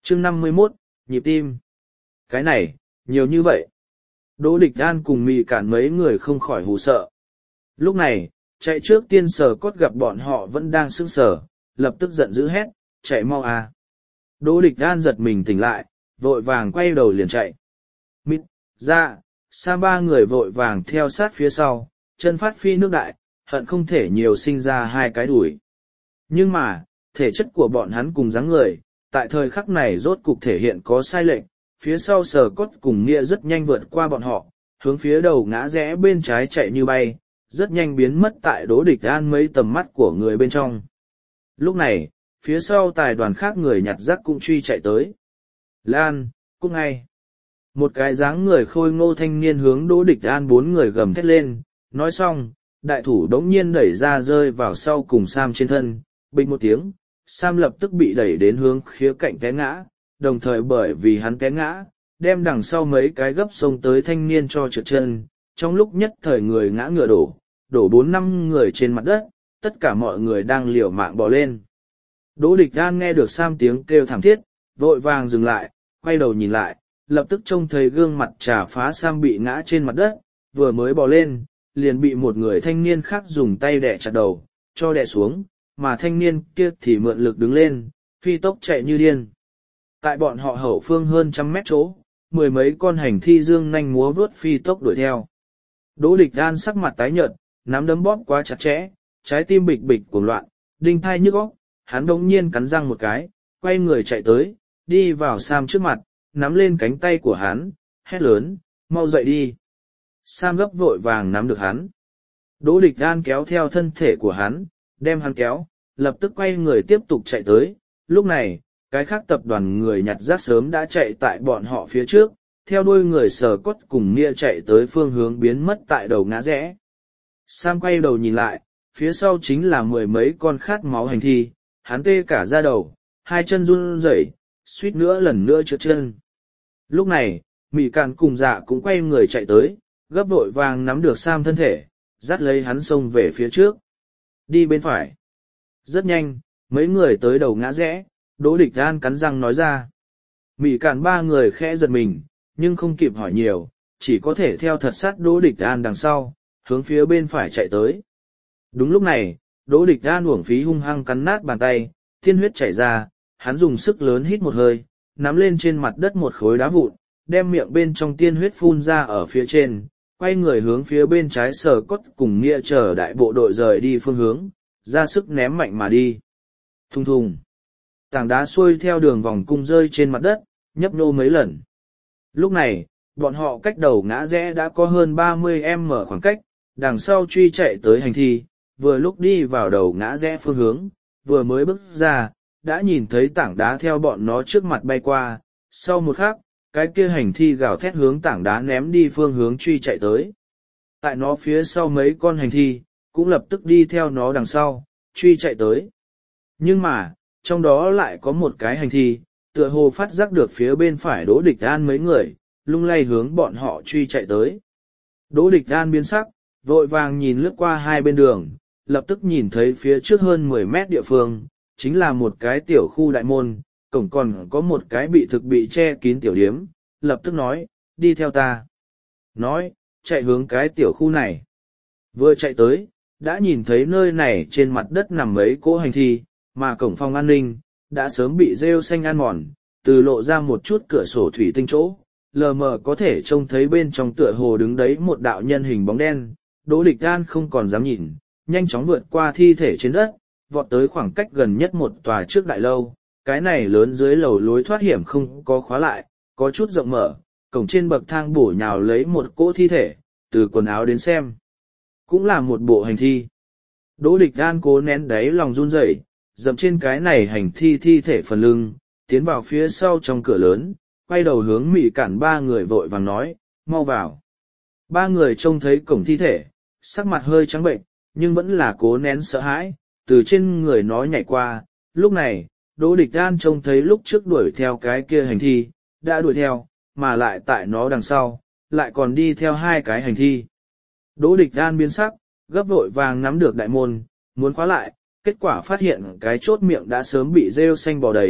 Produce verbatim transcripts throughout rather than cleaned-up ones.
Chương năm mươi mốt, nhịp tim. Cái này, nhiều như vậy. Đỗ Địch An cùng Mị Cản mấy người không khỏi hù sợ. Lúc này, chạy trước tiên Sở Cốt gặp bọn họ vẫn đang sững sờ, lập tức giận dữ hét, chạy mau à. Đỗ Địch An giật mình tỉnh lại, vội vàng quay đầu liền chạy. Mịt, ra, Sam ba người vội vàng theo sát phía sau, chân phát phi nước đại, hận không thể nhiều sinh ra hai cái đuổi. Nhưng mà, thể chất của bọn hắn cùng dáng người, tại thời khắc này rốt cục thể hiện có sai lệch, phía sau Sở Cốt cùng Nghĩa rất nhanh vượt qua bọn họ, hướng phía đầu ngã rẽ bên trái chạy như bay, rất nhanh biến mất tại Đỗ Địch An mấy tầm mắt của người bên trong. Lúc này, phía sau tài đoàn khác người nhặt rác cũng truy chạy tới. Lan, cút ngay. Một cái dáng người khôi ngô thanh niên hướng Đỗ Địch An bốn người gầm thét lên, nói xong, đại thủ đống nhiên đẩy ra rơi vào sau cùng Sam trên thân, bịch một tiếng, Sam lập tức bị đẩy đến hướng khía cạnh té ngã, đồng thời bởi vì hắn té ngã, đem đằng sau mấy cái gấp xông tới thanh niên cho trượt chân, trong lúc nhất thời người ngã ngựa đổ, đổ bốn năm người trên mặt đất, tất cả mọi người đang liều mạng bò lên. Đỗ Địch An nghe được Sam tiếng kêu thảm thiết, vội vàng dừng lại, quay đầu nhìn lại, lập tức trông thấy gương mặt trà phá Sam bị ngã trên mặt đất, vừa mới bò lên, liền bị một người thanh niên khác dùng tay đè chặt đầu, cho đè xuống, mà thanh niên kia thì mượn lực đứng lên, phi tốc chạy như điên. Tại bọn họ hậu phương hơn trăm mét chỗ, mười mấy con hành thi dương nhanh múa vuốt phi tốc đuổi theo. Đỗ Địch An sắc mặt tái nhợt, nắm đấm bóp quá chặt chẽ, trái tim bịch bịch cuồng loạn, đinh thai nhức óc, hắn đống nhiên cắn răng một cái, quay người chạy tới, đi vào Sam trước mặt, nắm lên cánh tay của hắn, hét lớn, mau dậy đi. Sam gấp vội vàng nắm được hắn. Đỗ Địch An kéo theo thân thể của hắn, đem hắn kéo, lập tức quay người tiếp tục chạy tới. Lúc này, cái khác tập đoàn người nhặt rác sớm đã chạy tại bọn họ phía trước, theo đuôi người Sở Cốt cùng Nghĩa chạy tới phương hướng biến mất tại đầu ngã rẽ. Sam quay đầu nhìn lại, phía sau chính là mười mấy con khát máu hành thi, hắn tê cả da đầu, hai chân run rẩy, suýt nữa lần nữa trượt chân. Lúc này, Mị Cản cùng Dạ cũng quay người chạy tới, gấp vội vàng nắm được Sam thân thể, dắt lấy hắn xông về phía trước. Đi bên phải. Rất nhanh, mấy người tới đầu ngã rẽ, Đỗ Địch An cắn răng nói ra. Mị Cản ba người khẽ giật mình, nhưng không kịp hỏi nhiều, chỉ có thể theo thật sát Đỗ Địch An đằng sau, hướng phía bên phải chạy tới. Đúng lúc này, Đỗ Địch An uổng phí hung hăng cắn nát bàn tay, tiên huyết chảy ra, hắn dùng sức lớn hít một hơi, nắm lên trên mặt đất một khối đá vụn, đem miệng bên trong tiên huyết phun ra ở phía trên, quay người hướng phía bên trái Sở Cốt cùng Nghĩa chờ đại bộ đội rời đi phương hướng, ra sức ném mạnh mà đi. Thùng thùng. Tảng đá xuôi theo đường vòng cung rơi trên mặt đất, nhấp nhô mấy lần. Lúc này, bọn họ cách đầu ngã rẽ đã có hơn ba mươi mét khoảng cách, đằng sau truy chạy tới hành thi, vừa lúc đi vào đầu ngã rẽ phương hướng, vừa mới bước ra, đã nhìn thấy tảng đá theo bọn nó trước mặt bay qua, sau một khắc, cái kia hành thi gào thét hướng tảng đá ném đi phương hướng truy chạy tới. Tại nó phía sau mấy con hành thi, cũng lập tức đi theo nó đằng sau, truy chạy tới. Nhưng mà, trong đó lại có một cái hành thi, tựa hồ phát giác được phía bên phải Đỗ Địch An mấy người, lung lay hướng bọn họ truy chạy tới. Đỗ Địch An biến sắc, vội vàng nhìn lướt qua hai bên đường, lập tức nhìn thấy phía trước hơn mười mét địa phương, chính là một cái tiểu khu đại môn, cổng còn có một cái bị thực bị che kín tiểu điếm, lập tức nói, đi theo ta. Nói, chạy hướng cái tiểu khu này. Vừa chạy tới, đã nhìn thấy nơi này trên mặt đất nằm mấy cỗ hành thi, mà cổng phòng an ninh, đã sớm bị rêu xanh ăn mòn, từ lộ ra một chút cửa sổ thủy tinh chỗ, lờ mờ có thể trông thấy bên trong tựa hồ đứng đấy một đạo nhân hình bóng đen. Đỗ Địch An không còn dám nhìn, nhanh chóng vượt qua thi thể trên đất, vọt tới khoảng cách gần nhất một tòa trước đại lâu. Cái này lớn dưới lầu lối thoát hiểm không có khóa lại, có chút rộng mở, cổng trên bậc thang bổ nhào lấy một cỗ thi thể, từ quần áo đến xem, cũng là một bộ hành thi. Đỗ Địch An cố nén đáy lòng run rẩy, dậm trên cái này hành thi thi thể phần lưng, tiến vào phía sau trong cửa lớn, quay đầu hướng Mị Cản ba người vội vàng nói, mau vào. Ba người trông thấy cổng thi thể, sắc mặt hơi trắng bệnh, nhưng vẫn là cố nén sợ hãi, từ trên người nó nhảy qua. Lúc này, Đỗ Địch An trông thấy lúc trước đuổi theo cái kia hành thi, đã đuổi theo, mà lại tại nó đằng sau, lại còn đi theo hai cái hành thi. Đỗ Địch An biến sắc, gấp vội vàng nắm được đại môn, muốn khóa lại, kết quả phát hiện cái chốt miệng đã sớm bị rêu xanh bò đầy,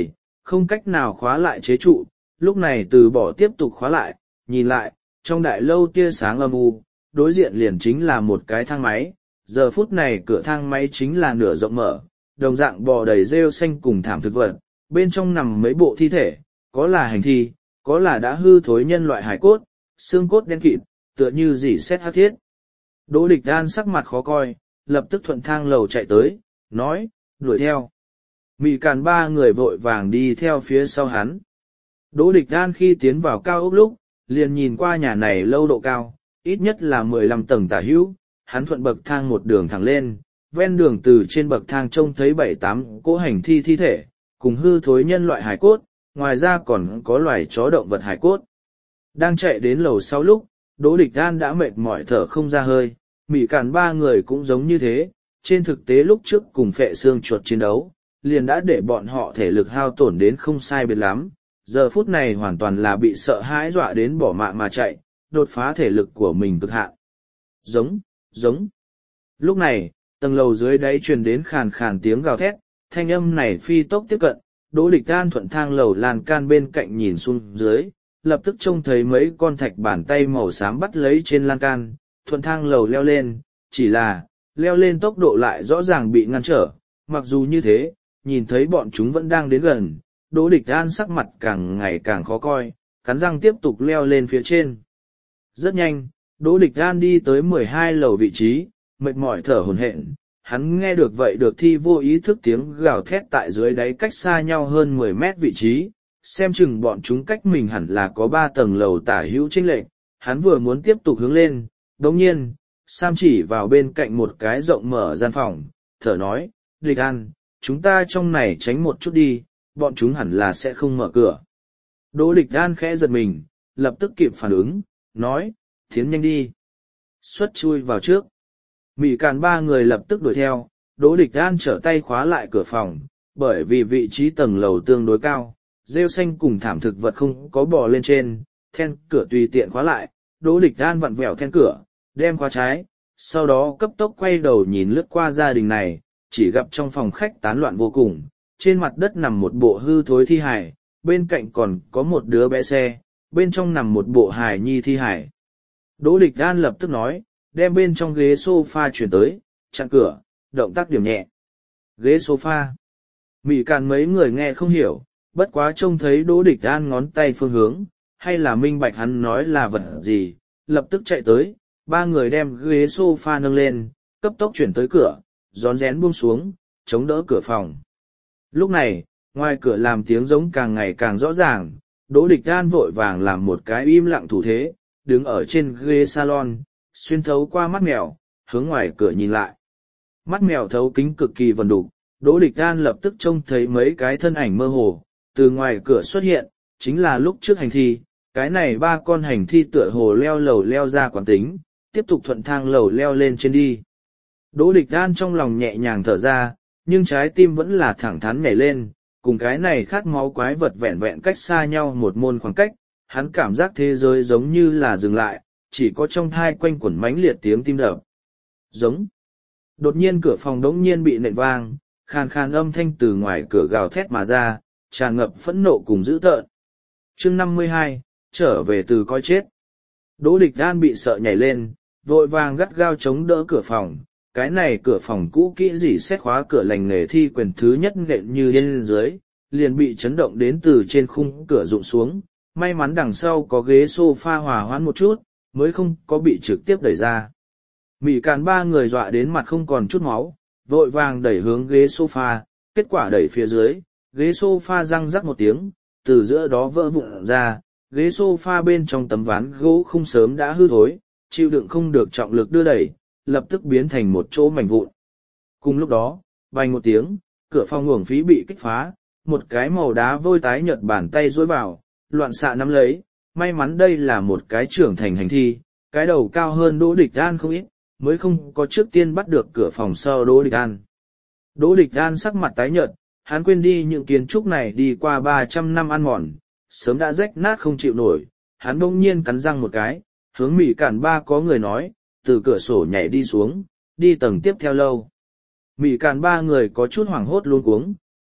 không cách nào khóa lại chế trụ, lúc này từ bỏ tiếp tục khóa lại, nhìn lại, trong đại lâu tia sáng âm u, đối diện liền chính là một cái thang máy, giờ phút này cửa thang máy chính là nửa rộng mở, đồng dạng bò đầy rêu xanh cùng thảm thực vật, bên trong nằm mấy bộ thi thể, có là hành thi, có là đã hư thối nhân loại hải cốt, xương cốt đen kịt, tựa như dỉ xét hắc thiết. Đỗ Địch Đan sắc mặt khó coi, lập tức thuận thang lầu chạy tới, nói, đuổi theo. Mị Càn ba người vội vàng đi theo phía sau hắn. Đỗ Địch Đan khi tiến vào cao ốc lúc, liền nhìn qua nhà này lâu độ cao, ít nhất là mười lăm tầng tả hữu, hắn thuận bậc thang một đường thẳng lên, ven đường từ trên bậc thang trông thấy bảy tám cỗ hành thi thi thể, cùng hư thối nhân loại hải cốt, ngoài ra còn có loài chó động vật hải cốt. Đang chạy đến lầu sáu lúc, Đỗ Địch Đan đã mệt mỏi thở không ra hơi, Mị Càn ba người cũng giống như thế, trên thực tế lúc trước cùng phệ xương chuột chiến đấu, liền đã để bọn họ thể lực hao tổn đến không sai biệt lắm, giờ phút này hoàn toàn là bị sợ hãi dọa đến bỏ mạng mà chạy, đột phá thể lực của mình cực hạn. Giống, giống. Lúc này, tầng lầu dưới đáy truyền đến khàn khàn tiếng gào thét, thanh âm này phi tốc tiếp cận, Đỗ Địch Đan thuận thang lầu lan can bên cạnh nhìn xuống dưới, lập tức trông thấy mấy con thạch bàn tay màu xám bắt lấy trên lan can, thuận thang lầu leo lên, chỉ là, leo lên tốc độ lại rõ ràng bị ngăn trở, mặc dù như thế, nhìn thấy bọn chúng vẫn đang đến gần, Đỗ Địch Đan sắc mặt càng ngày càng khó coi, cắn răng tiếp tục leo lên phía trên. Rất nhanh, Đỗ Địch Đan đi tới mười hai lầu vị trí, mệt mỏi thở hổn hển. Hắn nghe được vậy được thi vô ý thức tiếng gào thét tại dưới đáy cách xa nhau hơn mười mét vị trí, xem chừng bọn chúng cách mình hẳn là có ba tầng lầu tả hữu chênh lệch. Hắn vừa muốn tiếp tục hướng lên, đồng nhiên, Sam chỉ vào bên cạnh một cái rộng mở gian phòng, thở nói, Địch Đan, chúng ta trong này tránh một chút đi, bọn chúng hẳn là sẽ không mở cửa. Đỗ Địch Đan khẽ giật mình, lập tức kịp phản ứng, nói, tiến nhanh đi. Xuất chui vào trước. Mị Càn ba người lập tức đuổi theo, Đỗ Địch Đan trở tay khóa lại cửa phòng, bởi vì vị trí tầng lầu tương đối cao, rêu xanh cùng thảm thực vật không có bò lên trên, then cửa tùy tiện khóa lại, Đỗ Địch Đan vặn vẹo then cửa, đem khóa trái, sau đó cấp tốc quay đầu nhìn lướt qua gia đình này, chỉ gặp trong phòng khách tán loạn vô cùng, trên mặt đất nằm một bộ hư thối thi hài, bên cạnh còn có một đứa bé xe, bên trong nằm một bộ hài nhi thi hài. Đỗ Địch Đan lập tức nói, đem bên trong ghế sofa chuyển tới, chặn cửa, động tác điểm nhẹ. Ghế sofa. Mị Càn mấy người nghe không hiểu, bất quá trông thấy Đỗ Địch Đan ngón tay phương hướng, hay là minh bạch hắn nói là vật gì, lập tức chạy tới, ba người đem ghế sofa nâng lên, cấp tốc chuyển tới cửa, rón rén buông xuống, chống đỡ cửa phòng. Lúc này, ngoài cửa làm tiếng giống càng ngày càng rõ ràng, Đỗ Địch Đan vội vàng làm một cái im lặng thủ thế, đứng ở trên ghế salon, xuyên thấu qua mắt mèo, hướng ngoài cửa nhìn lại. Mắt mèo thấu kính cực kỳ vần đục, Đỗ Địch Đan lập tức trông thấy mấy cái thân ảnh mơ hồ, từ ngoài cửa xuất hiện, chính là lúc trước hành thi, cái này ba con hành thi tựa hồ leo lầu leo ra quán tính, tiếp tục thuận thang lầu leo lên trên đi. Đỗ Địch Đan trong lòng nhẹ nhàng thở ra, nhưng trái tim vẫn là thẳng thắn nhảy lên, cùng cái này khát máu quái vật vẹn vẹn cách xa nhau một môn khoảng cách, hắn cảm giác thế giới giống như là dừng lại, chỉ có trong thai quanh quẩn mãnh liệt tiếng tim đập. Giống. Đột nhiên cửa phòng đống nhiên bị nện vang, khàn khàn âm thanh từ ngoài cửa gào thét mà ra, tràn ngập phẫn nộ cùng dữ tợn. Chương năm mươi hai, trở về từ coi chết. Đỗ Địch Đan bị sợ nhảy lên, vội vàng gắt gao chống đỡ cửa phòng. Cái này cửa phòng cũ kỹ gì xét khóa cửa lành nghề thi quyền thứ nhất nện như điên lên dưới, liền bị chấn động đến từ trên khung cửa rụng xuống. May mắn đằng sau có ghế sofa hòa hoãn một chút, mới không có bị trực tiếp đẩy ra. Mị Càn ba người dọa đến mặt không còn chút máu, vội vàng đẩy hướng ghế sofa, kết quả đẩy phía dưới, ghế sofa răng rắc một tiếng, từ giữa đó vỡ vụn ra, ghế sofa bên trong tấm ván gỗ khung sớm đã hư thối, chịu đựng không được trọng lực đưa đẩy, lập tức biến thành một chỗ mảnh vụn. Cùng lúc đó, bành một tiếng, cửa phòng uổng phí bị kích phá, một cái màu đá vôi tái nhợt bàn tay duỗi vào, loạn xạ nắm lấy, may mắn đây là một cái trưởng thành hành thi, cái đầu cao hơn Đỗ Địch Đan không ít, mới không có trước tiên bắt được cửa phòng sau Đỗ Địch Đan. Đỗ Địch Đan sắc mặt tái nhợt, hắn quên đi những kiến trúc này đi qua ba trăm năm ăn mòn, sớm đã rách nát không chịu nổi, hắn bỗng nhiên cắn răng một cái, hướng Mị Càn ba có người nói, từ cửa sổ nhảy đi xuống, đi tầng tiếp theo lâu. Mị Càn ba người có chút hoảng hốt luống cuống,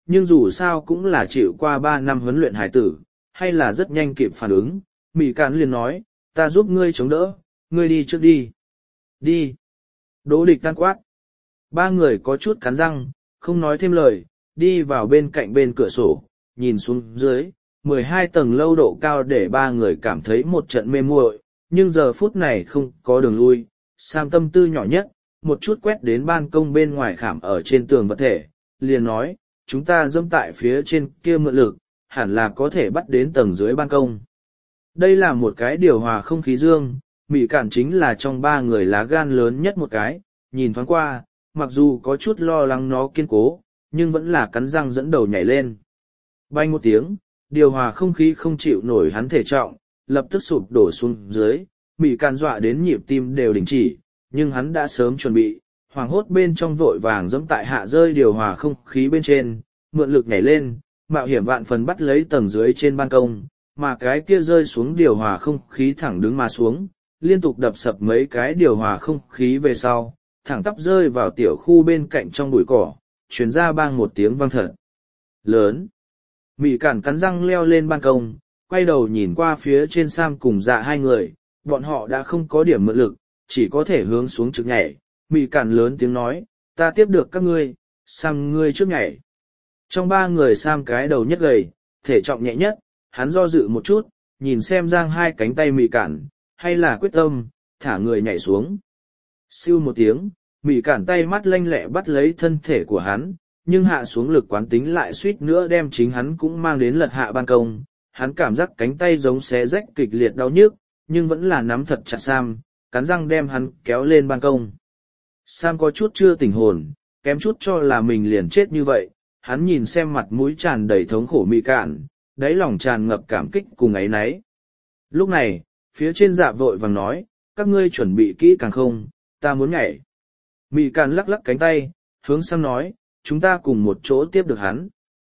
nhưng dù sao cũng là chịu qua ba năm huấn luyện hải tử, hay là rất nhanh kịp phản ứng. Mị Cản liền nói, ta giúp ngươi chống đỡ, ngươi đi trước đi. Đi. Đỗ Địch Đan quát. Ba người có chút cắn răng, không nói thêm lời, đi vào bên cạnh bên cửa sổ, nhìn xuống dưới, mười hai tầng lâu độ cao để ba người cảm thấy một trận mê muội, nhưng giờ phút này không có đường lui. Sam tâm tư nhỏ nhất, một chút quét đến ban công bên ngoài khảm ở trên tường vật thể, liền nói, chúng ta dẫm tại phía trên kia mượn lực, hẳn là có thể bắt đến tầng dưới ban công. Đây là một cái điều hòa không khí dương, Mị Cản chính là trong ba người lá gan lớn nhất một cái, nhìn thoáng qua, mặc dù có chút lo lắng nó kiên cố, nhưng vẫn là cắn răng dẫn đầu nhảy lên. Bay một tiếng, điều hòa không khí không chịu nổi hắn thể trọng, lập tức sụp đổ xuống dưới, Mị Cản dọa đến nhịp tim đều đình chỉ, nhưng hắn đã sớm chuẩn bị, hoảng hốt bên trong vội vàng dẫm tại hạ rơi điều hòa không khí bên trên, mượn lực nhảy lên, mạo hiểm vạn phần bắt lấy tầng dưới trên ban công, mà cái kia rơi xuống điều hòa không khí thẳng đứng mà xuống, liên tục đập sập mấy cái điều hòa không khí về sau, thẳng tắp rơi vào tiểu khu bên cạnh trong bụi cỏ, truyền ra bang một tiếng vang thật lớn. Mị Cản cắn răng leo lên ban công, quay đầu nhìn qua phía trên Sam cùng Dạ hai người, bọn họ đã không có điểm mượn lực, chỉ có thể hướng xuống trực nhảy. Mị Cản lớn tiếng nói, ta tiếp được các ngươi, Sam ngươi trước nhảy. Trong ba người Sam cái đầu nhất gầy, thể trọng nhẹ nhất, hắn do dự một chút, nhìn xem giang hai cánh tay Mị Cản, hay là quyết tâm, thả người nhảy xuống. Siêu một tiếng, Mị Cản tay mắt lanh lẹ bắt lấy thân thể của hắn, nhưng hạ xuống lực quán tính lại suýt nữa đem chính hắn cũng mang đến lật hạ ban công. Hắn cảm giác cánh tay giống xé rách kịch liệt đau nhức, nhưng vẫn là nắm thật chặt Sam, cắn răng đem hắn kéo lên ban công. Sam có chút chưa tỉnh hồn, kém chút cho là mình liền chết như vậy, hắn nhìn xem mặt mũi tràn đầy thống khổ Mị Cản, đáy lòng tràn ngập cảm kích cùng áy náy. Lúc này, phía trên Dạ vội vàng nói, các ngươi chuẩn bị kỹ càng không, ta muốn nhảy. Mị Cản lắc lắc cánh tay, hướng Sam nói, chúng ta cùng một chỗ tiếp được hắn.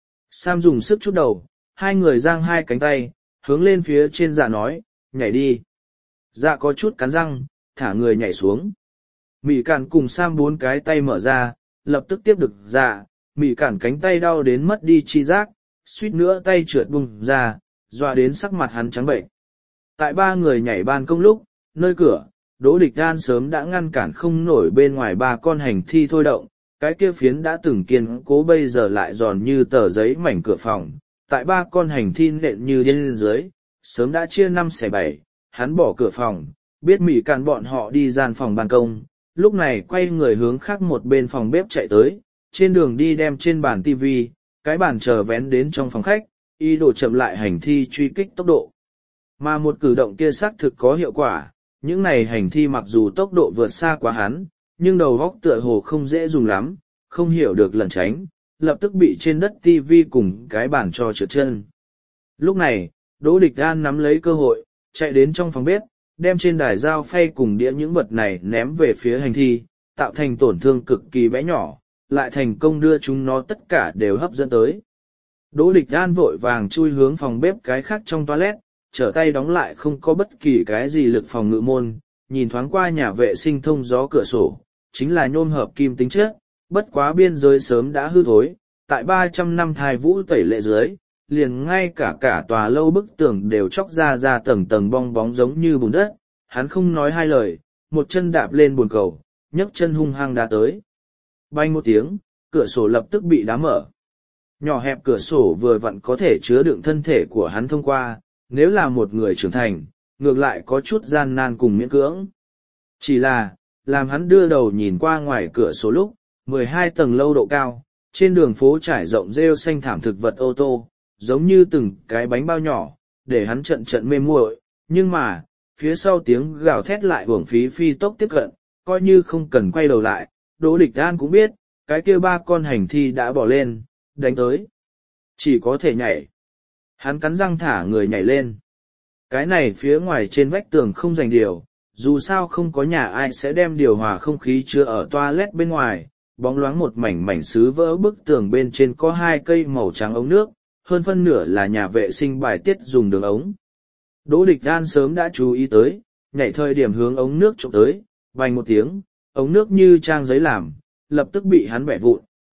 Sam dùng sức chút đầu, hai người giang hai cánh tay, hướng lên phía trên Dạ nói, nhảy đi. Dạ có chút cắn răng, thả người nhảy xuống. Mị Cản cùng Sam bốn cái tay mở ra, lập tức tiếp được Dạ. Mị Cản cánh tay đau đến mất đi chi giác, suýt nữa tay trượt bung ra, dọa đến sắc mặt hắn trắng bệnh. Tại ba người nhảy ban công lúc, nơi cửa, Đỗ Địch Đan sớm đã ngăn cản không nổi bên ngoài ba con hành thi thôi động, cái kia phiến đã từng kiên cố bây giờ lại giòn như tờ giấy mảnh cửa phòng. Tại ba con hành thi nện như điên lên dưới, sớm đã chia năm xẻ bảy, hắn bỏ cửa phòng, biết Mị Cản bọn họ đi gian phòng ban công, lúc này quay người hướng khác một bên phòng bếp chạy tới, trên đường đi đem trên bàn tivi, cái bàn chờ vén đến trong phòng khách, ý đồ chậm lại hành thi truy kích tốc độ. Mà một cử động kia xác thực có hiệu quả, những này hành thi mặc dù tốc độ vượt xa quá hắn, nhưng đầu óc tựa hồ không dễ dùng lắm, không hiểu được lẩn tránh, lập tức bị trên đất tivi cùng cái bàn cho trượt chân. Lúc này, Đỗ Địch Đan nắm lấy cơ hội, chạy đến trong phòng bếp, đem trên đài dao phay cùng đĩa những vật này ném về phía hành thi, tạo thành tổn thương cực kỳ bé nhỏ, lại thành công đưa chúng nó tất cả đều hấp dẫn tới. Đỗ Địch Đan vội vàng chui hướng phòng bếp cái khác trong toilet, trở tay đóng lại không có bất kỳ cái gì lực phòng ngự môn, nhìn thoáng qua nhà vệ sinh thông gió cửa sổ, chính là nhôm hợp kim tính chất, bất quá biên giới sớm đã hư thối, tại ba trăm năm thai vũ tẩy lệ dưới, liền ngay cả cả tòa lâu bức tường đều chóc ra ra tầng tầng bong bóng giống như bùn đất. Hắn không nói hai lời, một chân đạp lên bồn cầu, nhấc chân hung hăng đá tới. Bang một tiếng, cửa sổ lập tức bị đá mở. Nhỏ hẹp cửa sổ vừa vặn có thể chứa đựng thân thể của hắn thông qua, nếu là một người trưởng thành, ngược lại có chút gian nan cùng miễn cưỡng. Chỉ là, làm hắn đưa đầu nhìn qua ngoài cửa sổ lúc, mười hai tầng lâu độ cao, trên đường phố trải rộng rêu xanh thảm thực vật ô tô, giống như từng cái bánh bao nhỏ, để hắn trận trận mê muội. Nhưng mà, phía sau tiếng gào thét lại uổng phí phi tốc tiếp cận, coi như không cần quay đầu lại, Đỗ Địch Đan cũng biết, cái kia ba con hành thi đã bỏ lên, đánh tới. Chỉ có thể nhảy. Hắn cắn răng thả người nhảy lên. Cái này phía ngoài trên vách tường không dành điều, dù sao không có nhà ai sẽ đem điều hòa không khí chứa ở toilet bên ngoài, bóng loáng một mảnh mảnh sứ vỡ bức tường bên trên có hai cây màu trắng ống nước, hơn phân nửa là nhà vệ sinh bài tiết dùng đường ống. Đỗ Địch Đan sớm đã chú ý tới, nhảy thời điểm hướng ống nước trộm tới, vành một tiếng, ống nước như trang giấy làm, lập tức bị hắn bẻ vụn,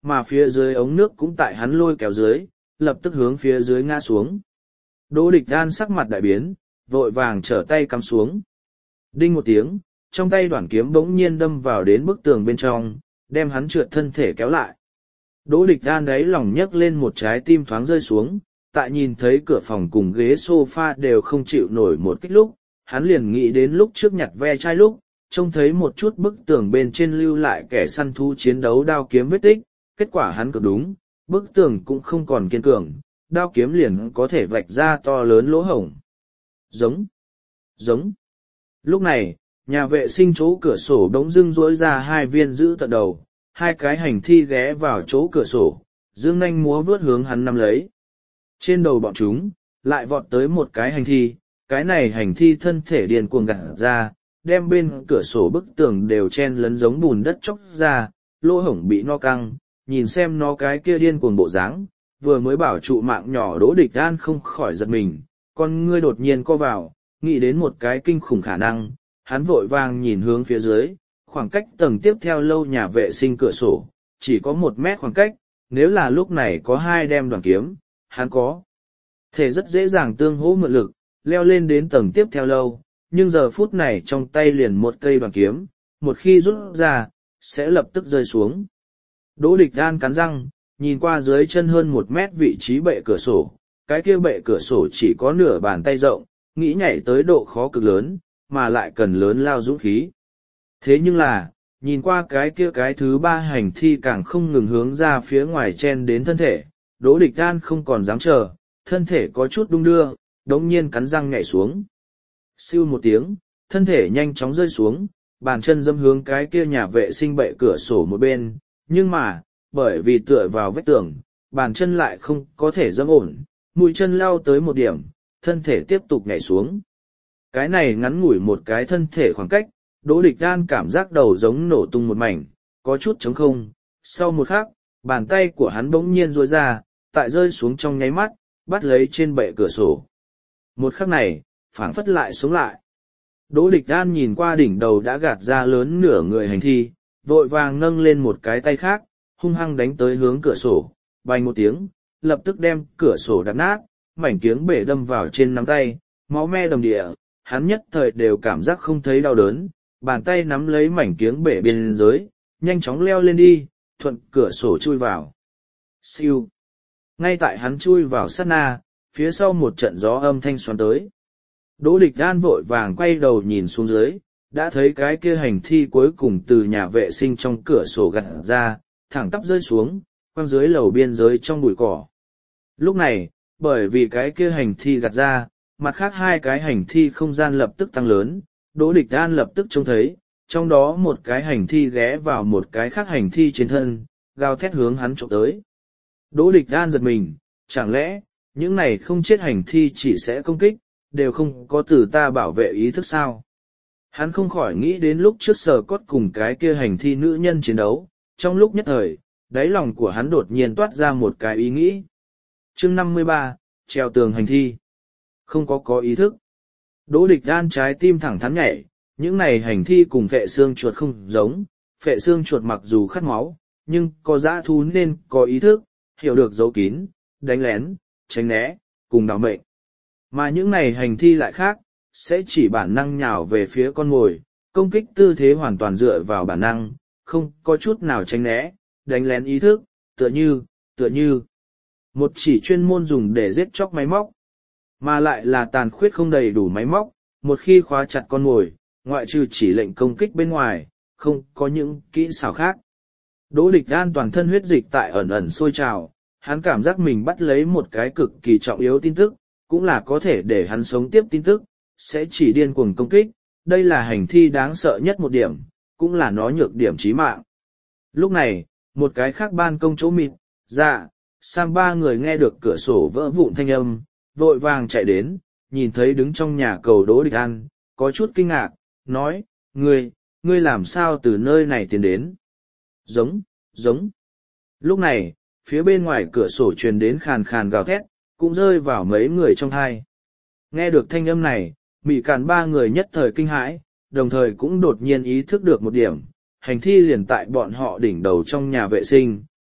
mà phía dưới ống nước cũng tại hắn lôi kéo dưới, lập tức hướng phía dưới ngã xuống. Đỗ Địch An sắc mặt đại biến, vội vàng trở tay cắm xuống. Đinh một tiếng, trong tay đoạn kiếm bỗng nhiên đâm vào đến bức tường bên trong, đem hắn trượt thân thể kéo lại. Đỗ Địch An đáy lòng nhấc lên một trái tim thoáng rơi xuống, tại nhìn thấy cửa phòng cùng ghế sofa đều không chịu nổi một kích lúc, hắn liền nghĩ đến lúc trước nhặt ve chai lúc, trông thấy một chút bức tường bên trên lưu lại kẻ săn thú chiến đấu đao kiếm vết tích, kết quả hắn cực đúng, bức tường cũng không còn kiên cường, đao kiếm liền có thể vạch ra to lớn lỗ hổng. Giống, giống. Lúc này, nhà vệ sinh chỗ cửa sổ đống dưng rỗi ra hai viên giữ tận đầu, hai cái hành thi ghé vào chỗ cửa sổ, dương nanh múa vớt hướng hắn nắm lấy. Trên đầu bọn chúng, lại vọt tới một cái hành thi, cái này hành thi thân thể điên cuồng gặt ra, đem bên cửa sổ bức tường đều chen lấn giống bùn đất chóc ra, lỗ hổng bị no căng, nhìn xem nó cái kia điên cuồng bộ dáng, vừa mới bảo trụ mạng nhỏ Đỗ Địch An không khỏi giật mình, con ngươi đột nhiên co vào, nghĩ đến một cái kinh khủng khả năng, hắn vội vàng nhìn hướng phía dưới, khoảng cách tầng tiếp theo lâu nhà vệ sinh cửa sổ, chỉ có một mét khoảng cách, nếu là lúc này có hai đem đoàn kiếm, hắn có thể rất dễ dàng tương hỗ mượn lực, leo lên đến tầng tiếp theo lâu, nhưng giờ phút này trong tay liền một cây đoàn kiếm, một khi rút ra, sẽ lập tức rơi xuống. Đỗ Địch An cắn răng, nhìn qua dưới chân hơn một mét vị trí bệ cửa sổ, cái kia bệ cửa sổ chỉ có nửa bàn tay rộng, nghĩ nhảy tới độ khó cực lớn, mà lại cần lớn lao dũng khí. Thế nhưng là, nhìn qua cái kia cái thứ ba hành thi càng không ngừng hướng ra phía ngoài chen đến thân thể, Đỗ Địch An không còn dám chờ, thân thể có chút đung đưa, đống nhiên cắn răng nhảy xuống. Siêu một tiếng, thân thể nhanh chóng rơi xuống, bàn chân dâm hướng cái kia nhà vệ sinh bệ cửa sổ một bên, nhưng mà, bởi vì tựa vào vách tường, bàn chân lại không có thể dâm ổn, mũi chân lao tới một điểm, thân thể tiếp tục nhảy xuống. Cái này ngắn ngủi một cái thân thể khoảng cách, Đỗ Địch An cảm giác đầu giống nổ tung một mảnh, có chút trống không. Sau một khắc, bàn tay của hắn bỗng nhiên duỗi ra, tại rơi xuống trong nháy mắt, bắt lấy trên bệ cửa sổ. Một khắc này, phảng phất lại sống lại. Đỗ Địch An nhìn qua đỉnh đầu đã gạt ra lớn nửa người hành thi, vội vàng nâng lên một cái tay khác, hung hăng đánh tới hướng cửa sổ, bành một tiếng, lập tức đem cửa sổ đập nát, mảnh kiếng bể đâm vào trên nắm tay, máu me đầm địa, hắn nhất thời đều cảm giác không thấy đau đớn, bàn tay nắm lấy mảnh kiếng bể bên dưới, nhanh chóng leo lên đi, thuận cửa sổ chui vào. Siêu. Ngay tại hắn chui vào sát na, phía sau một trận gió âm thanh xoắn tới. Đỗ Địch An vội vàng quay đầu nhìn xuống dưới, đã thấy cái kia hành thi cuối cùng từ nhà vệ sinh trong cửa sổ gặt ra, thẳng tắp rơi xuống, quăng dưới lầu biên giới trong bụi cỏ. Lúc này, bởi vì cái kia hành thi gặt ra, mặt khác hai cái hành thi không gian lập tức tăng lớn, Đỗ Địch An lập tức trông thấy, trong đó một cái hành thi ghé vào một cái khác hành thi trên thân, gào thét hướng hắn trộm tới. Đỗ Địch An giật mình, chẳng lẽ, những này không chết hành thi chỉ sẽ công kích, đều không có từ ta bảo vệ ý thức sao? Hắn không khỏi nghĩ đến lúc trước Sở Cốt cùng cái kia hành thi nữ nhân chiến đấu, trong lúc nhất thời, đáy lòng của hắn đột nhiên toát ra một cái ý nghĩ. Chương năm mươi ba, treo tường hành thi. Không có có ý thức. Đỗ Địch An trái tim thẳng thắn nhảy, những này hành thi cùng phệ xương chuột không giống, phệ xương chuột mặc dù khát máu, nhưng có dã thú nên có ý thức, hiểu được giấu kín, đánh lén, tránh né, cùng đào mệnh. Mà những này hành thi lại khác, sẽ chỉ bản năng nhào về phía con mồi, công kích tư thế hoàn toàn dựa vào bản năng, không có chút nào tránh né, đánh lén ý thức, tựa như, tựa như một chỉ chuyên môn dùng để giết chóc máy móc, mà lại là tàn khuyết không đầy đủ máy móc, một khi khóa chặt con mồi, ngoại trừ chỉ lệnh công kích bên ngoài, không có những kỹ xảo khác. Đỗ Địch An toàn thân huyết dịch tại ẩn ẩn sôi trào, hắn cảm giác mình bắt lấy một cái cực kỳ trọng yếu tin tức, cũng là có thể để hắn sống tiếp tin tức, sẽ chỉ điên cuồng công kích, đây là hành thi đáng sợ nhất một điểm, cũng là nó nhược điểm chí mạng. Lúc này, một cái khác ban công chỗ mịt, dạ, Sam ba người nghe được cửa sổ vỡ vụn thanh âm, vội vàng chạy đến, nhìn thấy đứng trong nhà cầu Đỗ Địch An, có chút kinh ngạc, nói, ngươi, ngươi làm sao từ nơi này tiến đến? Giống, giống. Lúc này, phía bên ngoài cửa sổ truyền đến khàn khàn gào thét, cũng rơi vào mấy người trong thai. Nghe được thanh âm này, Mị Cản ba người nhất thời kinh hãi, đồng thời cũng đột nhiên ý thức được một điểm, hành thi liền tại bọn họ đỉnh đầu trong nhà vệ sinh,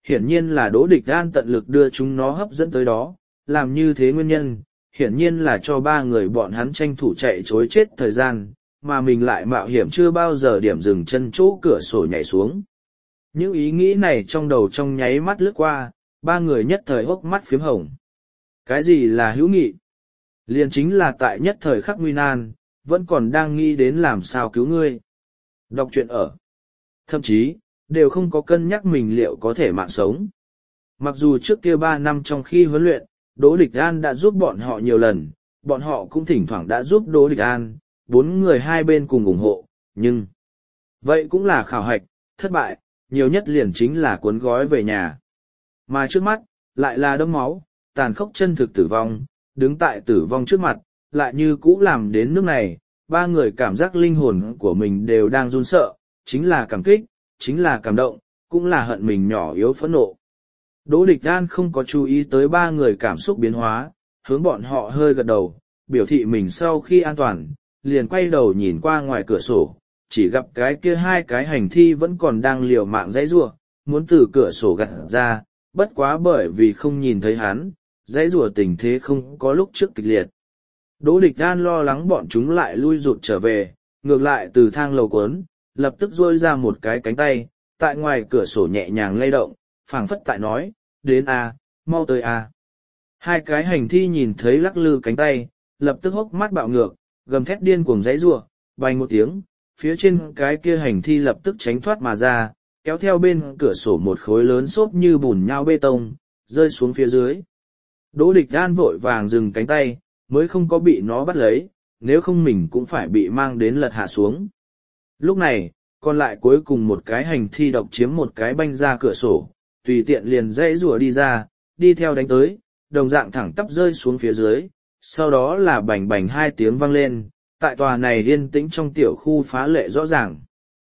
hiển nhiên là Đỗ Địch An tận lực đưa chúng nó hấp dẫn tới đó, làm như thế nguyên nhân, hiển nhiên là cho ba người bọn hắn tranh thủ chạy chối chết thời gian, mà mình lại mạo hiểm chưa bao giờ điểm dừng chân chỗ cửa sổ nhảy xuống. Những ý nghĩ này trong đầu trong nháy mắt lướt qua, ba người nhất thời hốc mắt phiếm hồng. Cái gì là hữu nghị? Liền chính là tại nhất thời khắc nguy nan, vẫn còn đang nghĩ đến làm sao cứu ngươi. Đọc truyện ở. Thậm chí, đều không có cân nhắc mình liệu có thể mạng sống. Mặc dù trước kia ba năm trong khi huấn luyện, Đỗ Địch An đã giúp bọn họ nhiều lần, bọn họ cũng thỉnh thoảng đã giúp Đỗ Địch An, bốn người hai bên cùng ủng hộ, nhưng... Vậy cũng là khảo hạch, thất bại, nhiều nhất liền chính là cuốn gói về nhà. Mà trước mắt, lại là đẫm máu, tàn khốc chân thực tử vong, đứng tại tử vong trước mặt, lại như cũ làm đến nước này, ba người cảm giác linh hồn của mình đều đang run sợ, chính là cảm kích, chính là cảm động, cũng là hận mình nhỏ yếu phẫn nộ. Đỗ Địch An không có chú ý tới ba người cảm xúc biến hóa, hướng bọn họ hơi gật đầu, biểu thị mình sau khi an toàn, liền quay đầu nhìn qua ngoài cửa sổ, chỉ gặp cái kia hai cái hành thi vẫn còn đang liều mạng dãy rủa, muốn từ cửa sổ gặt ra, bất quá bởi vì không nhìn thấy hắn, dãy rủa tình thế không có lúc trước kịch liệt. Đỗ Địch An lo lắng bọn chúng lại lui rụt trở về, ngược lại từ thang lầu cuốn, lập tức duỗi ra một cái cánh tay, tại ngoài cửa sổ nhẹ nhàng lay động, phảng phất tại nói, đến a, mau tới a. Hai cái hành thi nhìn thấy lắc lư cánh tay, lập tức hốc mắt bạo ngược, gầm thét điên cuồng dãy rủa, bành một tiếng, phía trên cái kia hành thi lập tức tránh thoát mà ra, kéo theo bên cửa sổ một khối lớn xốp như bùn nhão bê tông, rơi xuống phía dưới. Đỗ Địch An vội vàng dừng cánh tay, mới không có bị nó bắt lấy, nếu không mình cũng phải bị mang đến lật hạ xuống. Lúc này, còn lại cuối cùng một cái hành thi độc chiếm một cái banh ra cửa sổ, tùy tiện liền dãy rùa đi ra, đi theo đánh tới, đồng dạng thẳng tắp rơi xuống phía dưới, sau đó là bành bành hai tiếng vang lên, tại tòa này yên tĩnh trong tiểu khu phá lệ rõ ràng.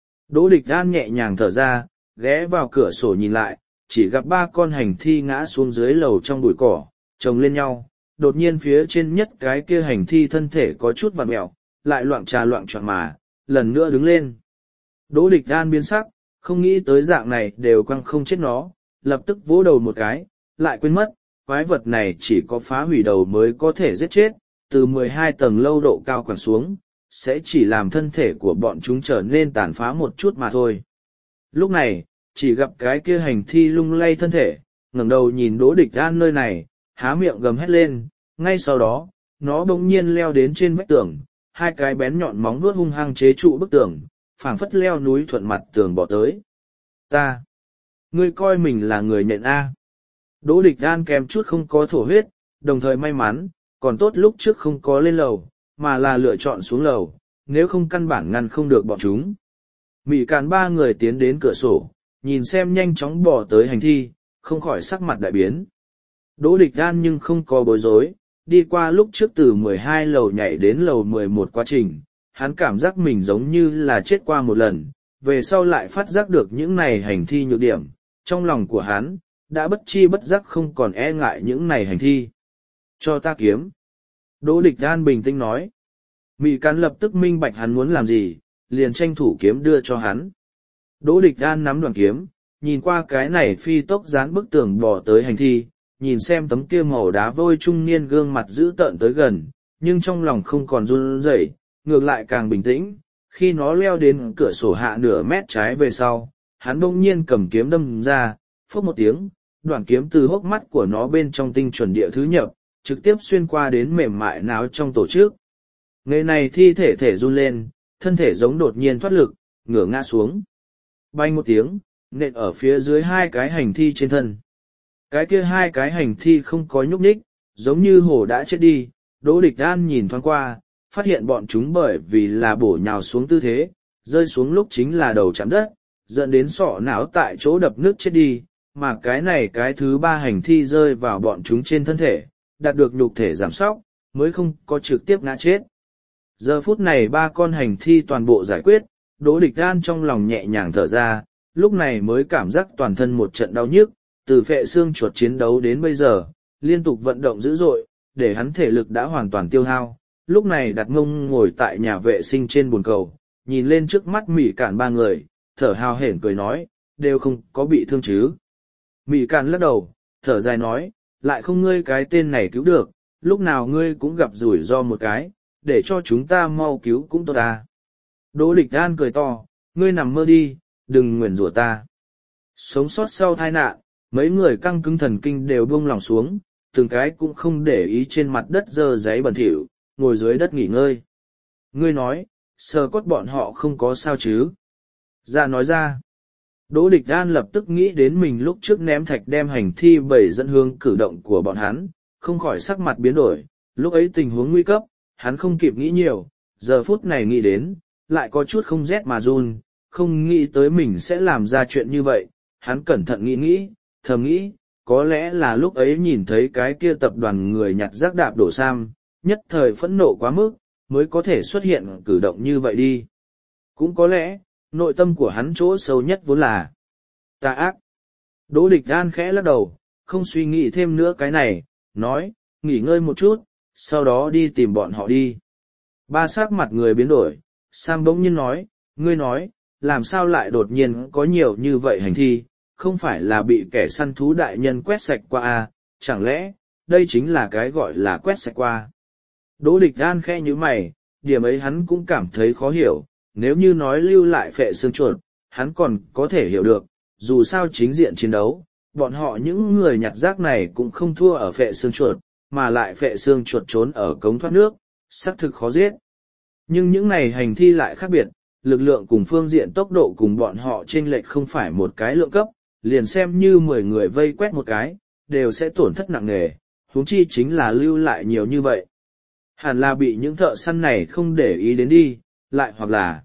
Đỗ Địch An nhẹ nhàng thở ra, ghé vào cửa sổ nhìn lại, chỉ gặp ba con hành thi ngã xuống dưới lầu trong bụi cỏ, chồng lên nhau, đột nhiên phía trên nhất cái kia hành thi thân thể có chút vặn mẹo, lại loạng trà loạng choạng mà, lần nữa đứng lên. Đỗ Địch An biến sắc, không nghĩ tới dạng này đều quăng không chết nó, lập tức vỗ đầu một cái, lại quên mất, quái vật này chỉ có phá hủy đầu mới có thể giết chết, từ mười hai tầng lâu độ cao quẳng xuống, sẽ chỉ làm thân thể của bọn chúng trở nên tàn phá một chút mà thôi. Lúc này, chỉ gặp cái kia hành thi lung lay thân thể, ngẩng đầu nhìn Đỗ Địch An nơi này, há miệng gầm hét lên, ngay sau đó, nó bỗng nhiên leo đến trên vách tường, hai cái bén nhọn móng vuốt hung hăng chế trụ bức tường, phảng phất leo núi thuận mặt tường bỏ tới. Ta! Ngươi coi mình là người nhện A. Đỗ Địch An kèm chút không có thổ huyết, đồng thời may mắn, còn tốt lúc trước không có lên lầu, mà là lựa chọn xuống lầu, nếu không căn bản ngăn không được bọn chúng. Mị Càn ba người tiến đến cửa sổ, nhìn xem nhanh chóng bỏ tới hành thi, không khỏi sắc mặt đại biến. Đỗ Địch An nhưng không có bối rối, đi qua lúc trước từ mười hai lầu nhảy đến lầu mười một quá trình, hắn cảm giác mình giống như là chết qua một lần, về sau lại phát giác được những này hành thi nhược điểm, trong lòng của hắn, đã bất chi bất giác không còn e ngại những này hành thi. Cho ta kiếm. Đỗ Địch An bình tĩnh nói. Mị Càn lập tức minh bạch hắn muốn làm gì, liền tranh thủ kiếm đưa cho hắn. Đỗ Địch An nắm đoạn kiếm, nhìn qua cái này phi tốc dán bức tường bỏ tới hành thi, nhìn xem tấm kia màu đá vôi trung niên gương mặt dữ tợn tới gần, nhưng trong lòng không còn run rẩy, ngược lại càng bình tĩnh. Khi nó leo đến cửa sổ hạ nửa mét trái về sau, hắn bỗng nhiên cầm kiếm đâm ra, phốc một tiếng, đoạn kiếm từ hốc mắt của nó bên trong tinh chuẩn địa thứ nhập, trực tiếp xuyên qua đến mềm mại náo trong tổ chức. Ngày này thi thể thể run lên, thân thể giống đột nhiên thoát lực, ngửa ngã xuống. Bay một tiếng, nện ở phía dưới hai cái hành thi trên thân. Cái kia hai cái hành thi không có nhúc nhích, giống như hổ đã chết đi. Đỗ Địch An nhìn thoáng qua, phát hiện bọn chúng bởi vì là bổ nhào xuống tư thế, rơi xuống lúc chính là đầu chạm đất, dẫn đến sọ não tại chỗ đập nước chết đi, mà cái này cái thứ ba hành thi rơi vào bọn chúng trên thân thể, đạt được nhục thể giảm sóc, mới không có trực tiếp ngã chết. Giờ phút này ba con hành thi toàn bộ giải quyết, Đỗ Địch An trong lòng nhẹ nhàng thở ra, lúc này mới cảm giác toàn thân một trận đau nhức, từ phệ xương chuột chiến đấu đến bây giờ, liên tục vận động dữ dội, để hắn thể lực đã hoàn toàn tiêu hao. Lúc này đặt mông ngồi tại nhà vệ sinh trên bồn cầu, nhìn lên trước mắt Mị Càn ba người, thở hào hển cười nói, đều không có bị thương chứ. Mị Cạn lắc đầu, thở dài nói, lại không ngươi cái tên này cứu được, lúc nào ngươi cũng gặp rủi ro một cái, để cho chúng ta mau cứu cũng tốt ta. Đỗ Địch An cười to, ngươi nằm mơ đi, đừng nguyền rủa ta. Sống sót sau tai nạn, mấy người căng cứng thần kinh đều buông lòng xuống, từng cái cũng không để ý trên mặt đất dơ giấy bẩn thỉu, ngồi dưới đất nghỉ ngơi. Ngươi nói, sờ cốt bọn họ không có sao chứ? Ra nói ra. Đỗ Địch An lập tức nghĩ đến mình lúc trước ném thạch đem hành thi bầy dẫn hướng cử động của bọn hắn, không khỏi sắc mặt biến đổi, lúc ấy tình huống nguy cấp, hắn không kịp nghĩ nhiều, giờ phút này nghĩ đến, lại có chút không rét mà run, không nghĩ tới mình sẽ làm ra chuyện như vậy, hắn cẩn thận nghĩ nghĩ, thầm nghĩ, có lẽ là lúc ấy nhìn thấy cái kia tập đoàn người nhặt rác đạp đổ Sam, nhất thời phẫn nộ quá mức, mới có thể xuất hiện cử động như vậy đi. Cũng có lẽ, nội tâm của hắn chỗ sâu nhất vốn là tà ác. Đỗ Địch An khẽ lắc đầu, không suy nghĩ thêm nữa cái này, nói, nghỉ ngơi một chút, sau đó đi tìm bọn họ đi. Ba sắc mặt người biến đổi, Sam bỗng nhiên nói, ngươi nói, làm sao lại đột nhiên có nhiều như vậy hành thi, không phải là bị kẻ săn thú đại nhân quét sạch qua à, chẳng lẽ, đây chính là cái gọi là quét sạch qua. Đỗ Địch An khẽ như mày, điểm ấy hắn cũng cảm thấy khó hiểu, nếu như nói lưu lại phệ xương chuột, hắn còn có thể hiểu được, dù sao chính diện chiến đấu, bọn họ những người nhặt rác này cũng không thua ở phệ xương chuột, mà lại phệ xương chuột trốn ở cống thoát nước, xác thực khó giết. Nhưng những này hành thi lại khác biệt, lực lượng cùng phương diện tốc độ cùng bọn họ chênh lệch không phải một cái lượng cấp, liền xem như mười người vây quét một cái, đều sẽ tổn thất nặng nề, huống chi chính là lưu lại nhiều như vậy. Hẳn là bị những thợ săn này không để ý đến đi, lại hoặc là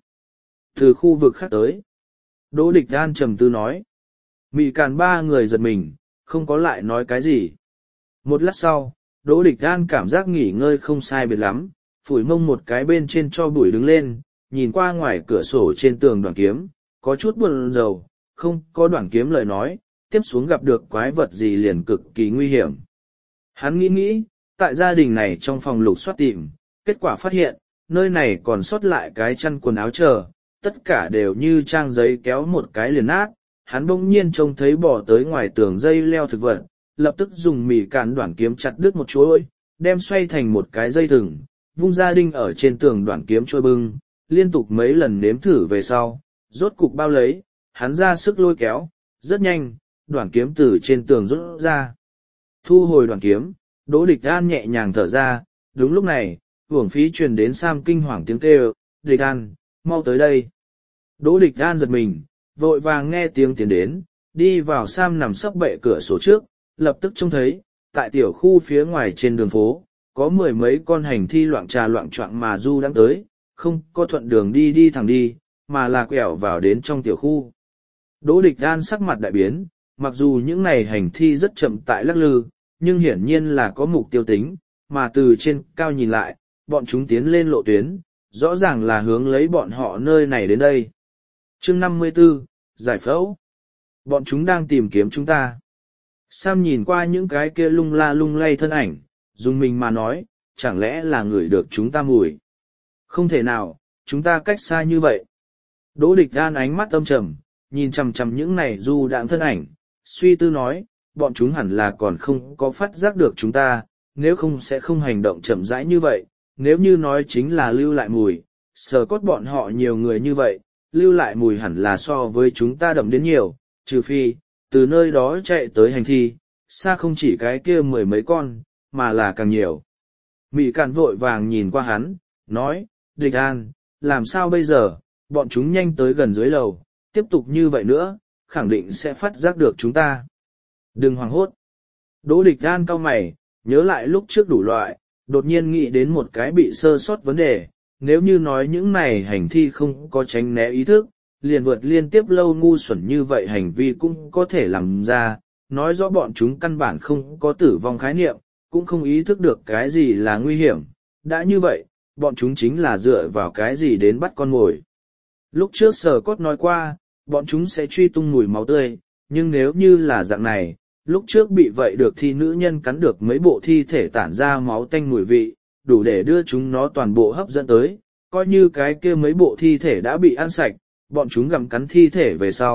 từ khu vực khác tới. Đỗ Địch An trầm tư nói. Mị Càn ba người giật mình, không có lại nói cái gì. Một lát sau, Đỗ Địch An cảm giác nghỉ ngơi không sai biệt lắm, phủi mông một cái bên trên cho bụi đứng lên, nhìn qua ngoài cửa sổ trên tường đoạn kiếm, có chút buồn rầu, không có đoạn kiếm lời nói, tiếp xuống gặp được quái vật gì liền cực kỳ nguy hiểm. Hắn nghĩ nghĩ, tại gia đình này trong phòng lục soát tìm, kết quả phát hiện, nơi này còn sót lại cái chăn quần áo chờ, tất cả đều như trang giấy kéo một cái liền nát. Hắn bỗng nhiên trông thấy bỏ tới ngoài tường dây leo thực vật, lập tức dùng mì càn đoạn kiếm chặt đứt một chuỗi, đem xoay thành một cái dây thừng, vung ra đinh ở trên tường đoạn kiếm trôi bưng, liên tục mấy lần nếm thử về sau, rốt cục bao lấy, hắn ra sức lôi kéo, rất nhanh, đoạn kiếm từ trên tường rút ra. Thu hồi đoạn kiếm, Đỗ Địch An nhẹ nhàng thở ra, đúng lúc này, hưởng phí truyền đến Sam kinh hoàng tiếng kêu, Địch An, mau tới đây. Đỗ Địch An giật mình, vội vàng nghe tiếng tiến đến, đi vào Sam nằm sấp bệ cửa sổ trước, lập tức trông thấy, tại tiểu khu phía ngoài trên đường phố, có mười mấy con hành thi loạn trà loạn choạng mà du đang tới, không có thuận đường đi đi thẳng đi, mà là quẹo vào đến trong tiểu khu. Đỗ Địch An sắc mặt đại biến, mặc dù những này hành thi rất chậm tại lắc lư, nhưng hiển nhiên là có mục tiêu tính, mà từ trên cao nhìn lại, bọn chúng tiến lên lộ tuyến, rõ ràng là hướng lấy bọn họ nơi này đến đây. Chương năm mươi tư, giải phẫu. Bọn chúng đang tìm kiếm chúng ta. Sam nhìn qua những cái kia lung la lung lay thân ảnh, dùng mình mà nói, chẳng lẽ là người được chúng ta mùi. Không thể nào, chúng ta cách xa như vậy. Đỗ Địch An ánh mắt âm trầm, nhìn chằm chằm những này du đãng thân ảnh, suy tư nói, bọn chúng hẳn là còn không có phát giác được chúng ta, nếu không sẽ không hành động chậm rãi như vậy, nếu như nói chính là lưu lại mùi, sờ cốt bọn họ nhiều người như vậy, lưu lại mùi hẳn là so với chúng ta đậm đến nhiều, trừ phi, từ nơi đó chạy tới hành thi, xa không chỉ cái kia mười mấy con, mà là càng nhiều. Mị Càn vội vàng nhìn qua hắn, nói, Địch An, làm sao bây giờ, bọn chúng nhanh tới gần dưới lầu, tiếp tục như vậy nữa, khẳng định sẽ phát giác được chúng ta. Đừng hoảng hốt. Đỗ Địch An cau mày, nhớ lại lúc trước đủ loại, đột nhiên nghĩ đến một cái bị sơ sót vấn đề, nếu như nói những này hành thi không có tránh né ý thức, liền vượt liên tiếp lâu ngu xuẩn như vậy hành vi cũng có thể làm ra, nói rõ bọn chúng căn bản không có tử vong khái niệm, cũng không ý thức được cái gì là nguy hiểm, đã như vậy, bọn chúng chính là dựa vào cái gì đến bắt con mồi. Lúc trước Sở Cốt nói qua, bọn chúng sẽ truy tung mùi máu tươi, nhưng nếu như là dạng này, lúc trước bị vậy được thì nữ nhân cắn được mấy bộ thi thể tản ra máu tanh mùi vị, đủ để đưa chúng nó toàn bộ hấp dẫn tới, coi như cái kia mấy bộ thi thể đã bị ăn sạch, bọn chúng gặm cắn thi thể về sau,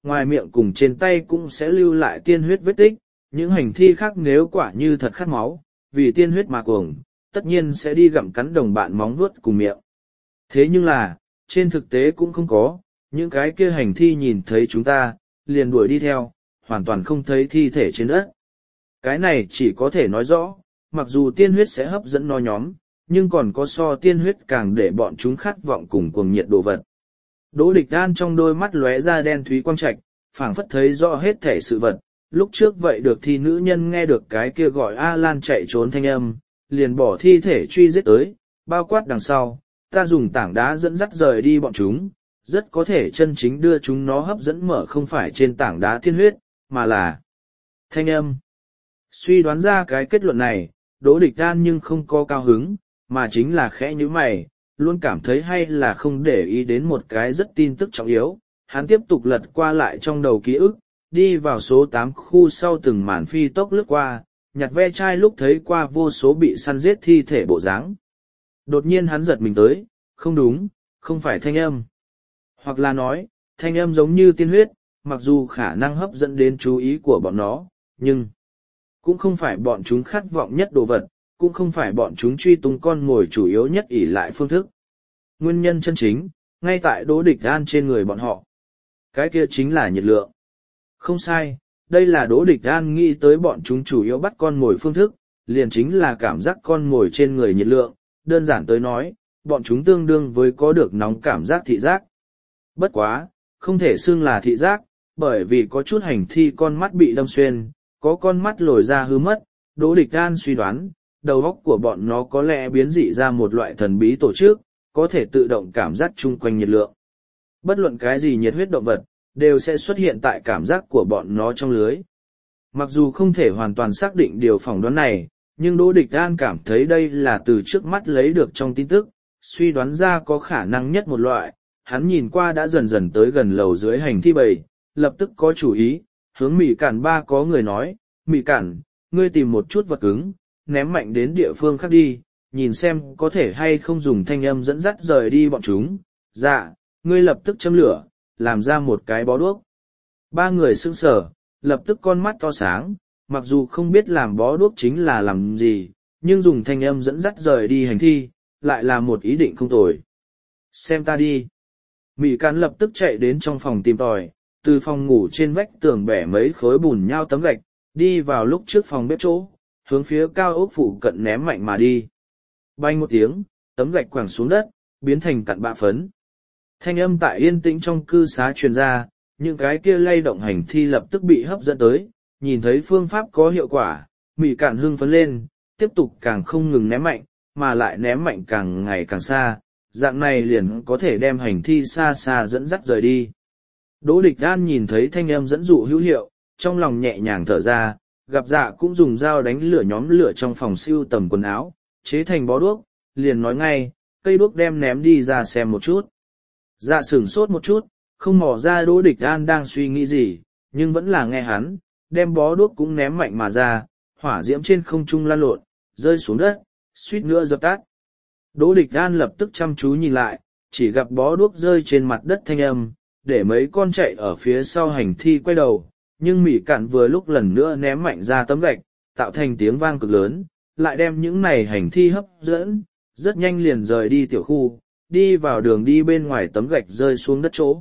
ngoài miệng cùng trên tay cũng sẽ lưu lại tiên huyết vết tích, những hành thi khác nếu quả như thật khát máu, vì tiên huyết mà cuồng, tất nhiên sẽ đi gặm cắn đồng bạn móng vuốt cùng miệng. Thế nhưng là, trên thực tế cũng không có, những cái kia hành thi nhìn thấy chúng ta, liền đuổi đi theo, hoàn toàn không thấy thi thể trên đất. Cái này chỉ có thể nói rõ, mặc dù tiên huyết sẽ hấp dẫn nó nhóm, nhưng còn có so tiên huyết càng để bọn chúng khát vọng cùng cuồng nhiệt đồ vật. Đỗ Địch An trong đôi mắt lóe ra đen thúy quang trạch, phảng phất thấy rõ hết thể sự vật, lúc trước vậy được thì nữ nhân nghe được cái kia gọi A Lan chạy trốn thanh âm, liền bỏ thi thể truy giết tới, bao quát đằng sau, ta dùng tảng đá dẫn dắt rời đi bọn chúng, rất có thể chân chính đưa chúng nó hấp dẫn mở không phải trên tảng đá tiên huyết, mà là thanh âm. Suy đoán ra cái kết luận này, Đỗ Địch An nhưng không có cao hứng, mà chính là khẽ như mày, luôn cảm thấy hay là không để ý đến một cái rất tin tức trọng yếu. Hắn tiếp tục lật qua lại trong đầu ký ức, đi vào số tám khu sau từng màn phi tốc lướt qua, nhặt ve chai lúc thấy qua vô số bị săn giết thi thể bộ dáng. Đột nhiên hắn giật mình tới, không đúng, không phải thanh âm. Hoặc là nói, thanh âm giống như tiên huyết, mặc dù khả năng hấp dẫn đến chú ý của bọn nó, nhưng cũng không phải bọn chúng khát vọng nhất đồ vật, cũng không phải bọn chúng truy tung con mồi chủ yếu nhất ỷ lại phương thức. Nguyên nhân chân chính, ngay tại Đỗ Địch An trên người bọn họ. Cái kia chính là nhiệt lượng. Không sai, đây là Đỗ Địch An nghĩ tới bọn chúng chủ yếu bắt con mồi phương thức, liền chính là cảm giác con mồi trên người nhiệt lượng, đơn giản tới nói, bọn chúng tương đương với có được nóng cảm giác thị giác. Bất quá, không thể xưng là thị giác, bởi vì có chút hành thi con mắt bị đâm xuyên, có con mắt lồi ra hư mất, Đỗ Địch An suy đoán, đầu óc của bọn nó có lẽ biến dị ra một loại thần bí tổ chức, có thể tự động cảm giác chung quanh nhiệt lượng. Bất luận cái gì nhiệt huyết động vật, đều sẽ xuất hiện tại cảm giác của bọn nó trong lưới. Mặc dù không thể hoàn toàn xác định điều phỏng đoán này, nhưng Đỗ Địch An cảm thấy đây là từ trước mắt lấy được trong tin tức, suy đoán ra có khả năng nhất một loại. Hắn nhìn qua đã dần dần tới gần lầu dưới hành thi bầy, lập tức có chủ ý, hướng Mị Cản ba có người nói, Mị Cản, ngươi tìm một chút vật cứng, ném mạnh đến địa phương khác đi, nhìn xem có thể hay không dùng thanh âm dẫn dắt rời đi bọn chúng. Dạ, ngươi lập tức châm lửa, làm ra một cái bó đuốc. Ba người sững sờ, lập tức con mắt to sáng, mặc dù không biết làm bó đuốc chính là làm gì, nhưng dùng thanh âm dẫn dắt rời đi hành thi, lại là một ý định không tồi. Xem ta đi. Mị Cản lập tức chạy đến trong phòng tìm tòi, từ phòng ngủ trên vách tường bẻ mấy khối bùn nhao tấm gạch, đi vào lúc trước phòng bếp chỗ, hướng phía cao ốc phụ cận ném mạnh mà đi. Banh một tiếng, tấm gạch quẳng xuống đất, biến thành cặn bã phấn. Thanh âm tại yên tĩnh trong cư xá truyền ra, những cái kia lay động hành thi lập tức bị hấp dẫn tới, nhìn thấy phương pháp có hiệu quả, Mị Cản hưng phấn lên, tiếp tục càng không ngừng ném mạnh, mà lại ném mạnh càng ngày càng xa, dạng này liền có thể đem hành thi xa xa dẫn dắt rời đi. Đỗ Địch An nhìn thấy thanh âm dẫn dụ hữu hiệu, trong lòng nhẹ nhàng thở ra, gặp Dạ cũng dùng dao đánh lửa nhóm lửa trong phòng siêu tầm quần áo, chế thành bó đuốc, liền nói ngay, cây đuốc đem ném đi ra xem một chút. Dạ sửng sốt một chút, không mò ra Đỗ Địch An đang suy nghĩ gì, nhưng vẫn là nghe hắn, đem bó đuốc cũng ném mạnh mà ra, hỏa diễm trên không trung lan lộn, rơi xuống đất, suýt nữa dập tắt. Đỗ Địch An lập tức chăm chú nhìn lại, chỉ gặp bó đuốc rơi trên mặt đất thanh âm, để mấy con chạy ở phía sau hành thi quay đầu, nhưng Mị Cản vừa lúc lần nữa ném mạnh ra tấm gạch, tạo thành tiếng vang cực lớn, lại đem những này hành thi hấp dẫn, rất nhanh liền rời đi tiểu khu, đi vào đường đi bên ngoài tấm gạch rơi xuống đất chỗ.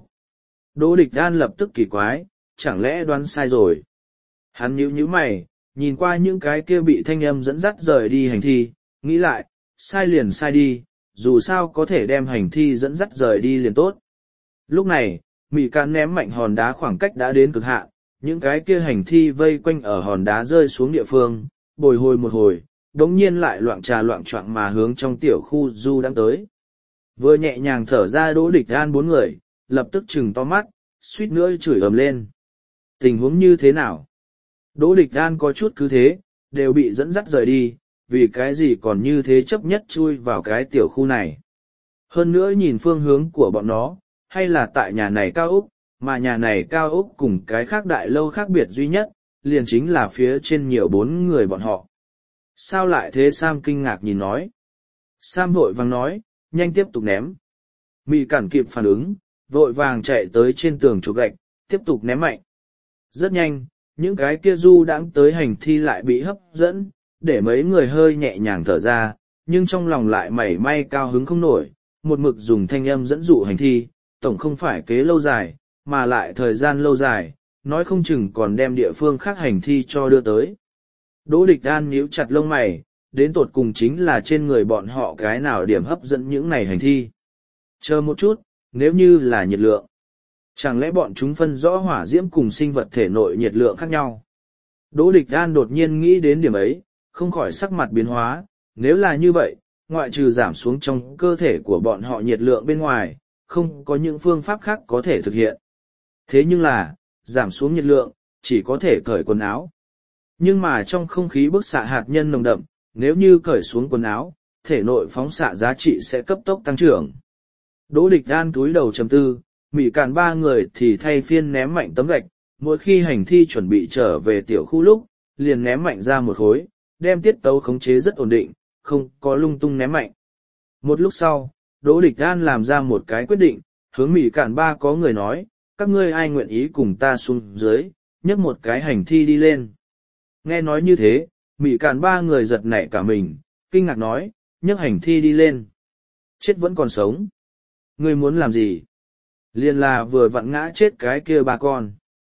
Đỗ Địch An lập tức kỳ quái, chẳng lẽ đoán sai rồi. Hắn nhíu nhíu mày, nhìn qua những cái kia bị thanh âm dẫn dắt rời đi hành thi, nghĩ lại, sai liền sai đi, dù sao có thể đem hành thi dẫn dắt rời đi liền tốt. Lúc này, Mị Cản ném mạnh hòn đá khoảng cách đã đến cực hạn, những cái kia hành thi vây quanh ở hòn đá rơi xuống địa phương, bồi hồi một hồi, đống nhiên lại loạn trà loạn choạng mà hướng trong tiểu khu du đang tới. Vừa nhẹ nhàng thở ra Đỗ Địch An bốn người, lập tức trừng to mắt, suýt nữa chửi ầm lên. Tình huống như thế nào? Đỗ Địch An có chút cứ thế, đều bị dẫn dắt rời đi, vì cái gì còn như thế chấp nhất chui vào cái tiểu khu này. Hơn nữa nhìn phương hướng của bọn nó, hay là tại nhà này cao ốc, mà nhà này cao ốc cùng cái khác đại lâu khác biệt duy nhất, liền chính là phía trên nhiều bốn người bọn họ. Sao lại thế? Sam kinh ngạc nhìn nói. Sam vội vàng nói, nhanh tiếp tục ném. Mị Cản kịp phản ứng, vội vàng chạy tới trên tường chụp gạch, tiếp tục ném mạnh. Rất nhanh, những cái kia du đãng tới hành thi lại bị hấp dẫn, để mấy người hơi nhẹ nhàng thở ra, nhưng trong lòng lại mảy may cao hứng không nổi, một mực dùng thanh âm dẫn dụ hành thi, tổng không phải kế lâu dài, mà lại thời gian lâu dài, nói không chừng còn đem địa phương khác hành thi cho đưa tới. Đỗ Địch An nhíu chặt lông mày, đến tột cùng chính là trên người bọn họ cái nào điểm hấp dẫn những này hành thi. Chờ một chút, nếu như là nhiệt lượng, chẳng lẽ bọn chúng phân rõ hỏa diễm cùng sinh vật thể nội nhiệt lượng khác nhau? Đỗ Địch An đột nhiên nghĩ đến điểm ấy, không khỏi sắc mặt biến hóa, nếu là như vậy, ngoại trừ giảm xuống trong cơ thể của bọn họ nhiệt lượng bên ngoài, không có những phương pháp khác có thể thực hiện. Thế nhưng là, giảm xuống nhiệt lượng, chỉ có thể cởi quần áo. Nhưng mà trong không khí bức xạ hạt nhân nồng đậm, nếu như cởi xuống quần áo, thể nội phóng xạ giá trị sẽ cấp tốc tăng trưởng. Đỗ Địch An túi đầu trầm tư, Mị Cản ba người thì thay phiên ném mạnh tấm gạch, mỗi khi hành thi chuẩn bị trở về tiểu khu lúc, liền ném mạnh ra một khối, đem tiết tấu khống chế rất ổn định, không có lung tung ném mạnh. Một lúc sau, Đỗ Địch An làm ra một cái quyết định, hướng Mị Cản ba có người nói, các ngươi ai nguyện ý cùng ta xuống dưới, nhấc một cái hành thi đi lên. Nghe nói như thế, Mị Cản ba người giật nảy cả mình, kinh ngạc nói, nhấc hành thi đi lên. Chết vẫn còn sống. Ngươi muốn làm gì? Liên là vừa vặn ngã chết cái kia ba con.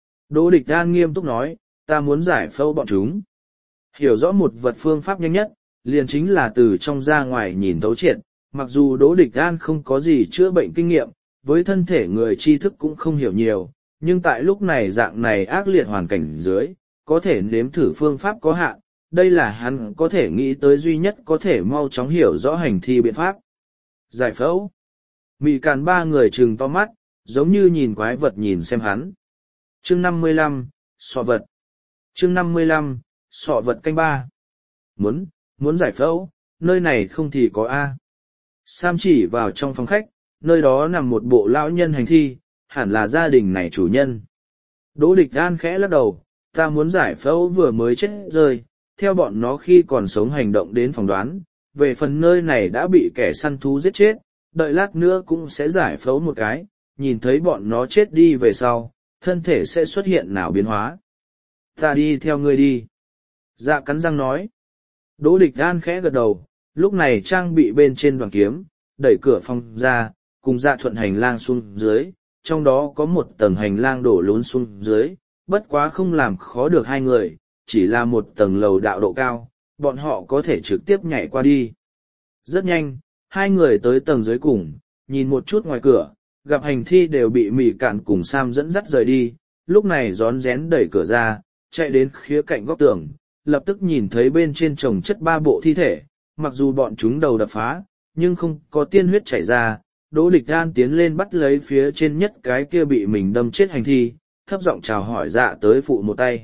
Đỗ Địch An nghiêm túc nói, ta muốn giải phẫu bọn chúng. Hiểu rõ một vật phương pháp nhanh nhất, liền chính là từ trong ra ngoài nhìn thấu triệt, mặc dù Đỗ Địch An không có gì chữa bệnh kinh nghiệm, với thân thể người tri thức cũng không hiểu nhiều, nhưng tại lúc này dạng này ác liệt hoàn cảnh dưới, có thể nếm thử phương pháp có hạn, đây là hắn có thể nghĩ tới duy nhất có thể mau chóng hiểu rõ hành thi biện pháp. Giải phẫu. Mị Cản ba người trừng to mắt, giống như nhìn quái vật nhìn xem hắn. Chương năm mươi lăm, sọ vật. Chương năm mươi lăm, sọ vật canh ba. Muốn, muốn giải phẫu, nơi này không thì có A. Sam chỉ vào trong phòng khách, nơi đó nằm một bộ lão nhân hành thi, hẳn là gia đình này chủ nhân. Đỗ Địch An khẽ lắc đầu, ta muốn giải phẫu vừa mới chết rơi, theo bọn nó khi còn sống hành động đến phỏng đoán, về phần nơi này đã bị kẻ săn thú giết chết, đợi lát nữa cũng sẽ giải phẫu một cái, nhìn thấy bọn nó chết đi về sau, thân thể sẽ xuất hiện nào biến hóa. Ta đi theo ngươi đi. Dạ cắn răng nói. Đỗ Địch An khẽ gật đầu, lúc này trang bị bên trên đoàn kiếm, đẩy cửa phòng ra, cùng dạ thuận hành lang xuống dưới, trong đó có một tầng hành lang đổ lún xuống dưới, bất quá không làm khó được hai người, chỉ là một tầng lầu đạo độ cao, bọn họ có thể trực tiếp nhảy qua đi. Rất nhanh, hai người tới tầng dưới cùng, nhìn một chút ngoài cửa, gặp hành thi đều bị Mị Cản cùng Sam dẫn dắt rời đi, lúc này rón rén đẩy cửa ra, chạy đến khía cạnh góc tường, lập tức nhìn thấy bên trên chồng chất ba bộ thi thể, mặc dù bọn chúng đầu đập phá, nhưng không có tiên huyết chảy ra. Đỗ Địch An tiến lên bắt lấy phía trên nhất cái kia bị mình đâm chết hành thi, thấp giọng chào hỏi dạ tới phụ một tay.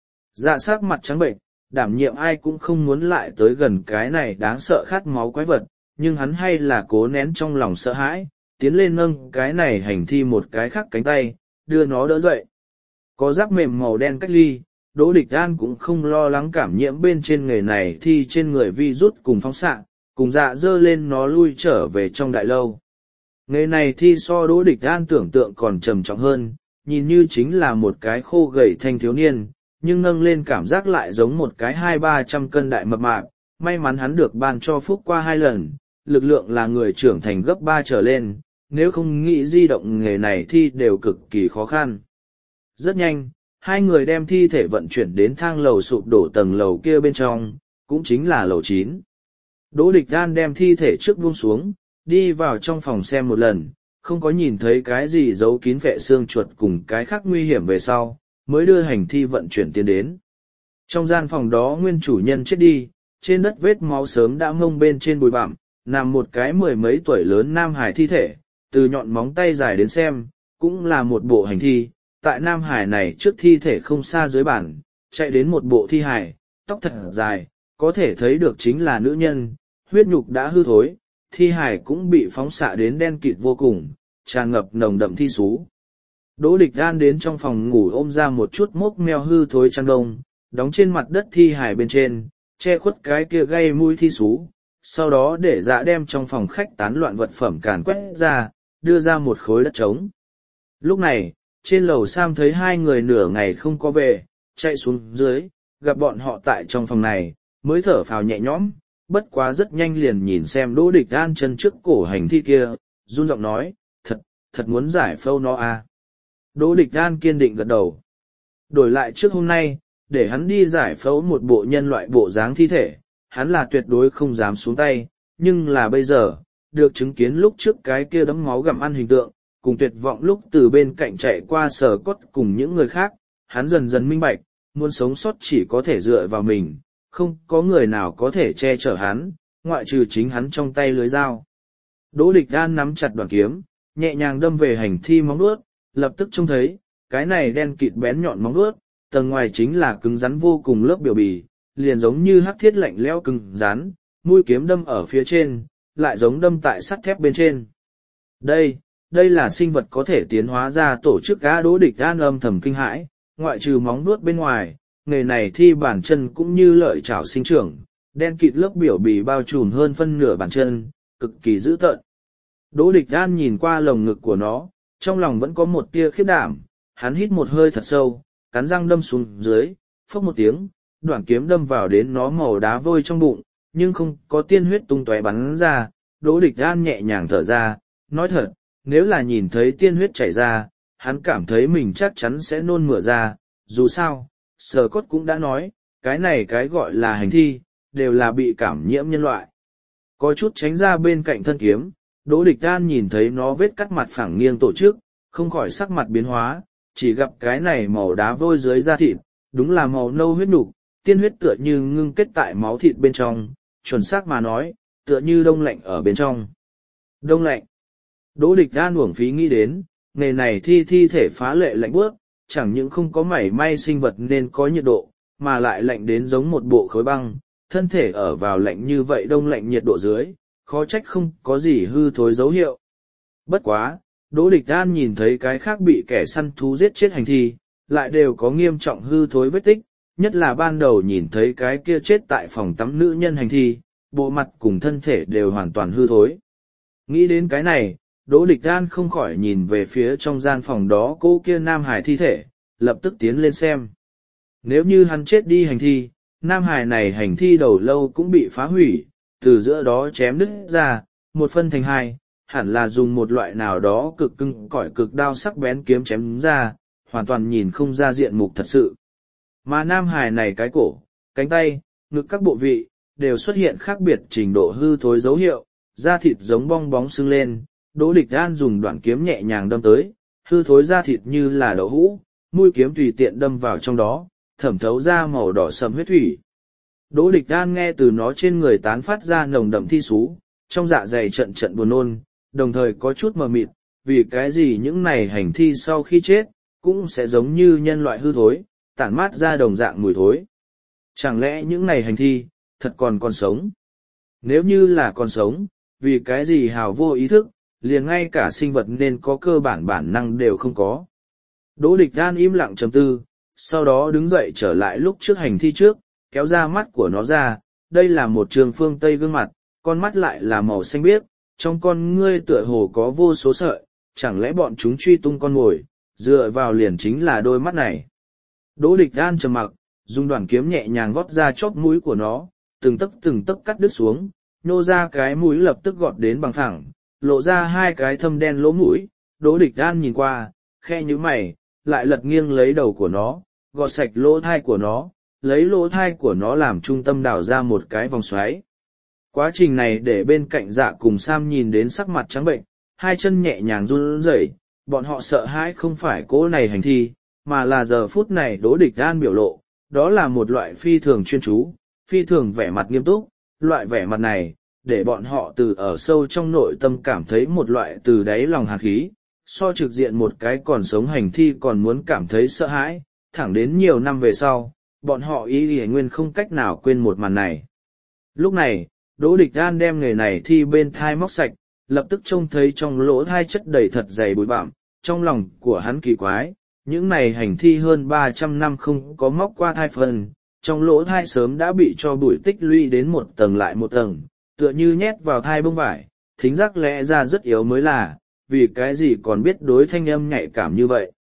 Dạ sắc mặt trắng bệnh, đảm nhiệm ai cũng không muốn lại tới gần cái này đáng sợ khát máu quái vật, nhưng hắn hay là cố nén trong lòng sợ hãi, tiến lên nâng cái này hành thi một cái khác cánh tay, đưa nó đỡ dậy. Có giáp mềm màu đen cách ly, Đỗ Địch An cũng không lo lắng cảm nhiễm bên trên người này thi trên người vi rút cùng phóng xạ, cùng dạ dơ lên nó lui trở về trong đại lâu. Nghề này thi so Đỗ Địch An tưởng tượng còn trầm trọng hơn, nhìn như chính là một cái khô gầy thanh thiếu niên, nhưng nâng lên cảm giác lại giống một cái hai ba trăm cân đại mập mạp. May mắn hắn được ban cho phúc qua hai lần, lực lượng là người trưởng thành gấp ba trở lên, nếu không nghĩ di động nghề này thi đều cực kỳ khó khăn. Rất nhanh, hai người đem thi thể vận chuyển đến thang lầu sụp đổ tầng lầu kia bên trong, cũng chính là lầu chín. Đỗ Địch An đem thi thể trước buông xuống, đi vào trong phòng xem một lần, không có nhìn thấy cái gì giấu kín vệ xương chuột cùng cái khác nguy hiểm về sau, mới đưa hành thi vận chuyển tiến đến. Trong gian phòng đó nguyên chủ nhân chết đi, trên đất vết máu sớm đã mông bên trên bụi bặm, nằm một cái mười mấy tuổi lớn nam hải thi thể, từ nhọn móng tay dài đến xem, cũng là một bộ hành thi. Tại nam hải này trước thi thể không xa dưới bàn, chạy đến một bộ thi hải, tóc thật dài, có thể thấy được chính là nữ nhân, huyết nhục đã hư thối, thi hải cũng bị phóng xạ đến đen kịt vô cùng, tràn ngập nồng đậm thi xú. Đỗ Địch An đến trong phòng ngủ ôm ra một chút mốc meo hư thối chăn đông, đóng trên mặt đất thi hải bên trên, che khuất cái kia gây mùi thi xú, sau đó để dạ đem trong phòng khách tán loạn vật phẩm càn quét ra, đưa ra một khối đất trống. Lúc này, trên lầu Sam thấy hai người nửa ngày không có về, chạy xuống dưới, gặp bọn họ tại trong phòng này, mới thở phào nhẹ nhõm, bất quá rất nhanh liền nhìn xem Đỗ Địch An chân trước cổ hành thi kia, run giọng nói, thật, thật muốn giải phẫu nó à. Đỗ Địch An kiên định gật đầu. Đổi lại trước hôm nay, để hắn đi giải phẫu một bộ nhân loại bộ dáng thi thể, hắn là tuyệt đối không dám xuống tay, nhưng là bây giờ, được chứng kiến lúc trước cái kia đấm máu gặm ăn hình tượng, cùng tuyệt vọng lúc từ bên cạnh chạy qua Sở Cốt cùng những người khác, hắn dần dần minh bạch, muốn sống sót chỉ có thể dựa vào mình, không có người nào có thể che chở hắn, ngoại trừ chính hắn trong tay lưới dao. Đỗ Địch An nắm chặt đoàn kiếm, nhẹ nhàng đâm về hành thi móng vuốt, lập tức trông thấy, cái này đen kịt bén nhọn móng vuốt, tầng ngoài chính là cứng rắn vô cùng lớp biểu bì, liền giống như hắc thiết lạnh lẽo cứng rắn, mũi kiếm đâm ở phía trên, lại giống đâm tại sắt thép bên trên. Đây, đây là sinh vật có thể tiến hóa ra tổ chức cá. Đỗ Địch An âm thầm kinh hãi, ngoại trừ móng vuốt bên ngoài, nghề này thi bản chân cũng như lợi chảo sinh trưởng, đen kịt lớp biểu bì bao trùm hơn phân nửa bàn chân, cực kỳ dữ tợn. Đỗ Địch An nhìn qua lồng ngực của nó, trong lòng vẫn có một tia khiếp đảm, hắn hít một hơi thật sâu, cắn răng đâm xuống dưới, phốc một tiếng, đoạn kiếm đâm vào đến nó màu đá vôi trong bụng, nhưng không có tiên huyết tung tóe bắn ra. Đỗ Địch An nhẹ nhàng thở ra, nói thật, nếu là nhìn thấy tiên huyết chảy ra, hắn cảm thấy mình chắc chắn sẽ nôn mửa ra, dù sao, Sở Cốt cũng đã nói, cái này cái gọi là hành thi, đều là bị cảm nhiễm nhân loại. Có chút tránh ra bên cạnh thân kiếm, Đỗ Địch An nhìn thấy nó vết cắt mặt phẳng nghiêng tổ chức, không khỏi sắc mặt biến hóa, chỉ gặp cái này màu đá vôi dưới da thịt, đúng là màu nâu huyết nục, tiên huyết tựa như ngưng kết tại máu thịt bên trong, chuẩn xác mà nói, tựa như đông lạnh ở bên trong. Đông lạnh. Đỗ Địch An uổng phí nghĩ đến, nghề này thi thi thể phá lệ lạnh bước, chẳng những không có mảy may sinh vật nên có nhiệt độ, mà lại lạnh đến giống một bộ khối băng, thân thể ở vào lạnh như vậy đông lạnh nhiệt độ dưới, khó trách không có gì hư thối dấu hiệu. Bất quá, Đỗ Địch An nhìn thấy cái khác bị kẻ săn thú giết chết hành thi, lại đều có nghiêm trọng hư thối vết tích, nhất là ban đầu nhìn thấy cái kia chết tại phòng tắm nữ nhân hành thi, bộ mặt cùng thân thể đều hoàn toàn hư thối. Nghĩ đến cái này, Đỗ Địch An không khỏi nhìn về phía trong gian phòng đó cô kia Nam Hải thi thể, lập tức tiến lên xem. Nếu như hắn chết đi hành thi, Nam Hải này hành thi đầu lâu cũng bị phá hủy, từ giữa đó chém đứt ra, một phân thành hai, hẳn là dùng một loại nào đó cực cứng cỏi cực đao sắc bén kiếm chém ra, hoàn toàn nhìn không ra diện mục thật sự. Mà Nam Hải này cái cổ, cánh tay, ngực các bộ vị, đều xuất hiện khác biệt trình độ hư thối dấu hiệu, da thịt giống bong bóng sưng lên. Đỗ Địch An dùng đoạn kiếm nhẹ nhàng đâm tới, hư thối da thịt như là đậu hũ, mũi kiếm tùy tiện đâm vào trong đó, thẩm thấu ra màu đỏ sẫm huyết thủy. Đỗ Địch An nghe từ nó trên người tán phát ra nồng đậm thi sú, trong dạ dày trận trận buồn nôn, đồng thời có chút mờ mịt, vì cái gì những này hành thi sau khi chết, cũng sẽ giống như nhân loại hư thối, tản mát ra đồng dạng mùi thối. Chẳng lẽ những này hành thi, thật còn còn sống? Nếu như là còn sống, vì cái gì hào vô ý thức, liền ngay cả sinh vật nên có cơ bản bản năng đều không có. Đỗ Địch An im lặng trầm tư, sau đó đứng dậy trở lại lúc trước hành thi trước, kéo ra mắt của nó ra, đây là một trường phương Tây gương mặt, con mắt lại là màu xanh biếc, trong con ngươi tựa hồ có vô số sợi, chẳng lẽ bọn chúng truy tung con mồi, dựa vào liền chính là đôi mắt này. Đỗ Địch An trầm mặc, dùng đoạn kiếm nhẹ nhàng vót ra chóp mũi của nó, từng tấc từng tấc cắt đứt xuống, nhô ra cái mũi lập tức gọt đến bằng thẳng, lộ ra hai cái thâm đen lỗ mũi. Đỗ Địch An nhìn qua, khe nhíu mày, lại lật nghiêng lấy đầu của nó, gọt sạch lỗ thai của nó, lấy lỗ thai của nó làm trung tâm đào ra một cái vòng xoáy. Quá trình này để bên cạnh Dạ cùng Sam nhìn đến sắc mặt trắng bệnh, hai chân nhẹ nhàng run rẩy, bọn họ sợ hãi không phải cỗ này hành thi, mà là giờ phút này Đỗ Địch An biểu lộ, đó là một loại phi thường chuyên chú, phi thường vẻ mặt nghiêm túc, loại vẻ mặt này, để bọn họ từ ở sâu trong nội tâm cảm thấy một loại từ đáy lòng hàn khí, so trực diện một cái còn sống hành thi còn muốn cảm thấy sợ hãi, thẳng đến nhiều năm về sau, bọn họ ý ý nguyên không cách nào quên một màn này. Lúc này, Đỗ Địch An đem nghề này thi bên thai móc sạch, lập tức trông thấy trong lỗ thai chất đầy thật dày bụi bặm, trong lòng của hắn kỳ quái, những này hành thi hơn ba trăm năm không có móc qua thai phần, trong lỗ thai sớm đã bị cho bụi tích lũy đến một tầng lại một tầng, tựa như nhét vào thai bông vải, thính giác lẽ ra rất yếu mới là, vì cái gì còn biết đối thanh âm nhạy cảm như vậy.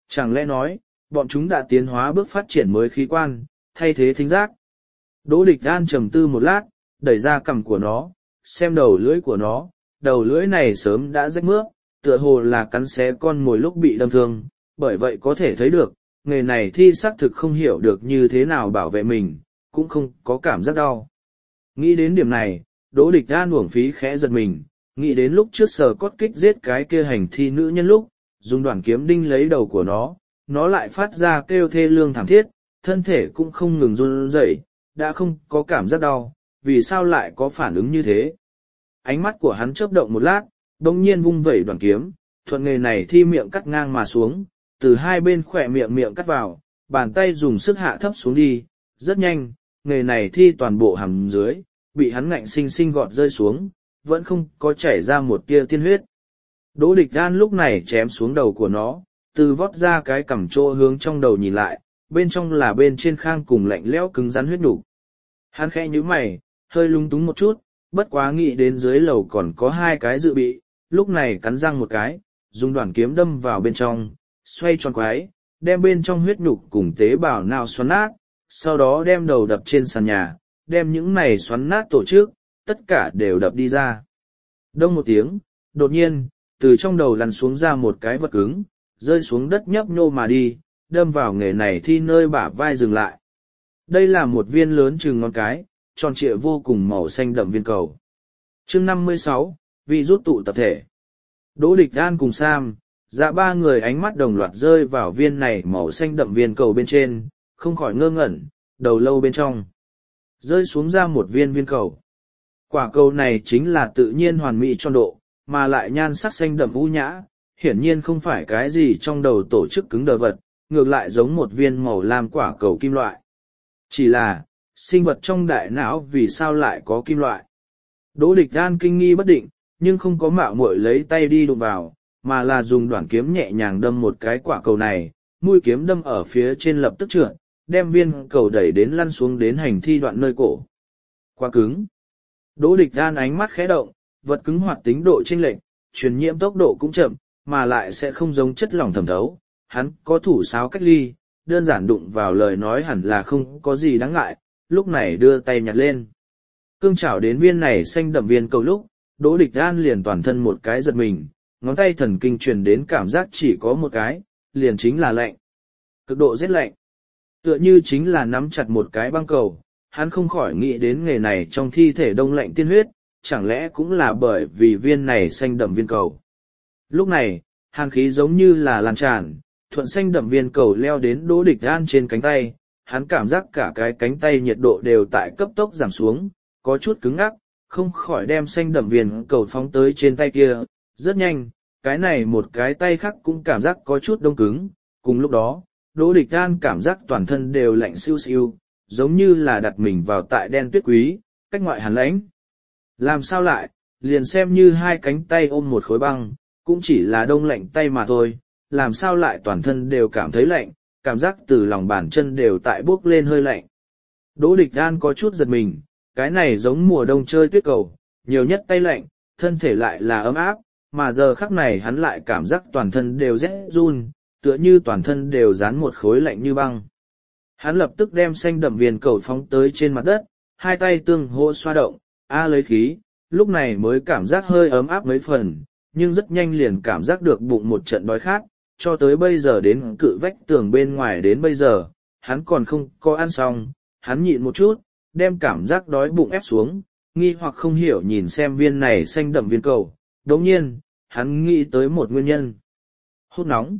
Chẳng lẽ nói, bọn chúng đã tiến hóa bước phát triển mới khí quan, thay thế thính giác. Đỗ Địch An trầm tư một lát, đẩy ra cằm của nó, xem đầu lưỡi của nó, đầu lưỡi này sớm đã rách mướp, tựa hồ là cắn xé con mồi lúc bị đâm thương, bởi vậy có thể thấy được, nghề này thi xác thực không hiểu được như thế nào bảo vệ mình, cũng không có cảm giác đau. Nghĩ đến điểm này, Đỗ Địch An uổng phí khẽ giật mình, nghĩ đến lúc trước sờ cốt kích giết cái kia hành thi nữ nhân lúc, dùng đoạn kiếm đinh lấy đầu của nó, nó lại phát ra kêu thê lương thảm thiết, thân thể cũng không ngừng run rẩy, đã không có cảm giác đau, vì sao lại có phản ứng như thế. Ánh mắt của hắn chớp động một lát, bỗng nhiên vung vẩy đoạn kiếm, thuận nghề này thi miệng cắt ngang mà xuống, từ hai bên khỏe miệng miệng cắt vào, bàn tay dùng sức hạ thấp xuống đi, rất nhanh, nghề này thi toàn bộ hàm dưới, bị hắn ngạnh sinh sinh gọt rơi xuống, vẫn không có chảy ra một tia tiên huyết. Đỗ Địch An lúc này chém xuống đầu của nó, từ vót ra cái cằm trô hướng trong đầu nhìn lại, bên trong là bên trên khang cùng lạnh lẽo cứng rắn huyết nhục. Hắn khẽ nhíu mày, hơi lung túng một chút, bất quá nghĩ đến dưới lầu còn có hai cái dự bị, lúc này cắn răng một cái, dùng đoạn kiếm đâm vào bên trong, xoay tròn quái, đem bên trong huyết nhục cùng tế bào nào xoắn nát, sau đó đem đầu đập trên sàn nhà, đem những này xoắn nát tổ chức, tất cả đều đập đi ra. Đông một tiếng, đột nhiên, từ trong đầu lăn xuống ra một cái vật cứng, rơi xuống đất nhấp nhô mà đi, đâm vào nghề này thi nơi bả vai dừng lại. Đây là một viên lớn chừng ngón cái, tròn trịa vô cùng màu xanh đậm viên cầu. Chương năm mươi sáu, vi rút tụ tập thể. Đỗ Địch An cùng Sam, dạ ba người ánh mắt đồng loạt rơi vào viên này màu xanh đậm viên cầu bên trên, không khỏi ngơ ngẩn, đầu lâu bên trong. Rơi xuống ra một viên viên cầu. Quả cầu này chính là tự nhiên hoàn mỹ tròn độ, mà lại nhan sắc xanh đậm u nhã, hiển nhiên không phải cái gì trong đầu tổ chức cứng đờ vật, ngược lại giống một viên màu lam quả cầu kim loại. Chỉ là, sinh vật trong đại não vì sao lại có kim loại? Đỗ Địch An kinh nghi bất định, nhưng không có mạo muội lấy tay đi đụng vào, mà là dùng đoạn kiếm nhẹ nhàng đâm một cái quả cầu này, mũi kiếm đâm ở phía trên lập tức trượt, đem viên cầu đẩy đến lăn xuống đến hành thi đoạn nơi cổ. Quá cứng. Đỗ Địch An ánh mắt khẽ động, vật cứng hoạt tính độ chênh lệch, truyền nhiễm tốc độ cũng chậm, mà lại sẽ không giống chất lỏng thẩm thấu. Hắn có thủ sáo cách ly, đơn giản đụng vào lời nói hẳn là không có gì đáng ngại, lúc này đưa tay nhặt lên. Cương chảo đến viên này xanh đậm viên cầu lúc, Đỗ Địch An liền toàn thân một cái giật mình, ngón tay thần kinh truyền đến cảm giác chỉ có một cái, liền chính là lạnh. Cực độ rét lạnh. Tựa như chính là nắm chặt một cái băng cầu, hắn không khỏi nghĩ đến nghề này trong thi thể đông lạnh tiên huyết, chẳng lẽ cũng là bởi vì viên này xanh đậm viên cầu. Lúc này, hàn khí giống như là lan tràn, thuận xanh đậm viên cầu leo đến Đỗ Địch An trên cánh tay, hắn cảm giác cả cái cánh tay nhiệt độ đều tại cấp tốc giảm xuống, có chút cứng ngắc, không khỏi đem xanh đậm viên cầu phóng tới trên tay kia, rất nhanh, cái này một cái tay khác cũng cảm giác có chút đông cứng, cùng lúc đó, Đỗ Địch An cảm giác toàn thân đều lạnh siêu siêu, giống như là đặt mình vào tại đen tuyết quý, cách ngoại hàn lãnh. Làm sao lại, liền xem như hai cánh tay ôm một khối băng, cũng chỉ là đông lạnh tay mà thôi, làm sao lại toàn thân đều cảm thấy lạnh, cảm giác từ lòng bàn chân đều tại bốc lên hơi lạnh. Đỗ Địch An có chút giật mình, cái này giống mùa đông chơi tuyết cầu, nhiều nhất tay lạnh, thân thể lại là ấm áp, mà giờ khắc này hắn lại cảm giác toàn thân đều rét run, tựa như toàn thân đều dán một khối lạnh như băng. Hắn lập tức đem xanh đậm viên cầu phóng tới trên mặt đất, hai tay tương hỗ xoa động, a lấy khí, lúc này mới cảm giác hơi ấm áp mấy phần, nhưng rất nhanh liền cảm giác được bụng một trận đói khát, cho tới bây giờ đến cự vách tường bên ngoài đến bây giờ, hắn còn không có ăn xong, hắn nhịn một chút, đem cảm giác đói bụng ép xuống, nghi hoặc không hiểu nhìn xem viên này xanh đậm viên cầu, đồng nhiên, hắn nghĩ tới một nguyên nhân. Hút nóng.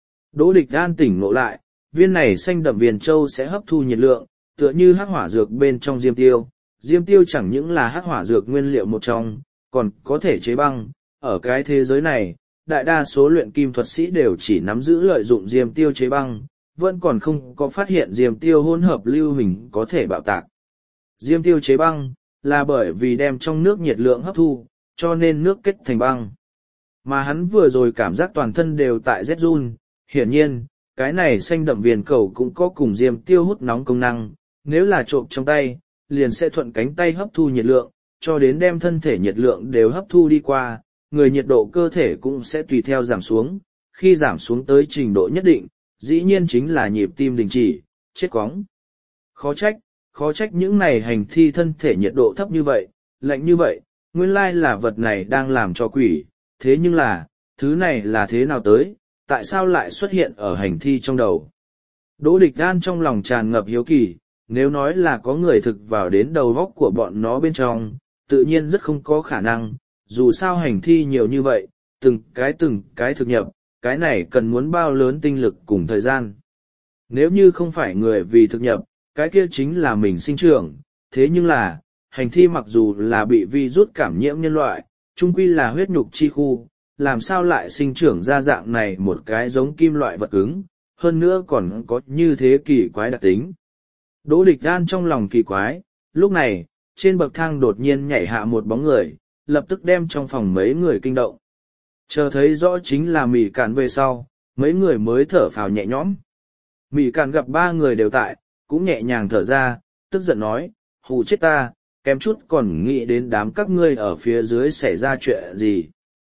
Đỗ Địch An tỉnh ngộ lại, viên này xanh đậm viên châu sẽ hấp thu nhiệt lượng, tựa như hắc hỏa dược bên trong diêm tiêu. Diêm tiêu chẳng những là hắc hỏa dược nguyên liệu một trong, còn có thể chế băng. Ở cái thế giới này, đại đa số luyện kim thuật sĩ đều chỉ nắm giữ lợi dụng diêm tiêu chế băng, vẫn còn không có phát hiện diêm tiêu hỗn hợp lưu huỳnh có thể bạo tạc. Diêm tiêu chế băng, là bởi vì đem trong nước nhiệt lượng hấp thu, cho nên nước kết thành băng. Mà hắn vừa rồi cảm giác toàn thân đều tại rét run, hiển nhiên, cái này xanh đậm viên cầu cũng có cùng diêm tiêu hút nóng công năng, nếu là trộm trong tay, liền sẽ thuận cánh tay hấp thu nhiệt lượng, cho đến đem thân thể nhiệt lượng đều hấp thu đi qua, người nhiệt độ cơ thể cũng sẽ tùy theo giảm xuống, khi giảm xuống tới trình độ nhất định, dĩ nhiên chính là nhịp tim đình chỉ, chết cóng. Khó trách, khó trách những này hành thi thân thể nhiệt độ thấp như vậy, lạnh như vậy, nguyên lai là vật này đang làm cho quỷ, thế nhưng là, thứ này là thế nào tới, tại sao lại xuất hiện ở hành thi trong đầu? Đỗ Địch An trong lòng tràn ngập hiếu kỳ, nếu nói là có người thực vào đến đầu góc của bọn nó bên trong, tự nhiên rất không có khả năng, dù sao hành thi nhiều như vậy, từng cái từng cái thực nhập, cái này cần muốn bao lớn tinh lực cùng thời gian. Nếu như không phải người vì thực nhập, cái kia chính là mình sinh trưởng, thế nhưng là, hành thi mặc dù là bị virus cảm nhiễm nhân loại, chung quy là huyết nhục chi khu, làm sao lại sinh trưởng ra dạng này một cái giống kim loại vật cứng, hơn nữa còn có như thế kỳ quái đặc tính. Đỗ Địch An trong lòng kỳ quái, lúc này, trên bậc thang đột nhiên nhảy hạ một bóng người, lập tức đem trong phòng mấy người kinh động. Chờ thấy rõ chính là Mị Cản về sau, mấy người mới thở phào nhẹ nhõm. Mị Cản gặp ba người đều tại, cũng nhẹ nhàng thở ra, tức giận nói, hù chết ta, kém chút còn nghĩ đến đám các ngươi ở phía dưới xảy ra chuyện gì.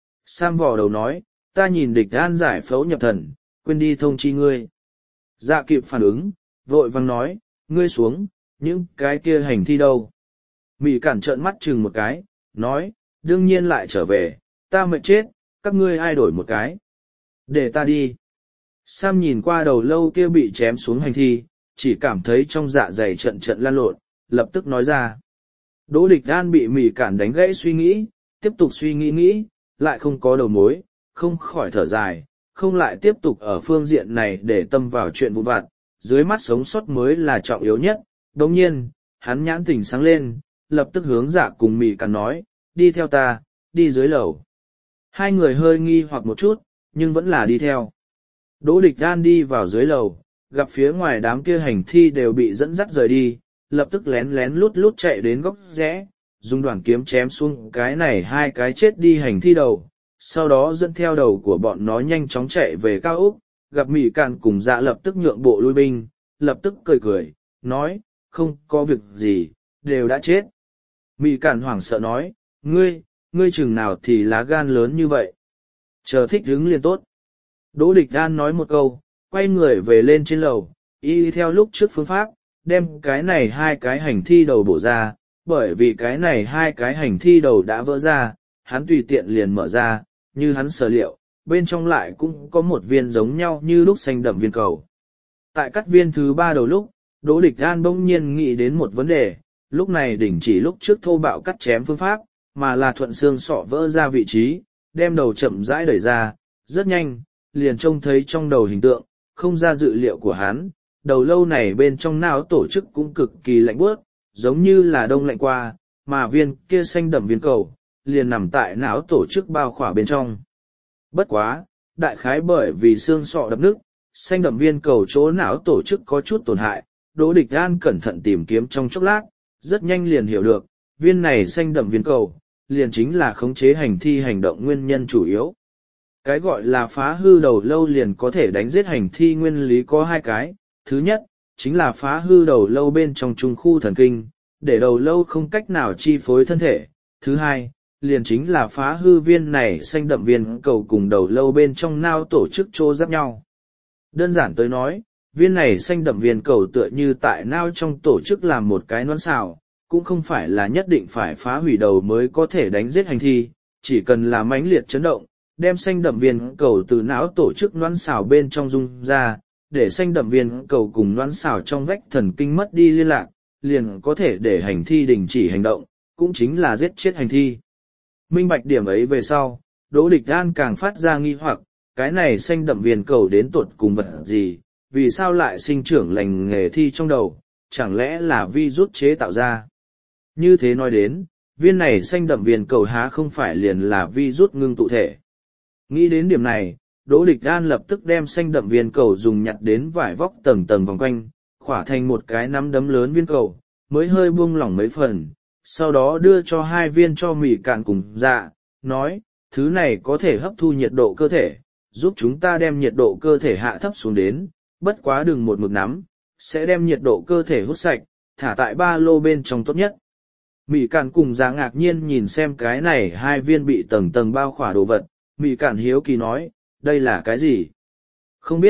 Sam vò đầu nói, ta nhìn Địch An giải phẫu nhập thần, quên đi thông chi ngươi. Dạ kịp phản ứng, vội vàng nói, ngươi xuống, những cái kia hành thi đâu. Mị Cản trợn mắt chừng một cái, nói, đương nhiên lại trở về, ta mệt chết, các ngươi ai đổi một cái. Để ta đi. Sam nhìn qua đầu lâu kia bị chém xuống hành thi, chỉ cảm thấy trong dạ dày trận trận lan lộn, lập tức nói ra. Đỗ Địch An bị Mị Cản đánh gãy suy nghĩ, tiếp tục suy nghĩ nghĩ, lại không có đầu mối, không khỏi thở dài, không lại tiếp tục ở phương diện này để tâm vào chuyện vụn vặt, dưới mắt sống sót mới là trọng yếu nhất. Đồng nhiên, hắn nhãn tỉnh sáng lên, lập tức hướng Dạ cùng Mị Cản nói, đi theo ta, đi dưới lầu. Hai người hơi nghi hoặc một chút, nhưng vẫn là đi theo. Đỗ Địch An đi vào dưới lầu, gặp phía ngoài đám kia hành thi đều bị dẫn dắt rời đi, lập tức lén lén lút lút chạy đến góc rẽ, dùng đoạn kiếm chém xuống cái này hai cái chết đi hành thi đầu, sau đó dẫn theo đầu của bọn nó nhanh chóng chạy về cao ốc, gặp Mị Cản cùng Dạ lập tức nhượng bộ lui binh, lập tức cười cười, nói, không có việc gì, đều đã chết. Mị Cản hoảng sợ nói, ngươi, ngươi chừng nào thì lá gan lớn như vậy. Chờ thích hứng liền tốt. Đỗ Địch An nói một câu, quay người về lên trên lầu, y theo lúc trước phương pháp, đem cái này hai cái hành thi đầu bổ ra, bởi vì cái này hai cái hành thi đầu đã vỡ ra, hắn tùy tiện liền mở ra, như hắn sở liệu, bên trong lại cũng có một viên giống nhau như lúc xanh đậm viên cầu. Tại cắt viên thứ ba đầu lúc, Đỗ Địch An bỗng nhiên nghĩ đến một vấn đề, lúc này đình chỉ lúc trước thô bạo cắt chém phương pháp, mà là thuận xương sọ vỡ ra vị trí, đem đầu chậm rãi đẩy ra, rất nhanh, liền trông thấy trong đầu hình tượng, không ra dự liệu của hắn, đầu lâu này bên trong não tổ chức cũng cực kỳ lạnh buốt, giống như là đông lạnh qua, mà viên kia xanh đậm viên cầu, liền nằm tại não tổ chức bao khỏa bên trong. Bất quá, đại khái bởi vì xương sọ đập nứt, xanh đậm viên cầu chỗ não tổ chức có chút tổn hại, Đỗ Địch An cẩn thận tìm kiếm trong chốc lát, rất nhanh liền hiểu được, viên này xanh đậm viên cầu, liền chính là khống chế hành thi hành động nguyên nhân chủ yếu. Cái gọi là phá hư đầu lâu liền có thể đánh giết hành thi nguyên lý có hai cái, thứ nhất, chính là phá hư đầu lâu bên trong trung khu thần kinh, để đầu lâu không cách nào chi phối thân thể, thứ hai, liền chính là phá hư viên này xanh đậm viên cầu cùng đầu lâu bên trong não tổ chức chô giáp nhau. Đơn giản tới nói, viên này xanh đậm viên cầu tựa như tại não trong tổ chức làm một cái nón xào, cũng không phải là nhất định phải phá hủy đầu mới có thể đánh giết hành thi, chỉ cần là mãnh liệt chấn động, đem xanh đậm viên cầu từ não tổ chức nón xào bên trong rung ra, để xanh đậm viên cầu cùng nón xào trong vách thần kinh mất đi liên lạc, liền có thể để hành thi đình chỉ hành động, cũng chính là giết chết hành thi. Minh bạch điểm ấy về sau, Đỗ Địch An càng phát ra nghi hoặc, cái này xanh đậm viên cầu đến tột cùng vật gì, vì sao lại sinh trưởng lành nghề thi trong đầu, chẳng lẽ là virus chế tạo ra. Như thế nói đến, viên này xanh đậm viên cầu há không phải liền là virus ngưng tụ thể. Nghĩ đến điểm này, Đỗ Địch An lập tức đem xanh đậm viên cầu dùng nhặt đến vải vóc tầng tầng vòng quanh, khỏa thành một cái nắm đấm lớn viên cầu, mới hơi buông lỏng mấy phần, sau đó đưa cho hai viên cho Mị Cản cùng Dạ, nói, thứ này có thể hấp thu nhiệt độ cơ thể, giúp chúng ta đem nhiệt độ cơ thể hạ thấp xuống đến, bất quá đừng một mực nắm, sẽ đem nhiệt độ cơ thể hút sạch, thả tại ba lô bên trong tốt nhất. Mị Cản cùng Dạ ngạc nhiên nhìn xem cái này hai viên bị tầng tầng bao khỏa đồ vật, Mị Cản hiếu kỳ nói, đây là cái gì? Không biết,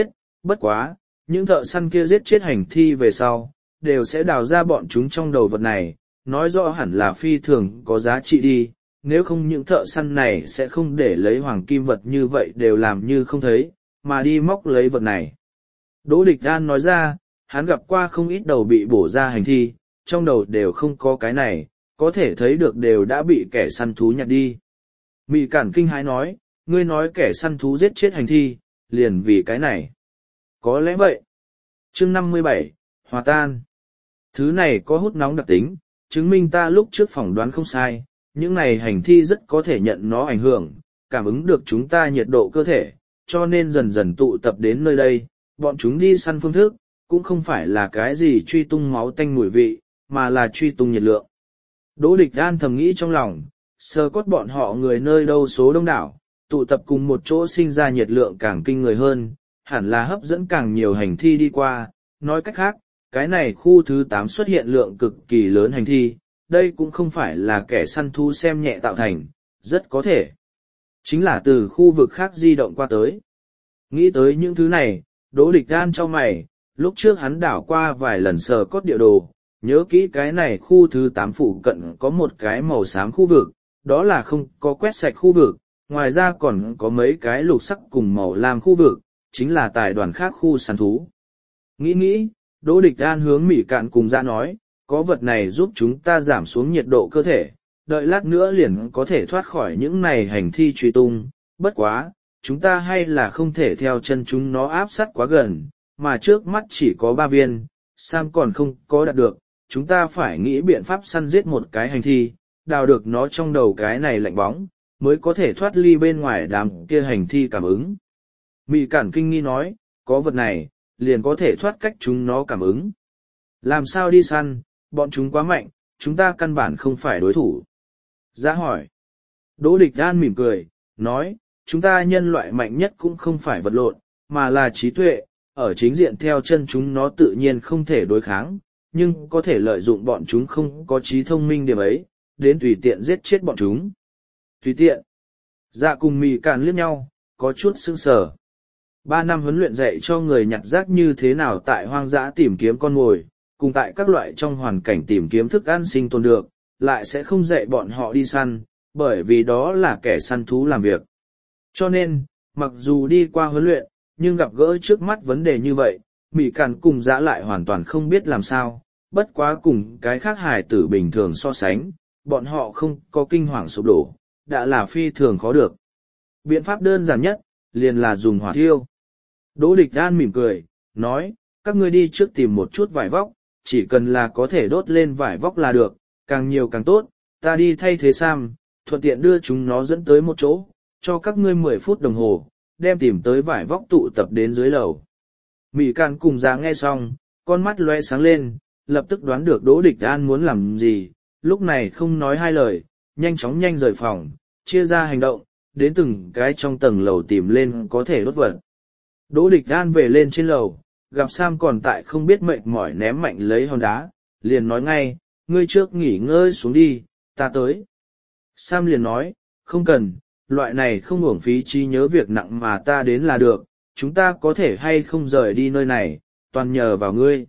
Bất quá, những thợ săn kia giết chết hành thi về sau, đều sẽ đào ra bọn chúng trong đầu vật này, nói rõ hẳn là phi thường có giá trị đi, nếu không những thợ săn này sẽ không để lấy hoàng kim vật như vậy đều làm như không thấy, mà đi móc lấy vật này. Đỗ Địch An nói ra, hắn gặp qua không ít đầu bị bổ ra hành thi, trong đầu đều không có cái này, có thể thấy được đều đã bị kẻ săn thú nhặt đi. Mị Cản kinh hãi nói, ngươi nói kẻ săn thú giết chết hành thi, liền vì cái này. Có lẽ vậy. Chương năm mươi bảy, Hòa tan. Thứ này có hút nóng đặc tính, chứng minh ta lúc trước phỏng đoán không sai, những này hành thi rất có thể nhận nó ảnh hưởng, cảm ứng được chúng ta nhiệt độ cơ thể, cho nên dần dần tụ tập đến nơi đây, bọn chúng đi săn phương thức, cũng không phải là cái gì truy tung máu tanh mùi vị, mà là truy tung nhiệt lượng. Đỗ Địch An thầm nghĩ trong lòng, sơ cốt bọn họ người nơi đâu số đông đảo, tụ tập cùng một chỗ sinh ra nhiệt lượng càng kinh người hơn, hẳn là hấp dẫn càng nhiều hành thi đi qua, nói cách khác, cái này khu thứ tám xuất hiện lượng cực kỳ lớn hành thi, đây cũng không phải là kẻ săn thú xem nhẹ tạo thành, rất có thể. Chính là từ khu vực khác di động qua tới. Nghĩ tới những thứ này, Đỗ Địch An cho mày, lúc trước hắn đảo qua vài lần sờ cốt địa đồ, nhớ kỹ cái này khu thứ tám phụ cận có một cái màu xám khu vực, đó là không có quét sạch khu vực, ngoài ra còn có mấy cái lục sắc cùng màu lam khu vực, chính là tài đoàn khác khu săn thú. Nghĩ nghĩ, Đỗ Địch An hướng Mị Cản cùng Dạ nói, có vật này giúp chúng ta giảm xuống nhiệt độ cơ thể, đợi lát nữa liền có thể thoát khỏi những này hành thi truy tung, bất quá, chúng ta hay là không thể theo chân chúng nó áp sát quá gần, mà trước mắt chỉ có ba viên, Sam còn không có đạt được, chúng ta phải nghĩ biện pháp săn giết một cái hành thi, đào được nó trong đầu cái này lạnh bóng, mới có thể thoát ly bên ngoài đám kia hành thi cảm ứng. Mị Cản kinh nghi nói, có vật này, liền có thể thoát cách chúng nó cảm ứng. Làm sao đi săn, bọn chúng quá mạnh, chúng ta căn bản không phải đối thủ. Dạ hỏi. Đỗ Địch An mỉm cười, nói, chúng ta nhân loại mạnh nhất cũng không phải vật lộn, mà là trí tuệ, ở chính diện theo chân chúng nó tự nhiên không thể đối kháng, nhưng có thể lợi dụng bọn chúng không có trí thông minh điểm ấy, đến tùy tiện giết chết bọn chúng. Tùy tiện. Dạ cùng Mị Cản liếc nhau, có chút sững sờ. Ba năm huấn luyện dạy cho người nhặt rác như thế nào tại hoang dã tìm kiếm con mồi, cùng tại các loại trong hoàn cảnh tìm kiếm thức ăn sinh tồn được, lại sẽ không dạy bọn họ đi săn, bởi vì đó là kẻ săn thú làm việc. Cho nên, mặc dù đi qua huấn luyện, nhưng gặp gỡ trước mắt vấn đề như vậy, Mị Cản cùng Dã lại hoàn toàn không biết làm sao, bất quá cùng cái khác hài tử bình thường so sánh, bọn họ không có kinh hoàng sụp đổ, đã là phi thường khó được. Biện pháp đơn giản nhất, liền là dùng hỏa thiêu. Đỗ Địch An mỉm cười, nói, các ngươi đi trước tìm một chút vải vóc, chỉ cần là có thể đốt lên vải vóc là được, càng nhiều càng tốt, ta đi thay thế Sam, thuận tiện đưa chúng nó dẫn tới một chỗ, cho các ngươi mười phút đồng hồ, đem tìm tới vải vóc tụ tập đến dưới lầu. Mị Cản cùng Dạ nghe xong, con mắt loe sáng lên, lập tức đoán được Đỗ Địch An muốn làm gì, lúc này không nói hai lời, nhanh chóng nhanh rời phòng, chia ra hành động, đến từng cái trong tầng lầu tìm lên có thể đốt vật. Đỗ Địch An về lên trên lầu, gặp Sam còn tại không biết mệt mỏi ném mạnh lấy hòn đá, liền nói ngay, ngươi trước nghỉ ngơi xuống đi, ta tới. Sam liền nói, không cần, loại này không uổng phí trí nhớ việc nặng mà ta đến là được, chúng ta có thể hay không rời đi nơi này, toàn nhờ vào ngươi.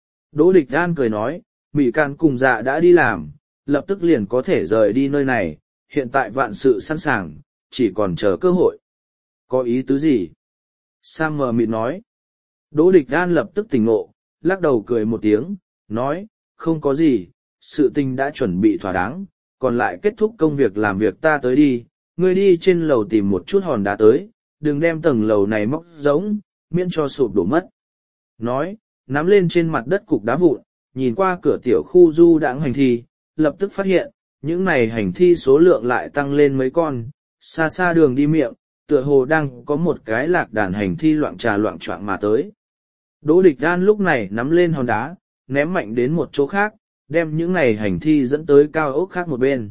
Đỗ Địch An cười nói, Mị Cản cùng Dạ đã đi làm, lập tức liền có thể rời đi nơi này, hiện tại vạn sự sẵn sàng, chỉ còn chờ cơ hội. Có ý tứ gì? Sam mờ mịt nói. Đỗ Địch An lập tức tỉnh ngộ, lắc đầu cười một tiếng, nói, không có gì, sự tình đã chuẩn bị thỏa đáng, còn lại kết thúc công việc làm việc ta tới đi, ngươi đi trên lầu tìm một chút hòn đá tới, đừng đem tầng lầu này móc rỗng, miễn cho sụp đổ mất. Nói, nắm lên trên mặt đất cục đá vụn, nhìn qua cửa tiểu khu du đãng hành thi, lập tức phát hiện, những này hành thi số lượng lại tăng lên mấy con, xa xa đường đi miệng, tựa hồ đang có một cái lạc đàn hành thi loạn trà loạn choạng mà tới. Đỗ Địch An lúc này nắm lên hòn đá, ném mạnh đến một chỗ khác, đem những này hành thi dẫn tới cao ốc khác một bên.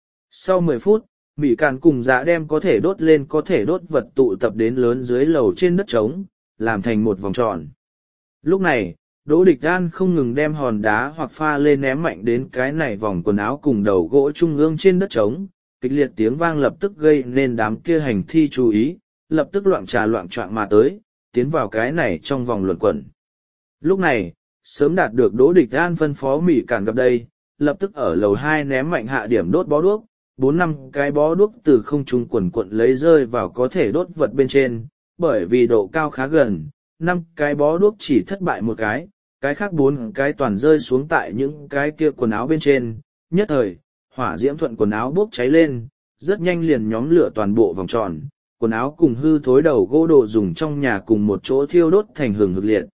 Sau mười phút, Mị Cản cùng Dạ đem có thể đốt lên có thể đốt vật tụ tập đến lớn dưới lầu trên đất trống, làm thành một vòng tròn. Lúc này, Đỗ Địch An không ngừng đem hòn đá hoặc pha lên ném mạnh đến cái này vòng quần áo cùng đầu gỗ trung ương trên đất trống, kịch liệt tiếng vang lập tức gây nên đám kia hành thi chú ý, lập tức loạn trà loạn choạng mà tới, tiến vào cái này trong vòng luẩn quẩn. Lúc này, sớm đạt được Đỗ Địch An phân phó Mị Cản gặp đây, lập tức ở lầu hai ném mạnh hạ điểm đốt bó đuốc, bốn năm cái bó đuốc từ không trung quần quận lấy rơi vào có thể đốt vật bên trên, bởi vì độ cao khá gần, năm cái bó đuốc chỉ thất bại một cái, cái khác bốn cái toàn rơi xuống tại những cái kia quần áo bên trên, nhất thời, hỏa diễm thuận quần áo bốc cháy lên, rất nhanh liền nhóm lửa toàn bộ vòng tròn, quần áo cùng hư thối đầu gỗ đồ dùng trong nhà cùng một chỗ thiêu đốt thành hừng hực liệt.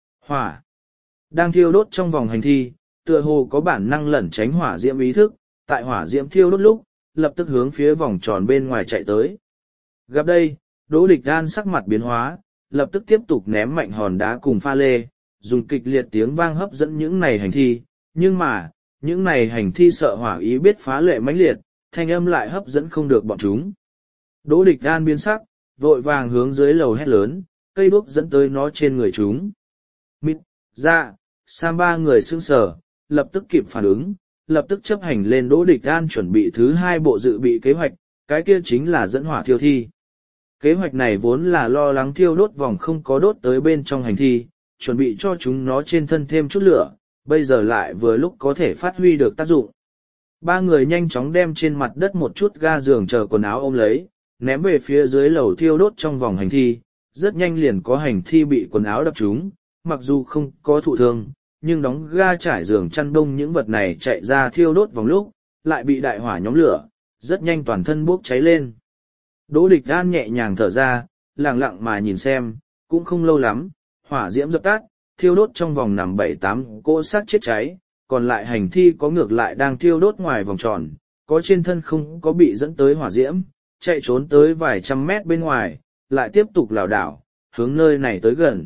Hỏa đang thiêu đốt trong vòng hành thi, tựa hồ có bản năng lẩn tránh hỏa diễm ý thức, tại hỏa diễm thiêu đốt lúc, lập tức hướng phía vòng tròn bên ngoài chạy tới. Gặp đây, Đỗ Địch An sắc mặt biến hóa, lập tức tiếp tục ném mạnh hòn đá cùng pha lê, dùng kịch liệt tiếng vang hấp dẫn những này hành thi, nhưng mà, những này hành thi sợ hỏa ý biết phá lệ mãnh liệt, thanh âm lại hấp dẫn không được bọn chúng. Đỗ Địch An biến sắc, vội vàng hướng dưới lầu hét lớn, cây đuốc dẫn tới nó trên người chúng. Mít, Dạ, Sam ba người sững sờ, lập tức kịp phản ứng, lập tức chấp hành lên Đỗ Địch An chuẩn bị thứ hai bộ dự bị kế hoạch, cái kia chính là dẫn hỏa thiêu thi. Kế hoạch này vốn là lo lắng thiêu đốt vòng không có đốt tới bên trong hành thi, chuẩn bị cho chúng nó trên thân thêm chút lửa, bây giờ lại vừa lúc có thể phát huy được tác dụng. Ba người nhanh chóng đem trên mặt đất một chút ga giường chờ quần áo ôm lấy, ném về phía dưới lầu thiêu đốt trong vòng hành thi, rất nhanh liền có hành thi bị quần áo đập trúng, mặc dù không có thụ thương, nhưng đóng ga trải giường chăn đông những vật này chạy ra thiêu đốt vòng lúc, lại bị đại hỏa nhóm lửa, rất nhanh toàn thân bốc cháy lên. Đỗ Địch An nhẹ nhàng thở ra, lặng lặng mà nhìn xem, cũng không lâu lắm, hỏa diễm dập tắt, thiêu đốt trong vòng nằm bảy tám cỗ xác chết cháy, còn lại hành thi có ngược lại đang thiêu đốt ngoài vòng tròn, có trên thân không có bị dẫn tới hỏa diễm, chạy trốn tới vài trăm mét bên ngoài, lại tiếp tục lảo đảo, hướng nơi này tới gần.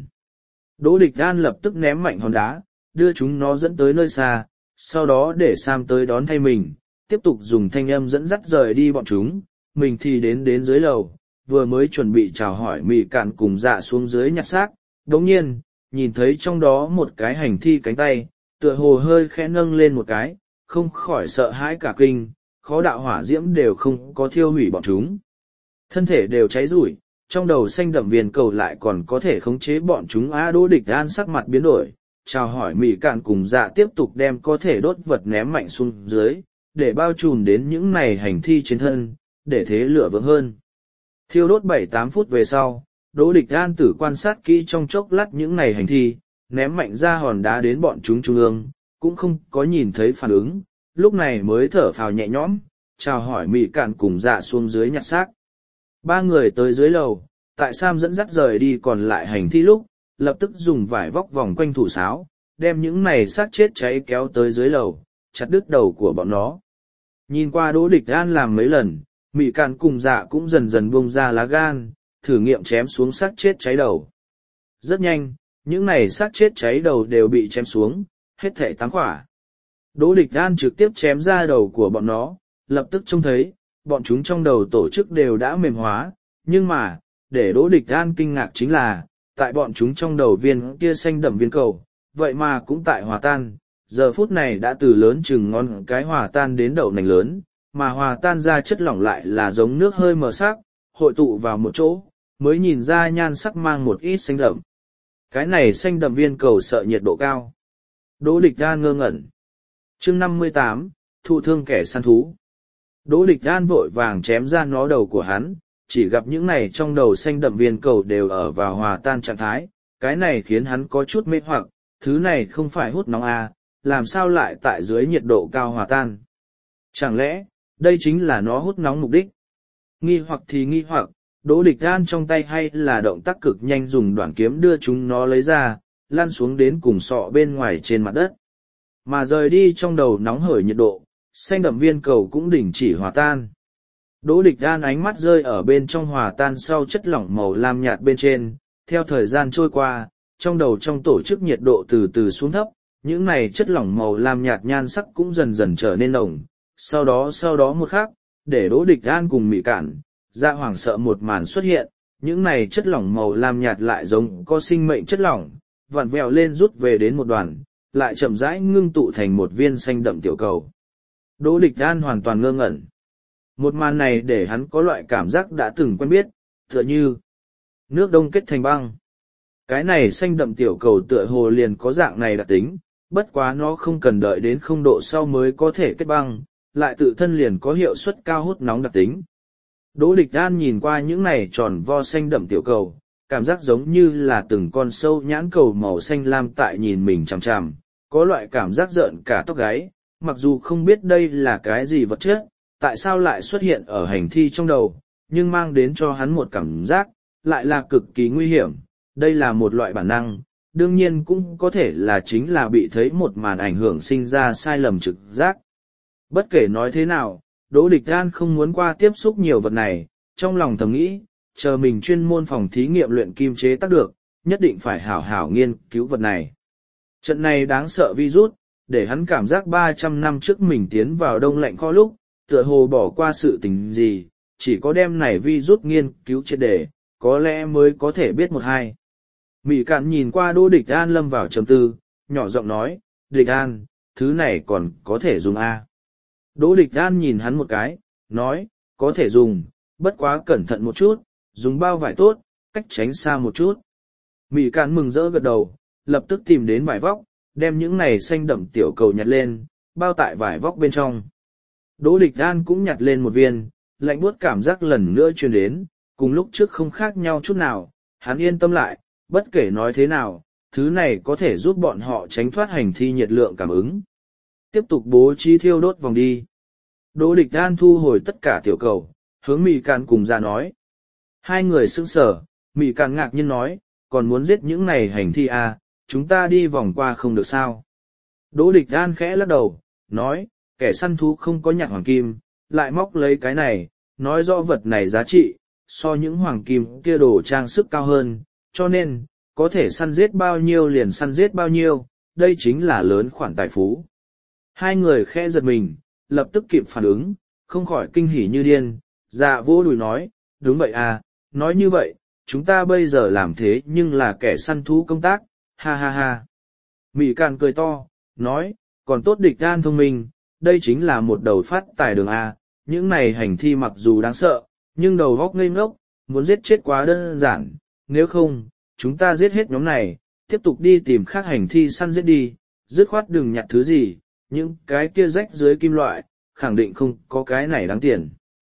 Đỗ Địch An lập tức ném mạnh hòn đá, đưa chúng nó dẫn tới nơi xa, sau đó để Sam tới đón thay mình, tiếp tục dùng thanh âm dẫn dắt rời đi bọn chúng, mình thì đến đến dưới lầu, vừa mới chuẩn bị chào hỏi Mị Cản cùng Dạ xuống dưới nhặt xác, đồng nhiên, nhìn thấy trong đó một cái hành thi cánh tay, tựa hồ hơi khẽ nâng lên một cái, không khỏi sợ hãi cả kinh, khó đạo hỏa diễm đều không có thiêu hủy bọn chúng. Thân thể đều cháy rủi, trong đầu xanh đậm viên cầu lại còn có thể khống chế bọn chúng. A Đỗ Địch An sắc mặt biến đổi, chào hỏi Mị Cản cùng Dạ tiếp tục đem có thể đốt vật ném mạnh xuống dưới, để bao trùm đến những này hành thi trên thân, để thế lửa vững hơn. Thiêu đốt bảy tám phút về sau, Đỗ Địch An tử quan sát kỹ trong chốc lát những này hành thi, ném mạnh ra hòn đá đến bọn chúng trung ương, cũng không có nhìn thấy phản ứng, lúc này mới thở phào nhẹ nhõm, chào hỏi Mị Cản cùng Dạ xuống dưới nhặt xác. Ba người tới dưới lầu, tại Sam dẫn dắt rời đi còn lại hành thi lúc, lập tức dùng vải vóc vòng quanh thủ sáo, đem những này xác chết cháy kéo tới dưới lầu, chặt đứt đầu của bọn nó. Nhìn qua Đỗ Địch An làm mấy lần, Mị Cản cùng Dạ cũng dần dần buông ra lá gan, thử nghiệm chém xuống xác chết cháy đầu. Rất nhanh, những này xác chết cháy đầu đều bị chém xuống, hết thảy tám quả. Đỗ Địch An trực tiếp chém ra đầu của bọn nó, lập tức trông thấy, bọn chúng trong đầu tổ chức đều đã mềm hóa, nhưng mà, để Đỗ Địch An kinh ngạc chính là, tại bọn chúng trong đầu viên kia xanh đậm viên cầu, vậy mà cũng tại hòa tan, giờ phút này đã từ lớn chừng ngón cái hòa tan đến đậu nành lớn, mà hòa tan ra chất lỏng lại là giống nước hơi mờ sắc, hội tụ vào một chỗ, mới nhìn ra nhan sắc mang một ít xanh đậm. Cái này xanh đậm viên cầu sợ nhiệt độ cao. Đỗ Địch An ngơ ngẩn. Chương năm mươi tám, thụ thương kẻ săn thú. Đỗ Địch An vội vàng chém ra nó đầu của hắn, chỉ gặp những này trong đầu xanh đậm viên cầu đều ở vào hòa tan trạng thái, cái này khiến hắn có chút mê hoặc, thứ này không phải hút nóng à, làm sao lại tại dưới nhiệt độ cao hòa tan. Chẳng lẽ, đây chính là nó hút nóng mục đích? Nghi hoặc thì nghi hoặc, Đỗ Địch An trong tay hay là động tác cực nhanh dùng đoạn kiếm đưa chúng nó lấy ra, lăn xuống đến cùng sọ bên ngoài trên mặt đất. Mà rời đi trong đầu nóng hởi nhiệt độ, xanh đậm viên cầu cũng đình chỉ hòa tan. Đỗ Địch An ánh mắt rơi ở bên trong hòa tan sau chất lỏng màu lam nhạt bên trên, theo thời gian trôi qua, trong đầu trong tổ chức nhiệt độ từ từ xuống thấp, những này chất lỏng màu lam nhạt nhan sắc cũng dần dần trở nên nồng, sau đó sau đó một khắc, để Đỗ Địch An cùng Mị Cản, Dạ hoảng sợ một màn xuất hiện, những này chất lỏng màu lam nhạt lại giống có sinh mệnh chất lỏng, vặn vẹo lên rút về đến một đoàn, lại chậm rãi ngưng tụ thành một viên xanh đậm tiểu cầu. Đỗ Địch An hoàn toàn ngơ ngẩn. Một màn này để hắn có loại cảm giác đã từng quen biết, tựa như nước đông kết thành băng. Cái này xanh đậm tiểu cầu tựa hồ liền có dạng này đặc tính, bất quá nó không cần đợi đến không độ sau mới có thể kết băng, lại tự thân liền có hiệu suất cao hút nóng đặc tính. Đỗ Địch An nhìn qua những này tròn vo xanh đậm tiểu cầu, cảm giác giống như là từng con sâu nhãn cầu màu xanh lam tại nhìn mình chằm chằm, có loại cảm giác rợn cả tóc gáy, mặc dù không biết đây là cái gì vật chất, tại sao lại xuất hiện ở hành thi trong đầu, nhưng mang đến cho hắn một cảm giác, lại là cực kỳ nguy hiểm, đây là một loại bản năng, đương nhiên cũng có thể là chính là bị thấy một màn ảnh hưởng sinh ra sai lầm trực giác. Bất kể nói thế nào, Đỗ Địch An không muốn qua tiếp xúc nhiều vật này, trong lòng thầm nghĩ, chờ mình chuyên môn phòng thí nghiệm luyện kim chế tác được, nhất định phải hảo hảo nghiên cứu vật này. Trận này đáng sợ virus, để hắn cảm giác ba trăm năm trước mình tiến vào đông lạnh kho lúc, tựa hồ bỏ qua sự tình gì, chỉ có đem này virus nghiên cứu triệt để, có lẽ mới có thể biết một hai. Mị Cạn nhìn qua Đỗ Địch An lâm vào trầm tư, nhỏ giọng nói, Địch An, thứ này còn có thể dùng a? Đỗ Địch An nhìn hắn một cái, nói, có thể dùng, bất quá cẩn thận một chút, dùng bao vải tốt, cách tránh xa một chút. Mị Cạn mừng rỡ gật đầu, lập tức tìm đến vải vóc, đem những này xanh đậm tiểu cầu nhặt lên, bao tại vải vóc bên trong. Đỗ Địch An cũng nhặt lên một viên, lạnh buốt cảm giác lần nữa truyền đến, cùng lúc trước không khác nhau chút nào, hắn yên tâm lại, bất kể nói thế nào, thứ này có thể giúp bọn họ tránh thoát hành thi nhiệt lượng cảm ứng. Tiếp tục bố trí thiêu đốt vòng đi. Đỗ Địch An thu hồi tất cả tiểu cầu, hướng Mị Cạn cùng ra nói. Hai người sững sờ, Mị Cạn ngạc nhiên nói, còn muốn giết những này hành thi à, chúng ta đi vòng qua không được sao. Đỗ Địch An khẽ lắc đầu, nói, kẻ săn thú không có nhặt hoàng kim, lại móc lấy cái này, nói rõ vật này giá trị, so những hoàng kim kia đồ trang sức cao hơn, cho nên, có thể săn giết bao nhiêu liền săn giết bao nhiêu, đây chính là lớn khoản tài phú. Hai người khẽ giật mình, lập tức kịp phản ứng, không khỏi kinh hỉ như điên, dạ vô đùi nói, đúng vậy à, nói như vậy, chúng ta bây giờ làm thế nhưng là kẻ săn thú công tác, ha ha ha. Mị Cạn cười to, nói, còn tốt Địch An thông minh, đây chính là một đầu phát tài đường A, những này hành thi mặc dù đáng sợ, nhưng đầu góc ngây ngốc, muốn giết chết quá đơn giản, nếu không, chúng ta giết hết nhóm này, tiếp tục đi tìm khác hành thi săn giết đi, dứt khoát đừng nhặt thứ gì, những cái kia rách dưới kim loại, khẳng định không có cái này đáng tiền.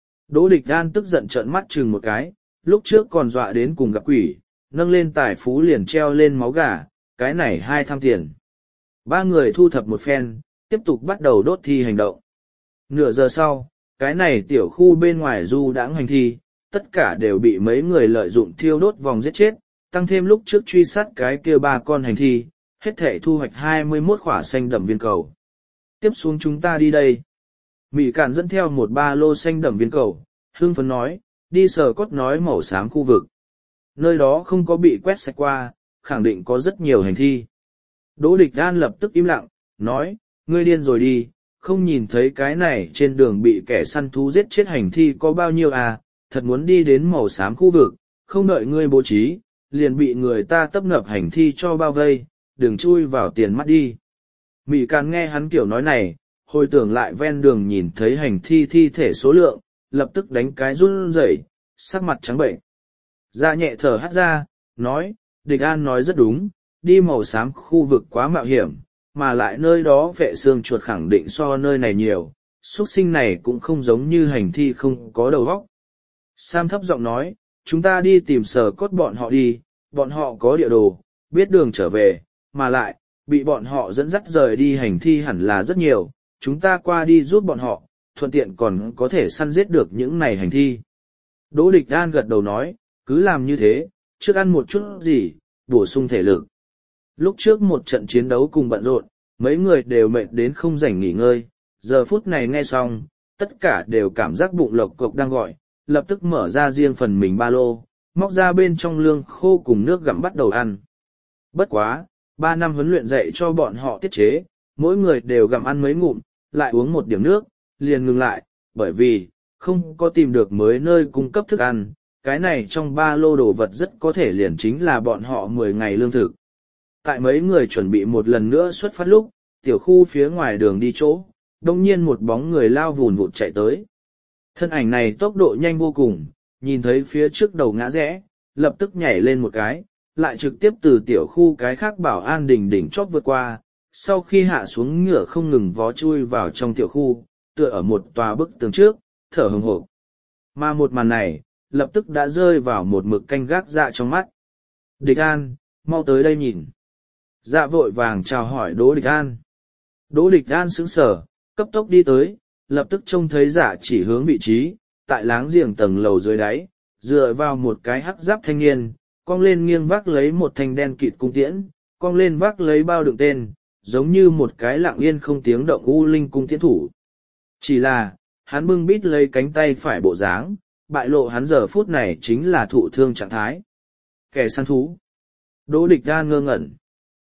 Đỗ Địch An tức giận trợn mắt chừng một cái, lúc trước còn dọa đến cùng gặp quỷ, nâng lên tài phú liền treo lên máu gà, cái này hai tham tiền. Ba người thu thập một phen, tiếp tục bắt đầu đốt thi hành động. Nửa giờ sau, cái này tiểu khu bên ngoài du đãng hành thi, tất cả đều bị mấy người lợi dụng thiêu đốt vòng giết chết, tăng thêm lúc trước truy sát cái kia ba con hành thi, hết thể thu hoạch hai mươi mốt quả xanh đậm viên cầu. Tiếp xuống chúng ta đi đây. Mị Cạn dẫn theo một ba lô xanh đậm viên cầu, hưng phấn nói, đi sờ cốt nói màu xám khu vực. Nơi đó không có bị quét sạch qua, khẳng định có rất nhiều hành thi. Đỗ Địch An lập tức im lặng, nói, ngươi điên rồi đi, không nhìn thấy cái này trên đường bị kẻ săn thú giết chết hành thi có bao nhiêu à, thật muốn đi đến màu xám khu vực, không đợi ngươi bố trí, liền bị người ta tấp nập hành thi cho bao vây, đừng chui vào tiền mắt đi. Mị Cạn nghe hắn kiểu nói này, hồi tưởng lại ven đường nhìn thấy hành thi thi thể số lượng, lập tức đánh cái run rẩy, sắc mặt trắng bệnh. Ra nhẹ thở hắt ra, nói, Địch An nói rất đúng, đi màu xám khu vực quá mạo hiểm, mà lại nơi đó vệ xương chuột khẳng định so nơi này nhiều, xuất sinh này cũng không giống như hành thi không có đầu óc. Sam thấp giọng nói, chúng ta đi tìm sờ cốt bọn họ đi, bọn họ có địa đồ, biết đường trở về, mà lại, bị bọn họ dẫn dắt rời đi hành thi hẳn là rất nhiều, chúng ta qua đi giúp bọn họ, thuận tiện còn có thể săn giết được những này hành thi. Đỗ Địch An gật đầu nói, cứ làm như thế, trước ăn một chút gì, bổ sung thể lực. Lúc trước một trận chiến đấu cùng bận rộn, mấy người đều mệt đến không rảnh nghỉ ngơi, giờ phút này nghe xong, tất cả đều cảm giác bụng lộc cộc đang gọi, lập tức mở ra riêng phần mình ba lô, móc ra bên trong lương khô cùng nước gặm bắt đầu ăn. Bất quá, ba năm huấn luyện dạy cho bọn họ tiết chế, mỗi người đều gặm ăn mấy ngụm, lại uống một điểm nước, liền ngừng lại, bởi vì, không có tìm được mới nơi cung cấp thức ăn, cái này trong ba lô đồ vật rất có thể liền chính là bọn họ mười ngày lương thực. Tại mấy người chuẩn bị một lần nữa xuất phát lúc, tiểu khu phía ngoài đường đi chỗ, đông nhiên một bóng người lao vùn vụt chạy tới. Thân ảnh này tốc độ nhanh vô cùng, nhìn thấy phía trước đầu ngã rẽ, lập tức nhảy lên một cái, lại trực tiếp từ tiểu khu cái khác bảo an đỉnh đỉnh chóp vượt qua, sau khi hạ xuống ngựa không ngừng vó chui vào trong tiểu khu, tựa ở một tòa bức tường trước, thở hừng hộp. Mà một màn này, lập tức đã rơi vào một mực canh gác Dạ trong mắt. Địch An, mau tới đây nhìn. Dạ vội vàng chào hỏi Đỗ Địch An. Đỗ Địch An sững sờ, cấp tốc đi tới, lập tức trông thấy Dạ chỉ hướng vị trí, tại láng giềng tầng lầu dưới đáy, dựa vào một cái hắc giáp thanh niên, cong lên nghiêng vác lấy một thanh đen kịt cung tiễn, cong lên vác lấy bao đựng tên, giống như một cái lặng yên không tiếng động u linh cung tiễn thủ. Chỉ là, hắn bưng bít lấy cánh tay phải bộ dáng, bại lộ hắn giờ phút này chính là thụ thương trạng thái. Kẻ săn thú. Đỗ Địch An ngơ ngẩn.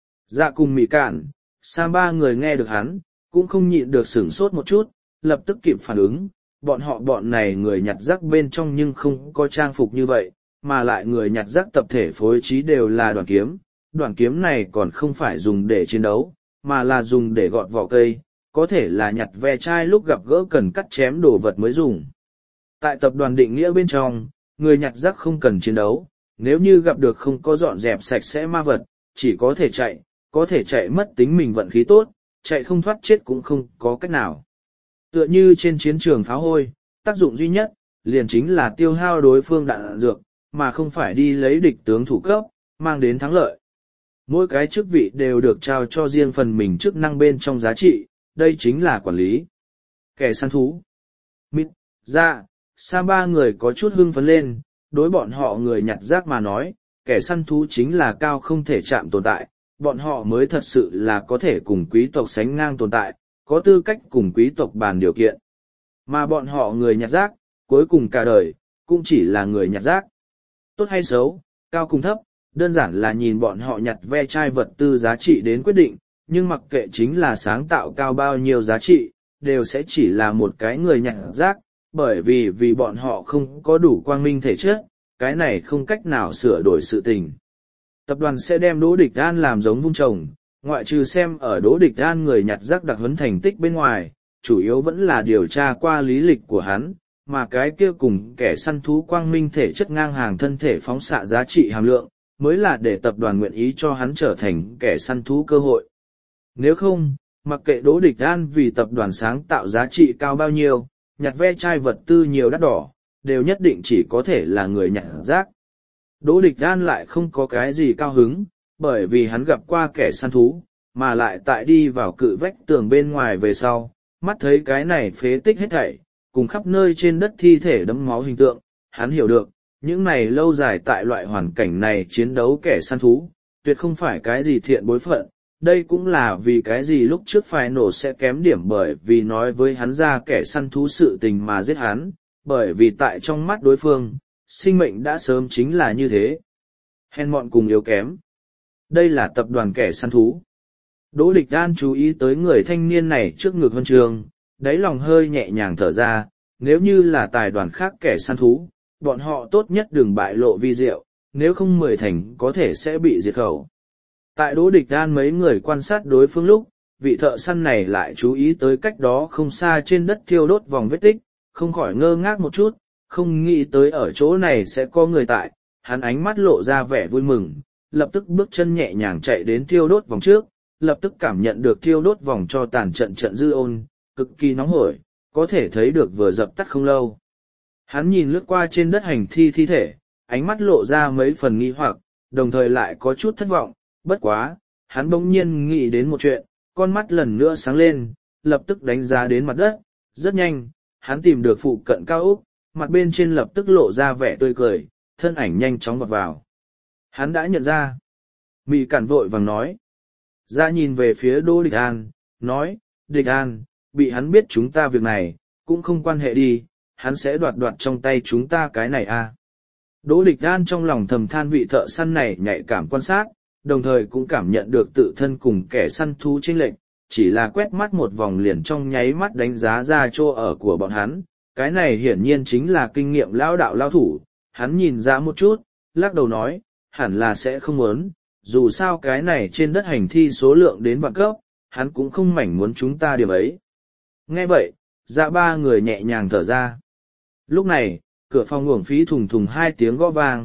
Dạ cùng Mị Cạn, Sam ba người nghe được hắn, cũng không nhịn được sửng sốt một chút, lập tức kịp phản ứng, bọn họ bọn này người nhặt rác bên trong nhưng không có trang phục như vậy, mà lại người nhặt rác tập thể phối trí đều là đoàn kiếm, đoàn kiếm này còn không phải dùng để chiến đấu, mà là dùng để gọt vỏ cây, có thể là nhặt ve chai lúc gặp gỡ cần cắt chém đồ vật mới dùng. Tại tập đoàn định nghĩa bên trong, người nhặt rác không cần chiến đấu, nếu như gặp được không có dọn dẹp sạch sẽ ma vật, chỉ có thể chạy, có thể chạy mất tính mình vận khí tốt, chạy không thoát chết cũng không có cách nào. Tựa như trên chiến trường pháo hôi, tác dụng duy nhất, liền chính là tiêu hao đối phương đạn dược, mà không phải đi lấy địch tướng thủ cấp, mang đến thắng lợi. Mỗi cái chức vị đều được trao cho riêng phần mình chức năng bên trong giá trị, đây chính là quản lý. Kẻ săn thú. Mít, Dạ, Sam ba người có chút hưng phấn lên, đối bọn họ người nhặt rác mà nói, kẻ săn thú chính là cao không thể chạm tồn tại, bọn họ mới thật sự là có thể cùng quý tộc sánh ngang tồn tại, có tư cách cùng quý tộc bàn điều kiện. Mà bọn họ người nhặt rác, cuối cùng cả đời, cũng chỉ là người nhặt rác. Tốt hay xấu, cao cùng thấp, đơn giản là nhìn bọn họ nhặt ve chai vật tư giá trị đến quyết định, nhưng mặc kệ chính là sáng tạo cao bao nhiêu giá trị, đều sẽ chỉ là một cái người nhặt rác, bởi vì vì bọn họ không có đủ quang minh thể chất, cái này không cách nào sửa đổi sự tình. Tập đoàn sẽ đem Đỗ Địch An làm giống vung trồng, ngoại trừ xem ở Đỗ Địch An người nhặt rác đặc huấn thành tích bên ngoài, chủ yếu vẫn là điều tra qua lý lịch của hắn, mà cái kia cùng kẻ săn thú quang minh thể chất ngang hàng thân thể phóng xạ giá trị hàm lượng, mới là để tập đoàn nguyện ý cho hắn trở thành kẻ săn thú cơ hội. Nếu không, mặc kệ Đỗ Địch An vì tập đoàn sáng tạo giá trị cao bao nhiêu, nhặt ve chai vật tư nhiều đắt đỏ, đều nhất định chỉ có thể là người nhặt rác. Đỗ Địch An lại không có cái gì cao hứng, bởi vì hắn gặp qua kẻ săn thú, mà lại tại đi vào cự vách tường bên ngoài về sau, mắt thấy cái này phế tích hết thảy, cùng khắp nơi trên đất thi thể đẫm máu hình tượng, hắn hiểu được, những này lâu dài tại loại hoàn cảnh này chiến đấu kẻ săn thú, tuyệt không phải cái gì thiện bối phận. Đây cũng là vì cái gì lúc trước phải nổ sẽ kém điểm bởi vì nói với hắn ra kẻ săn thú sự tình mà giết hắn, bởi vì tại trong mắt đối phương, sinh mệnh đã sớm chính là như thế. Hèn mọn cùng yếu kém. Đây là tập đoàn kẻ săn thú. Đỗ Địch An chú ý tới người thanh niên này trước ngực huân trường, đáy lòng hơi nhẹ nhàng thở ra, nếu như là tài đoàn khác kẻ săn thú, bọn họ tốt nhất đừng bại lộ vi diệu, nếu không mười thành có thể sẽ bị diệt khẩu. Tại Đỗ Địch An mấy người quan sát đối phương lúc, vị thợ săn này lại chú ý tới cách đó không xa trên đất thiêu đốt vòng vết tích, không khỏi ngơ ngác một chút, không nghĩ tới ở chỗ này sẽ có người tại, hắn ánh mắt lộ ra vẻ vui mừng, lập tức bước chân nhẹ nhàng chạy đến thiêu đốt vòng trước, lập tức cảm nhận được thiêu đốt vòng cho tàn trận trận dư ôn, cực kỳ nóng hổi, có thể thấy được vừa dập tắt không lâu. Hắn nhìn lướt qua trên đất hành thi thi thể, ánh mắt lộ ra mấy phần nghi hoặc, đồng thời lại có chút thất vọng, bất quá, hắn bỗng nhiên nghĩ đến một chuyện, con mắt lần nữa sáng lên, lập tức đánh giá đến mặt đất, rất nhanh, hắn tìm được phụ cận cao ốc, mặt bên trên lập tức lộ ra vẻ tươi cười, thân ảnh nhanh chóng vọt vào. Hắn đã nhận ra. Mị Cản vội vàng nói. Ra nhìn về phía Đỗ Địch An, nói, Địch An, bị hắn biết chúng ta việc này, cũng không quan hệ đi, hắn sẽ đoạt đoạt trong tay chúng ta cái này à. Đỗ Địch An trong lòng thầm than vị thợ săn này nhạy cảm quan sát, đồng thời cũng cảm nhận được tự thân cùng kẻ săn thú chênh lệch, chỉ là quét mắt một vòng liền trong nháy mắt đánh giá ra chỗ ở của bọn hắn, cái này hiển nhiên chính là kinh nghiệm lão đạo lao thủ, hắn nhìn ra một chút, lắc đầu nói, hẳn là sẽ không muốn, dù sao cái này trên đất hành thi số lượng đến vạn cấp, hắn cũng không mảnh muốn chúng ta điểm ấy. Nghe vậy, dạ ba người nhẹ nhàng thở ra. Lúc này, cửa phòng uổng phí thùng thùng hai tiếng gõ vang,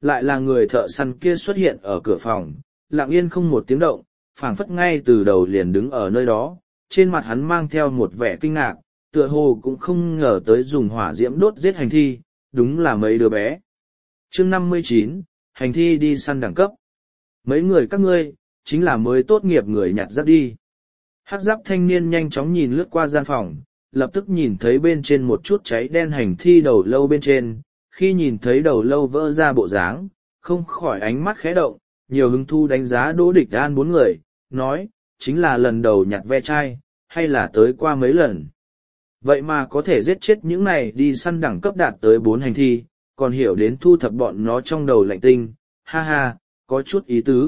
lại là người thợ săn kia xuất hiện ở cửa phòng, lặng yên không một tiếng động, phảng phất ngay từ đầu liền đứng ở nơi đó, trên mặt hắn mang theo một vẻ kinh ngạc, tựa hồ cũng không ngờ tới dùng hỏa diễm đốt giết hành thi, đúng là mấy đứa bé. Chương năm mươi chín, hành thi đi săn đẳng cấp. Mấy người các ngươi, chính là mới tốt nghiệp người nhặt rác đi. Hắc giáp thanh niên nhanh chóng nhìn lướt qua gian phòng, lập tức nhìn thấy bên trên một chút cháy đen hành thi đầu lâu bên trên, khi nhìn thấy đầu lâu vỡ ra bộ dáng, không khỏi ánh mắt khẽ động, nhiều hứng thu đánh giá Đỗ Địch An bốn người, nói, chính là lần đầu nhặt ve chai, hay là tới qua mấy lần. Vậy mà có thể giết chết những này đi săn đẳng cấp đạt tới bốn hành thi, còn hiểu đến thu thập bọn nó trong đầu lạnh tinh, ha ha, có chút ý tứ.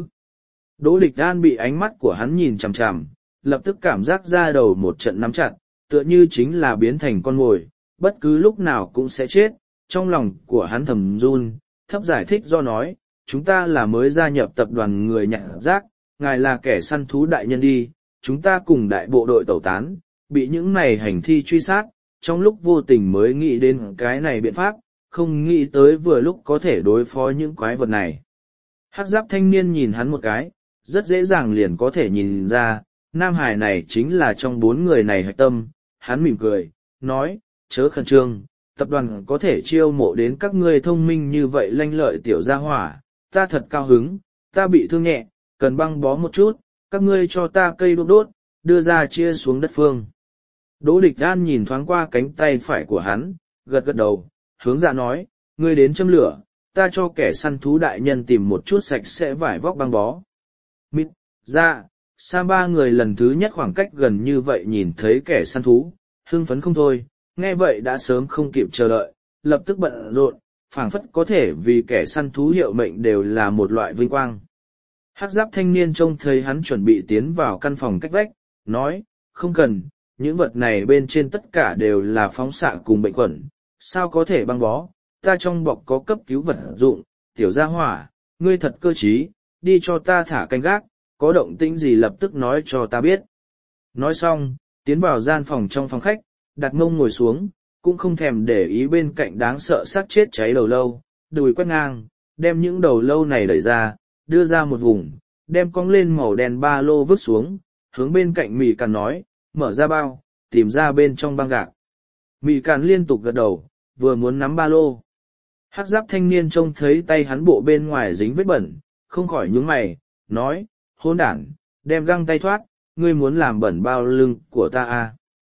Đỗ Địch An bị ánh mắt của hắn nhìn chằm chằm, lập tức cảm giác ra đầu một trận nắm chặt, tựa như chính là biến thành con mồi, bất cứ lúc nào cũng sẽ chết. Trong lòng của hắn thầm run, thấp giải thích do nói, chúng ta là mới gia nhập tập đoàn người nhặt rác, ngài là kẻ săn thú đại nhân đi, chúng ta cùng đại bộ đội tẩu tán, bị những này hành thi truy sát, trong lúc vô tình mới nghĩ đến cái này biện pháp, không nghĩ tới vừa lúc có thể đối phó những quái vật này. Hắc giáp thanh niên nhìn hắn một cái, rất dễ dàng liền có thể nhìn ra, Nam Hải này chính là trong bốn người này hạch tâm, hắn mỉm cười, nói, chớ khẩn trương, tập đoàn có thể chiêu mộ đến các ngươi thông minh như vậy lanh lợi tiểu gia hỏa, ta thật cao hứng, ta bị thương nhẹ, cần băng bó một chút, các ngươi cho ta cây đốt đốt, đưa ra chia xuống đất phương. Đỗ Địch An nhìn thoáng qua cánh tay phải của hắn, gật gật đầu, hướng dạ nói, ngươi đến châm lửa, ta cho kẻ săn thú đại nhân tìm một chút sạch sẽ vải vóc băng bó. Mít, dạ, xa ba người lần thứ nhất khoảng cách gần như vậy nhìn thấy kẻ săn thú, hưng phấn không thôi, nghe vậy đã sớm không kịp chờ đợi, lập tức bận rộn, phảng phất có thể vì kẻ săn thú hiệu mệnh đều là một loại vinh quang. Hắc giáp thanh niên trông thấy hắn chuẩn bị tiến vào căn phòng cách vách, nói, không cần, những vật này bên trên tất cả đều là phóng xạ cùng bệnh khuẩn, sao có thể băng bó, ta trong bọc có cấp cứu vật dụng, tiểu gia hỏa, ngươi thật cơ trí, đi cho ta thả canh gác, có động tĩnh gì lập tức nói cho ta biết. Nói xong, tiến vào gian phòng trong phòng khách, đặt mông ngồi xuống, cũng không thèm để ý bên cạnh đáng sợ xác chết cháy đầu lâu, đùi quét ngang, đem những đầu lâu này đẩy ra, đưa ra một vùng, đem cong lên màu đen ba lô vứt xuống, hướng bên cạnh mì càn nói, mở ra bao, tìm ra bên trong băng gạc. Mì càn liên tục gật đầu, vừa muốn nắm ba lô. Hắc giáp thanh niên trông thấy tay hắn bộ bên ngoài dính vết bẩn, không khỏi nhướng mày, nói, hỗn đản, đem găng tay thoát, ngươi muốn làm bẩn bao lưng của ta à.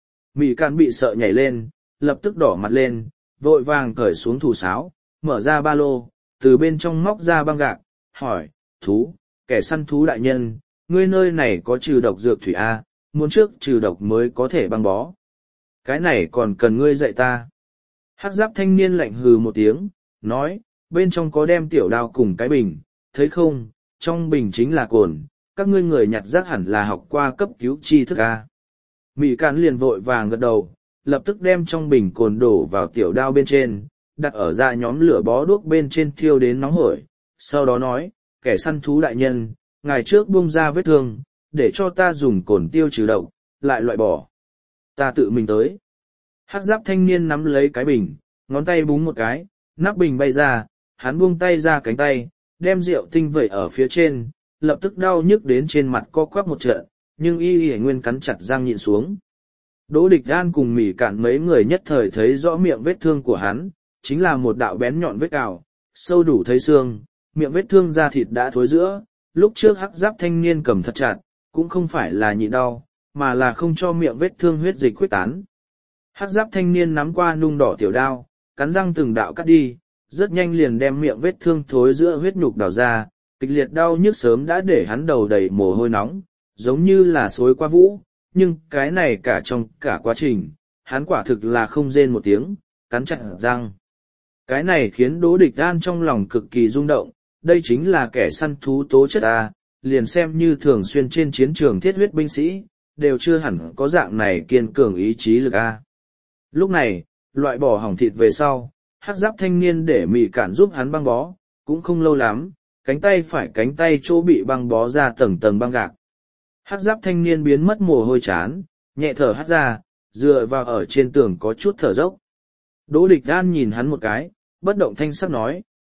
Mị cạn bị sợ nhảy lên, lập tức đỏ mặt lên, vội vàng cởi xuống thủ sáo, mở ra ba lô, từ bên trong móc ra băng gạc, hỏi, thú, kẻ săn thú đại nhân, ngươi nơi này có trừ độc dược thủy A, muốn trước trừ độc mới có thể băng bó. Cái này còn cần ngươi dạy ta. Hắc giáp thanh niên lạnh hừ một tiếng, nói, bên trong có đem tiểu đao cùng cái bình, thấy không, trong bình chính là cồn, các ngươi người nhặt rác hẳn là học qua cấp cứu tri thức A. Mị cạn liền vội vàng gật đầu, lập tức đem trong bình cồn đổ vào tiểu đao bên trên, đặt ở ra nhóm lửa bó đuốc bên trên thiêu đến nóng hổi, sau đó nói, kẻ săn thú đại nhân, ngày trước buông ra vết thương, để cho ta dùng cồn tiêu trừ độc, lại loại bỏ. Ta tự mình tới. Hắc giáp thanh niên nắm lấy cái bình, ngón tay búng một cái, nắp bình bay ra, hắn buông tay ra cánh tay, đem rượu tinh vẩy ở phía trên, lập tức đau nhức đến trên mặt co quắp một trận, nhưng y y nguyên cắn chặt răng nhịn xuống. Đỗ Địch An cùng Mỉ Cạn mấy người nhất thời thấy rõ miệng vết thương của hắn, chính là một đạo bén nhọn vết cào, sâu đủ thấy xương, miệng vết thương da thịt đã thối rữa, lúc trước hắc giáp thanh niên cầm thật chặt, cũng không phải là nhịn đau, mà là không cho miệng vết thương huyết dịch khuếch tán. Hắc giáp thanh niên nắm qua nung đỏ tiểu đao, cắn răng từng đạo cắt đi, rất nhanh liền đem miệng vết thương thối rữa huyết nhục đào ra, kịch liệt đau nhức sớm đã để hắn đầu đầy mồ hôi nóng, giống như là xối qua vũ, nhưng cái này cả trong cả quá trình, hắn quả thực là không rên một tiếng, cắn chặt răng. Cái này khiến Đỗ Địch An trong lòng cực kỳ rung động, đây chính là kẻ săn thú tố chất A, liền xem như thường xuyên trên chiến trường thiết huyết binh sĩ, đều chưa hẳn có dạng này kiên cường ý chí lực A. Lúc này, loại bỏ hỏng thịt về sau, hắc giáp thanh niên để Mị Cạn giúp hắn băng bó, cũng không lâu lắm, cánh tay phải cánh tay chỗ bị băng bó ra tầng tầng băng gạc. Hắc giáp thanh niên biến mất mồ hôi chán, nhẹ thở hắt ra, dựa vào ở trên tường có chút thở dốc. Đỗ Địch An nhìn hắn một cái, bất động thanh sắc nói,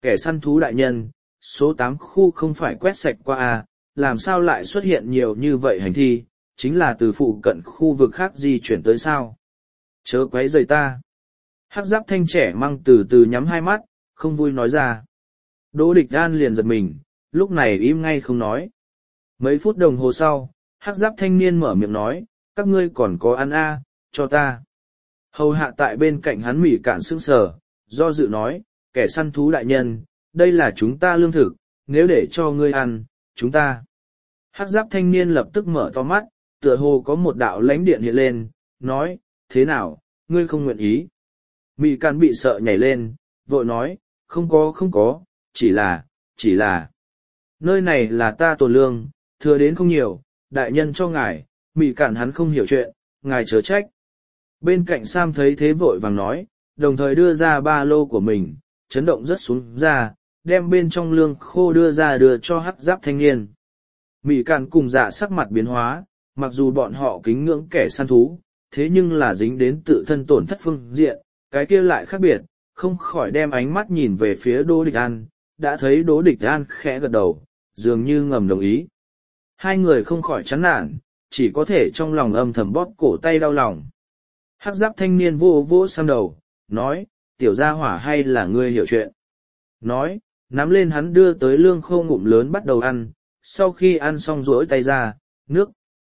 kẻ săn thú đại nhân, số tám khu không phải quét sạch qua à, làm sao lại xuất hiện nhiều như vậy hành thi, chính là từ phụ cận khu vực khác di chuyển tới sao. Chớ quấy rầy ta. Hắc giáp thanh trẻ măng từ từ nhắm hai mắt, không vui nói ra. Đỗ Địch An liền giật mình, lúc này im ngay không nói. Mấy phút đồng hồ sau, hắc giáp thanh niên mở miệng nói, các ngươi còn có ăn a, cho ta. Hầu hạ tại bên cạnh hắn mỉ cạn sững sờ, do dự nói, kẻ săn thú đại nhân, đây là chúng ta lương thực, nếu để cho ngươi ăn, chúng ta. Hắc giáp thanh niên lập tức mở to mắt, tựa hồ có một đạo lãnh điện hiện lên, nói, thế nào, ngươi không nguyện ý. Mị Cạn bị sợ nhảy lên, vội nói, không có không có, chỉ là, chỉ là. Nơi này là ta tổ lương, thừa đến không nhiều, đại nhân cho ngài, Mị Cạn hắn không hiểu chuyện, ngài chớ trách. Bên cạnh Sam thấy thế vội vàng nói, đồng thời đưa ra ba lô của mình, chấn động rất xuống ra, đem bên trong lương khô đưa ra đưa cho hắc giáp thanh niên. Mị Cạn cùng Dạ sắc mặt biến hóa, mặc dù bọn họ kính ngưỡng kẻ săn thú, thế nhưng là dính đến tự thân tổn thất phương diện, cái kia lại khác biệt, không khỏi đem ánh mắt nhìn về phía Đỗ Địch An, đã thấy Đỗ Địch An khẽ gật đầu, dường như ngầm đồng ý. Hai người không khỏi chán nản, chỉ có thể trong lòng âm thầm bóp cổ tay đau lòng. Hắc giáp thanh niên vô vô Sam đầu, nói, tiểu gia hỏa hay là ngươi hiểu chuyện. Nói, nắm lên hắn đưa tới lương khô ngụm lớn bắt đầu ăn, sau khi ăn xong rỗi tay ra, nước.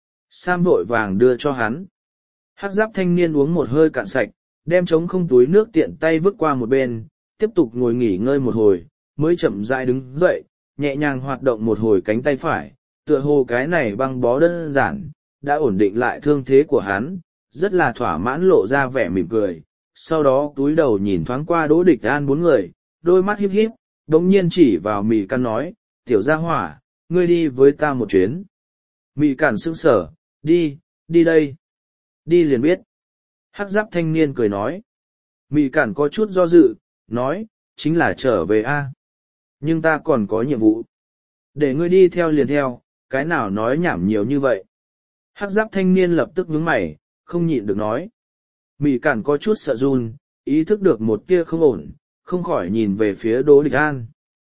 Sam vội vàng đưa cho hắn. Hắc giáp thanh niên uống một hơi cạn sạch, đem trống không túi nước tiện tay vứt qua một bên, tiếp tục ngồi nghỉ ngơi một hồi, mới chậm rãi đứng dậy, nhẹ nhàng hoạt động một hồi cánh tay phải, tựa hồ cái này băng bó đơn giản, đã ổn định lại thương thế của hắn, rất là thỏa mãn lộ ra vẻ mỉm cười. Sau đó túi đầu nhìn thoáng qua Đỗ Địch An bốn người, đôi mắt híp híp, bỗng nhiên chỉ vào Mị Cạn nói, tiểu gia hỏa, ngươi đi với ta một chuyến. Mị Cạn sững sờ, đi, đi đây. Đi liền biết. Hắc giáp thanh niên cười nói. Mị Cạn có chút do dự, nói, chính là trở về a. Nhưng ta còn có nhiệm vụ. Để ngươi đi theo liền theo, cái nào nói nhảm nhiều như vậy. Hắc giáp thanh niên lập tức nhướng mày, không nhịn được nói. Mị Cạn có chút sợ run, ý thức được một tia không ổn, không khỏi nhìn về phía Đỗ Địch An.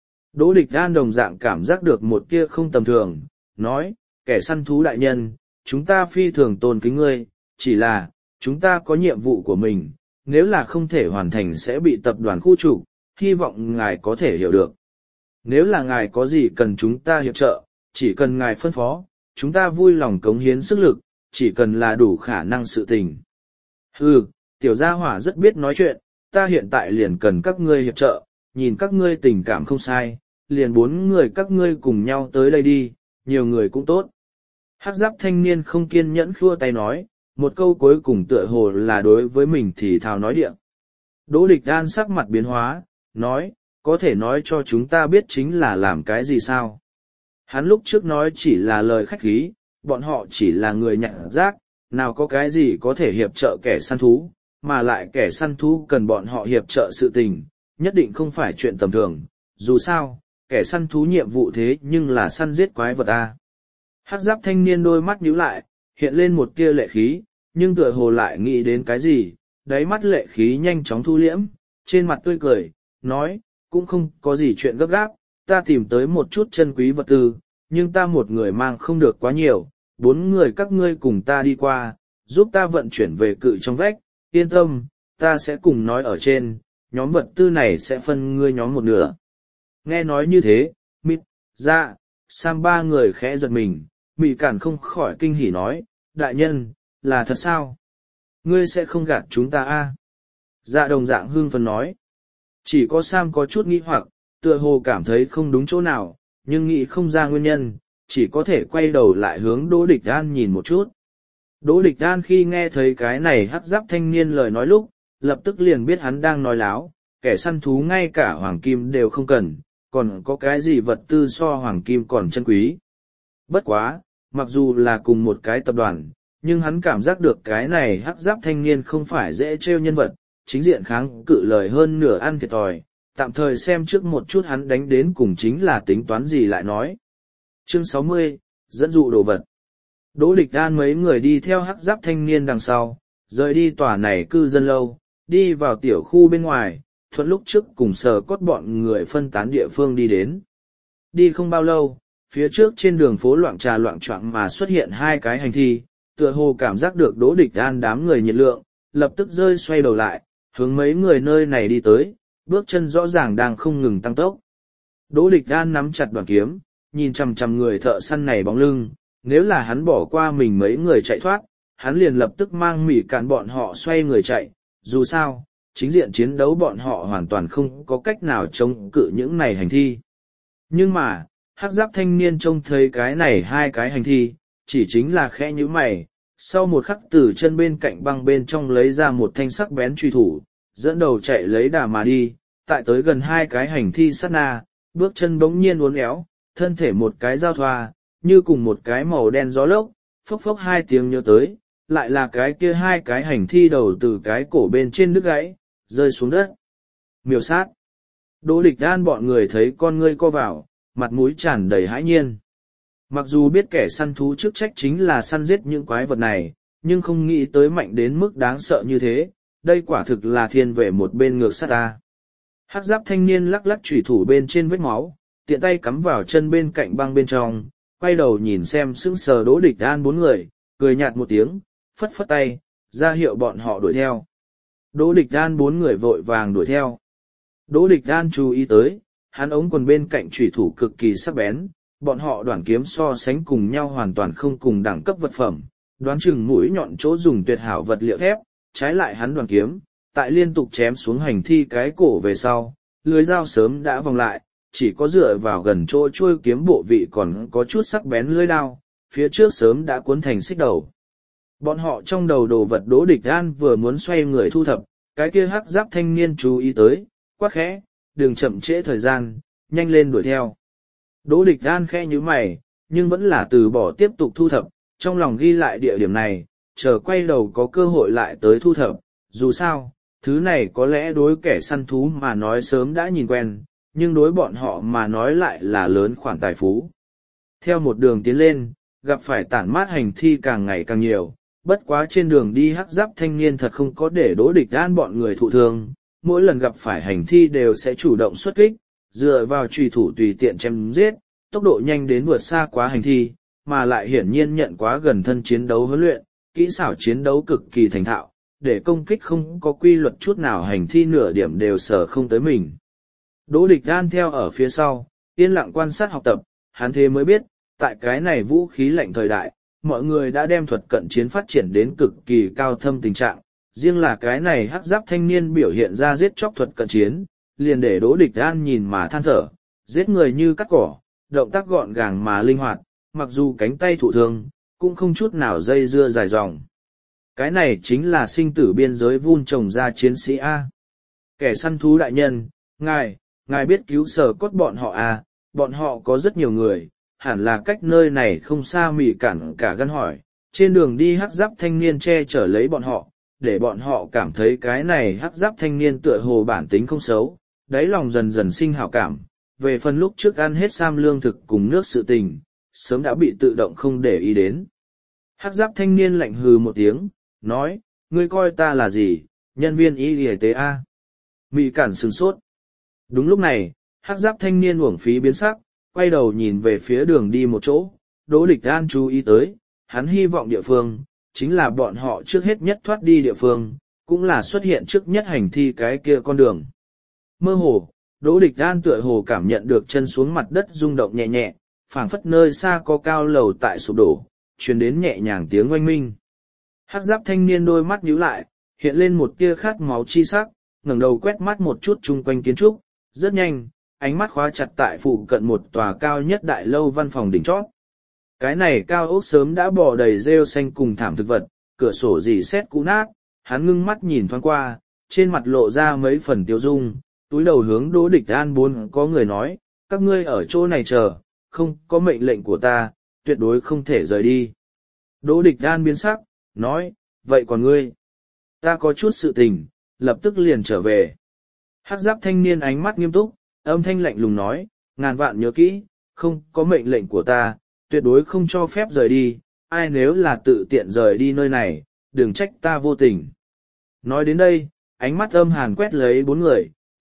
Đỗ Địch An đồng dạng cảm giác được một tia không tầm thường, nói, kẻ săn thú đại nhân, chúng ta phi thường tôn kính ngươi, chỉ là, chúng ta có nhiệm vụ của mình, nếu là không thể hoàn thành sẽ bị tập đoàn khu trục, hy vọng ngài có thể hiểu được. Nếu là ngài có gì cần chúng ta hiệp trợ, chỉ cần ngài phân phó, chúng ta vui lòng cống hiến sức lực, chỉ cần là đủ khả năng sự tình. Hừ, tiểu gia hỏa rất biết nói chuyện, ta hiện tại liền cần các ngươi hiệp trợ, nhìn các ngươi tình cảm không sai, liền bốn người các ngươi cùng nhau tới đây đi, nhiều người cũng tốt. Hắc giáp thanh niên không kiên nhẫn khua tay nói, một câu cuối cùng tựa hồ là đối với mình thì thào nói địa. Đỗ Địch An sắc mặt biến hóa, nói, có thể nói cho chúng ta biết chính là làm cái gì sao. Hắn lúc trước nói chỉ là lời khách khí, bọn họ chỉ là người nhặt rác, nào có cái gì có thể hiệp trợ kẻ săn thú, mà lại kẻ săn thú cần bọn họ hiệp trợ sự tình, nhất định không phải chuyện tầm thường, dù sao, kẻ săn thú nhiệm vụ thế nhưng là săn giết quái vật a. Hắc giáp thanh niên đôi mắt nhíu lại, hiện lên một tia lệ khí, nhưng tựa hồ lại nghĩ đến cái gì, đáy mắt lệ khí nhanh chóng thu liễm, trên mặt tươi cười, nói, cũng không có gì chuyện gấp gáp, ta tìm tới một chút chân quý vật tư, nhưng ta một người mang không được quá nhiều, bốn người các ngươi cùng ta đi qua, giúp ta vận chuyển về cự trong vách, yên tâm, ta sẽ cùng nói ở trên, nhóm vật tư này sẽ phân ngươi nhóm một nửa. Nghe nói như thế, Mít, Dạ, Sam ba người khẽ giật mình, Mị Cạn không khỏi kinh hỉ nói, đại nhân, là thật sao? Ngươi sẽ không gạt chúng ta a? Dạ đồng dạng hưng phấn nói. Chỉ có Sam có chút nghi hoặc, tựa hồ cảm thấy không đúng chỗ nào, nhưng nghĩ không ra nguyên nhân, chỉ có thể quay đầu lại hướng Đỗ Địch An nhìn một chút. Đỗ Địch An khi nghe thấy cái này hắc giáp thanh niên lời nói lúc, lập tức liền biết hắn đang nói láo, kẻ săn thú ngay cả hoàng kim đều không cần, còn có cái gì vật tư so hoàng kim còn chân quý. Bất quá, mặc dù là cùng một cái tập đoàn, nhưng hắn cảm giác được cái này hắc giáp thanh niên không phải dễ trêu nhân vật, chính diện kháng cự lời hơn nửa ăn thiệt thòi, tạm thời xem trước một chút hắn đánh đến cùng chính là tính toán gì lại nói. Chương sáu mươi, dẫn dụ đồ vật. Đỗ Địch An mấy người đi theo hắc giáp thanh niên đằng sau, rời đi tòa này cư dân lâu, đi vào tiểu khu bên ngoài, thuận lúc trước cùng sờ cốt bọn người phân tán địa phương đi đến. Đi không bao lâu, phía trước trên đường phố loạn trà loạn choạng mà xuất hiện hai cái hành thi, tựa hồ cảm giác được Đỗ Địch An đám người nhiệt lượng, lập tức rơi xoay đầu lại, hướng mấy người nơi này đi tới, bước chân rõ ràng đang không ngừng tăng tốc. Đỗ Địch An nắm chặt đoàn kiếm, nhìn chằm chằm người thợ săn này bóng lưng, nếu là hắn bỏ qua mình mấy người chạy thoát, hắn liền lập tức mang mỉ cản bọn họ xoay người chạy, dù sao, chính diện chiến đấu bọn họ hoàn toàn không có cách nào chống cự những này hành thi. Nhưng mà, hắc giáp thanh niên trông thấy cái này hai cái hành thi, chỉ chính là khẽ nhíu mày, sau một khắc từ chân bên cạnh băng bên trong lấy ra một thanh sắc bén truy thủ, dẫn đầu chạy lấy đà mà đi, tại tới gần hai cái hành thi sát na, bước chân bỗng nhiên uốn éo, thân thể một cái giao thoa, như cùng một cái màu đen gió lốc, phốc phốc hai tiếng nhớ tới, lại là cái kia hai cái hành thi đầu từ cái cổ bên trên đứt gãy, rơi xuống đất. Miêu sát. Đỗ Địch An bọn người thấy con ngươi co vào, mặt mũi tràn đầy hãi nhiên. Mặc dù biết kẻ săn thú chức trách chính là săn giết những quái vật này, nhưng không nghĩ tới mạnh đến mức đáng sợ như thế, đây quả thực là thiên về một bên ngược sát ta. Hắc giáp thanh niên lắc lắc chủy thủ bên trên vết máu, tiện tay cắm vào chân bên cạnh băng bên trong, quay đầu nhìn xem sững sờ Đỗ Địch An bốn người, cười nhạt một tiếng, phất phất tay, ra hiệu bọn họ đuổi theo. Đỗ Địch An bốn người vội vàng đuổi theo. Đỗ Địch An chú ý tới, hắn ống quần bên cạnh chủy thủ cực kỳ sắc bén, bọn họ đoản kiếm so sánh cùng nhau hoàn toàn không cùng đẳng cấp vật phẩm, đoán chừng mũi nhọn chỗ dùng tuyệt hảo vật liệu thép, trái lại hắn đoản kiếm, tại liên tục chém xuống hành thi cái cổ về sau, lưới dao sớm đã vòng lại, chỉ có dựa vào gần chỗ chuôi kiếm bộ vị còn có chút sắc bén lưới đao, phía trước sớm đã cuốn thành xích đầu. Bọn họ trong đầu đồ vật Đỗ Địch An vừa muốn xoay người thu thập, cái kia hắc giáp thanh niên chú ý tới, quát khẽ, đừng chậm trễ thời gian, nhanh lên đuổi theo. Đỗ Địch An khẽ nhíu mày, nhưng vẫn là từ bỏ tiếp tục thu thập, trong lòng ghi lại địa điểm này, chờ quay đầu có cơ hội lại tới thu thập, dù sao, thứ này có lẽ đối kẻ săn thú mà nói sớm đã nhìn quen, nhưng đối bọn họ mà nói lại là lớn khoản tài phú. Theo một đường tiến lên, gặp phải tản mát hành thi càng ngày càng nhiều, bất quá trên đường đi hắc giáp thanh niên thật không có để Đỗ Địch An bọn người thụ thương, mỗi lần gặp phải hành thi đều sẽ chủ động xuất kích, dựa vào trùy thủ tùy tiện chém giết, tốc độ nhanh đến vượt xa quá hành thi, mà lại hiển nhiên nhận quá gần thân chiến đấu huấn luyện, kỹ xảo chiến đấu cực kỳ thành thạo, để công kích không có quy luật chút nào hành thi nửa điểm đều sở không tới mình. Đỗ Địch An theo ở phía sau, yên lặng quan sát học tập, hắn thế mới biết, tại cái này vũ khí lạnh thời đại, mọi người đã đem thuật cận chiến phát triển đến cực kỳ cao thâm tình trạng, riêng là cái này hắc giáp thanh niên biểu hiện ra giết chóc thuật cận chiến, liền để Đỗ Địch An nhìn mà than thở, giết người như cắt cỏ, động tác gọn gàng mà linh hoạt, mặc dù cánh tay thụ thương, cũng không chút nào dây dưa dài dòng. Cái này chính là sinh tử biên giới vun trồng ra chiến sĩ A. Kẻ săn thú đại nhân, ngài, ngài biết cứu sở cốt bọn họ A, bọn họ có rất nhiều người, hẳn là cách nơi này không xa mỉ cản cả gân hỏi, trên đường đi hắc giáp thanh niên che chở lấy bọn họ, để bọn họ cảm thấy cái này hắc giáp thanh niên tựa hồ bản tính không xấu, đáy lòng dần dần sinh hảo cảm, về phần lúc trước ăn hết sam lương thực cùng nước sự tình, sớm đã bị tự động không để ý đến. Hắc giáp thanh niên lạnh hừ một tiếng, nói, ngươi coi ta là gì, nhân viên y y tế A. Mị cản sừng sốt. Đúng lúc này, hắc giáp thanh niên uổng phí biến sắc, quay đầu nhìn về phía đường đi một chỗ, Đỗ Địch An chú ý tới, hắn hy vọng địa phương, chính là bọn họ trước hết nhất thoát đi địa phương, cũng là xuất hiện trước nhất hành thi cái kia con đường. Mơ hồ, Đỗ Địch An tựa hồ cảm nhận được chân xuống mặt đất rung động nhẹ nhẹ, phảng phất nơi xa có cao lầu tại sụp đổ, truyền đến nhẹ nhàng tiếng oanh minh. Hắc giáp thanh niên đôi mắt nhíu lại, hiện lên một tia khát máu chi sắc, ngẩng đầu quét mắt một chút chung quanh kiến trúc, rất nhanh, ánh mắt khóa chặt tại phụ cận một tòa cao nhất đại lâu văn phòng đỉnh chót. Cái này cao ốc sớm đã bò đầy rêu xanh cùng thảm thực vật, cửa sổ rỉ sét cũ nát, hắn ngưng mắt nhìn thoáng qua, trên mặt lộ ra mấy phần tiêu dung, túi đầu hướng Đỗ Địch An bốn có người nói, các ngươi ở chỗ này chờ, không có mệnh lệnh của ta, tuyệt đối không thể rời đi. Đỗ Địch An biến sắc, nói, vậy còn ngươi? Ta có chút sự tình, lập tức liền trở về. Hắc giáp thanh niên ánh mắt nghiêm túc, âm thanh lạnh lùng nói, ngàn vạn nhớ kỹ, không có mệnh lệnh của ta, tuyệt đối không cho phép rời đi, ai nếu là tự tiện rời đi nơi này, đừng trách ta vô tình. Nói đến đây, ánh mắt âm hàn quét lấy bốn người,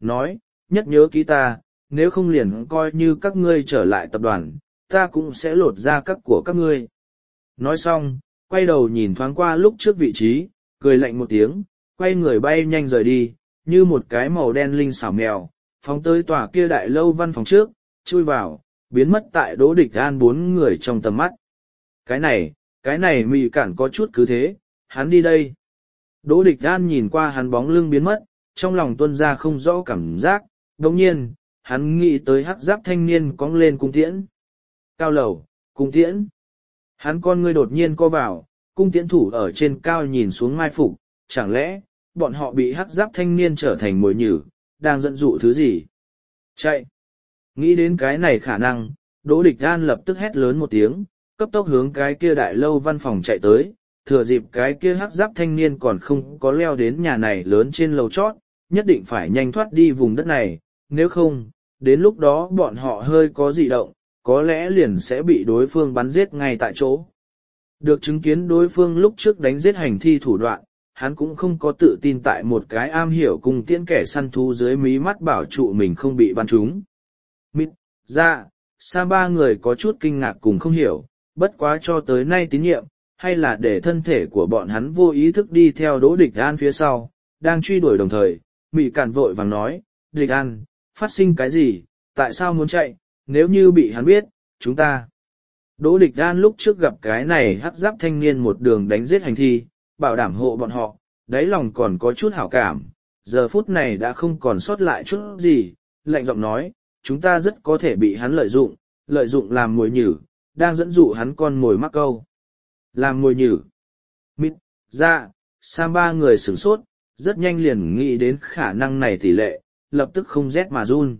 nói, nhất nhớ kỹ ta, nếu không liền coi như các ngươi trở lại tập đoàn, ta cũng sẽ lột ra các của các ngươi. Nói xong, quay đầu nhìn thoáng qua lúc trước vị trí, cười lạnh một tiếng, quay người bay nhanh rời đi, như một cái màu đen linh xảo mèo, phóng tới tòa kia đại lâu văn phòng trước, chui vào, biến mất tại Đỗ Địch An bốn người trong tầm mắt. Cái này, cái này mị cản có chút cứ thế, hắn đi đây. Đỗ Địch An nhìn qua hắn bóng lưng biến mất, trong lòng tuôn ra không rõ cảm giác, đồng nhiên, hắn nghĩ tới hắc giáp thanh niên cong lên cung tiễn. Cao lầu, cung tiễn. Hắn con ngươi đột nhiên co vào, cung tiễn thủ ở trên cao nhìn xuống mai phục, chẳng lẽ, bọn họ bị hắc giáp thanh niên trở thành mồi nhử, đang dẫn dụ thứ gì? Chạy! Nghĩ đến cái này khả năng, Đỗ Địch An lập tức hét lớn một tiếng, cấp tốc hướng cái kia đại lâu văn phòng chạy tới, thừa dịp cái kia hắc giáp thanh niên còn không có leo đến nhà này lớn trên lầu chót, nhất định phải nhanh thoát đi vùng đất này, nếu không, đến lúc đó bọn họ hơi có dị động, có lẽ liền sẽ bị đối phương bắn giết ngay tại chỗ. Được chứng kiến đối phương lúc trước đánh giết hành thi thủ đoạn, hắn cũng không có tự tin tại một cái am hiểu cùng tiễn kẻ săn thú dưới mí mắt bảo trụ mình không bị bắn trúng. Mít, ra, xa ba người có chút kinh ngạc cùng không hiểu, bất quá cho tới nay tín nhiệm, hay là để thân thể của bọn hắn vô ý thức đi theo Đỗ Địch An phía sau, đang truy đuổi đồng thời, Mị Cản vội vàng nói, Địch An, phát sinh cái gì, tại sao muốn chạy, nếu như bị hắn biết, chúng ta. Đỗ Địch An lúc trước gặp cái này hắc giáp thanh niên một đường đánh giết hành thi, bảo đảm hộ bọn họ, đáy lòng còn có chút hảo cảm, giờ phút này đã không còn sót lại chút gì, lạnh giọng nói, chúng ta rất có thể bị hắn lợi dụng, lợi dụng làm mồi nhử, đang dẫn dụ hắn con mồi mắc câu. Làm mồi nhử. Mít, ra, Sam ba người sửng sốt, rất nhanh liền nghĩ đến khả năng này tỷ lệ, lập tức không rét mà run.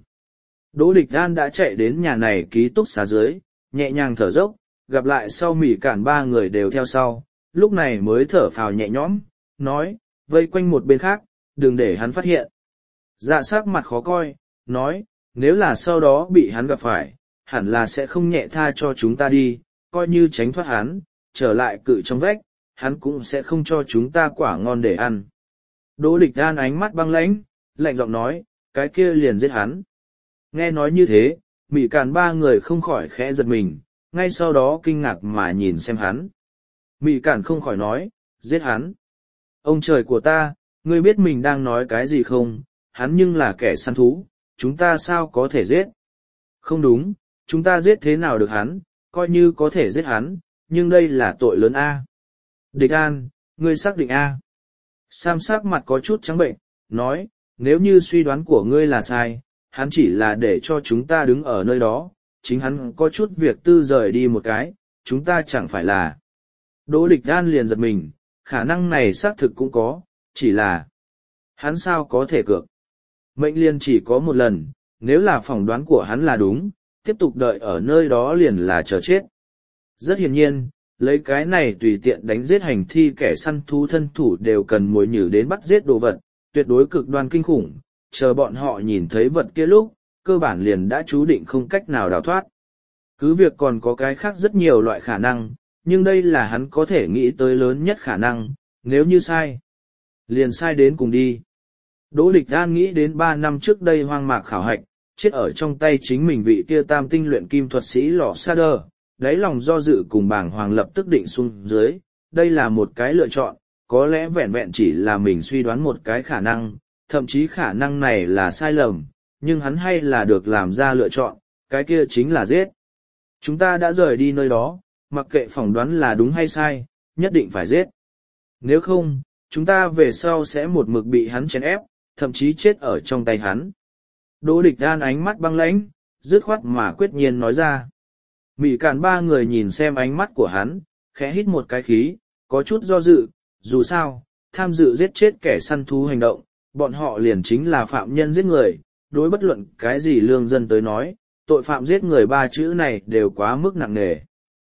Đỗ Địch An đã chạy đến nhà này ký túc xá dưới, nhẹ nhàng thở dốc, gặp lại sau Mị Cản ba người đều theo sau, lúc này mới thở phào nhẹ nhõm, nói, vây quanh một bên khác, đừng để hắn phát hiện. Dạ sắc mặt khó coi, nói, nếu là sau đó bị hắn gặp phải, hẳn là sẽ không nhẹ tha cho chúng ta đi, coi như tránh thoát hắn, trở lại cự trong vách, hắn cũng sẽ không cho chúng ta quả ngon để ăn. Đỗ Địch An ánh mắt băng lãnh, lạnh giọng nói, cái kia liền giết hắn. Nghe nói như thế, Mị Cản ba người không khỏi khẽ giật mình, ngay sau đó kinh ngạc mà nhìn xem hắn. Mị Cản không khỏi nói, giết hắn. Ông trời của ta, ngươi biết mình đang nói cái gì không, hắn nhưng là kẻ săn thú, chúng ta sao có thể giết? Không đúng, chúng ta giết thế nào được hắn, coi như có thể giết hắn, nhưng đây là tội lớn A. Địch An, ngươi xác định A. Sam sắc mặt có chút trắng bệnh, nói, nếu như suy đoán của ngươi là sai, hắn chỉ là để cho chúng ta đứng ở nơi đó, chính hắn có chút việc tư rời đi một cái, chúng ta chẳng phải là. Đỗ Địch An liền giật mình, khả năng này xác thực cũng có, chỉ là hắn sao có thể cược. Mệnh liền chỉ có một lần, nếu là phỏng đoán của hắn là đúng, tiếp tục đợi ở nơi đó liền là chờ chết. Rất hiển nhiên, lấy cái này tùy tiện đánh giết hành thi kẻ săn thú thân thủ đều cần mồi nhử đến bắt giết đồ vật, tuyệt đối cực đoan kinh khủng, chờ bọn họ nhìn thấy vật kia lúc, cơ bản liền đã chú định không cách nào đào thoát. Cứ việc còn có cái khác rất nhiều loại khả năng, nhưng đây là hắn có thể nghĩ tới lớn nhất khả năng, nếu như sai, liền sai đến cùng đi. Đỗ Địch An nghĩ đến ba năm trước đây hoang mạc khảo hạch, chết ở trong tay chính mình vị kia tam tinh luyện kim thuật sĩ Lò Sa Đơ, đáy lòng do dự cùng bảng hoàng lập tức định xuống dưới, đây là một cái lựa chọn, có lẽ vẹn vẹn chỉ là mình suy đoán một cái khả năng, thậm chí khả năng này là sai lầm, nhưng hắn hay là được làm ra lựa chọn, cái kia chính là giết. Chúng ta đã rời đi nơi đó, mặc kệ phỏng đoán là đúng hay sai, nhất định phải giết. Nếu không, chúng ta về sau sẽ một mực bị hắn chèn ép, thậm chí chết ở trong tay hắn. Đỗ Địch An ánh mắt băng lãnh, dứt khoát mà quyết nhiên nói ra. Mị Cản ba người nhìn xem ánh mắt của hắn, khẽ hít một cái khí, có chút do dự, dù sao, tham dự giết chết kẻ săn thú hành động, bọn họ liền chính là phạm nhân giết người, đối bất luận cái gì lương dân tới nói, tội phạm giết người ba chữ này đều quá mức nặng nề.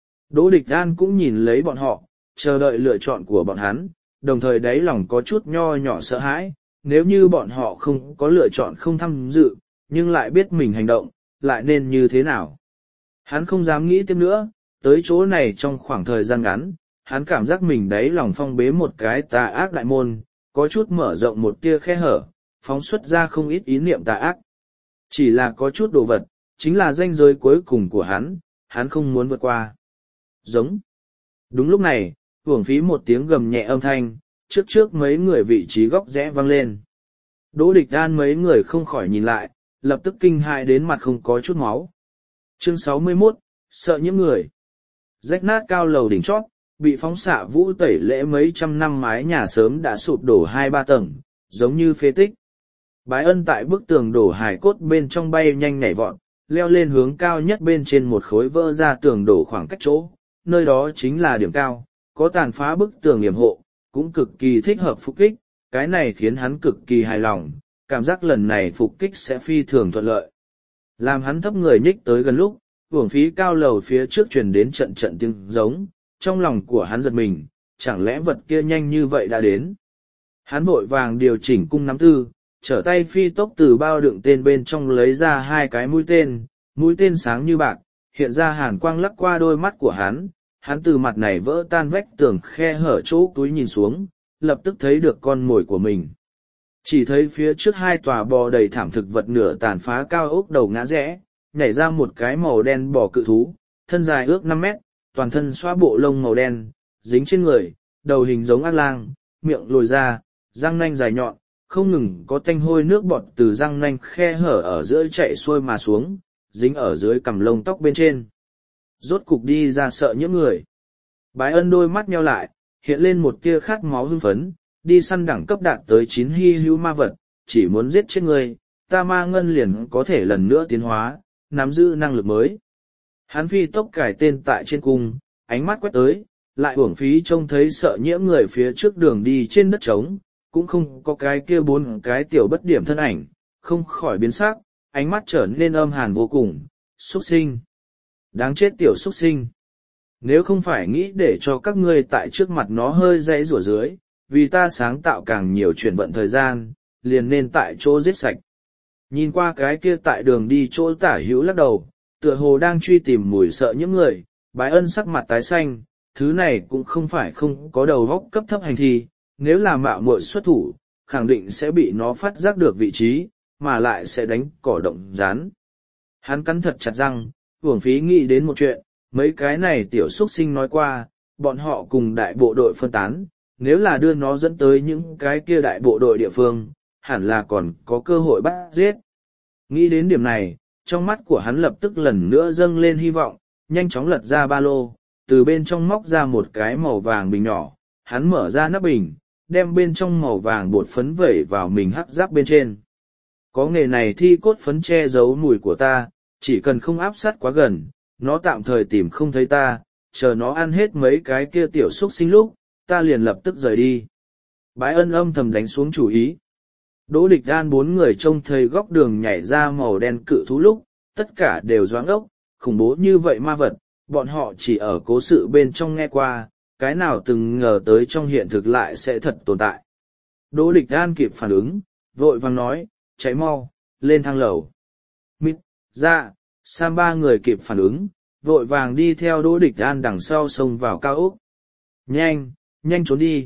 Đỗ Địch An cũng nhìn lấy bọn họ, chờ đợi lựa chọn của bọn hắn, đồng thời đáy lòng có chút nho nhỏ sợ hãi, nếu như bọn họ không có lựa chọn không tham dự, nhưng lại biết mình hành động, lại nên như thế nào. Hắn không dám nghĩ tiếp nữa, tới chỗ này trong khoảng thời gian ngắn, hắn cảm giác mình đáy lòng phong bế một cái tà ác đại môn, có chút mở rộng một tia khe hở, phóng xuất ra không ít ý niệm tà ác. Chỉ là có chút đồ vật, chính là ranh giới cuối cùng của hắn, hắn không muốn vượt qua. Giống. Đúng lúc này, hưởng phí một tiếng gầm nhẹ âm thanh, trước trước mấy người vị trí góc rẽ vang lên. Đỗ Địch An mấy người không khỏi nhìn lại, lập tức kinh hãi đến mặt không có chút máu. Chương sáu mươi mốt, sợ nhiễm người. Rách nát cao lầu đỉnh chót, bị phóng xạ vũ tẩy lễ mấy trăm năm mái nhà sớm đã sụp đổ hai ba tầng, giống như phế tích. Bái Ân tại bức tường đổ hài cốt bên trong bay nhanh nhảy vọt, leo lên hướng cao nhất bên trên một khối vỡ ra tường đổ khoảng cách chỗ, nơi đó chính là điểm cao, có tàn phá bức tường yểm hộ, cũng cực kỳ thích hợp phục kích, cái này khiến hắn cực kỳ hài lòng, cảm giác lần này phục kích sẽ phi thường thuận lợi. Làm hắn thấp người nhích tới gần lúc, uổng phí cao lầu phía trước truyền đến trận trận tiếng giống, trong lòng của hắn giật mình, chẳng lẽ vật kia nhanh như vậy đã đến. Hắn vội vàng điều chỉnh cung nắm tư, trở tay phi tốc từ bao đựng tên bên trong lấy ra hai cái mũi tên, mũi tên sáng như bạc, hiện ra hàn quang lắc qua đôi mắt của hắn, hắn từ mặt này vỡ tan vách tường khe hở chỗ túi nhìn xuống, lập tức thấy được con mồi của mình. Chỉ thấy phía trước hai tòa bò đầy thảm thực vật nửa tàn phá cao ốc đầu ngã rẽ, nhảy ra một cái màu đen bò cự thú, thân dài ước năm mét, toàn thân xóa bộ lông màu đen, dính trên người, đầu hình giống ác lang, miệng lồi ra, răng nanh dài nhọn, không ngừng có tanh hôi nước bọt từ răng nanh khe hở ở giữa chạy xuôi mà xuống, dính ở dưới cằm lông tóc bên trên. Rốt cục đi ra sợ nhiễm người. Bái Ân đôi mắt nheo lại, hiện lên một tia khát máu hưng phấn, đi săn đẳng cấp đạt tới chín hy hữu ma vật, chỉ muốn giết chết người, ta ma ngân liền có thể lần nữa tiến hóa, nắm giữ năng lực mới. Hắn phi tốc cải tên tại trên cung, ánh mắt quét tới, lại uổng phí trông thấy sợ nhiễm người phía trước đường đi trên đất trống, cũng không có cái kia bốn cái tiểu bất điểm thân ảnh, không khỏi biến sắc, ánh mắt trở nên âm hàn vô cùng, xuất sinh. Đáng chết tiểu xuất sinh. Nếu không phải nghĩ để cho các ngươi tại trước mặt nó hơi dãy rủa dưới, vì ta sáng tạo càng nhiều chuyển vận thời gian, liền nên tại chỗ giết sạch. Nhìn qua cái kia tại đường đi chỗ tả hữu lắc đầu, tựa hồ đang truy tìm mùi sợ những người, Bái Ân sắc mặt tái xanh, thứ này cũng không phải không có đầu óc cấp thấp hành thi, nếu là mạo muội xuất thủ, khẳng định sẽ bị nó phát giác được vị trí, mà lại sẽ đánh cỏ động rán. Hắn cắn thật chặt răng, uổng phí nghĩ đến một chuyện, mấy cái này tiểu xuất sinh nói qua, bọn họ cùng đại bộ đội phân tán, nếu là đưa nó dẫn tới những cái kia đại bộ đội địa phương, hẳn là còn có cơ hội bắt giết. Nghĩ đến điểm này, trong mắt của hắn lập tức lần nữa dâng lên hy vọng, nhanh chóng lật ra ba lô, từ bên trong móc ra một cái màu vàng bình nhỏ, hắn mở ra nắp bình, đem bên trong màu vàng bột phấn vẩy vào mình hắc giáp bên trên. Có nghề này thi cốt phấn che giấu mùi của ta, chỉ cần không áp sát quá gần, nó tạm thời tìm không thấy ta, chờ nó ăn hết mấy cái kia tiểu xúc sinh lúc, ta liền lập tức rời đi. Bái Ân âm thầm đánh xuống chủ ý. Đỗ Địch An bốn người trông thấy góc đường nhảy ra màu đen cự thú lúc, tất cả đều doáng ốc, khủng bố như vậy ma vật, bọn họ chỉ ở cố sự bên trong nghe qua, cái nào từng ngờ tới trong hiện thực lại sẽ thật tồn tại. Đỗ Địch An kịp phản ứng, vội vàng nói, chạy mau, lên thang lầu. Mít, ra, Sam ba người kịp phản ứng, vội vàng đi theo Đỗ Địch An đằng sau xông vào cao ốc. Nhanh, nhanh trốn đi.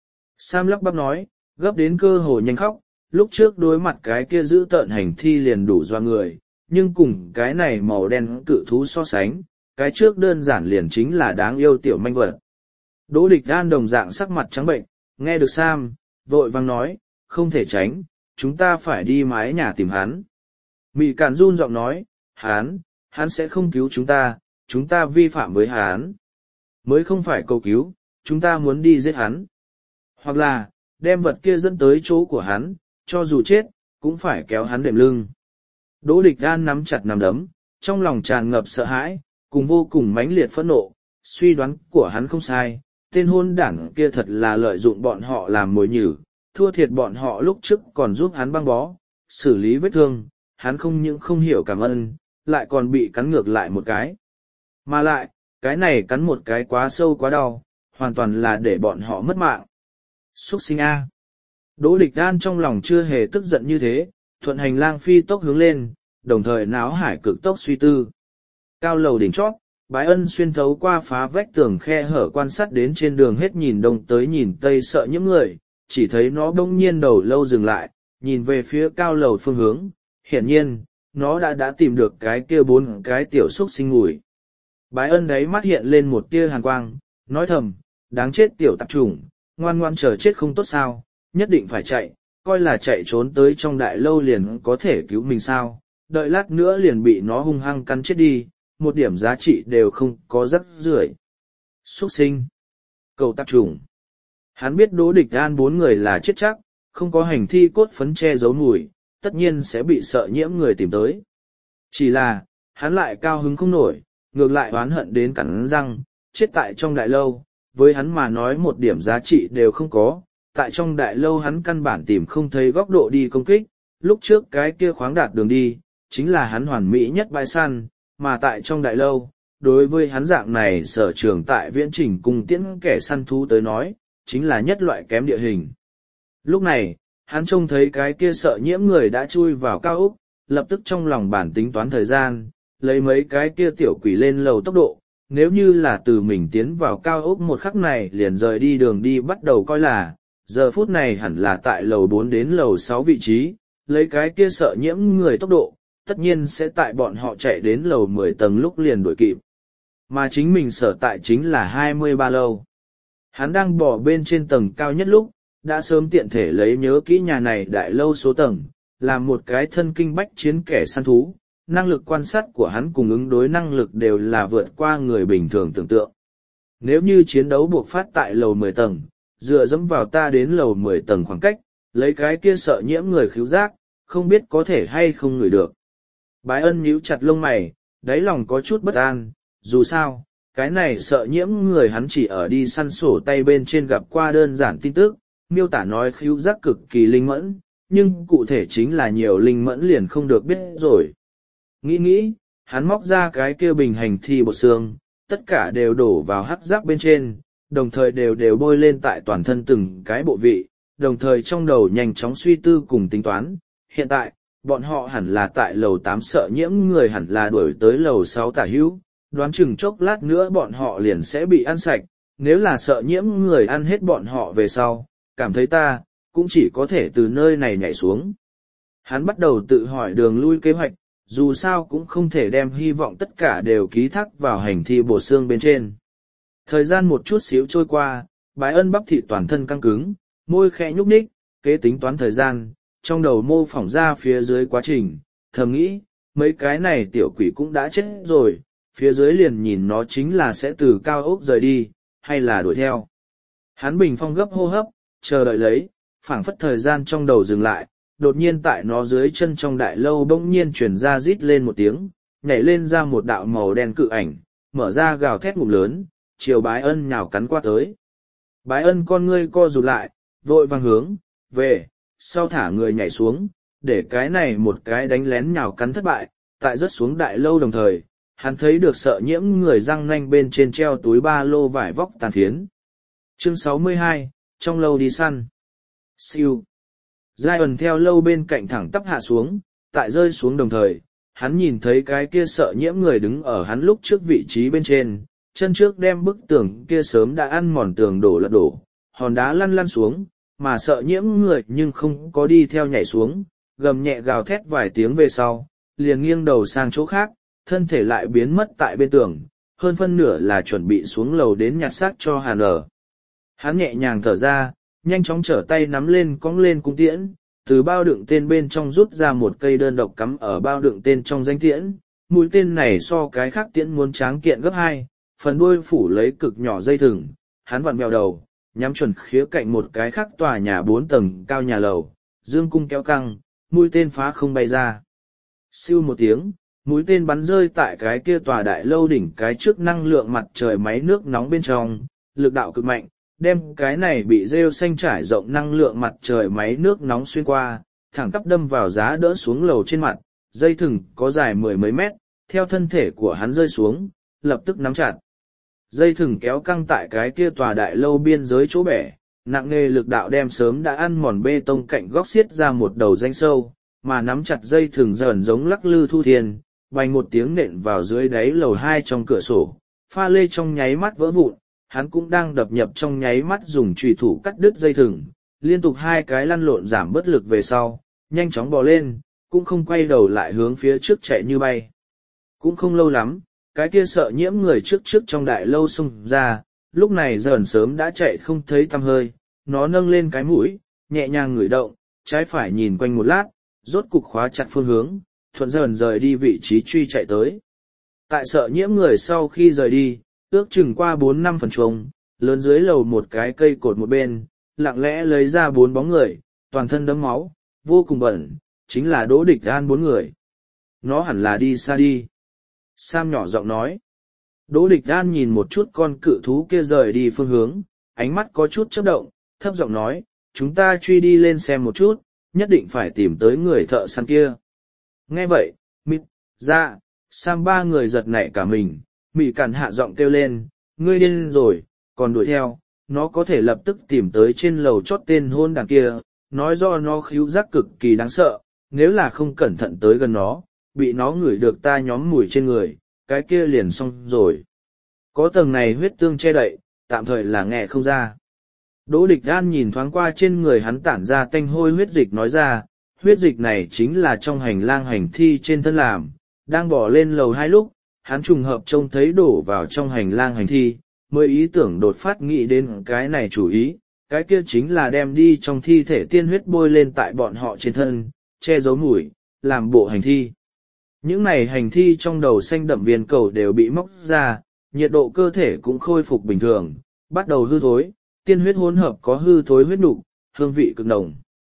Sam lắp bắp nói, gấp đến cơ hồ nhanh khóc, lúc trước đối mặt cái kia giữ tợn hành thi liền đủ doa người, nhưng cùng cái này màu đen cự thú so sánh, cái trước đơn giản liền chính là đáng yêu tiểu manh vật. Đỗ Địch An đồng dạng sắc mặt trắng bệnh, nghe được Sam, vội vàng nói, không thể tránh, chúng ta phải đi mái nhà tìm hắn. Mị Cản run giọng nói, hắn, hắn sẽ không cứu chúng ta, chúng ta vi phạm với hắn. Mới không phải cầu cứu, chúng ta muốn đi giết hắn. Hoặc là, đem vật kia dẫn tới chỗ của hắn, cho dù chết, cũng phải kéo hắn đệm lưng. Đỗ Địch An nắm chặt nắm đấm, trong lòng tràn ngập sợ hãi, cùng vô cùng mãnh liệt phẫn nộ, suy đoán của hắn không sai, tên hôn đảng kia thật là lợi dụng bọn họ làm mồi nhử, thua thiệt bọn họ lúc trước còn giúp hắn băng bó, xử lý vết thương, hắn không những không hiểu cảm ơn, lại còn bị cắn ngược lại một cái. Mà lại, cái này cắn một cái quá sâu quá đau, hoàn toàn là để bọn họ mất mạng. Xuất sinh A. Đỗ Địch An trong lòng chưa hề tức giận như thế, thuận hành lang phi tốc hướng lên, đồng thời náo hải cực tốc suy tư. Cao lầu đỉnh chót, Bái Ân xuyên thấu qua phá vách tường khe hở quan sát đến trên đường hết nhìn đông tới nhìn tây sợ những người, chỉ thấy nó bỗng nhiên đầu lâu dừng lại, nhìn về phía cao lầu phương hướng, hiển nhiên, nó đã đã tìm được cái kia bốn cái tiểu xúc sinh mùi. Bái ân đấy mắt hiện lên một tia hàn quang, nói thầm, đáng chết tiểu tạp chủng, ngoan ngoan chờ chết không tốt sao, nhất định phải chạy, coi là chạy trốn tới trong đại lâu liền có thể cứu mình sao, đợi lát nữa liền bị nó hung hăng cắn chết đi, một điểm giá trị đều không có rắc rưởi. Xúc sinh, cầu tạp chủng. Hắn biết Đỗ Địch An bốn người là chết chắc, không có hành thi cốt phấn che giấu mùi, tất nhiên sẽ bị sợ nhiễm người tìm tới. Chỉ là, hắn lại cao hứng không nổi, ngược lại oán hận đến cắn răng, chết tại trong đại lâu, với hắn mà nói một điểm giá trị đều không có, tại trong đại lâu hắn căn bản tìm không thấy góc độ đi công kích, lúc trước cái kia khoáng đạt đường đi, chính là hắn hoàn mỹ nhất bãi săn, mà tại trong đại lâu, đối với hắn dạng này sở trường tại viễn trình cùng tiễn kẻ săn thú tới nói, chính là nhất loại kém địa hình. Lúc này, hắn trông thấy cái kia sợ nhiễm người đã chui vào cao ốc, lập tức trong lòng bản tính toán thời gian, lấy mấy cái kia tiểu quỷ lên lầu tốc độ, nếu như là từ mình tiến vào cao ốc một khắc này liền rời đi đường đi bắt đầu coi là, giờ phút này hẳn là tại lầu bốn đến lầu sáu vị trí, lấy cái kia sợ nhiễm người tốc độ, tất nhiên sẽ tại bọn họ chạy đến lầu mười tầng lúc liền đuổi kịp. Mà chính mình sở tại chính là hai mươi ba lâu. Hắn đang bỏ bên trên tầng cao nhất lúc, đã sớm tiện thể lấy nhớ kỹ nhà này đại lâu số tầng, làm một cái thân kinh bách chiến kẻ săn thú, năng lực quan sát của hắn cùng ứng đối năng lực đều là vượt qua người bình thường tưởng tượng. Nếu như chiến đấu buộc phát tại lầu mười tầng, dựa dẫm vào ta đến lầu mười tầng khoảng cách, lấy cái kia sợ nhiễm người khứu giác, không biết có thể hay không ngửi được. Bái ân nhíu chặt lông mày, đáy lòng có chút bất an, dù sao, cái này sợ nhiễm người hắn chỉ ở đi săn sổ tay bên trên gặp qua đơn giản tin tức, miêu tả nói khứu giác cực kỳ linh mẫn, nhưng cụ thể chính là nhiều linh mẫn liền không được biết rồi. Nghĩ nghĩ, hắn móc ra cái kia bình hành thi bột xương, tất cả đều đổ vào hắc giác bên trên, đồng thời đều đều bôi lên tại toàn thân từng cái bộ vị, đồng thời trong đầu nhanh chóng suy tư cùng tính toán. Hiện tại, bọn họ hẳn là tại lầu tám sợ nhiễm người hẳn là đuổi tới lầu sáu tả hữu, đoán chừng chốc lát nữa bọn họ liền sẽ bị ăn sạch, nếu là sợ nhiễm người ăn hết bọn họ về sau, cảm thấy ta, cũng chỉ có thể từ nơi này nhảy xuống. Hắn bắt đầu tự hỏi đường lui kế hoạch, dù sao cũng không thể đem hy vọng tất cả đều ký thác vào hành thi bổ xương bên trên. Thời gian một chút xíu trôi qua, Bái Ân bắp thịt toàn thân căng cứng, môi khẽ nhúc nhích, kế tính toán thời gian, trong đầu mô phỏng ra phía dưới quá trình, thầm nghĩ, mấy cái này tiểu quỷ cũng đã chết rồi, phía dưới liền nhìn nó chính là sẽ từ cao ốc rời đi, hay là đuổi theo. Hắn bình phong gấp hô hấp, chờ đợi lấy, phảng phất thời gian trong đầu dừng lại, đột nhiên tại nó dưới chân trong đại lâu bỗng nhiên chuyển ra rít lên một tiếng, nhảy lên ra một đạo màu đen cự ảnh, mở ra gào thét ngụm lớn, chiều Bái Ân nhào cắn qua tới. Bái Ân con ngươi co rụt lại, vội vàng hướng về sau thả người nhảy xuống, để cái này một cái đánh lén nhào cắn thất bại, tại rớt xuống đại lâu đồng thời, hắn thấy được sợ nhiễm người răng nanh bên trên treo túi ba lô vải vóc tàn phiến. Chương sáu mươi hai, trong lâu đi săn. Siêu. Zion theo lâu bên cạnh thẳng tắp hạ xuống, tại rơi xuống đồng thời, hắn nhìn thấy cái kia sợ nhiễm người đứng ở hắn lúc trước vị trí bên trên, chân trước đem bức tường kia sớm đã ăn mòn tường đổ lật đổ, hòn đá lăn lăn xuống, mà sợ nhiễm người nhưng không có đi theo nhảy xuống, gầm nhẹ gào thét vài tiếng về sau, liền nghiêng đầu sang chỗ khác, thân thể lại biến mất tại bên tường, hơn phân nửa là chuẩn bị xuống lầu đến nhặt xác cho Hàn ở. Hắn nhẹ nhàng thở ra, nhanh chóng trở tay nắm lên cong lên cung tiễn, từ bao đựng tên bên trong rút ra một cây đơn độc cắm ở bao đựng tên trong danh tiễn, mũi tên này so cái khác tiễn muốn tráng kiện gấp hai, phần đuôi phủ lấy cực nhỏ dây thừng, hắn vặn vẹo đầu, nhắm chuẩn khía cạnh một cái khác tòa nhà bốn tầng cao nhà lầu, dương cung kéo căng, mũi tên phá không bay ra. Siêu một tiếng, mũi tên bắn rơi tại cái kia tòa đại lâu đỉnh cái trước năng lượng mặt trời máy nước nóng bên trong, lực đạo cực mạnh, đem cái này bị rêu xanh trải rộng năng lượng mặt trời máy nước nóng xuyên qua, thẳng tắp đâm vào giá đỡ xuống lầu trên mặt, dây thừng có dài mười mấy mét, theo thân thể của hắn rơi xuống, lập tức nắm chặt. Dây thừng kéo căng tại cái kia tòa đại lâu biên giới chỗ bẻ, nặng nề lực đạo đem sớm đã ăn mòn bê tông cạnh góc xiết ra một đầu rãnh sâu, mà nắm chặt dây thừng dần giống lắc lư thu thiên, bành một tiếng nện vào dưới đáy lầu hai trong cửa sổ, pha lê trong nháy mắt vỡ vụn, hắn cũng đang đập nhập trong nháy mắt dùng chùy thủ cắt đứt dây thừng, liên tục hai cái lăn lộn giảm bất lực về sau, nhanh chóng bò lên, cũng không quay đầu lại hướng phía trước chạy như bay. Cũng không lâu lắm, cái kia sợ nhiễm người trước trước trong đại lâu xông ra, lúc này dần sớm đã chạy không thấy tăm hơi, nó nâng lên cái mũi, nhẹ nhàng ngửi động, trái phải nhìn quanh một lát, rốt cục khóa chặt phương hướng, thuận dần rời đi vị trí truy chạy tới. Tại sợ nhiễm người sau khi rời đi, ước chừng qua bốn năm phần chuông, lớn dưới lầu một cái cây cột một bên, lặng lẽ lấy ra bốn bóng người, toàn thân đẫm máu, vô cùng bẩn, chính là Đỗ Địch An bốn người. Nó hẳn là đi xa đi. Sam nhỏ giọng nói. Đỗ Địch An nhìn một chút con cự thú kia rời đi phương hướng, ánh mắt có chút chớp động, thấp giọng nói, chúng ta truy đi lên xem một chút, nhất định phải tìm tới người thợ săn kia. Nghe vậy, mịt, ra, Sam ba người giật nảy cả mình, mị cản hạ giọng kêu lên, ngươi điên rồi, còn đuổi theo, nó có thể lập tức tìm tới trên lầu chót tên hôn đàn kia, nói do nó khíu giác cực kỳ đáng sợ, nếu là không cẩn thận tới gần nó, bị nó ngửi được ta nhóm mùi trên người, cái kia liền xong rồi. Có tầng này huyết tương che đậy, tạm thời là nghe không ra. Đỗ Địch An nhìn thoáng qua trên người hắn tản ra tanh hôi huyết dịch nói ra, huyết dịch này chính là trong hành lang hành thi trên thân làm, đang bỏ lên lầu hai lúc, hắn trùng hợp trông thấy đổ vào trong hành lang hành thi, mới ý tưởng đột phát nghĩ đến cái này chủ ý, cái kia chính là đem đi trong thi thể tiên huyết bôi lên tại bọn họ trên thân, che giấu mùi, làm bộ hành thi. Những này hành thi trong đầu xanh đậm viên cầu đều bị móc ra, nhiệt độ cơ thể cũng khôi phục bình thường, bắt đầu hư thối, tiên huyết hỗn hợp có hư thối huyết nục, hương vị cực nồng.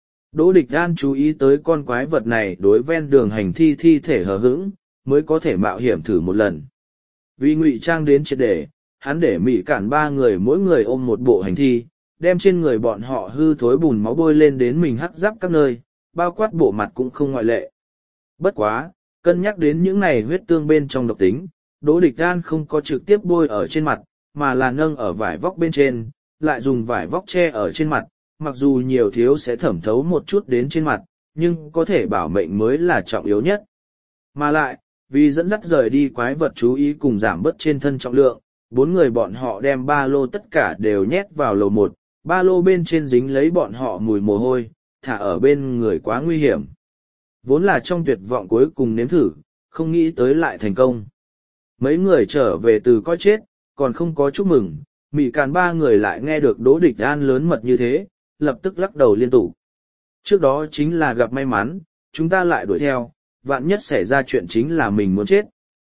Đỗ Địch An chú ý tới con quái vật này đối ven đường hành thi thi thể hờ hững, mới có thể mạo hiểm thử một lần. Vì ngụy trang đến triệt để, hắn để mị cản ba người mỗi người ôm một bộ hành thi, đem trên người bọn họ hư thối bùn máu bôi lên đến mình hắt giáp các nơi, bao quát bộ mặt cũng không ngoại lệ. Bất quá, cân nhắc đến những này huyết tương bên trong độc tính, Đỗ Địch An không có trực tiếp bôi ở trên mặt, mà là nâng ở vải vóc bên trên, lại dùng vải vóc che ở trên mặt, mặc dù nhiều thiếu sẽ thẩm thấu một chút đến trên mặt, nhưng có thể bảo mệnh mới là trọng yếu nhất. Mà lại, vì dẫn dắt rời đi quái vật chú ý cùng giảm bớt trên thân trọng lượng, bốn người bọn họ đem ba lô tất cả đều nhét vào lầu một, ba lô bên trên dính lấy bọn họ mùi mồ hôi, thả ở bên người quá nguy hiểm. Vốn là trong tuyệt vọng cuối cùng nếm thử, không nghĩ tới lại thành công. Mấy người trở về từ coi chết, còn không có chúc mừng, mị càn ba người lại nghe được Đỗ Địch An lớn mật như thế, lập tức lắc đầu liên tục. Trước đó chính là gặp may mắn, chúng ta lại đuổi theo, vạn nhất xảy ra chuyện chính là mình muốn chết.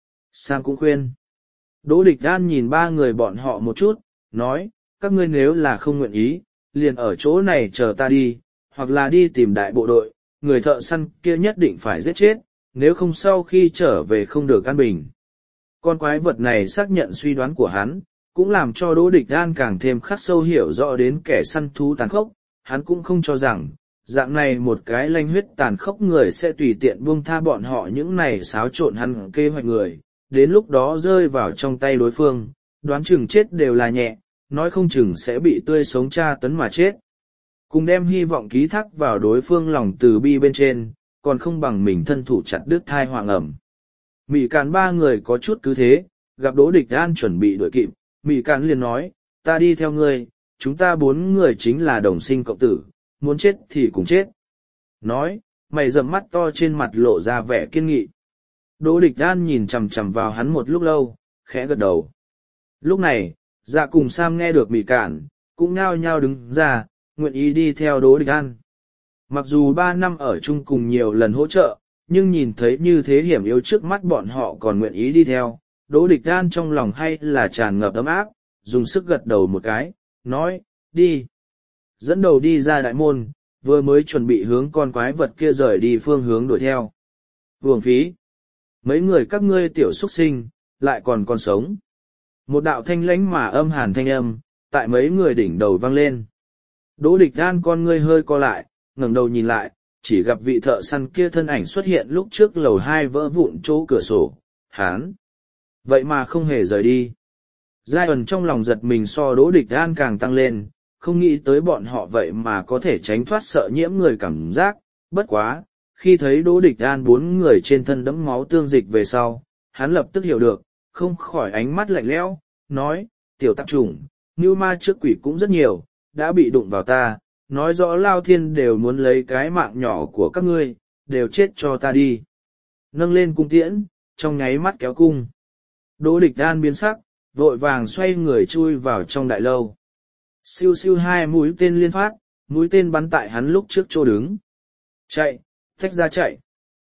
Sam cũng khuyên. Đỗ Địch An nhìn ba người bọn họ một chút, nói, các ngươi nếu là không nguyện ý, liền ở chỗ này chờ ta đi, hoặc là đi tìm đại bộ đội, người thợ săn kia nhất định phải giết chết, nếu không sau khi trở về không được an bình. Con quái vật này xác nhận suy đoán của hắn, cũng làm cho Đỗ Địch An càng thêm khắc sâu hiểu rõ đến kẻ săn thú tàn khốc, hắn cũng không cho rằng, dạng này một cái lanh huyết tàn khốc người sẽ tùy tiện buông tha bọn họ những này xáo trộn hắn kế hoạch người, đến lúc đó rơi vào trong tay đối phương, đoán chừng chết đều là nhẹ, nói không chừng sẽ bị tươi sống tra tấn mà chết. Cùng đem hy vọng ký thác vào đối phương lòng từ bi bên trên, còn không bằng mình thân thủ chặt đứt thai hoàng ẩm. Mị Càn ba người có chút cứ thế, gặp Đỗ Địch An chuẩn bị đuổi kịp, Mị Càn liền nói, ta đi theo ngươi, chúng ta bốn người chính là đồng sinh cộng tử, muốn chết thì cùng chết. Nói, mày rậm mắt to trên mặt lộ ra vẻ kiên nghị. Đỗ Địch An nhìn chằm chằm vào hắn một lúc lâu, khẽ gật đầu. Lúc này, Dạ cùng Sam nghe được Mị Càn, cũng nhao nhao đứng ra, nguyện ý đi theo Đỗ Địch An. Mặc dù ba năm ở chung cùng nhiều lần hỗ trợ, nhưng nhìn thấy như thế hiểm yếu trước mắt bọn họ còn nguyện ý đi theo, Đỗ Địch An trong lòng hay là tràn ngập ấm áp, dùng sức gật đầu một cái, nói, đi. Dẫn đầu đi ra đại môn, vừa mới chuẩn bị hướng con quái vật kia rời đi phương hướng đuổi theo. Uổng phí. Mấy người các ngươi tiểu xuất sinh, lại còn còn sống. Một đạo thanh lãnh mà âm hàn thanh âm, tại mấy người đỉnh đầu vang lên. Đỗ Địch An con ngươi hơi co lại, ngẩng đầu nhìn lại, chỉ gặp vị thợ săn kia thân ảnh xuất hiện lúc trước lầu hai vỡ vụn chỗ cửa sổ, hán. Vậy mà không hề rời đi. Giai ẩn trong lòng giật mình so Đỗ Địch An càng tăng lên, không nghĩ tới bọn họ vậy mà có thể tránh thoát sợ nhiễm người cảm giác, bất quá, khi thấy Đỗ Địch An bốn người trên thân đẫm máu tương dịch về sau, hắn lập tức hiểu được, không khỏi ánh mắt lạnh lẽo, nói, tiểu tạp chủng, như ma trước quỷ cũng rất nhiều, đã bị đụng vào ta, nói rõ Lao Thiên đều muốn lấy cái mạng nhỏ của các ngươi, đều chết cho ta đi. Nâng lên cung tiễn, trong nháy mắt kéo cung. Đỗ Địch An biến sắc, vội vàng xoay người chui vào trong đại lâu. Siêu siêu hai mũi tên liên phát, mũi tên bắn tại hắn lúc trước chỗ đứng. Chạy, tách ra chạy.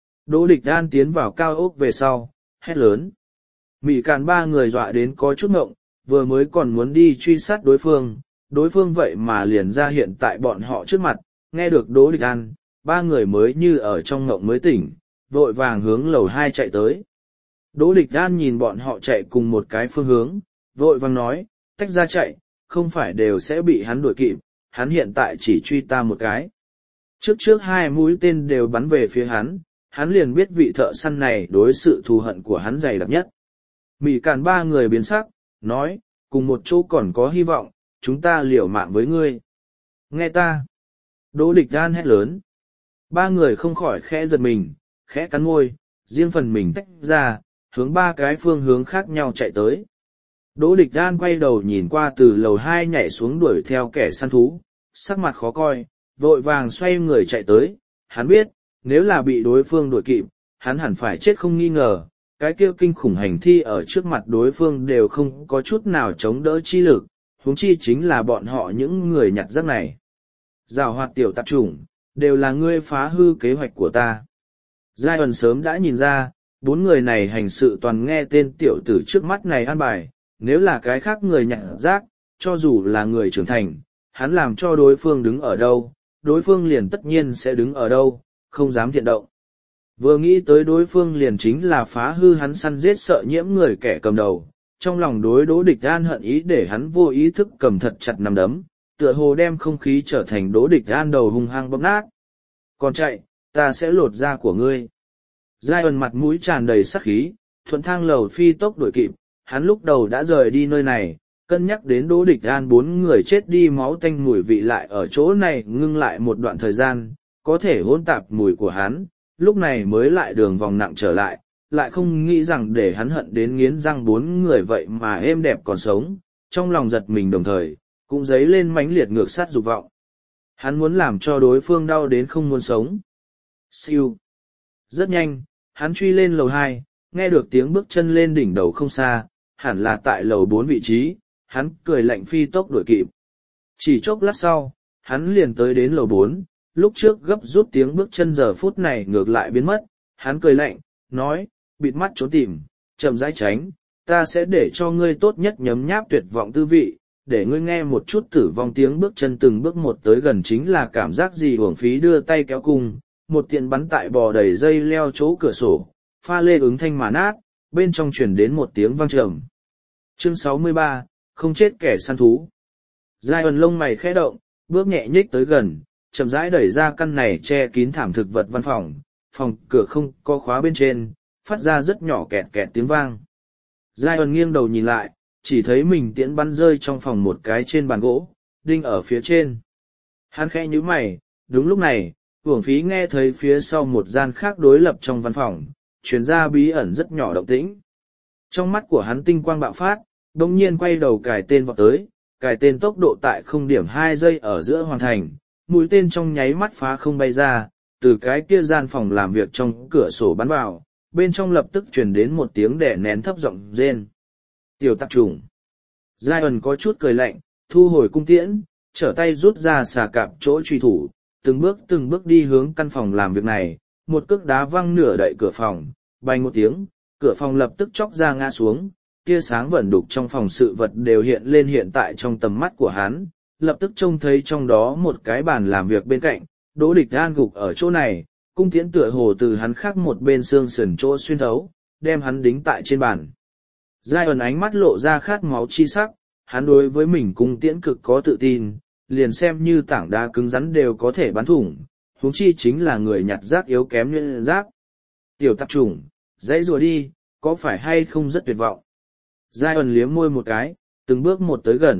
Đỗ Địch An tiến vào cao ốc về sau, hét lớn. Mị Càn ba người dọa đến có chút ngộng, vừa mới còn muốn đi truy sát đối phương, đối phương vậy mà liền ra hiện tại bọn họ trước mặt, nghe được Đỗ Địch An, ba người mới như ở trong ngộng mới tỉnh, vội vàng hướng lầu hai chạy tới. Đỗ Địch An nhìn bọn họ chạy cùng một cái phương hướng, vội vàng nói, tách ra chạy, không phải đều sẽ bị hắn đuổi kịp, hắn hiện tại chỉ truy ta một cái. Trước trước hai mũi tên đều bắn về phía hắn, hắn liền biết vị thợ săn này đối sự thù hận của hắn dày đặc nhất. Mị Càn ba người biến sắc, nói, cùng một chỗ còn có hy vọng, chúng ta liều mạng với ngươi. Nghe ta. Đỗ Địch An hét lớn. Ba người không khỏi khẽ giật mình, khẽ cắn môi, riêng phần mình tách ra, hướng ba cái phương hướng khác nhau chạy tới. Đỗ Địch An quay đầu nhìn qua từ lầu hai nhảy xuống đuổi theo kẻ săn thú, sắc mặt khó coi, vội vàng xoay người chạy tới. Hắn biết, nếu là bị đối phương đuổi kịp, hắn hẳn phải chết không nghi ngờ. Cái kia kinh khủng hành thi ở trước mặt đối phương đều không có chút nào chống đỡ chi lực, huống chi chính là bọn họ những người nhặt rác này. Giảo hoạt tiểu tạp chủng, đều là ngươi phá hư kế hoạch của ta. Giai ẩn sớm đã nhìn ra, bốn người này hành sự toàn nghe tên tiểu tử trước mắt này an bài, nếu là cái khác người nhặt rác, cho dù là người trưởng thành, hắn làm cho đối phương đứng ở đâu, đối phương liền tất nhiên sẽ đứng ở đâu, không dám thiện động. Vừa nghĩ tới đối phương liền chính là phá hư hắn săn giết sợ nhiễm người kẻ cầm đầu, trong lòng đối Đỗ Địch An hận ý để hắn vô ý thức cầm thật chặt nắm đấm, tựa hồ đem không khí trở thành Đỗ Địch An đầu hung hăng bóp nát. Còn chạy, ta sẽ lột da của ngươi. Giai ẩn mặt mũi tràn đầy sắc khí, thuận thang lầu phi tốc đuổi kịp, hắn lúc đầu đã rời đi nơi này, cân nhắc đến Đỗ Địch An bốn người chết đi máu tanh mùi vị lại ở chỗ này ngưng lại một đoạn thời gian, có thể hỗn tạp mùi của hắn, lúc này mới lại đường vòng nặng trở lại, lại không nghĩ rằng để hắn hận đến nghiến răng bốn người vậy mà êm đẹp còn sống, trong lòng giật mình đồng thời, cũng dấy lên mãnh liệt ngược sát dục vọng. Hắn muốn làm cho đối phương đau đến không muốn sống. Siêu. Rất nhanh, hắn truy lên lầu hai, nghe được tiếng bước chân lên đỉnh đầu không xa, hẳn là tại lầu bốn vị trí, hắn cười lạnh phi tốc đuổi kịp. Chỉ chốc lát sau, hắn liền tới đến lầu bốn, lúc trước gấp rút tiếng bước chân giờ phút này ngược lại biến mất, hắn cười lạnh, nói, bịt mắt trốn tìm, chậm rãi tránh, ta sẽ để cho ngươi tốt nhất nhấm nháp tuyệt vọng tư vị, để ngươi nghe một chút tử vong tiếng bước chân từng bước một tới gần chính là cảm giác gì uổng phí đưa tay kéo cung, một tiện bắn tại bò đầy dây leo chỗ cửa sổ, pha lê ứng thanh mà nát, bên trong truyền đến một tiếng vang trầm. Chương sáu mươi ba, không chết kẻ săn thú. Giai ẩn lông mày khẽ động, bước nhẹ nhích tới gần, chậm rãi đẩy ra căn này che kín thảm thực vật văn phòng, phòng cửa không có khóa bên trên, phát ra rất nhỏ kẹt kẹt tiếng vang. Giai ẩn nghiêng đầu nhìn lại, chỉ thấy mình tiễn bắn rơi trong phòng một cái trên bàn gỗ, đinh ở phía trên. Hắn khẽ nhíu mày, đúng lúc này, uổng phí nghe thấy phía sau một gian khác đối lập trong văn phòng, truyền ra bí ẩn rất nhỏ động tĩnh. Trong mắt của hắn tinh quang bạo phát, đồng nhiên quay đầu cài tên vọt tới, cài tên tốc độ tại không điểm hai giây ở giữa hoàn thành, mũi tên trong nháy mắt phá không bay ra, từ cái kia gian phòng làm việc trong cửa sổ bắn vào, bên trong lập tức truyền đến một tiếng đẻ nén thấp giọng rên. Tiểu tạp trùng. Giai ẩn có chút cười lạnh, thu hồi cung tiễn, trở tay rút ra xà cạp chỗ truy thủ, từng bước từng bước đi hướng căn phòng làm việc này, một cước đá văng nửa đậy cửa phòng, bành một tiếng, cửa phòng lập tức chóc ra ngã xuống, tia sáng vẩn đục trong phòng sự vật đều hiện lên hiện tại trong tầm mắt của hắn, lập tức trông thấy trong đó một cái bàn làm việc bên cạnh, Đỗ Địch An gục ở chỗ này, cung tiễn tựa hồ từ hắn khác một bên xương sườn chỗ xuyên thấu, đem hắn đính tại trên bàn. Giai ẩn ánh mắt lộ ra khát máu chi sắc, hắn đối với mình cung tiễn cực có tự tin, liền xem như tảng đá cứng rắn đều có thể bắn thủng, huống chi chính là người nhặt rác yếu kém nhuyễn rác. Tiểu tạp chủng, dãy rùa đi, có phải hay không rất tuyệt vọng? Giai ẩn liếm môi một cái, từng bước một tới gần.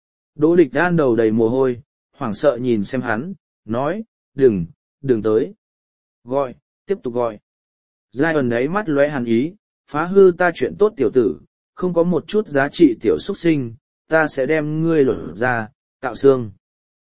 Đỗ Địch An đầu đầy mồ hôi, hoảng sợ nhìn xem hắn, nói, đừng, đừng tới. Gọi, tiếp tục gọi. Giai ẩn ấy mắt lóe hàn ý, phá hư ta chuyện tốt tiểu tử, không có một chút giá trị tiểu xuất sinh, ta sẽ đem ngươi lột ra, cạo xương.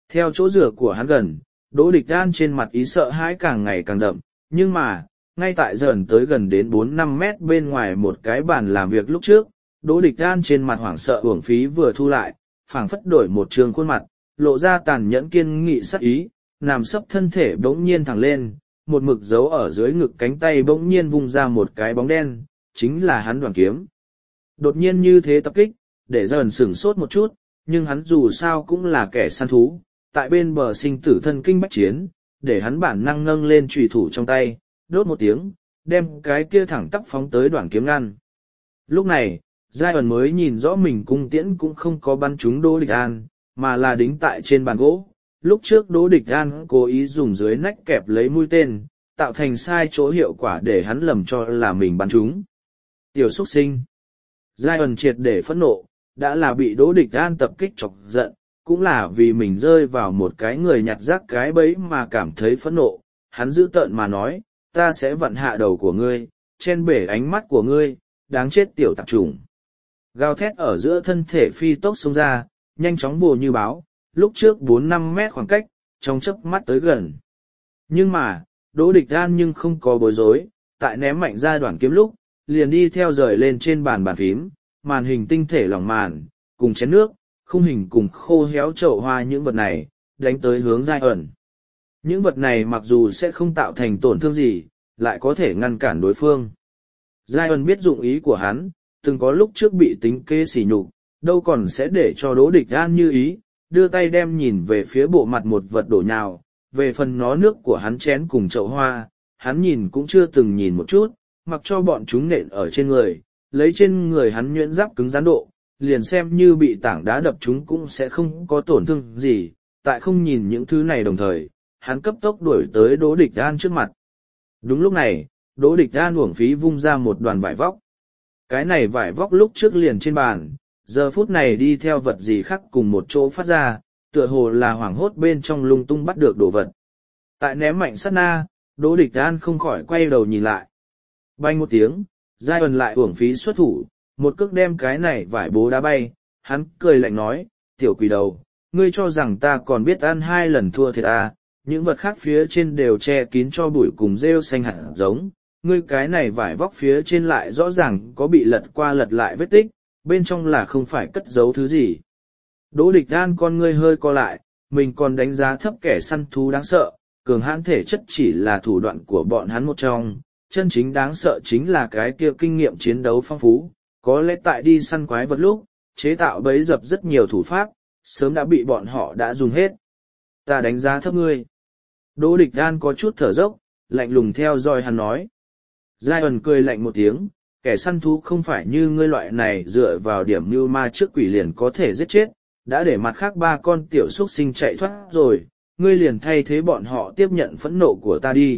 Theo chỗ rửa của hắn gần, Đỗ Địch An trên mặt ý sợ hãi càng ngày càng đậm, nhưng mà, ngay tại dần tới gần đến bốn năm mét bên ngoài một cái bàn làm việc lúc trước, Đỗ Địch An trên mặt hoảng sợ uổng phí vừa thu lại, phảng phất đổi một trường khuôn mặt, lộ ra tàn nhẫn kiên nghị sắc ý, nằm sấp thân thể bỗng nhiên thẳng lên, một mực dấu ở dưới ngực cánh tay bỗng nhiên vung ra một cái bóng đen, chính là hắn đoàn kiếm. Đột nhiên như thế tập kích, để dần sửng sốt một chút, nhưng hắn dù sao cũng là kẻ săn thú, tại bên bờ sinh tử thân kinh bách chiến, để hắn bản năng nâng lên chùy thủ trong tay, đốt một tiếng, đem cái kia thẳng tắp phóng tới đoạn kiếm ngăn. Lúc này, Giai ẩn mới nhìn rõ mình cung tiễn cũng không có bắn trúng Đỗ Địch An, mà là đính tại trên bàn gỗ. Lúc trước Đỗ Địch An cố ý dùng dưới nách kẹp lấy mũi tên, tạo thành sai chỗ hiệu quả để hắn lầm cho là mình bắn trúng. Tiểu xuất sinh. Giai ẩn triệt để phẫn nộ, đã là bị Đỗ Địch An tập kích chọc giận, cũng là vì mình rơi vào một cái người nhặt rác cái bẫy mà cảm thấy phẫn nộ. Hắn giữ tợn mà nói, ta sẽ vặn hạ đầu của ngươi, chen bể ánh mắt của ngươi, đáng chết tiểu tạp chủng. Gào thét ở giữa thân thể phi tốc xông ra, nhanh chóng vồ như báo, lúc trước bốn năm mét khoảng cách, trong chớp mắt tới gần. Nhưng mà, Đỗ Địch An nhưng không có bối rối, tại ném mạnh ra đoạn kiếm lúc, liền đi theo rời lên trên bàn bàn phím, màn hình tinh thể lỏng màn, cùng chén nước, khung hình cùng khô héo chậu hoa những vật này, đánh tới hướng Giai ẩn. Những vật này mặc dù sẽ không tạo thành tổn thương gì, lại có thể ngăn cản đối phương. Giai ẩn biết dụng ý của hắn, từng có lúc trước bị tính kế sỉ nhục, đâu còn sẽ để cho Đỗ Địch An như ý, đưa tay đem nhìn về phía bộ mặt một vật đổ nhào, về phần nó nước của hắn chén cùng chậu hoa, hắn nhìn cũng chưa từng nhìn một chút, mặc cho bọn chúng nện ở trên người, lấy trên người hắn nhuyễn giáp cứng rắn độ, liền xem như bị tảng đá đập chúng cũng sẽ không có tổn thương gì, tại không nhìn những thứ này đồng thời, hắn cấp tốc đuổi tới Đỗ Địch An trước mặt. Đúng lúc này, Đỗ Địch An uổng phí vung ra một đoàn vải vóc. Cái này vải vóc lúc trước liền trên bàn, giờ phút này đi theo vật gì khác cùng một chỗ phát ra, tựa hồ là hoảng hốt bên trong lung tung bắt được đồ vật. Tại ném mạnh sát na, Đỗ Địch An không khỏi quay đầu nhìn lại. Bay một tiếng, Giai ẩn lại uổng phí xuất thủ, một cước đem cái này vải bố đá bay, hắn cười lạnh nói, tiểu quỷ đầu, ngươi cho rằng ta còn biết ăn hai lần thua thiệt à, những vật khác phía trên đều che kín cho bụi cùng rêu xanh hạt giống, ngươi cái này vải vóc phía trên lại rõ ràng có bị lật qua lật lại vết tích, bên trong là không phải cất giấu thứ gì. Đỗ Địch An con ngươi hơi co lại, mình còn đánh giá thấp kẻ săn thú đáng sợ, cường hãn thể chất chỉ là thủ đoạn của bọn hắn một trong, chân chính đáng sợ chính là cái kia kinh nghiệm chiến đấu phong phú, có lẽ tại đi săn quái vật lúc, chế tạo bẫy dập rất nhiều thủ pháp, sớm đã bị bọn họ đã dùng hết. Ta đánh giá thấp ngươi. Đỗ Địch An có chút thở dốc, lạnh lùng theo dõi hắn nói. Giai ẩn cười lạnh một tiếng, kẻ săn thú không phải như ngươi loại này dựa vào điểm mưu ma trước quỷ liền có thể giết chết, đã để mặt khác ba con tiểu xuất sinh chạy thoát rồi, ngươi liền thay thế bọn họ tiếp nhận phẫn nộ của ta đi.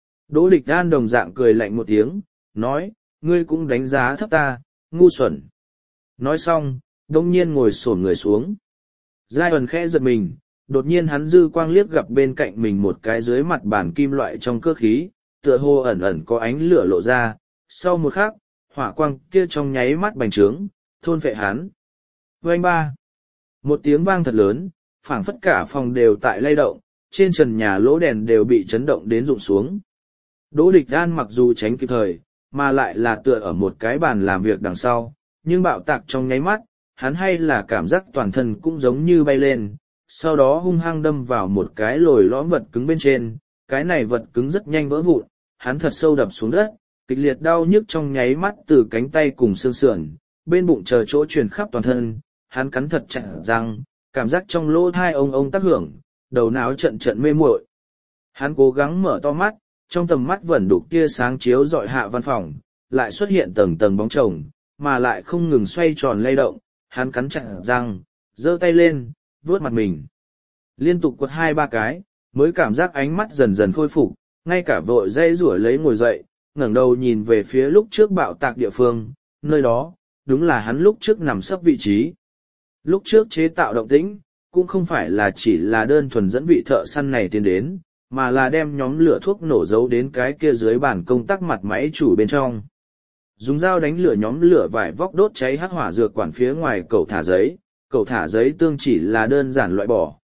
Đỗ Địch An đồng dạng cười lạnh một tiếng, nói, ngươi cũng đánh giá thấp ta, ngu xuẩn. Nói xong, đông nhiên ngồi xổm người xuống. Giai ẩn khẽ giật mình, đột nhiên hắn dư quang liếc gặp bên cạnh mình một cái dưới mặt bàn kim loại trong cơ khí, tựa hồ ẩn ẩn có ánh lửa lộ ra, sau một khắc, hỏa quang kia trong nháy mắt bành trướng, thôn phệ hắn. Vâng ba! Một tiếng vang thật lớn, phảng phất cả phòng đều tại lay động, trên trần nhà lỗ đèn đều bị chấn động đến rụng xuống. Đỗ Địch An mặc dù tránh kịp thời, mà lại là tựa ở một cái bàn làm việc đằng sau, nhưng bạo tạc trong nháy mắt, hắn hay là cảm giác toàn thân cũng giống như bay lên, sau đó hung hăng đâm vào một cái lồi lõm vật cứng bên trên, cái này vật cứng rất nhanh vỡ vụn, hắn thật sâu đập xuống đất, kịch liệt đau nhức trong nháy mắt từ cánh tay cùng xương sườn, bên bụng chờ chỗ truyền khắp toàn thân, hắn cắn thật chặt răng, cảm giác trong lỗ thai ông ông tác hưởng, đầu não trận trận mê muội. Hắn cố gắng mở to mắt, trong tầm mắt vẫn đục tia sáng chiếu rọi hạ văn phòng, lại xuất hiện tầng tầng bóng chồng, mà lại không ngừng xoay tròn lay động, hắn cắn chặt răng, giơ tay lên, vuốt mặt mình. Liên tục quật hai ba cái, mới cảm giác ánh mắt dần dần khôi phục, ngay cả vội dây rủa lấy ngồi dậy, ngẩng đầu nhìn về phía lúc trước bạo tạc địa phương, nơi đó, đúng là hắn lúc trước nằm sấp vị trí. Lúc trước chế tạo động tĩnh, cũng không phải là chỉ là đơn thuần dẫn vị thợ săn này tiến đến, mà là đem nhóm lửa thuốc nổ giấu đến cái kia dưới bàn công tắc mặt máy chủ bên trong. Dùng dao đánh lửa nhóm lửa vải vóc đốt cháy hắc hỏa dược quản phía ngoài cầu thả giấy, cầu thả giấy tương chỉ là đơn giản loại bỏ,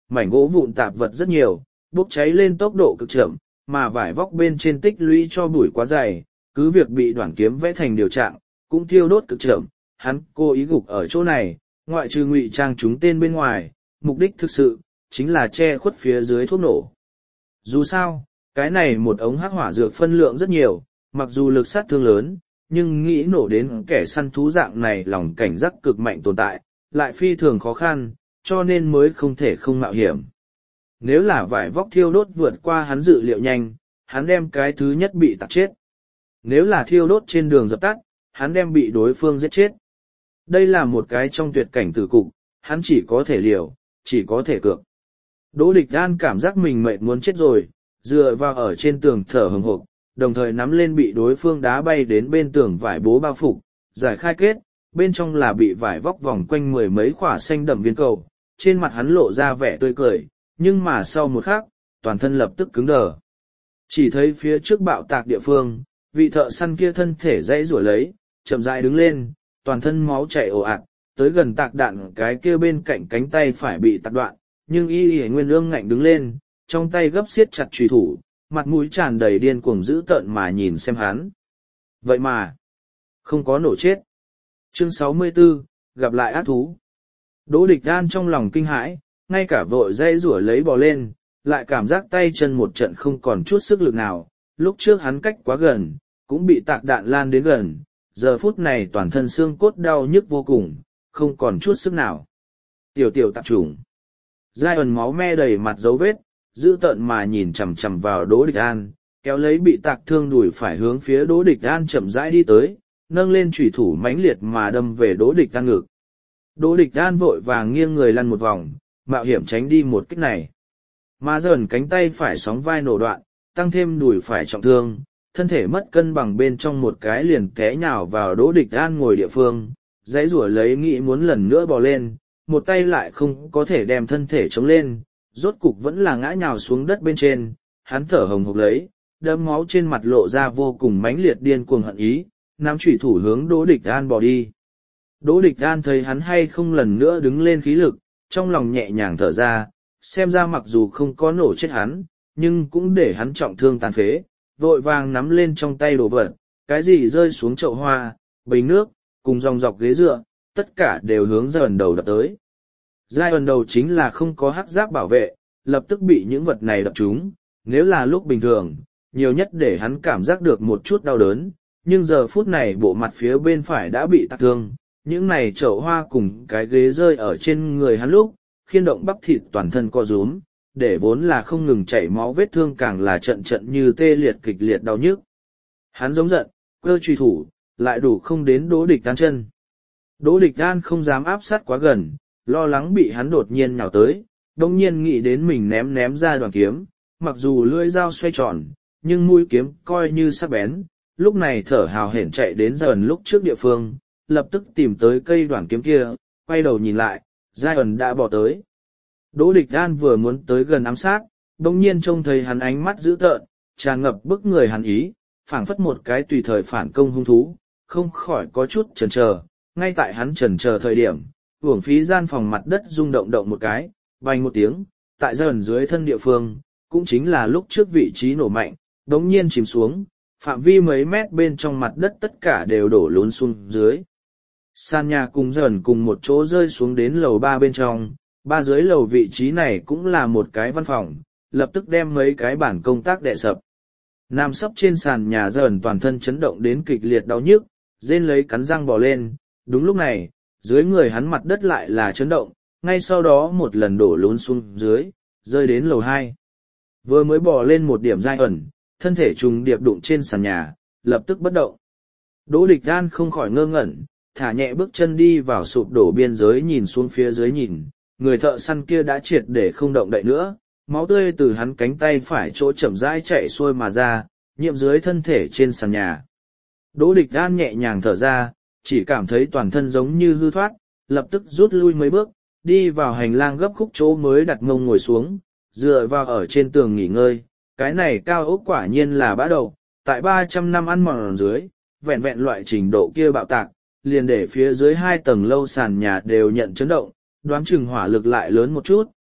mảnh gỗ vụn tạp vật rất nhiều, bốc cháy lên tốc độ cực chậm, mà vải vóc bên trên tích lũy cho bụi quá dày, cứ việc bị đoạn kiếm vẽ thành điều trạng, cũng thiêu đốt cực chậm. Hắn cố ý gục ở chỗ này, ngoại trừ ngụy trang chúng tên bên ngoài, mục đích thực sự chính là che khuất phía dưới thuốc nổ. Dù sao, cái này một ống hắc hỏa dược phân lượng rất nhiều, mặc dù lực sát thương lớn, nhưng nghĩ nổ đến kẻ săn thú dạng này lòng cảnh giác cực mạnh tồn tại, lại phi thường khó khăn, cho nên mới không thể không mạo hiểm. Nếu là vải vóc thiêu đốt vượt qua hắn dự liệu nhanh, hắn đem cái thứ nhất bị tạt chết. Nếu là thiêu đốt trên đường dập tắt, hắn đem bị đối phương giết chết. Đây là một cái trong tuyệt cảnh tử cục, hắn chỉ có thể liều, chỉ có thể cược. Đỗ Địch An cảm giác mình mệt muốn chết rồi, dựa vào ở trên tường thở hừng hực, đồng thời nắm lên bị đối phương đá bay đến bên tường vải bố bao phục, giải khai kết, bên trong là bị vải vóc vòng quanh mười mấy khỏa xanh đậm viên cầu, trên mặt hắn lộ ra vẻ tươi cười, nhưng mà sau một khắc, toàn thân lập tức cứng đờ. Chỉ thấy phía trước bạo tạc địa phương, vị thợ săn kia thân thể dãy rủa lấy, chậm rãi đứng lên, toàn thân máu chảy ồ ạt, tới gần tạc đạn cái kia bên cạnh cánh tay phải bị tạc đoạn, nhưng y y nguyên ương ngạnh đứng lên, trong tay gấp siết chặt chùy thủ, mặt mũi tràn đầy điên cuồng dữ tợn mà nhìn xem hắn. Vậy mà, không có nổ chết. Chương sáu mươi tư, gặp lại ác thú. Đỗ Địch An trong lòng kinh hãi, ngay cả vội dây rủa lấy bò lên, lại cảm giác tay chân một trận không còn chút sức lực nào, lúc trước hắn cách quá gần, cũng bị tạc đạn lan đến gần, giờ phút này toàn thân xương cốt đau nhức vô cùng, không còn chút sức nào. Tiểu tiểu tạp trùng. Giai ẩn máu me đầy mặt dấu vết, dữ tợn mà nhìn chằm chằm vào Đỗ Địch An, kéo lấy bị tạc thương đùi phải hướng phía Đỗ Địch An chậm rãi đi tới, nâng lên chủy thủ mãnh liệt mà đâm về Đỗ Địch An ngực. Đỗ Địch An vội vàng nghiêng người lăn một vòng, mạo hiểm tránh đi một kích này. Mà dần cánh tay phải sóng vai nổ đoạn, tăng thêm đùi phải trọng thương, thân thể mất cân bằng bên trong một cái liền té nhào vào Đỗ Địch An ngồi địa phương, dãy rủa lấy nghĩ muốn lần nữa bò lên, một tay lại không có thể đem thân thể chống lên, rốt cục vẫn là ngã nhào xuống đất bên trên, hắn thở hồng hộc lấy, đẫm máu trên mặt lộ ra vô cùng mãnh liệt điên cuồng hận ý, nắm chủy thủ hướng Đỗ Địch An bỏ đi. Đỗ Địch An thấy hắn hay không lần nữa đứng lên khí lực, trong lòng nhẹ nhàng thở ra, xem ra mặc dù không có nổ chết hắn, nhưng cũng để hắn trọng thương tàn phế, vội vàng nắm lên trong tay đồ vật, cái gì rơi xuống chậu hoa, bình nước, cùng dòng dọc ghế dựa, tất cả đều hướng ra ẩn đầu đập tới. Giai ẩn đầu chính là không có hắc giáp bảo vệ, lập tức bị những vật này đập trúng, nếu là lúc bình thường, nhiều nhất để hắn cảm giác được một chút đau đớn, nhưng giờ phút này bộ mặt phía bên phải đã bị tạc thương, những này chậu hoa cùng cái ghế rơi ở trên người hắn lúc, khiên động bắp thịt toàn thân co rúm, để vốn là không ngừng chảy máu vết thương càng là trận trận như tê liệt kịch liệt đau nhức. Hắn giống giận, cơ truy thủ, lại đủ không đến Đỗ Địch An chân. Đỗ Địch An không dám áp sát quá gần, lo lắng bị hắn đột nhiên nhào tới, đồng nhiên nghĩ đến mình ném ném ra đoàn kiếm, mặc dù lưỡi dao xoay tròn, nhưng mũi kiếm coi như sắc bén, lúc này thở hào hển chạy đến dần lúc trước địa phương, lập tức tìm tới cây đoàn kiếm kia, quay đầu nhìn lại, Giai ẩn đã bỏ tới. Đỗ Địch An vừa muốn tới gần ám sát, đồng nhiên trông thấy hắn ánh mắt dữ tợn, tràn ngập bức người hắn ý, phảng phất một cái tùy thời phản công hung thú, không khỏi có chút chần chờ. Ngay tại hắn chần chờ thời điểm, uổng phí gian phòng mặt đất rung động động một cái, bành một tiếng, tại dần dưới thân địa phương, cũng chính là lúc trước vị trí nổ mạnh, đống nhiên chìm xuống, phạm vi mấy mét bên trong mặt đất tất cả đều đổ lún xuống dưới. Sàn nhà cùng dần cùng một chỗ rơi xuống đến lầu ba bên trong, ba dưới lầu vị trí này cũng là một cái văn phòng, lập tức đem mấy cái bản công tác đè sập. Nam sấp trên sàn nhà dần toàn thân chấn động đến kịch liệt đau nhức, rên lấy cắn răng bò lên, đúng lúc này, dưới người hắn mặt đất lại là chấn động, ngay sau đó một lần đổ lún xuống dưới, rơi đến lầu hai. Vừa mới bò lên một điểm Giai ẩn, thân thể trùng điệp đụng trên sàn nhà, lập tức bất động. Đỗ Địch An không khỏi ngơ ngẩn, thả nhẹ bước chân đi vào sụp đổ biên giới nhìn xuống phía dưới nhìn, người thợ săn kia đã triệt để không động đậy nữa, máu tươi từ hắn cánh tay phải chỗ chậm rãi chạy xuôi mà ra, nhiễm dưới thân thể trên sàn nhà. Đỗ Địch An nhẹ nhàng thở ra, chỉ cảm thấy toàn thân giống như hư thoát, lập tức rút lui mấy bước, đi vào hành lang gấp khúc chỗ mới đặt mông ngồi xuống, dựa vào ở trên tường nghỉ ngơi. Cái này cao ốc quả nhiên là bã đầu, tại ba trăm năm ăn mòn dưới, vẹn vẹn loại trình độ kia bạo tạc, liền để phía dưới hai tầng lâu sàn nhà đều nhận chấn động, đoán chừng hỏa lực lại lớn một chút,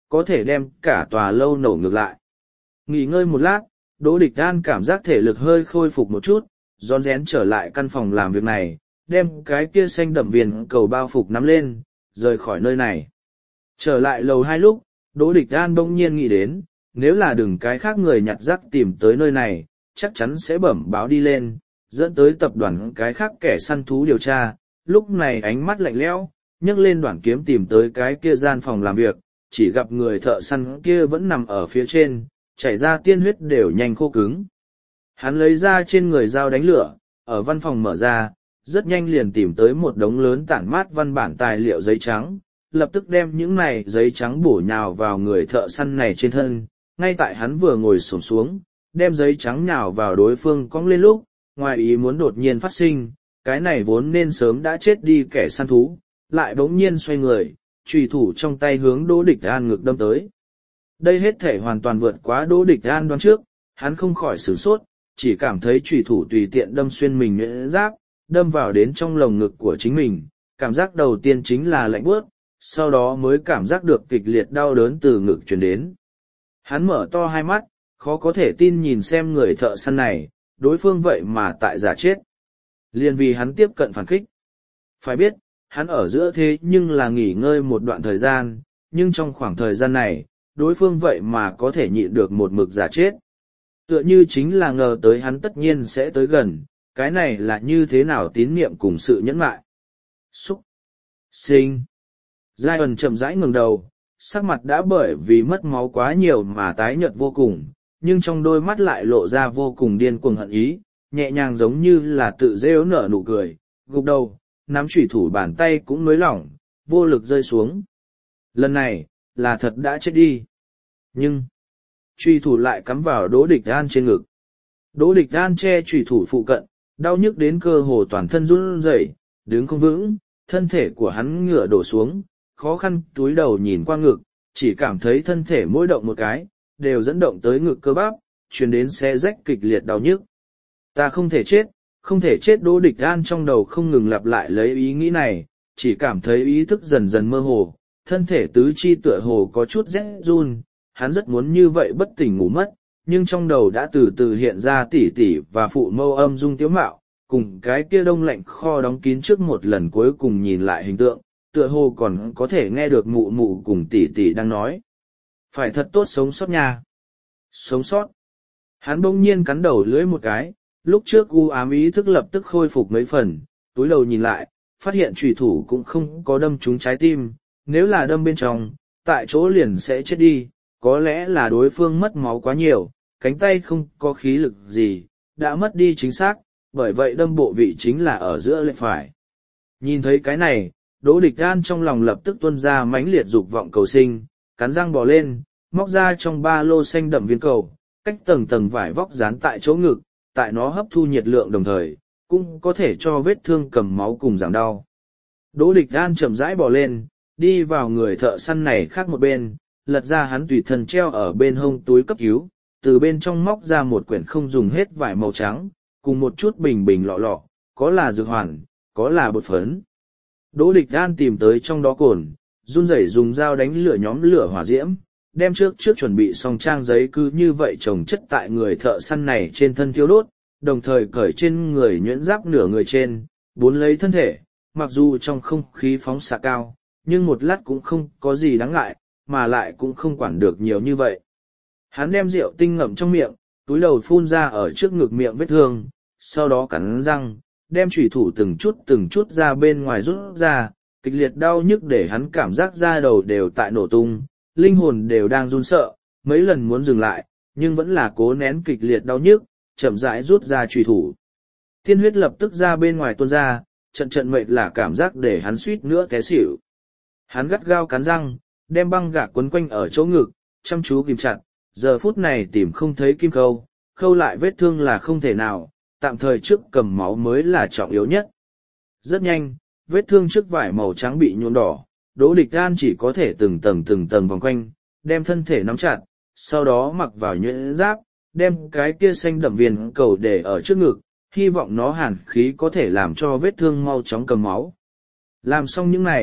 có thể đem cả tòa lâu nổ ngược lại. Nghỉ ngơi một lát, Đỗ Địch An cảm giác thể lực hơi khôi phục một chút, rón rén trở lại căn phòng làm việc này, đem cái kia xanh đậm viền cầu bao phục nắm lên, rời khỏi nơi này. Trở lại lầu hai lúc, Đỗ Địch An bỗng nhiên nghĩ đến, nếu là đừng cái khác người nhặt rác tìm tới nơi này, chắc chắn sẽ bẩm báo đi lên, dẫn tới tập đoàn cái khác kẻ săn thú điều tra. Lúc này ánh mắt lạnh lẽo, nhấc lên đoạn kiếm tìm tới cái kia gian phòng làm việc, chỉ gặp người thợ săn kia vẫn nằm ở phía trên, chảy ra tiên huyết đều nhanh khô cứng. Hắn lấy ra trên người dao đánh lửa, ở văn phòng mở ra, rất nhanh liền tìm tới một đống lớn tản mát văn bản tài liệu giấy trắng, lập tức đem những này giấy trắng bổ nhào vào người thợ săn này trên thân. Ngay tại hắn vừa ngồi xổm xuống, đem giấy trắng nhào vào đối phương cong lên lúc, ngoài ý muốn đột nhiên phát sinh, cái này vốn nên sớm đã chết đi kẻ săn thú, lại bỗng nhiên xoay người, chùy thủ trong tay hướng Đỗ Địch An ngực đâm tới. Đây hết thể hoàn toàn vượt quá Đỗ Địch An đoán trước, hắn không khỏi sửng sốt, chỉ cảm thấy chùy thủ tùy tiện đâm xuyên mình nhuyễn giáp, đâm vào đến trong lồng ngực của chính mình, cảm giác đầu tiên chính là lạnh buốt, sau đó mới cảm giác được kịch liệt đau đớn từ ngực truyền đến. Hắn mở to hai mắt, khó có thể tin nhìn xem người thợ săn này, đối phương vậy mà tại giả chết. Liền vì hắn tiếp cận phản kích. Phải biết, hắn ở giữa thế nhưng là nghỉ ngơi một đoạn thời gian, nhưng trong khoảng thời gian này, đối phương vậy mà có thể nhịn được một mực giả chết. Tựa như chính là ngờ tới hắn tất nhiên sẽ tới gần, cái này là như thế nào tín niệm cùng sự nhẫn mại. Xúc. Sinh. Giai ẩn chậm rãi ngừng đầu, sắc mặt đã bởi vì mất máu quá nhiều mà tái nhợt vô cùng, nhưng trong đôi mắt lại lộ ra vô cùng điên cuồng hận ý, nhẹ nhàng giống như là tự rêu nở nụ cười, gục đầu, nắm chủy thủ bàn tay cũng nới lỏng, vô lực rơi xuống. Lần này, là thật đã chết đi. Nhưng, chủy thủ lại cắm vào Đỗ Địch An trên ngực. Đỗ Địch An che chủy thủ phụ cận, đau nhức đến cơ hồ toàn thân run rẩy, đứng không vững, thân thể của hắn ngửa đổ xuống, khó khăn túi đầu nhìn qua ngực, chỉ cảm thấy thân thể mỗi động một cái, đều dẫn động tới ngực cơ bắp, truyền đến xé rách kịch liệt đau nhức. Ta không thể chết, không thể chết. Đỗ Địch An trong đầu không ngừng lặp lại lấy ý nghĩ này, chỉ cảm thấy ý thức dần dần mơ hồ, thân thể tứ chi tựa hồ có chút rét run, hắn rất muốn như vậy bất tỉnh ngủ mất, nhưng trong đầu đã từ từ hiện ra tỷ tỷ và phụ mâu âm dung tiếu mạo, cùng cái kia đông lạnh kho đóng kín trước một lần cuối cùng nhìn lại hình tượng, tựa hồ còn có thể nghe được mụ mụ cùng tỷ tỷ đang nói. Phải thật tốt sống sót nha. Sống sót. Hắn bỗng nhiên cắn đầu lưỡi một cái, lúc trước u ám ý thức lập tức khôi phục mấy phần, túi đầu nhìn lại, phát hiện chủy thủ cũng không có đâm trúng trái tim, nếu là đâm bên trong, tại chỗ liền sẽ chết đi, có lẽ là đối phương mất máu quá nhiều, cánh tay không có khí lực gì, đã mất đi chính xác, bởi vậy đâm bộ vị chính là ở giữa lệ phải. Nhìn thấy cái này, Đỗ Địch An trong lòng lập tức tuôn ra mãnh liệt dục vọng cầu sinh, cắn răng bò lên, móc ra trong ba lô xanh đậm viên cầu, cách tầng tầng vải vóc dán tại chỗ ngực, tại nó hấp thu nhiệt lượng đồng thời, cũng có thể cho vết thương cầm máu cùng giảm đau. Đỗ Địch An chậm rãi bò lên, đi vào người thợ săn này khác một bên, lật ra hắn tùy thân treo ở bên hông túi cấp cứu, từ bên trong móc ra một quyển không dùng hết vải màu trắng, cùng một chút bình bình lọ lọ, có là dược hoàn, có là bột phấn. Đỗ Địch An tìm tới trong đó cồn, run rẩy dùng dao đánh lửa nhóm lửa hỏa diễm, đem trước trước chuẩn bị xong trang giấy cứ như vậy chồng chất tại người thợ săn này trên thân thiêu đốt, đồng thời cởi trên người nhuyễn giáp nửa người trên, bốn lấy thân thể, mặc dù trong không khí phóng xạ cao, nhưng một lát cũng không có gì đáng ngại, mà lại cũng không quản được nhiều như vậy. Hắn đem rượu tinh ngậm trong miệng, túi đầu phun ra ở trước ngực miệng vết thương, sau đó cắn răng, đem chủy thủ từng chút từng chút ra bên ngoài rút ra, kịch liệt đau nhức để hắn cảm giác da đầu đều tại nổ tung, linh hồn đều đang run sợ, mấy lần muốn dừng lại, nhưng vẫn là cố nén kịch liệt đau nhức, chậm rãi rút ra chủy thủ. Tiên huyết lập tức ra bên ngoài tuôn ra, trận trận mệt là cảm giác để hắn suýt nữa té xỉu. Hắn gắt gao cắn răng, đem băng gạc quấn quanh ở chỗ ngực, chăm chú kìm chặt, giờ phút này tìm không thấy kim khâu, khâu lại vết thương là không thể nào, tạm thời trước cầm máu mới là trọng yếu nhất. Rất nhanh, vết thương trước vải màu trắng bị nhuộm đỏ, Đỗ Địch An chỉ có thể từng tầng từng tầng vòng quanh, đem thân thể nắm chặt, sau đó mặc vào nhuyễn giáp, đem cái kia xanh đậm viên cầu để ở trước ngực, hy vọng nó hàn khí có thể làm cho vết thương mau chóng cầm máu. Làm xong những này,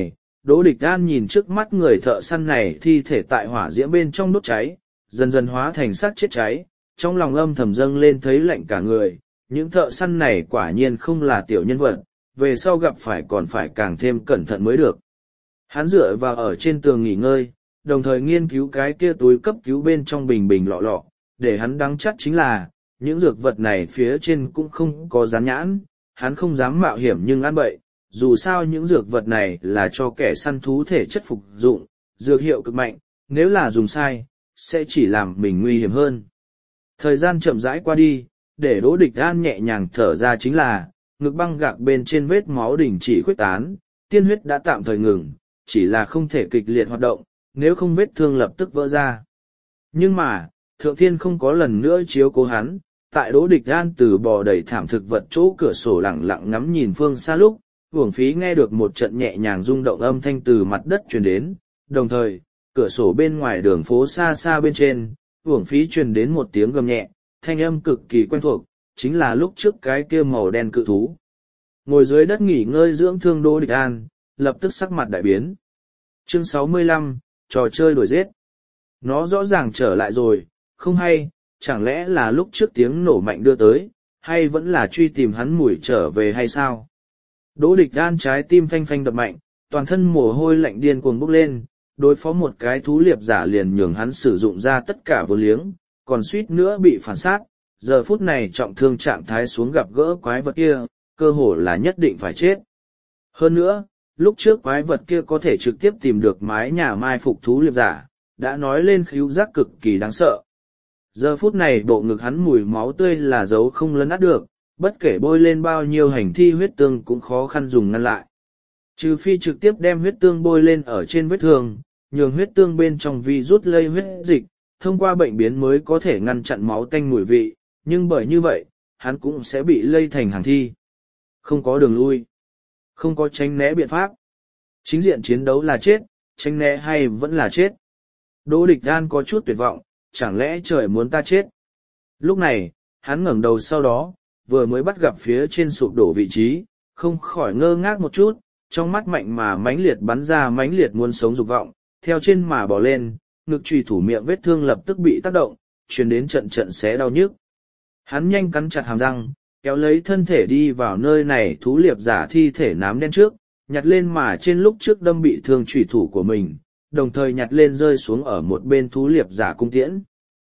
Đỗ Địch An nhìn trước mắt người thợ săn này thi thể tại hỏa diễm bên trong đốt cháy, dần dần hóa thành xác chết cháy, trong lòng âm thầm dâng lên thấy lạnh cả người, những thợ săn này quả nhiên không là tiểu nhân vật, về sau gặp phải còn phải càng thêm cẩn thận mới được. Hắn dựa vào ở trên tường nghỉ ngơi, đồng thời nghiên cứu cái kia túi cấp cứu bên trong bình bình lọ lọ, để hắn đắng chắc chính là, những dược vật này phía trên cũng không có dán nhãn, hắn không dám mạo hiểm nhưng ăn bậy, dù sao những dược vật này là cho kẻ săn thú thể chất phục dụng, dược hiệu cực mạnh, nếu là dùng sai, sẽ chỉ làm mình nguy hiểm hơn. Thời gian chậm rãi qua đi, để Đỗ Địch An nhẹ nhàng thở ra chính là, ngực băng gạc bên trên vết máu đình chỉ khuếch tán, tiên huyết đã tạm thời ngừng, chỉ là không thể kịch liệt hoạt động, nếu không vết thương lập tức vỡ ra. Nhưng mà, Thượng Thiên không có lần nữa chiếu cố hắn, tại Đỗ Địch An từ bò đầy thảm thực vật chỗ cửa sổ lặng lặng ngắm nhìn phương xa lúc, uổng phí nghe được một trận nhẹ nhàng rung động âm thanh từ mặt đất truyền đến, đồng thời, cửa sổ bên ngoài đường phố xa xa bên trên, uổng phí truyền đến một tiếng gầm nhẹ, thanh âm cực kỳ quen thuộc, chính là lúc trước cái kia màu đen cự thú. Ngồi dưới đất nghỉ ngơi dưỡng thương Đỗ Địch An, lập tức sắc mặt đại biến. Chương sáu mươi lăm, trò chơi đuổi giết. Nó rõ ràng trở lại rồi, không hay, chẳng lẽ là lúc trước tiếng nổ mạnh đưa tới, hay vẫn là truy tìm hắn mùi trở về hay sao? Đỗ Địch An trái tim phanh phanh đập mạnh, toàn thân mồ hôi lạnh điên cuồng bốc lên, đối phó một cái thú liệp giả liền nhường hắn sử dụng ra tất cả vô liếng, còn suýt nữa bị phản sát, giờ phút này trọng thương trạng thái xuống gặp gỡ quái vật kia, cơ hồ là nhất định phải chết. Hơn nữa, lúc trước quái vật kia có thể trực tiếp tìm được mái nhà mai phục thú liệp giả, đã nói lên khứu giác cực kỳ đáng sợ. Giờ phút này bộ ngực hắn mùi máu tươi là dấu không lấn át được, bất kể bôi lên bao nhiêu hành thi huyết tương cũng khó khăn dùng ngăn lại. Trừ phi trực tiếp đem huyết tương bôi lên ở trên vết thương, nhường huyết tương bên trong vi rút lây huyết dịch, thông qua bệnh biến mới có thể ngăn chặn máu tanh mùi vị, nhưng bởi như vậy, hắn cũng sẽ bị lây thành hàng thi. Không có đường lui, không có tránh né biện pháp. Chính diện chiến đấu là chết, tránh né hay vẫn là chết. Đỗ Địch An có chút tuyệt vọng, chẳng lẽ trời muốn ta chết. Lúc này, hắn ngẩng đầu sau đó, vừa mới bắt gặp phía trên sụp đổ vị trí, không khỏi ngơ ngác một chút, trong mắt mạnh mà mãnh liệt bắn ra mãnh liệt muốn sống dục vọng, theo trên mà bỏ lên, ngực chùy thủ miệng vết thương lập tức bị tác động, truyền đến trận trận xé đau nhức. Hắn nhanh cắn chặt hàm răng, kéo lấy thân thể đi vào nơi này thú liệp giả thi thể nám đen trước, nhặt lên mà trên lúc trước đâm bị thương chùy thủ của mình, đồng thời nhặt lên rơi xuống ở một bên thú liệp giả cung tiễn.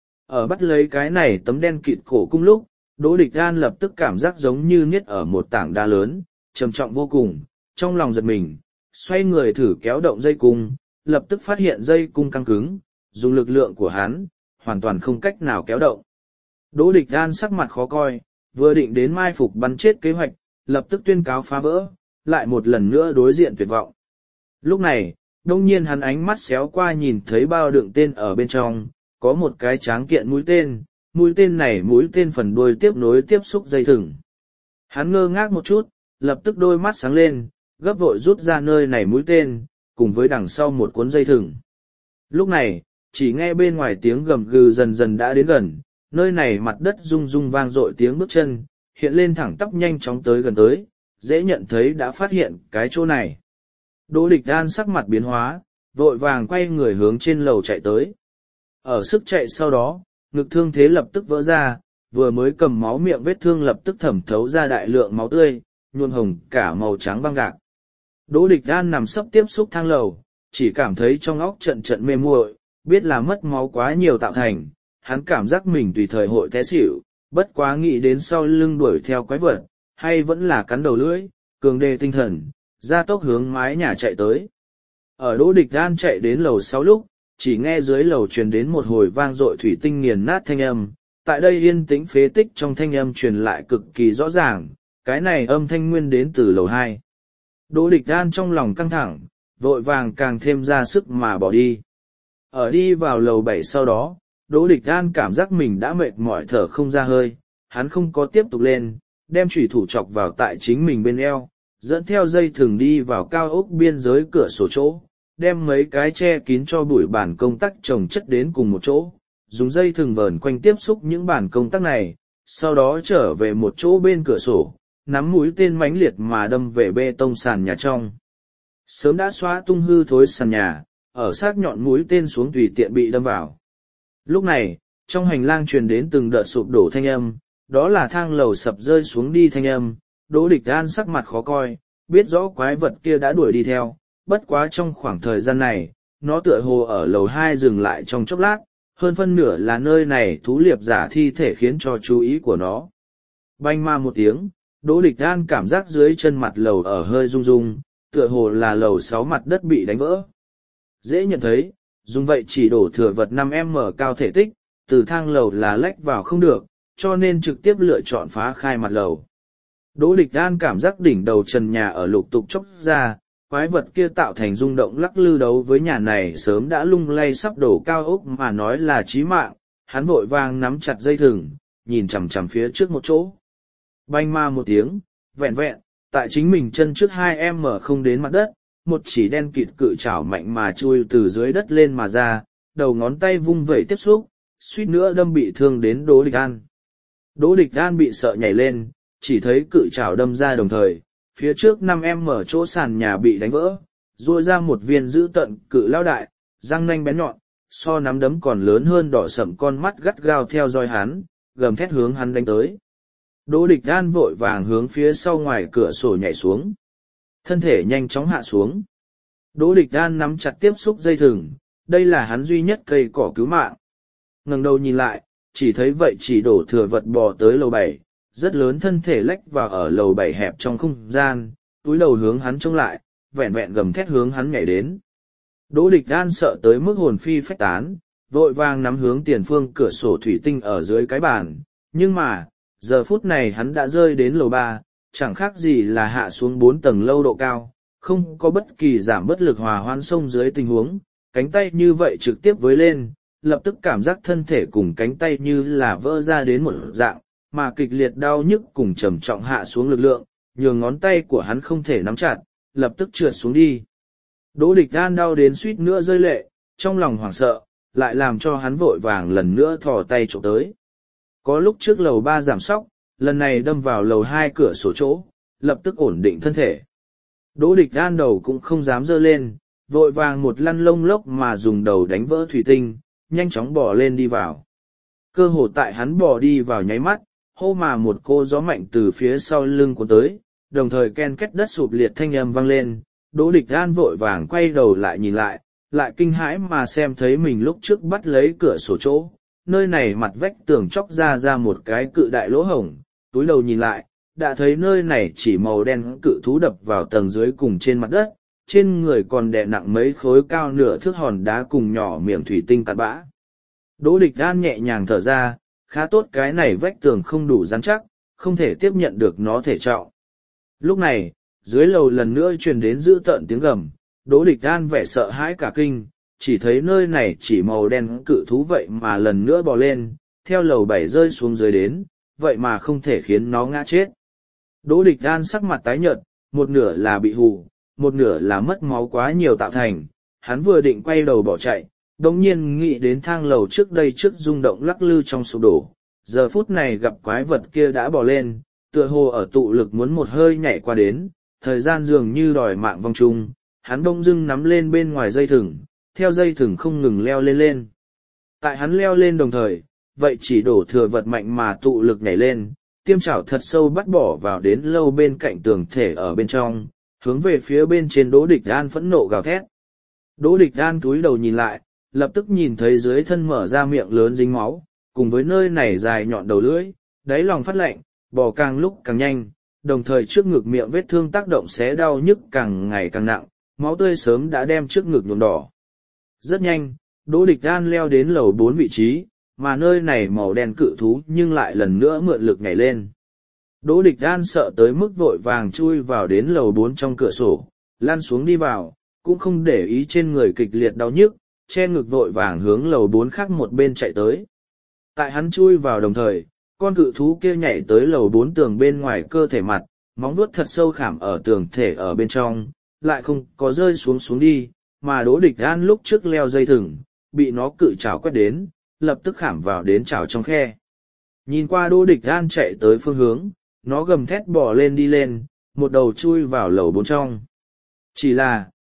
Ở bắt lấy cái này tấm đen kịt cổ cung lúc, Đỗ Địch An lập tức cảm giác giống như niết ở một tảng đá lớn, trầm trọng vô cùng, trong lòng giật mình, xoay người thử kéo động dây cung, lập tức phát hiện dây cung căng cứng, dùng lực lượng của hắn, hoàn toàn không cách nào kéo động. Đỗ Địch An sắc mặt khó coi, vừa định đến mai phục bắn chết kế hoạch, lập tức tuyên cáo phá vỡ, lại một lần nữa đối diện tuyệt vọng. Lúc này, đông nhiên hắn ánh mắt xéo qua nhìn thấy bao đựng tên ở bên trong, có một cái tráng kiện mũi tên, mũi tên này mũi tên phần đuôi tiếp nối tiếp xúc dây thừng. Hắn ngơ ngác một chút, lập tức đôi mắt sáng lên, gấp vội rút ra nơi này mũi tên, cùng với đằng sau một cuốn dây thừng. Lúc này, chỉ nghe bên ngoài tiếng gầm gừ dần dần đã đến gần, nơi này mặt đất rung rung vang dội tiếng bước chân, hiện lên thẳng tắp nhanh chóng tới gần tới, dễ nhận thấy đã phát hiện cái chỗ này. Đỗ Địch An sắc mặt biến hóa, vội vàng quay người hướng trên lầu chạy tới. Ở sức chạy sau đó, ngực thương thế lập tức vỡ ra, vừa mới cầm máu miệng vết thương lập tức thẩm thấu ra đại lượng máu tươi, nhuộm hồng cả màu trắng băng gạc. Đỗ Địch An nằm sấp tiếp xúc thang lầu, chỉ cảm thấy trong óc trận trận mê muội, biết là mất máu quá nhiều tạo thành, hắn cảm giác mình tùy thời hội té xỉu, bất quá nghĩ đến sau lưng đuổi theo quái vật, hay vẫn là cắn đầu lưỡi, cường đề tinh thần, ra tốc hướng mái nhà chạy tới. Ở Đỗ Địch An chạy đến lầu sáu lúc, chỉ nghe dưới lầu truyền đến một hồi vang dội thủy tinh nghiền nát thanh âm, tại đây yên tĩnh phế tích trong thanh âm truyền lại cực kỳ rõ ràng, cái này âm thanh nguyên đến từ lầu hai. Đỗ Địch An trong lòng căng thẳng, vội vàng càng thêm ra sức mà bỏ đi. Ở đi vào lầu bảy sau đó, Đỗ Địch An cảm giác mình đã mệt mỏi thở không ra hơi, hắn không có tiếp tục lên, đem chủy thủ chọc vào tại chính mình bên eo, dẫn theo dây thừng đi vào cao ốc biên giới cửa sổ chỗ, đem mấy cái che kín cho bụi bàn công tác chồng chất đến cùng một chỗ, dùng dây thừng vờn quanh tiếp xúc những bàn công tác này, sau đó trở về một chỗ bên cửa sổ, nắm mũi tên mãnh liệt mà đâm về bê tông sàn nhà trong. Sớm đã xóa tung hư thối sàn nhà, ở xác nhọn mũi tên xuống tùy tiện bị đâm vào. Lúc này, trong hành lang truyền đến từng đợt sụp đổ thanh âm, đó là thang lầu sập rơi xuống đi thanh âm. Đỗ Địch An sắc mặt khó coi, biết rõ quái vật kia đã đuổi đi theo, bất quá trong khoảng thời gian này, nó tựa hồ ở lầu hai dừng lại trong chốc lát, hơn phân nửa là nơi này thú liệp giả thi thể khiến cho chú ý của nó. Banh ma một tiếng, Đỗ Địch An cảm giác dưới chân mặt lầu ở hơi rung rung, tựa hồ là lầu sáu mặt đất bị đánh vỡ. Dễ nhận thấy, dùng vậy chỉ đổ thừa vật năm m cao thể tích, từ thang lầu là lách vào không được, cho nên trực tiếp lựa chọn phá khai mặt lầu. Đỗ Địch An cảm giác đỉnh đầu trần nhà ở lục tục chốc ra, quái vật kia tạo thành rung động lắc lư đấu với nhà này sớm đã lung lay sắp đổ cao ốc mà nói là chí mạng, hắn vội vàng nắm chặt dây thừng, nhìn chằm chằm phía trước một chỗ. Banh ma một tiếng, vẹn vẹn, tại chính mình chân trước hai m không đến mặt đất, một chỉ đen kịt cự chảo mạnh mà chui từ dưới đất lên mà ra, đầu ngón tay vung vẩy tiếp xúc, suýt nữa đâm bị thương đến Đỗ Địch An. Đỗ Địch An bị sợ nhảy lên, chỉ thấy cự chảo đâm ra đồng thời, phía trước năm m chỗ sàn nhà bị đánh vỡ, ruôi ra một viên dữ tợn cự lao đại, răng nanh bén nhọn, so nắm đấm còn lớn hơn đỏ sậm con mắt gắt gao theo dõi hắn, gầm thét hướng hắn đánh tới. Đỗ Địch An vội vàng hướng phía sau ngoài cửa sổ nhảy xuống. Thân thể nhanh chóng hạ xuống. Đỗ Địch An nắm chặt tiếp xúc dây thừng, đây là hắn duy nhất cây cỏ cứu mạng. Ngẩng đầu nhìn lại, chỉ thấy vậy chỉ đổ thừa vật bò tới lầu bảy, rất lớn thân thể lách vào ở lầu bảy hẹp trong không gian, túi đầu hướng hắn trông lại, vẹn vẹn gầm thét hướng hắn nhảy đến. Đỗ Địch An sợ tới mức hồn phi phách tán, vội vàng nắm hướng tiền phương cửa sổ thủy tinh ở dưới cái bàn, nhưng mà, giờ phút này hắn đã rơi đến lầu ba, chẳng khác gì là hạ xuống bốn tầng lâu độ cao, không có bất kỳ giảm bất lực hòa hoãn sông dưới tình huống, cánh tay như vậy trực tiếp với lên, lập tức cảm giác thân thể cùng cánh tay như là vỡ ra đến một dạng, mà kịch liệt đau nhức cùng trầm trọng hạ xuống lực lượng, nhường ngón tay của hắn không thể nắm chặt, lập tức trượt xuống đi. Đỗ Địch An đau đến suýt nữa rơi lệ, trong lòng hoảng sợ, lại làm cho hắn vội vàng lần nữa thò tay trộm tới. Có lúc trước lầu ba giảm sóc, lần này đâm vào lầu hai cửa sổ chỗ, lập tức ổn định thân thể. Đỗ Địch An đầu cũng không dám dơ lên, vội vàng một lăn lông lốc mà dùng đầu đánh vỡ thủy tinh, nhanh chóng bỏ lên đi vào. Cơ hồ tại hắn bỏ đi vào nháy mắt, hô mà một cô gió mạnh từ phía sau lưng cuốn tới, đồng thời ken két đất sụp liệt thanh âm vang lên. Đỗ Địch An vội vàng quay đầu lại nhìn lại, lại kinh hãi mà xem thấy mình lúc trước bắt lấy cửa sổ chỗ, nơi này mặt vách tường chóc ra ra một cái cự đại lỗ hổng, túi đầu nhìn lại, đã thấy nơi này chỉ màu đen cự thú đập vào tầng dưới cùng trên mặt đất, trên người còn đè nặng mấy khối cao nửa thước hòn đá cùng nhỏ miệng thủy tinh cặn bã. Đỗ Địch An nhẹ nhàng thở ra, khá tốt cái này vách tường không đủ rắn chắc, không thể tiếp nhận được nó thể trọng. Lúc này, dưới lầu lần nữa truyền đến dữ tợn tiếng gầm, Đỗ Địch An vẻ sợ hãi cả kinh, chỉ thấy nơi này chỉ màu đen cự thú vậy mà lần nữa bò lên, theo lầu bảy rơi xuống dưới đến, vậy mà không thể khiến nó ngã chết. Đỗ Địch An sắc mặt tái nhợt, một nửa là bị hù, một nửa là mất máu quá nhiều tạo thành, hắn vừa định quay đầu bỏ chạy, đồng nhiên nghĩ đến thang lầu trước đây trước rung động lắc lư trong sụp đổ, giờ phút này gặp quái vật kia đã bò lên, tựa hồ ở tụ lực muốn một hơi nhảy qua đến, thời gian dường như đòi mạng vòng chung, hắn đông dưng nắm lên bên ngoài dây thừng, theo dây thừng không ngừng leo lên lên. Tại hắn leo lên đồng thời, vậy chỉ đổ thừa vật mạnh mà tụ lực nhảy lên, tiêm chảo thật sâu bắt bỏ vào đến lâu bên cạnh tường thể ở bên trong, hướng về phía bên trên Đỗ Địch An phẫn nộ gào thét. Đỗ Địch An cúi đầu nhìn lại, lập tức nhìn thấy dưới thân mở ra miệng lớn dính máu, cùng với nơi này dài nhọn đầu lưỡi, đáy lòng phát lạnh, bò càng lúc càng nhanh, đồng thời trước ngực miệng vết thương tác động xé đau nhức càng ngày càng nặng, máu tươi sớm đã đem trước ngực nhuộm đỏ. Rất nhanh, Đỗ Địch An leo đến lầu bốn vị trí, mà nơi này màu đen cự thú nhưng lại lần nữa mượn lực nhảy lên. Đỗ Địch An sợ tới mức vội vàng chui vào đến lầu bốn trong cửa sổ, lăn xuống đi vào, cũng không để ý trên người kịch liệt đau nhức, che ngực vội vàng hướng lầu bốn khác một bên chạy tới. Tại hắn chui vào đồng thời, con cự thú kia nhảy tới lầu bốn tường bên ngoài cơ thể mặt, móng vuốt thật sâu khảm ở tường thể ở bên trong, lại không có rơi xuống xuống đi, mà Đỗ Địch An lúc trước leo dây thừng, bị nó cự chảo quét đến, lập tức khảm vào đến chảo trong khe. Nhìn qua Đỗ Địch An chạy tới phương hướng, nó gầm thét bò lên đi lên, một đầu chui vào lầu bốn trong. Chỉ là,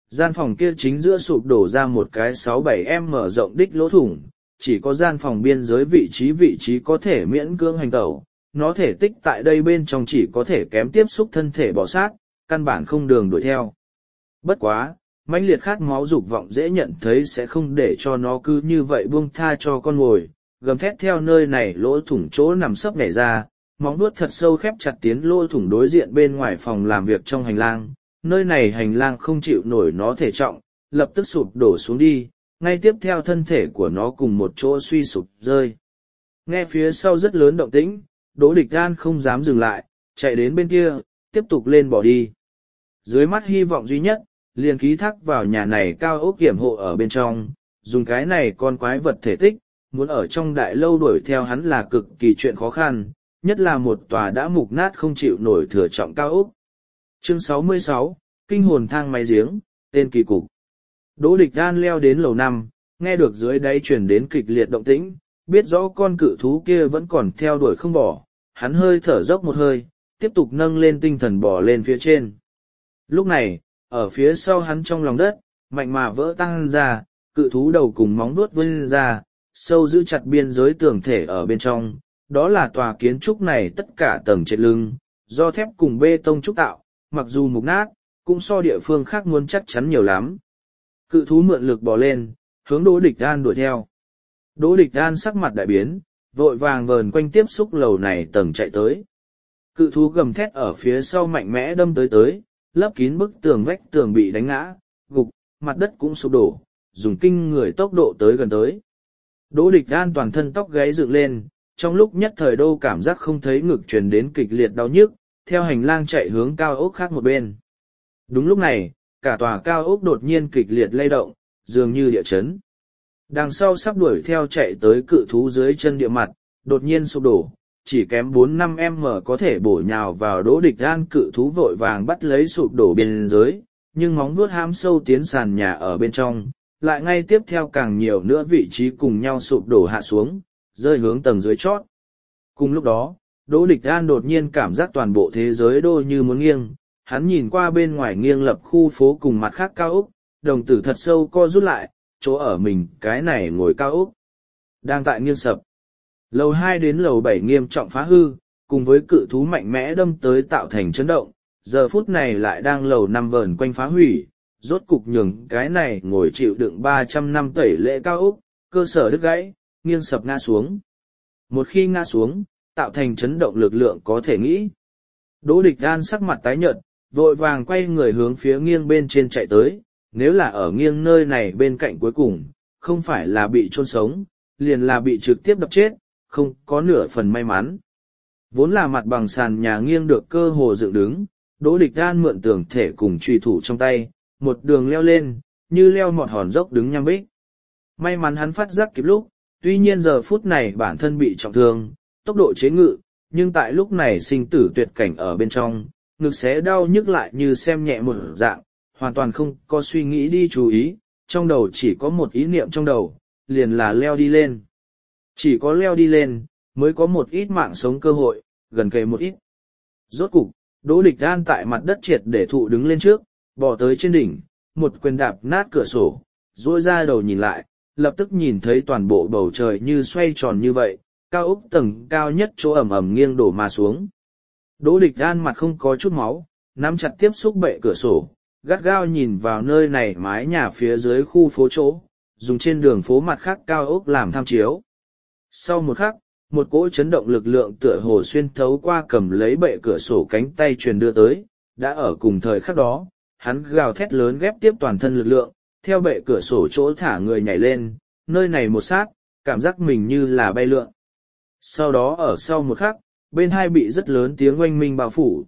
gian phòng kia chính giữa sụp đổ ra một cái sáu bảy em mở rộng đích lỗ thủng, chỉ có gian phòng biên giới vị trí vị trí có thể miễn cưỡng hành tẩu, nó thể tích tại đây bên trong chỉ có thể kém tiếp xúc thân thể bò sát, căn bản không đường đuổi theo. Bất quá, mãnh liệt khát máu dục vọng dễ nhận thấy sẽ không để cho nó cứ như vậy buông tha cho con mồi, gầm thét theo nơi này lỗ thủng chỗ nằm sấp nhảy ra, móng vuốt thật sâu khép chặt tiến lỗ thủng đối diện bên ngoài phòng làm việc trong hành lang. Nơi này hành lang không chịu nổi nó thể trọng, lập tức sụp đổ xuống đi, ngay tiếp theo thân thể của nó cùng một chỗ suy sụp rơi. Nghe phía sau rất lớn động tĩnh, Đỗ Địch An không dám dừng lại, chạy đến bên kia, tiếp tục lên bỏ đi. Dưới mắt hy vọng duy nhất, liền ký thác vào nhà này cao ốc kiểm hộ ở bên trong, dùng cái này con quái vật thể tích, muốn ở trong đại lâu đuổi theo hắn là cực kỳ chuyện khó khăn, nhất là một tòa đã mục nát không chịu nổi thừa trọng cao ốc. Chương sáu mươi sáu, Kinh hồn thang máy giếng, tên kỳ cục. Đỗ Địch An leo đến lầu năm, nghe được dưới đáy truyền đến kịch liệt động tĩnh, biết rõ con cự thú kia vẫn còn theo đuổi không bỏ, hắn hơi thở dốc một hơi, tiếp tục nâng lên tinh thần bò lên phía trên. Lúc này, ở phía sau hắn trong lòng đất, mạnh mà vỡ tăng ra, cự thú đầu cùng móng vuốt vươn ra, sâu giữ chặt biên giới tường thể ở bên trong, đó là tòa kiến trúc này tất cả tầng trệt lưng, do thép cùng bê tông trúc tạo, mặc dù mục nát, cũng so địa phương khác muốn chắc chắn nhiều lắm. Cự thú mượn lực bò lên, hướng Đỗ Địch An đuổi theo. Đỗ Địch An sắc mặt đại biến, vội vàng vờn quanh tiếp xúc lầu này tầng chạy tới. Cự thú gầm thét ở phía sau mạnh mẽ đâm tới tới, lấp kín bức tường vách tường bị đánh ngã, gục, mặt đất cũng sụp đổ, dùng kinh người tốc độ tới gần tới. Đỗ Địch An toàn thân tóc gáy dựng lên, trong lúc nhất thời đô cảm giác không thấy ngực truyền đến kịch liệt đau nhức, theo hành lang chạy hướng cao ốc khác một bên. Đúng lúc này, cả tòa cao ốc đột nhiên kịch liệt lay động, dường như địa chấn. Đằng sau sắp đuổi theo chạy tới cự thú dưới chân địa mặt, đột nhiên sụp đổ, chỉ kém bốn năm em mở có thể bổ nhào vào Đỗ Địch An. Cự thú vội vàng bắt lấy sụp đổ biên giới, nhưng móng vuốt hãm sâu tiến sàn nhà ở bên trong, lại ngay tiếp theo càng nhiều nữa vị trí cùng nhau sụp đổ hạ xuống, rơi hướng tầng dưới chót. Cùng lúc đó, Đỗ Địch An đột nhiên cảm giác toàn bộ thế giới đô như muốn nghiêng, hắn nhìn qua bên ngoài nghiêng lập khu phố cùng mặt khác cao ốc, đồng tử thật sâu co rút lại, chỗ ở mình cái này ngồi cao ốc đang tại nghiêng sập. Lầu hai đến lầu bảy nghiêm trọng phá hư, cùng với cự thú mạnh mẽ đâm tới tạo thành chấn động, giờ phút này lại đang lầu năm vờn quanh phá hủy, rốt cục nhường cái này ngồi chịu đựng ba trăm năm tẩy lễ cao ốc, cơ sở đứt gãy, nghiêng sập ngã xuống. Một khi ngã xuống, tạo thành chấn động lực lượng có thể nghĩ. Đỗ Địch An sắc mặt tái nhợt, vội vàng quay người hướng phía nghiêng bên trên chạy tới, nếu là ở nghiêng nơi này bên cạnh cuối cùng, không phải là bị chôn sống, liền là bị trực tiếp đập chết, không có nửa phần may mắn. Vốn là mặt bằng sàn nhà nghiêng được cơ hồ dựng đứng, Đỗ Địch An mượn tường thể cùng truy thủ trong tay, một đường leo lên, như leo một hòn dốc đứng nham bích. May mắn hắn phát giác kịp lúc, tuy nhiên giờ phút này bản thân bị trọng thương, tốc độ chế ngự, nhưng tại lúc này sinh tử tuyệt cảnh ở bên trong, ngực xé đau nhức lại như xem nhẹ một dạng, hoàn toàn không có suy nghĩ đi chú ý, trong đầu chỉ có một ý niệm trong đầu, liền là leo đi lên. Chỉ có leo đi lên, mới có một ít mạng sống cơ hội, gần kề một ít. Rốt cục, Đỗ Địch An tại mặt đất triệt để thụ đứng lên trước, bò tới trên đỉnh, một quyền đạp nát cửa sổ, duỗi ra đầu nhìn lại, lập tức nhìn thấy toàn bộ bầu trời như xoay tròn như vậy, cao ốc tầng cao nhất chỗ ẩm ẩm nghiêng đổ mà xuống. Đỗ Địch An mặt không có chút máu, nắm chặt tiếp xúc bệ cửa sổ, gắt gao nhìn vào nơi này mái nhà phía dưới khu phố chỗ, dùng trên đường phố mặt khác cao ốc làm tham chiếu. Sau một khắc, một cỗ chấn động lực lượng tựa hồ xuyên thấu qua cầm lấy bệ cửa sổ cánh tay truyền đưa tới, đã ở cùng thời khắc đó, hắn gào thét lớn ghép tiếp toàn thân lực lượng, theo bệ cửa sổ chỗ thả người nhảy lên, nơi này một sát, cảm giác mình như là bay lượn. Sau đó ở sau một khắc, bên hai bị rất lớn tiếng oanh minh bao phủ.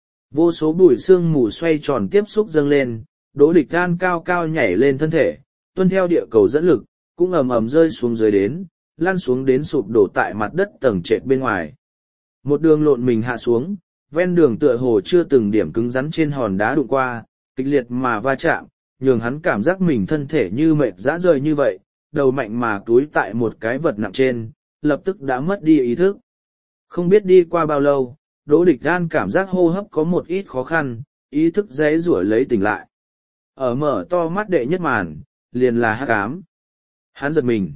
Vô số bụi sương mù xoay tròn tiếp xúc dâng lên, Đỗ Địch An cao cao nhảy lên thân thể, tuân theo địa cầu dẫn lực, cũng ầm ầm rơi xuống dưới đến, lăn xuống đến sụp đổ tại mặt đất tầng trệt bên ngoài. Một đường lộn mình hạ xuống, ven đường tựa hồ chưa từng điểm cứng rắn trên hòn đá đụng qua, kịch liệt mà va chạm, nhường hắn cảm giác mình thân thể như mệt rã rời như vậy, đầu mạnh mà túi tại một cái vật nặng trên, lập tức đã mất đi ý thức. Không biết đi qua bao lâu, Đỗ Địch An cảm giác hô hấp có một ít khó khăn, ý thức dễ rủa lấy tỉnh lại. Ở mở to mắt đệ nhất màn, liền là hắc ám. Hắn giật mình.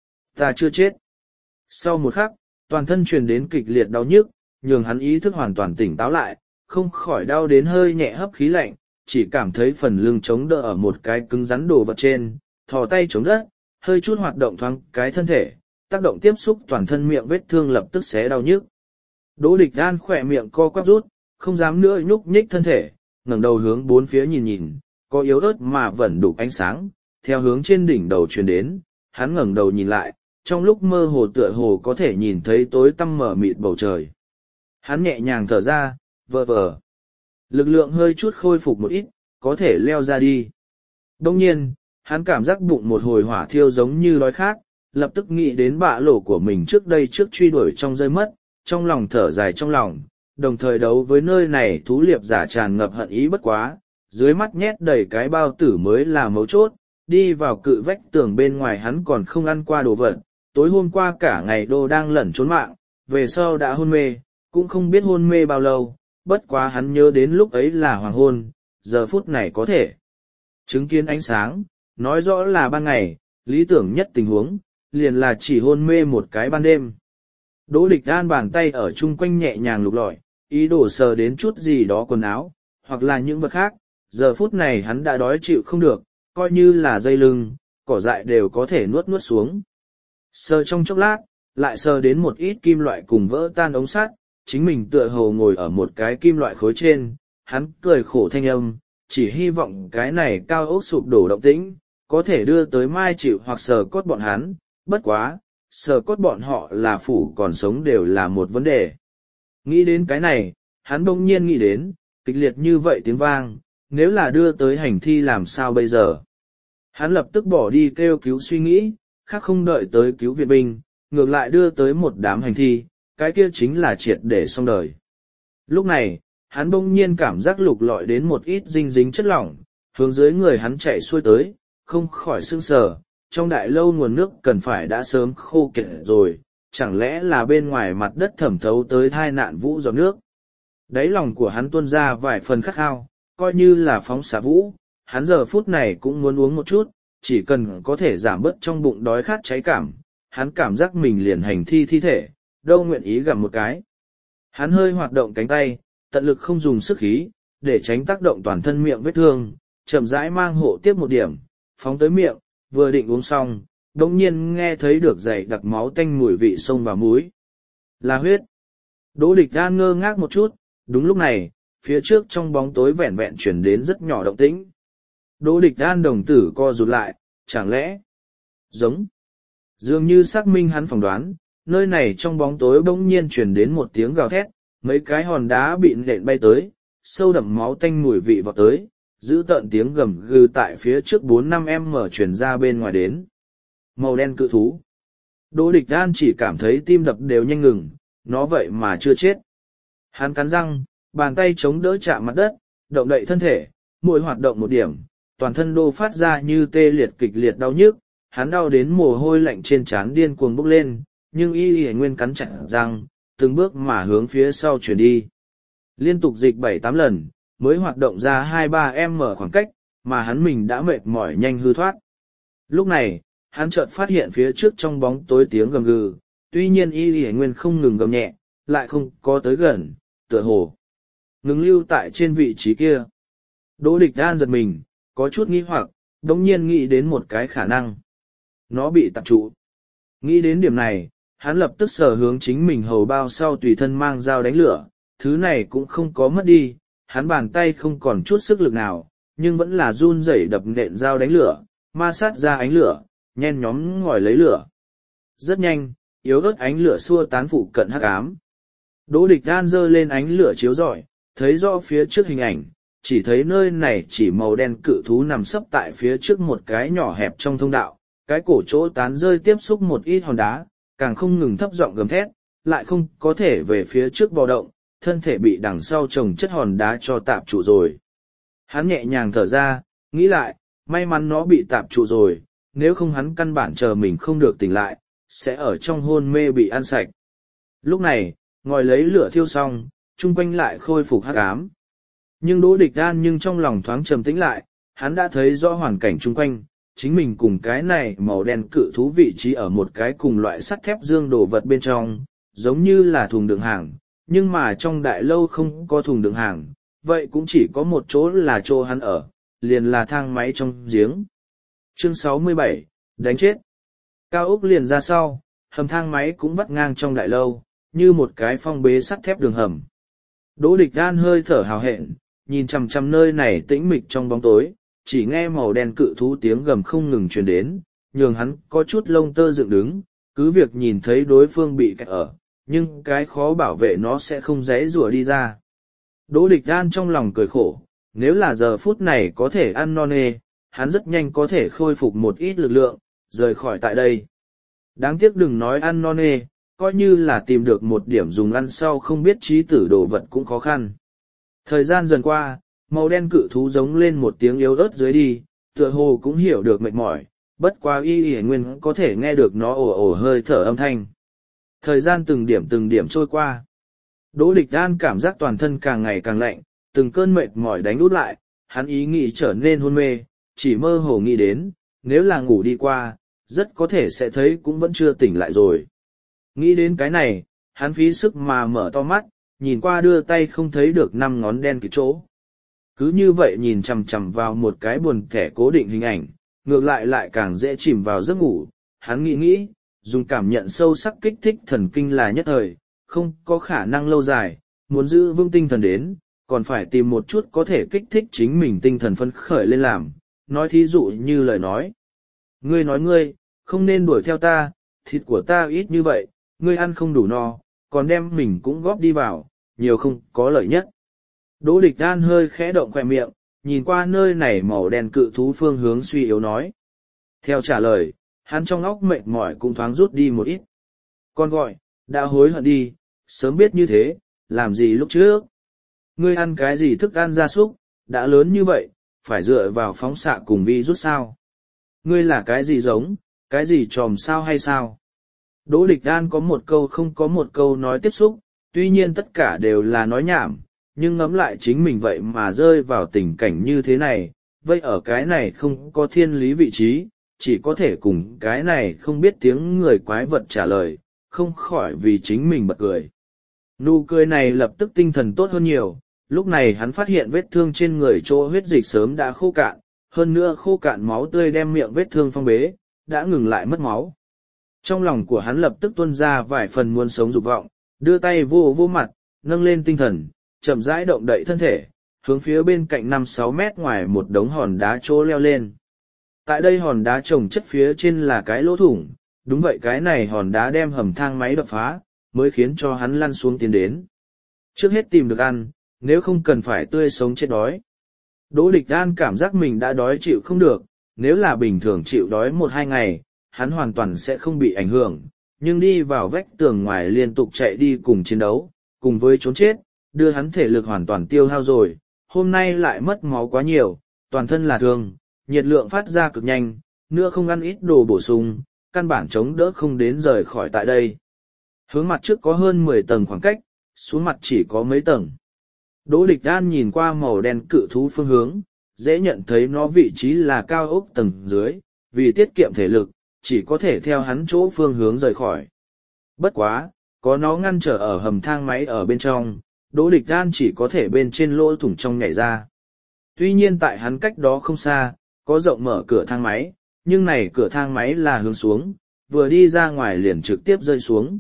Ta chưa chết. Sau một khắc, toàn thân truyền đến kịch liệt đau nhức, nhường hắn ý thức hoàn toàn tỉnh táo lại, không khỏi đau đến hơi nhẹ hấp khí lạnh, chỉ cảm thấy phần lưng chống đỡ ở một cái cứng rắn đồ vật trên, thò tay chống đất, hơi chút hoạt động thoáng cái thân thể, tác động tiếp xúc toàn thân miệng vết thương lập tức xé đau nhức. Đỗ Địch An khỏe miệng co quắp rút, không dám nữa nhúc nhích thân thể, ngẩng đầu hướng bốn phía nhìn nhìn, có yếu ớt mà vẫn đủ ánh sáng, theo hướng trên đỉnh đầu truyền đến, hắn ngẩng đầu nhìn lại, trong lúc mơ hồ tựa hồ có thể nhìn thấy tối tăm mở mịt bầu trời. Hắn nhẹ nhàng thở ra, vờ vờ. Lực lượng hơi chút khôi phục một ít, có thể leo ra đi. Đông nhiên, hắn cảm giác bụng một hồi hỏa thiêu giống như đói khát, lập tức nghĩ đến bạ lỗ của mình trước đây trước truy đuổi trong rơi mất, trong lòng thở dài trong lòng, đồng thời đấu với nơi này thú liệp giả tràn ngập hận ý bất quá, dưới mắt nhét đầy cái bao tử mới là mấu chốt, đi vào cự vách tường bên ngoài hắn còn không ăn qua đồ vật, tối hôm qua cả ngày đô đang lẩn trốn mạng, về sau đã hôn mê, cũng không biết hôn mê bao lâu, bất quá hắn nhớ đến lúc ấy là hoàng hôn, giờ phút này có thể chứng kiến ánh sáng, nói rõ là ban ngày, lý tưởng nhất tình huống, liền là chỉ hôn mê một cái ban đêm. Đỗ Địch An bàn tay ở chung quanh nhẹ nhàng lục lọi, ý đồ sờ đến chút gì đó quần áo, hoặc là những vật khác, giờ phút này hắn đã đói chịu không được, coi như là dây lưng, cỏ dại đều có thể nuốt nuốt xuống. Sờ trong chốc lát, lại sờ đến một ít kim loại cùng vỡ tan ống sắt, chính mình tựa hồ ngồi ở một cái kim loại khối trên, hắn cười khổ thanh âm, chỉ hy vọng cái này cao ốc sụp đổ động tĩnh, có thể đưa tới mai chịu hoặc sờ cốt bọn hắn, bất quá, sờ cốt bọn họ là phủ còn sống đều là một vấn đề. Nghĩ đến cái này, hắn bỗng nhiên nghĩ đến, kịch liệt như vậy tiếng vang, nếu là đưa tới hành thi làm sao bây giờ. Hắn lập tức bỏ đi kêu cứu suy nghĩ, khác không đợi tới cứu viện binh, ngược lại đưa tới một đám hành thi, cái kia chính là triệt để xong đời. Lúc này, hắn bỗng nhiên cảm giác lục lọi đến một ít dinh dính chất lỏng, hướng dưới người hắn chạy xuôi tới, không khỏi sưng sờ, trong đại lâu nguồn nước cần phải đã sớm khô kiệt rồi, chẳng lẽ là bên ngoài mặt đất thẩm thấu tới thai nạn vũ giọt nước. Đáy lòng của hắn tuôn ra vài phần khát khao, coi như là phóng xạ vũ, hắn giờ phút này cũng muốn uống một chút, chỉ cần có thể giảm bớt trong bụng đói khát cháy cảm, hắn cảm giác mình liền hành thi thi thể, đâu nguyện ý gặm một cái. Hắn hơi hoạt động cánh tay, tận lực không dùng sức khí, để tránh tác động toàn thân miệng vết thương, chậm rãi mang hộ tiếp một điểm, phóng tới miệng, vừa định uống xong, đột nhiên nghe thấy được dày đặc máu tanh mùi vị sông vào mũi. Là huyết. Đỗ Địch An ngơ ngác một chút, đúng lúc này, phía trước trong bóng tối vẹn vẹn chuyển đến rất nhỏ động tĩnh. Đỗ Địch An đồng tử co rụt lại, chẳng lẽ giống. Dường như xác minh hắn phỏng đoán, nơi này trong bóng tối bỗng nhiên chuyển đến một tiếng gào thét, mấy cái hòn đá bị nện bay tới, sâu đậm máu tanh mùi vị vọt tới, giữ tợn tiếng gầm gừ tại phía trước bốn năm em mở chuyển ra bên ngoài đến. Màu đen cự thú. Đỗ Địch An chỉ cảm thấy tim đập đều nhanh ngừng, nó vậy mà chưa chết. Hắn cắn răng, bàn tay chống đỡ chạm mặt đất, động đậy thân thể, mỗi hoạt động một điểm, toàn thân đô phát ra như tê liệt kịch liệt đau nhức, hắn đau đến mồ hôi lạnh trên trán điên cuồng bốc lên, nhưng y y nguyên cắn chặt răng, từng bước mà hướng phía sau chuyển đi. Liên tục dịch bảy tám lần, mới hoạt động ra hai ba em mở khoảng cách, mà hắn mình đã mệt mỏi nhanh hư thoát. Lúc này, hắn chợt phát hiện phía trước trong bóng tối tiếng gầm gừ, tuy nhiên y y nguyên không ngừng gầm nhẹ, lại không có tới gần, tựa hồ ngừng lưu tại trên vị trí kia. Đỗ Địch An giật mình, có chút nghi hoặc, đống nhiên nghĩ đến một cái khả năng. Nó bị tập trụ. Nghĩ đến điểm này, hắn lập tức sờ hướng chính mình hầu bao sau tùy thân mang dao đánh lửa, thứ này cũng không có mất đi, hắn bàn tay không còn chút sức lực nào, nhưng vẫn là run rẩy đập nện dao đánh lửa, ma sát ra ánh lửa, nhen nhóm ngòi lấy lửa. Rất nhanh, yếu ớt ánh lửa xua tán phụ cận hắc ám. Đỗ Địch An giơ lên ánh lửa chiếu rọi, thấy rõ phía trước hình ảnh, chỉ thấy nơi này chỉ màu đen cự thú nằm sấp tại phía trước một cái nhỏ hẹp trong thông đạo, cái cổ chỗ tán rơi tiếp xúc một ít hòn đá, càng không ngừng thấp giọng gầm thét, lại không có thể về phía trước bò động, thân thể bị đằng sau chồng chất hòn đá cho tạp trụ rồi. Hắn nhẹ nhàng thở ra, nghĩ lại, may mắn nó bị tạp trụ rồi, nếu không hắn căn bản chờ mình không được tỉnh lại, sẽ ở trong hôn mê bị ăn sạch. Lúc này, ngòi lấy lửa thiêu xong, chung quanh lại khôi phục hắc ám. Nhưng Đỗ Địch An nhưng trong lòng thoáng trầm tĩnh lại, hắn đã thấy rõ hoàn cảnh chung quanh, chính mình cùng cái này màu đen cự thú vị trí ở một cái cùng loại sắt thép dương đồ vật bên trong, giống như là thùng đựng hàng, nhưng mà trong đại lâu không có thùng đựng hàng, vậy cũng chỉ có một chỗ là chỗ hắn ở, liền là thang máy trong giếng. Chương sáu mươi bảy, đánh chết. Cao ốc liền ra sau, hầm thang máy cũng vắt ngang trong đại lâu, như một cái phong bế sắt thép đường hầm. Đỗ Địch An hơi thở hào hẹn, nhìn chằm chằm nơi này tĩnh mịch trong bóng tối, chỉ nghe màu đen cự thú tiếng gầm không ngừng truyền đến, nhường hắn có chút lông tơ dựng đứng, cứ việc nhìn thấy đối phương bị kẹt ở, nhưng cái khó bảo vệ nó sẽ không dễ rủa đi ra. Đỗ Địch An trong lòng cười khổ, nếu là giờ phút này có thể ăn no nê, hắn rất nhanh có thể khôi phục một ít lực lượng, rời khỏi tại đây. Đáng tiếc đừng nói ăn no nê, coi như là tìm được một điểm dùng ăn sau không biết trí tử đồ vật cũng khó khăn. Thời gian dần qua, màu đen cự thú giống lên một tiếng yếu ớt dưới đi, tựa hồ cũng hiểu được mệt mỏi, bất quá y y nguyên có thể nghe được nó ồ ồ hơi thở âm thanh. Thời gian từng điểm từng điểm trôi qua. Đỗ Địch An cảm giác toàn thân càng ngày càng lạnh, từng cơn mệt mỏi đánh út lại, hắn ý nghĩ trở nên hôn mê, chỉ mơ hồ nghĩ đến, nếu là ngủ đi qua, rất có thể sẽ thấy cũng vẫn chưa tỉnh lại rồi. Nghĩ đến cái này, hắn phí sức mà mở to mắt, nhìn qua đưa tay không thấy được năm ngón đen cái chỗ. Cứ như vậy nhìn chằm chằm vào một cái buồn kẻ cố định hình ảnh, ngược lại lại càng dễ chìm vào giấc ngủ. Hắn nghĩ nghĩ, dùng cảm nhận sâu sắc kích thích thần kinh là nhất thời, không có khả năng lâu dài, muốn giữ vững tinh thần đến, còn phải tìm một chút có thể kích thích chính mình tinh thần phấn khởi lên làm. Nói thí dụ như lời nói. Ngươi nói ngươi, không nên đuổi theo ta, thịt của ta ít như vậy, ngươi ăn không đủ no, còn đem mình cũng góp đi vào, nhiều không có lợi nhất. Đỗ Địch An hơi khẽ động khỏe miệng, nhìn qua nơi này màu đen cự thú phương hướng suy yếu nói. Theo trả lời, hắn trong óc mệt mỏi cũng thoáng rút đi một ít. Con gọi, đã hối hận đi, sớm biết như thế, làm gì lúc trước. Ngươi ăn cái gì thức ăn gia súc, đã lớn như vậy, phải dựa vào phóng xạ cùng vi rút sao. Ngươi là cái gì giống, cái gì tròm sao hay sao. Đỗ Địch An có một câu không có một câu nói tiếp xúc, tuy nhiên tất cả đều là nói nhảm, nhưng ngẫm lại chính mình vậy mà rơi vào tình cảnh như thế này, vậy ở cái này không có thiên lý vị trí, chỉ có thể cùng cái này không biết tiếng người quái vật trả lời, không khỏi vì chính mình bật cười. Nụ cười này lập tức tinh thần tốt hơn nhiều, lúc này hắn phát hiện vết thương trên người chỗ huyết dịch sớm đã khô cạn, hơn nữa khô cạn máu tươi đem miệng vết thương phong bế, đã ngừng lại mất máu. Trong lòng của hắn lập tức tuôn ra vài phần muốn sống dục vọng, đưa tay vô vô mặt, nâng lên tinh thần, chậm rãi động đậy thân thể, hướng phía bên cạnh năm sáu mét ngoài một đống hòn đá chỗ leo lên. Tại đây hòn đá trồng chất phía trên là cái lỗ thủng, đúng vậy cái này hòn đá đem hầm thang máy đập phá, mới khiến cho hắn lăn xuống tiến đến. Trước hết tìm được ăn, nếu không cần phải tươi sống chết đói. Đỗ Địch An cảm giác mình đã đói chịu không được, nếu là bình thường chịu đói một hai ngày, hắn hoàn toàn sẽ không bị ảnh hưởng, nhưng đi vào vách tường ngoài liên tục chạy đi cùng chiến đấu, cùng với trốn chết, đưa hắn thể lực hoàn toàn tiêu hao rồi, hôm nay lại mất máu quá nhiều, toàn thân là thương, nhiệt lượng phát ra cực nhanh, nữa không ăn ít đồ bổ sung, căn bản chống đỡ không đến rời khỏi tại đây. Hướng mặt trước có hơn mười tầng khoảng cách, xuống mặt chỉ có mấy tầng. Đỗ Địch An nhìn qua màu đen cự thú phương hướng, dễ nhận thấy nó vị trí là cao ốc tầng dưới, vì tiết kiệm thể lực, chỉ có thể theo hắn chỗ phương hướng rời khỏi. Bất quá, có nó ngăn trở ở hầm thang máy ở bên trong, Đỗ Địch An chỉ có thể bên trên lỗ thủng trong nhảy ra. Tuy nhiên tại hắn cách đó không xa, có rộng mở cửa thang máy, nhưng này cửa thang máy là hướng xuống, vừa đi ra ngoài liền trực tiếp rơi xuống.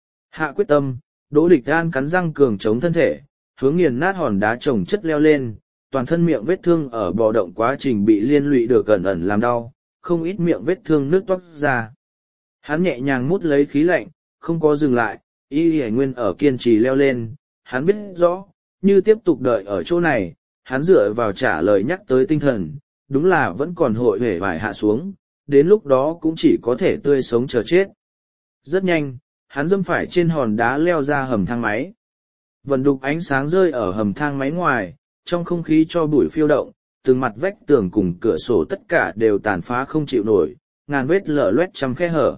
Hạ quyết tâm, Đỗ Địch An cắn răng cường chống thân thể, hướng nghiền nát hòn đá chồng chất leo lên, toàn thân miệng vết thương ở bò động quá trình bị liên lụy được ẩn ẩn làm đau, không ít miệng vết thương nước toát ra. Hắn nhẹ nhàng mút lấy khí lạnh, không có dừng lại, y y nguyên ở kiên trì leo lên, hắn biết rõ, như tiếp tục đợi ở chỗ này, hắn dựa vào trả lời nhắc tới tinh thần, đúng là vẫn còn hội hể vải hạ xuống, đến lúc đó cũng chỉ có thể tươi sống chờ chết. Rất nhanh, hắn dâm phải trên hòn đá leo ra hầm thang máy. Vần đục ánh sáng rơi ở hầm thang máy ngoài, trong không khí cho bụi phiêu động, từng mặt vách tường cùng cửa sổ tất cả đều tàn phá không chịu nổi, ngàn vết lở loét trăm khe hở.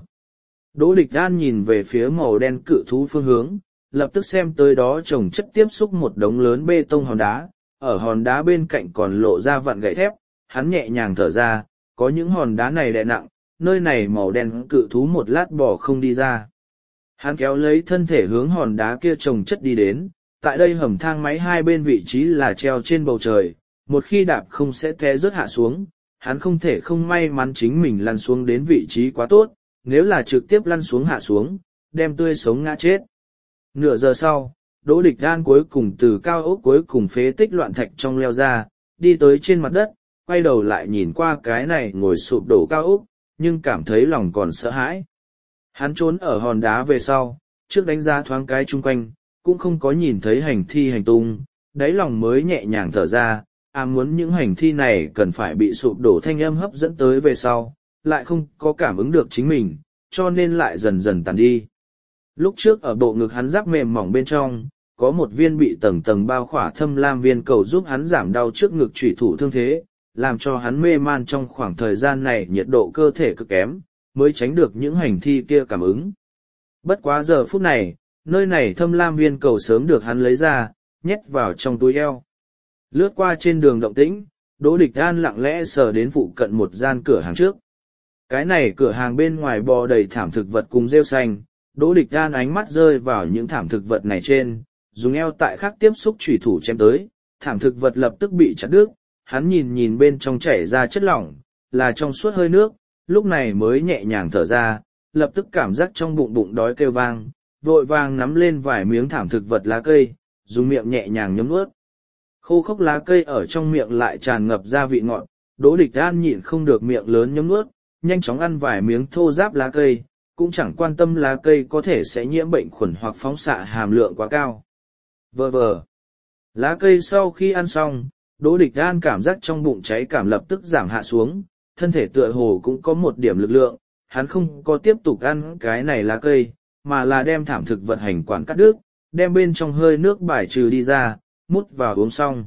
Đỗ Địch An nhìn về phía màu đen cự thú phương hướng, lập tức xem tới đó chồng chất tiếp xúc một đống lớn bê tông hòn đá, ở hòn đá bên cạnh còn lộ ra vặn gậy thép, hắn nhẹ nhàng thở ra, có những hòn đá này đè nặng, nơi này màu đen cự thú một lát bỏ không đi ra. Hắn kéo lấy thân thể hướng hòn đá kia chồng chất đi đến, tại đây hầm thang máy hai bên vị trí là treo trên bầu trời, một khi đạp không sẽ té rớt hạ xuống, hắn không thể không may mắn chính mình lăn xuống đến vị trí quá tốt, nếu là trực tiếp lăn xuống hạ xuống, đem tươi sống ngã chết. Nửa giờ sau, Đỗ Địch An cuối cùng từ cao ốc cuối cùng phế tích loạn thạch trong leo ra, đi tới trên mặt đất, quay đầu lại nhìn qua cái này ngồi sụp đổ cao ốc, nhưng cảm thấy lòng còn sợ hãi. Hắn trốn ở hòn đá về sau, trước đánh giá thoáng cái chung quanh, cũng không có nhìn thấy hành thi hành tung, đáy lòng mới nhẹ nhàng thở ra, à muốn những hành thi này cần phải bị sụp đổ thanh âm hấp dẫn tới về sau, lại không có cảm ứng được chính mình, cho nên lại dần dần tàn đi. Lúc trước ở bộ ngực hắn giáp mềm mỏng bên trong, có một viên bị tầng tầng bao khỏa thâm lam viên cầu giúp hắn giảm đau trước ngực trụy thủ thương thế, làm cho hắn mê man trong khoảng thời gian này nhiệt độ cơ thể cực kém, mới tránh được những hành thi kia cảm ứng. Bất quá giờ phút này, nơi này thâm lam viên cầu sớm được hắn lấy ra, nhét vào trong túi eo. Lướt qua trên đường động tĩnh, Đỗ Địch An lặng lẽ sờ đến phụ cận một gian cửa hàng trước. Cái này cửa hàng bên ngoài bò đầy thảm thực vật cùng rêu xanh, Đỗ Địch An ánh mắt rơi vào những thảm thực vật này trên, dùng eo tại khắc tiếp xúc chủy thủ chém tới, thảm thực vật lập tức bị chặt đứt, hắn nhìn nhìn bên trong chảy ra chất lỏng, là trong suốt hơi nước, lúc này mới nhẹ nhàng thở ra, lập tức cảm giác trong bụng bụng đói kêu vang, vội vàng nắm lên vài miếng thảm thực vật lá cây, dùng miệng nhẹ nhàng nhấm nuốt. Khô khốc lá cây ở trong miệng lại tràn ngập ra vị ngọt, Đỗ Địch An nhịn không được miệng lớn nhấm nuốt, nhanh chóng ăn vài miếng thô ráp lá cây, cũng chẳng quan tâm lá cây có thể sẽ nhiễm bệnh khuẩn hoặc phóng xạ hàm lượng quá cao. Vờ vờ. Lá cây sau khi ăn xong, Đỗ Địch An cảm giác trong bụng cháy cảm lập tức giảm hạ xuống, thân thể tựa hồ cũng có một điểm lực lượng, hắn không có tiếp tục ăn cái này lá cây, mà là đem thảm thực vật hành quản cắt đứt, đem bên trong hơi nước bài trừ đi ra, mút vào uống xong.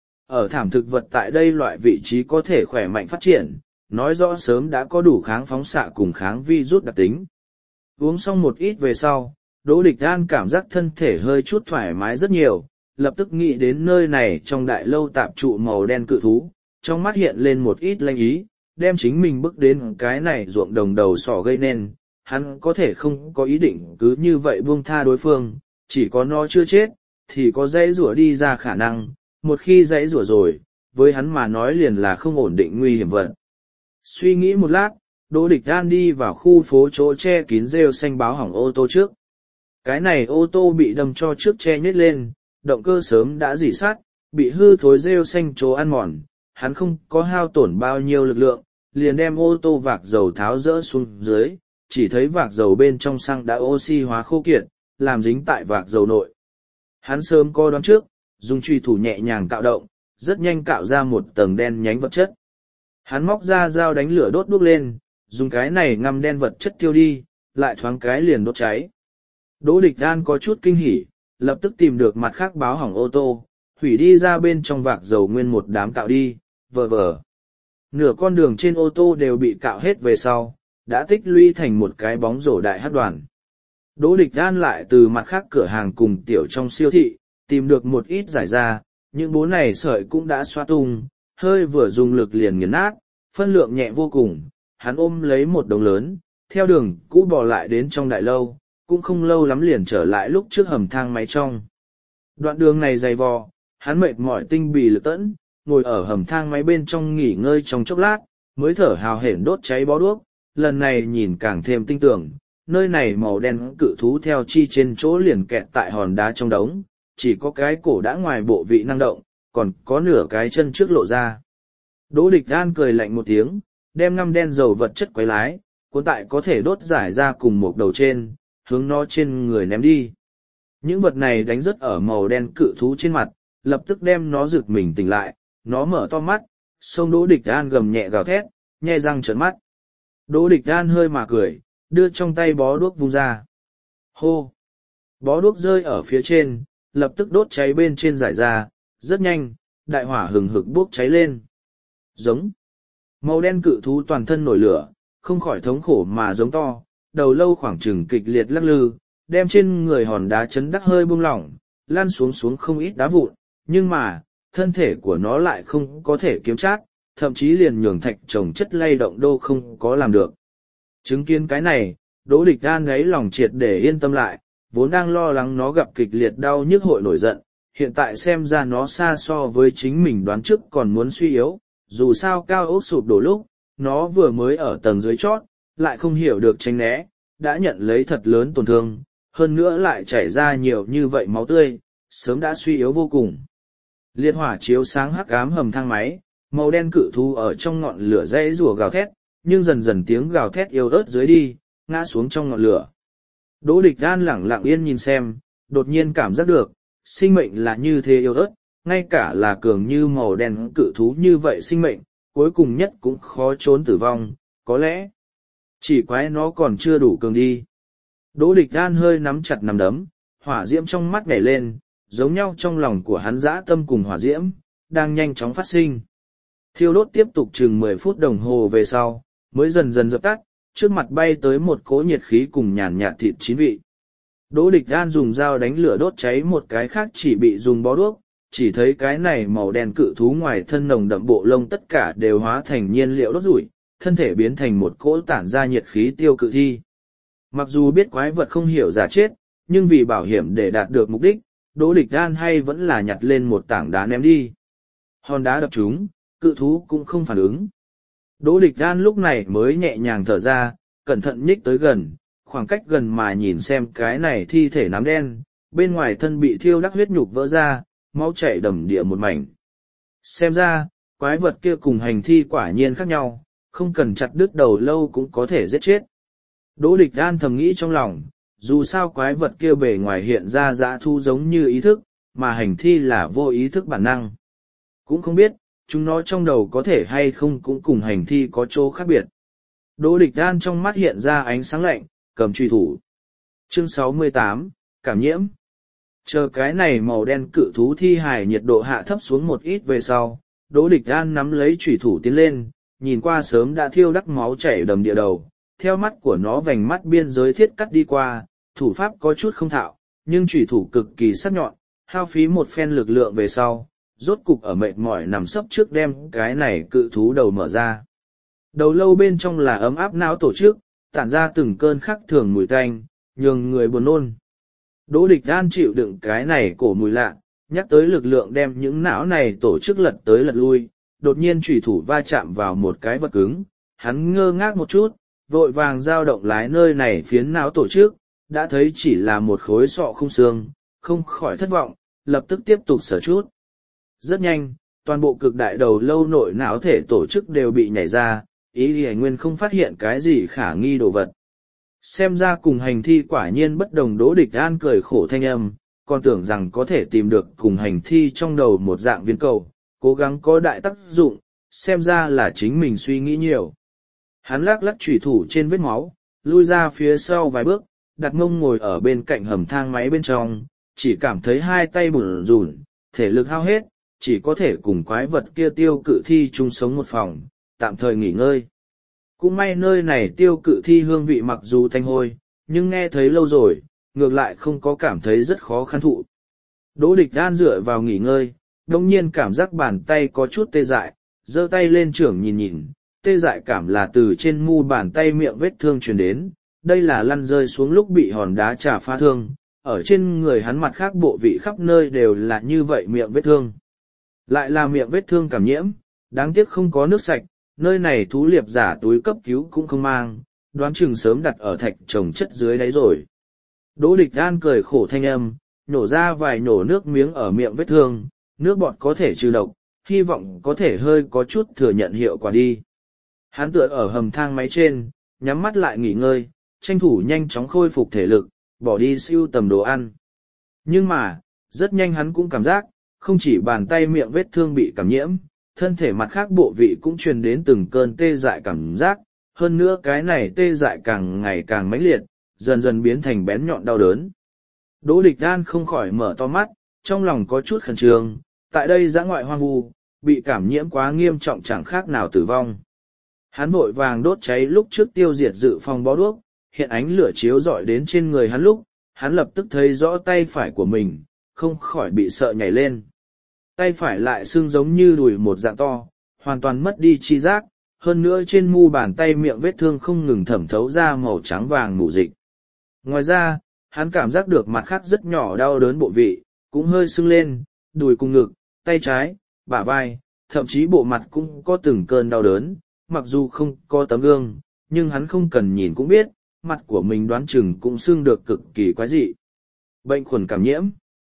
Ở thảm thực vật tại đây loại vị trí có thể khỏe mạnh phát triển, nói rõ sớm đã có đủ kháng phóng xạ cùng kháng virus đặc tính. Uống xong một ít về sau, Đỗ Địch An cảm giác thân thể hơi chút thoải mái rất nhiều, lập tức nghĩ đến nơi này trong đại lâu tạp trụ màu đen cự thú, trong mắt hiện lên một ít lanh ý, đem chính mình bước đến cái này ruộng đồng đầu sỏ gây nên, hắn có thể không có ý định cứ như vậy buông tha đối phương, chỉ có nó chưa chết, thì có dãy rủa đi ra khả năng, một khi dãy rủa rồi, với hắn mà nói liền là không ổn định nguy hiểm vật. Suy nghĩ một lát, Đỗ Địch An đi vào khu phố chỗ che kín rêu xanh báo hỏng ô tô trước. Cái này ô tô bị đâm cho trước che nhét lên, động cơ sớm đã rỉ sắt, bị hư thối rêu xanh chỗ ăn mòn, hắn không có hao tổn bao nhiêu lực lượng, liền đem ô tô vạc dầu tháo rỡ xuống dưới, chỉ thấy vạc dầu bên trong xăng đã oxy hóa khô kiệt, làm dính tại vạc dầu nội. Hắn sớm có đoán trước, dùng truy thủ nhẹ nhàng cạo động, rất nhanh cạo ra một tầng đen nhánh vật chất. Hắn móc ra dao đánh lửa đốt đuốc lên, dùng cái này ngâm đen vật chất tiêu đi, lại thoáng cái liền đốt cháy. Đỗ Địch An có chút kinh hỉ, lập tức tìm được mặt khác báo hỏng ô tô, hủy đi ra bên trong vạc dầu nguyên một đám cạo đi, vờ vờ. Nửa con đường trên ô tô đều bị cạo hết về sau, đã tích lũy thành một cái bóng rổ đại hát đoàn. Đỗ Địch An lại từ mặt khác cửa hàng cùng tiểu trong siêu thị, tìm được một ít giải ra, những bố này sợi cũng đã xoa tung, hơi vừa dùng lực liền nghiền nát, phân lượng nhẹ vô cùng, hắn ôm lấy một đống lớn, theo đường cũ bò lại đến trong đại lâu, cũng không lâu lắm liền trở lại lúc trước hầm thang máy trong. Đoạn đường này dày vò, hắn mệt mỏi tinh bì lực tẫn, ngồi ở hầm thang máy bên trong nghỉ ngơi trong chốc lát, mới thở hào hển đốt cháy bó đuốc, lần này nhìn càng thêm tinh tưởng, nơi này màu đen cự thú theo chi trên chỗ liền kẹt tại hòn đá trong đống, chỉ có cái cổ đã ngoài bộ vị năng động, còn có nửa cái chân trước lộ ra. Đỗ Địch An cười lạnh một tiếng, đem ngăm đen dầu vật chất quấy lái, cuốn tại có thể đốt giải ra cùng một đầu trên, hướng nó trên người ném đi. Những vật này đánh rất ở màu đen cự thú trên mặt, lập tức đem nó giựt mình tỉnh lại, nó mở to mắt, xông Đỗ Địch An gầm nhẹ gào thét, nhe răng trợn mắt. Đỗ Địch An hơi mà cười, đưa trong tay bó đuốc vung ra. Hô! Bó đuốc rơi ở phía trên, lập tức đốt cháy bên trên giải ra, rất nhanh, đại hỏa hừng hực bốc cháy lên. Giống! Màu đen cự thú toàn thân nổi lửa, không khỏi thống khổ mà giống to, đầu lâu khoảng chừng kịch liệt lắc lư, đem trên người hòn đá chấn đắc hơi buông lỏng, lăn xuống xuống không ít đá vụn, nhưng mà, thân thể của nó lại không có thể kiếm chát, thậm chí liền nhường thạch trồng chất lay động đô không có làm được. Chứng kiến cái này, Đỗ Địch An gáy lòng triệt để yên tâm lại, vốn đang lo lắng nó gặp kịch liệt đau nhức hội nổi giận, hiện tại xem ra nó xa so với chính mình đoán trước còn muốn suy yếu, dù sao cao ốc sụp đổ lúc, nó vừa mới ở tầng dưới chót, lại không hiểu được tránh né, đã nhận lấy thật lớn tổn thương, hơn nữa lại chảy ra nhiều như vậy máu tươi, sớm đã suy yếu vô cùng. Liệt hỏa chiếu sáng hắc ám hầm thang máy, màu đen cự thú ở trong ngọn lửa dãy rùa gào thét, nhưng dần dần tiếng gào thét yếu ớt dưới đi, ngã xuống trong ngọn lửa. Đỗ Địch An lẳng lặng yên nhìn xem, đột nhiên cảm giác được, sinh mệnh là như thế yếu ớt, ngay cả là cường như màu đen cự thú như vậy sinh mệnh, cuối cùng nhất cũng khó trốn tử vong, có lẽ chỉ quái nó còn chưa đủ cường đi. Đỗ Địch An hơi nắm chặt nắm đấm, hỏa diễm trong mắt nhảy lên, giống nhau trong lòng của hắn dã tâm cùng hỏa diễm, đang nhanh chóng phát sinh. Thiêu đốt tiếp tục chừng mười phút đồng hồ về sau, mới dần dần dập tắt, trước mặt bay tới một cỗ nhiệt khí cùng nhàn nhạt thịt chín vị. Đỗ Địch An dùng dao đánh lửa đốt cháy một cái khác chỉ bị dùng bó đuốc, chỉ thấy cái này màu đen cự thú ngoài thân nồng đậm bộ lông tất cả đều hóa thành nhiên liệu đốt rủi, thân thể biến thành một cỗ tản ra nhiệt khí tiêu cự thi. Mặc dù biết quái vật không hiểu giả chết, nhưng vì bảo hiểm để đạt được mục đích, Đỗ Địch An hay vẫn là nhặt lên một tảng đá ném đi. Hòn đá đập chúng, cự thú cũng không phản ứng. Đỗ Địch An lúc này mới nhẹ nhàng thở ra, cẩn thận nhích tới gần, khoảng cách gần mà nhìn xem cái này thi thể nám đen, bên ngoài thân bị thiêu đắc huyết nhục vỡ ra, máu chảy đầm địa một mảnh. Xem ra, quái vật kia cùng hành thi quả nhiên khác nhau, không cần chặt đứt đầu lâu cũng có thể giết chết. Đỗ Địch An thầm nghĩ trong lòng, dù sao quái vật kia bề ngoài hiện ra dã thu giống như ý thức, mà hành thi là vô ý thức bản năng. Cũng không biết, chúng nó trong đầu có thể hay không cũng cùng hành thi có chỗ khác biệt. Đỗ Địch An trong mắt hiện ra ánh sáng lạnh, cầm truy thủ. Chương sáu mươi tám, cảm nhiễm. Chờ cái này màu đen cự thú thi hài nhiệt độ hạ thấp xuống một ít về sau, Đỗ Địch An nắm lấy truy thủ tiến lên, nhìn qua sớm đã thiêu đắc máu chảy đầm địa đầu, theo mắt của nó vành mắt biên giới thiết cắt đi qua, thủ pháp có chút không thạo, nhưng truy thủ cực kỳ sắc nhọn, hao phí một phen lực lượng về sau, rốt cục ở mệt mỏi nằm sấp trước đem cái này cự thú đầu mở ra. Đầu lâu bên trong là ấm áp não tổ chức, tản ra từng cơn khắc thường mùi tanh, nhường người buồn nôn. Đỗ Địch An chịu đựng cái này cổ mùi lạ, nhắc tới lực lượng đem những não này tổ chức lật tới lật lui, đột nhiên chủy thủ va chạm vào một cái vật cứng, hắn ngơ ngác một chút, vội vàng dao động lái nơi này phiến não tổ chức, đã thấy chỉ là một khối sọ không xương, không khỏi thất vọng, lập tức tiếp tục sờ chút. Rất nhanh, toàn bộ cực đại đầu lâu nội não thể tổ chức đều bị nhảy ra, ý thì nguyên không phát hiện cái gì khả nghi đồ vật. Xem ra cùng hành thi quả nhiên bất đồng. Đỗ Địch An cười khổ thanh âm, còn tưởng rằng có thể tìm được cùng hành thi trong đầu một dạng viên cầu, cố gắng có đại tác dụng, xem ra là chính mình suy nghĩ nhiều. Hắn lắc lắc chủy thủ trên vết máu, lui ra phía sau vài bước, đặt mông ngồi ở bên cạnh hầm thang máy bên trong, chỉ cảm thấy hai tay bủn rủn, thể lực hao hết, chỉ có thể cùng quái vật kia tiêu cự thi chung sống một phòng, tạm thời nghỉ ngơi. Cũng may nơi này tiêu cự thi hương vị mặc dù thanh hôi, nhưng nghe thấy lâu rồi, ngược lại không có cảm thấy rất khó khăn thụ. Đỗ Địch An dựa vào nghỉ ngơi, đồng nhiên cảm giác bàn tay có chút tê dại, giơ tay lên trưởng nhìn nhìn, tê dại cảm là từ trên mu bàn tay miệng vết thương truyền đến, đây là lăn rơi xuống lúc bị hòn đá trà phá thương, ở trên người hắn mặt khác bộ vị khắp nơi đều là như vậy miệng vết thương. Lại là miệng vết thương cảm nhiễm, đáng tiếc không có nước sạch, nơi này thú liệp giả túi cấp cứu cũng không mang, đoán chừng sớm đặt ở thạch trồng chất dưới đáy rồi. Đỗ Địch An cười khổ thanh âm, nhổ ra vài nhổ nước miếng ở miệng vết thương, nước bọt có thể trừ độc, hy vọng có thể hơi có chút thừa nhận hiệu quả đi. Hắn tựa ở hầm thang máy trên, nhắm mắt lại nghỉ ngơi, tranh thủ nhanh chóng khôi phục thể lực, bỏ đi siêu tầm đồ ăn. Nhưng mà, rất nhanh hắn cũng cảm giác, không chỉ bàn tay miệng vết thương bị cảm nhiễm, thân thể mặt khác bộ vị cũng truyền đến từng cơn tê dại cảm giác, hơn nữa cái này tê dại càng ngày càng mãnh liệt, dần dần biến thành bén nhọn đau đớn. Đỗ Địch An không khỏi mở to mắt, trong lòng có chút khẩn trương, tại đây dã ngoại hoang vu, bị cảm nhiễm quá nghiêm trọng chẳng khác nào tử vong. Hắn vội vàng đốt cháy lúc trước tiêu diệt dự phòng bó đuốc, hiện ánh lửa chiếu rọi đến trên người hắn lúc, hắn lập tức thấy rõ tay phải của mình, không khỏi bị sợ nhảy lên. Tay phải lại xương giống như đùi một dạng to, hoàn toàn mất đi chi giác, hơn nữa trên mu bàn tay miệng vết thương không ngừng thẩm thấu ra màu trắng vàng mù dịch. Ngoài ra, hắn cảm giác được mặt khác rất nhỏ đau đớn bộ vị, cũng hơi sưng lên, đùi cùng ngực, tay trái, bả vai, thậm chí bộ mặt cũng có từng cơn đau đớn, mặc dù không có tấm gương, nhưng hắn không cần nhìn cũng biết, mặt của mình đoán chừng cũng sưng được cực kỳ quái dị. Bệnh khuẩn cảm nhiễm.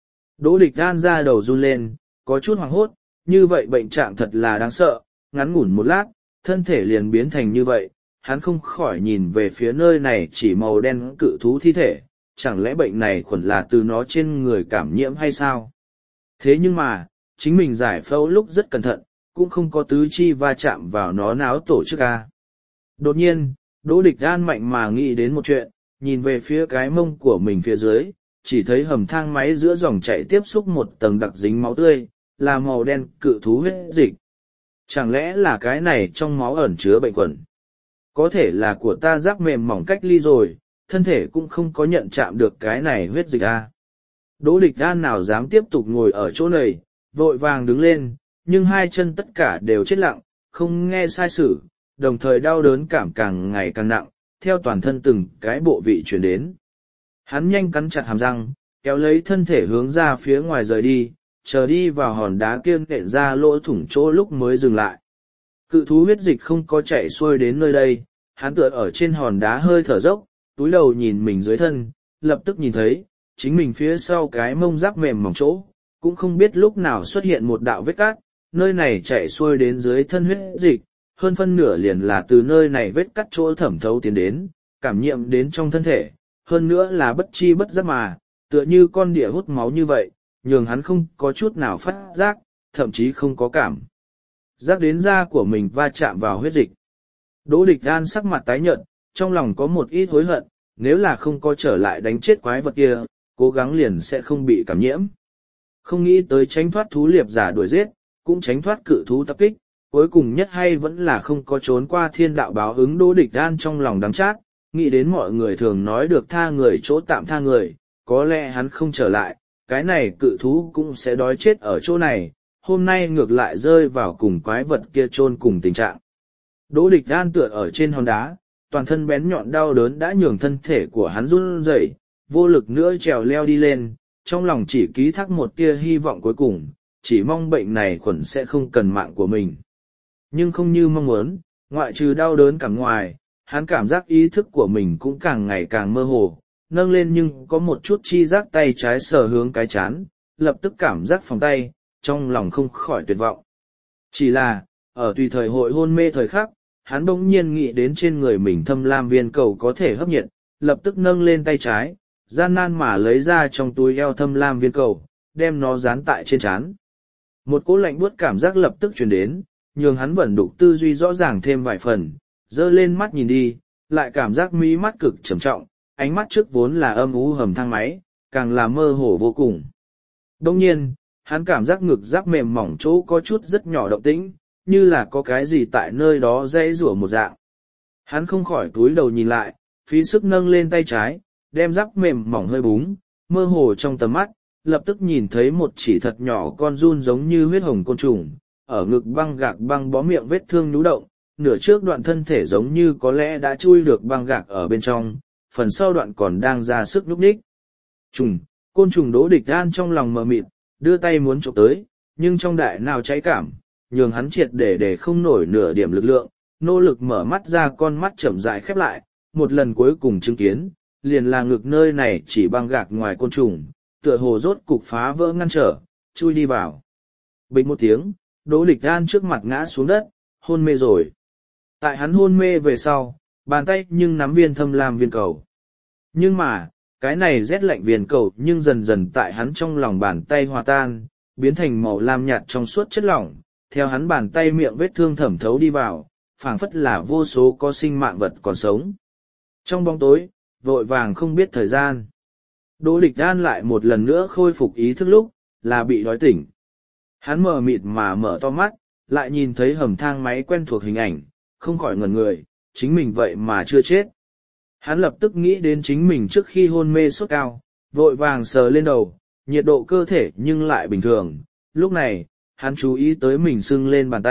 Đỗ Địch An ra đầu run lên, có chút hoảng hốt, như vậy bệnh trạng thật là đáng sợ, ngắn ngủn một lát, thân thể liền biến thành như vậy, hắn không khỏi nhìn về phía nơi này chỉ màu đen cự thú thi thể, chẳng lẽ bệnh này khuẩn là từ nó trên người cảm nhiễm hay sao? Thế nhưng mà, chính mình giải phẫu lúc rất cẩn thận, cũng không có tứ chi va chạm vào nó náo tổ chức a. Đột nhiên, Đỗ Địch An mạnh mà nghĩ đến một chuyện, nhìn về phía cái mông của mình phía dưới, chỉ thấy hầm thang máy giữa dòng chảy tiếp xúc một tầng đặc dính máu tươi, là màu đen cự thú huyết dịch. Chẳng lẽ là cái này trong máu ẩn chứa bệnh khuẩn? Có thể là của ta giáp mềm mỏng cách ly rồi, thân thể cũng không có nhận chạm được cái này huyết dịch a. Đỗ Địch An nào dám tiếp tục ngồi ở chỗ này, vội vàng đứng lên, nhưng hai chân tất cả đều chết lặng, không nghe sai sử, đồng thời đau đớn cảm càng ngày càng nặng, theo toàn thân từng cái bộ vị chuyển đến. Hắn nhanh cắn chặt hàm răng, kéo lấy thân thể hướng ra phía ngoài rời đi, chờ đi vào hòn đá kia nện ra lỗ thủng chỗ lúc mới dừng lại. Cự thú huyết dịch không có chạy xuôi đến nơi đây, hắn tựa ở trên hòn đá hơi thở dốc, túi đầu nhìn mình dưới thân, lập tức nhìn thấy, chính mình phía sau cái mông giáp mềm mỏng chỗ, cũng không biết lúc nào xuất hiện một đạo vết cát, nơi này chạy xuôi đến dưới thân huyết dịch, hơn phân nửa liền là từ nơi này vết cắt chỗ thẩm thấu tiến đến, cảm nhiễm đến trong thân thể, hơn nữa là bất chi bất giác mà, tựa như con đỉa hút máu như vậy, nhường hắn không có chút nào phát giác, thậm chí không có cảm giác đến da của mình va chạm vào huyết dịch. Đỗ Địch An sắc mặt tái nhợt, trong lòng có một ít hối hận, nếu là không có trở lại đánh chết quái vật kia, cố gắng liền sẽ không bị cảm nhiễm. Không nghĩ tới tránh thoát thú liệp giả đuổi giết, cũng tránh thoát cự thú tập kích, cuối cùng nhất hay vẫn là không có trốn qua thiên đạo báo ứng. Đỗ Địch An trong lòng đắng chát, nghĩ đến mọi người thường nói được tha người chỗ tạm tha người, có lẽ hắn không trở lại, cái này cự thú cũng sẽ đói chết ở chỗ này, hôm nay ngược lại rơi vào cùng quái vật kia chôn cùng tình trạng. Đỗ Địch An tựa ở trên hòn đá, toàn thân bén nhọn đau đớn đã nhường thân thể của hắn run rẩy, vô lực nữa trèo leo đi lên, trong lòng chỉ ký thác một tia hy vọng cuối cùng, chỉ mong bệnh này khuẩn sẽ không cần mạng của mình. Nhưng không như mong muốn, ngoại trừ đau đớn cả ngoài, hắn cảm giác ý thức của mình cũng càng ngày càng mơ hồ, nâng lên nhưng có một chút chi giác tay trái sờ hướng cái chán, lập tức cảm giác phòng tay, trong lòng không khỏi tuyệt vọng. Chỉ là, ở tùy thời hội hôn mê thời khắc, hắn bỗng nhiên nghĩ đến trên người mình thâm lam viên cầu có thể hấp nhiệt, lập tức nâng lên tay trái, gian nan mà lấy ra trong túi eo thâm lam viên cầu, đem nó dán tại trên trán. Một cỗ lạnh buốt cảm giác lập tức truyền đến, nhường hắn vẫn đục tư duy rõ ràng thêm vài phần, dơ lên mắt nhìn đi, lại cảm giác mí mắt cực trầm trọng, ánh mắt trước vốn là âm u hầm thang máy, càng là mơ hồ vô cùng. Đông nhiên, hắn cảm giác ngực giáp mềm mỏng chỗ có chút rất nhỏ động tĩnh, như là có cái gì tại nơi đó dãy rủa một dạng. Hắn không khỏi túi đầu nhìn lại, phí sức nâng lên tay trái, đem giáp mềm mỏng hơi búng, mơ hồ trong tầm mắt, lập tức nhìn thấy một chỉ thật nhỏ con giun giống như huyết hồng côn trùng, ở ngực băng gạc băng bó miệng vết thương nhú động, nửa trước đoạn thân thể giống như có lẽ đã chui được băng gạc ở bên trong, phần sau đoạn còn đang ra sức nhúc nhích. Trùng, côn trùng. Đỗ Địch An trong lòng mờ mịt, đưa tay muốn chụp tới, nhưng trong đại nào cháy cảm, nhường hắn triệt để để không nổi nửa điểm lực lượng, nỗ lực mở mắt ra, con mắt chậm rãi khép lại, một lần cuối cùng chứng kiến, liền là ngực nơi này chỉ băng gạc ngoài côn trùng, tựa hồ rốt cục phá vỡ ngăn trở, chui đi vào. Bình một tiếng, Đỗ Địch An trước mặt ngã xuống đất, hôn mê rồi. Tại hắn hôn mê về sau, bàn tay nhưng nắm viên thâm lam viên cầu. Nhưng mà, cái này rét lạnh viên cầu nhưng dần dần tại hắn trong lòng bàn tay hòa tan, biến thành màu lam nhạt trong suốt chất lỏng, theo hắn bàn tay miệng vết thương thẩm thấu đi vào, phảng phất là vô số có sinh mạng vật còn sống. Trong bóng tối, vội vàng không biết thời gian. Đỗ Địch An lại một lần nữa khôi phục ý thức lúc, là bị đói tỉnh. Hắn mờ mịt mà mở to mắt, lại nhìn thấy hầm thang máy quen thuộc hình ảnh, không khỏi ngẩn người, chính mình vậy mà chưa chết. Hắn lập tức nghĩ đến chính mình trước khi hôn mê sốt cao, vội vàng sờ lên đầu, nhiệt độ cơ thể nhưng lại bình thường. Lúc này, hắn chú ý tới mình sưng lên bàn tay,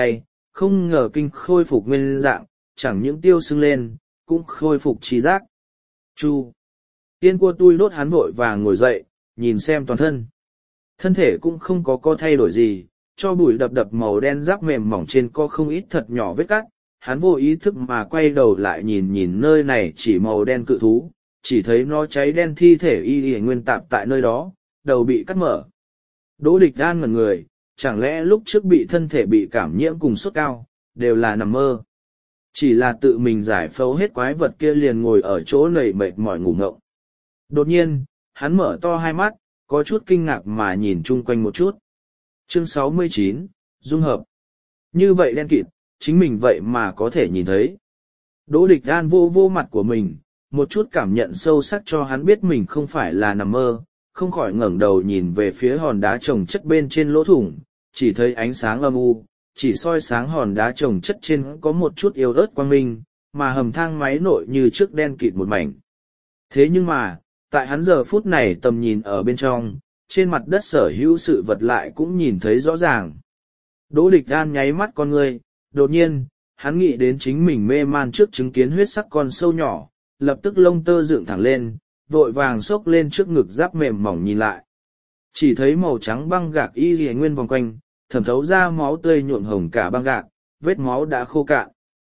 không ngờ kinh khôi phục nguyên dạng, chẳng những tiêu sưng lên, cũng khôi phục trí giác. Chu! Tiên cua tui đốt hắn vội vàng ngồi dậy, nhìn xem toàn thân. Thân thể cũng không có có thay đổi gì, cho bụi đập đập màu đen giáp mềm mỏng trên có không ít thật nhỏ vết cắt. Hắn vô ý thức mà quay đầu lại nhìn nhìn nơi này chỉ màu đen cự thú, chỉ thấy nó cháy đen thi thể y y nguyên tạp tại nơi đó, đầu bị cắt mở. Đỗ Địch An ngẩn người, chẳng lẽ lúc trước bị thân thể bị cảm nhiễm cùng sốt cao, đều là nằm mơ. Chỉ là tự mình giải phẫu hết quái vật kia liền ngồi ở chỗ nầy mệt mỏi ngủ ngộng. Đột nhiên, hắn mở to hai mắt, có chút kinh ngạc mà nhìn chung quanh một chút. Chương sáu mươi chín, Dung hợp. Như vậy đen kịt, chính mình vậy mà có thể nhìn thấy. Đỗ Địch An vô vô mặt của mình, một chút cảm nhận sâu sắc cho hắn biết mình không phải là nằm mơ, không khỏi ngẩng đầu nhìn về phía hòn đá trồng chất bên trên lỗ thủng, chỉ thấy ánh sáng âm u, chỉ soi sáng hòn đá trồng chất trên có một chút yếu ớt quang minh, mà hầm thang máy nội như trước đen kịt một mảnh. Thế nhưng mà, tại hắn giờ phút này tầm nhìn ở bên trong, trên mặt đất sở hữu sự vật lại cũng nhìn thấy rõ ràng. Đỗ Địch An nháy mắt con người, đột nhiên, hắn nghĩ đến chính mình mê man trước chứng kiến huyết sắc con sâu nhỏ, lập tức lông tơ dựng thẳng lên, vội vàng xốc lên trước ngực giáp mềm mỏng nhìn lại. Chỉ thấy màu trắng băng gạc y lìa nguyên vòng quanh, thẩm thấu ra máu tươi nhuộm hồng cả băng gạc, vết máu đã khô cạn.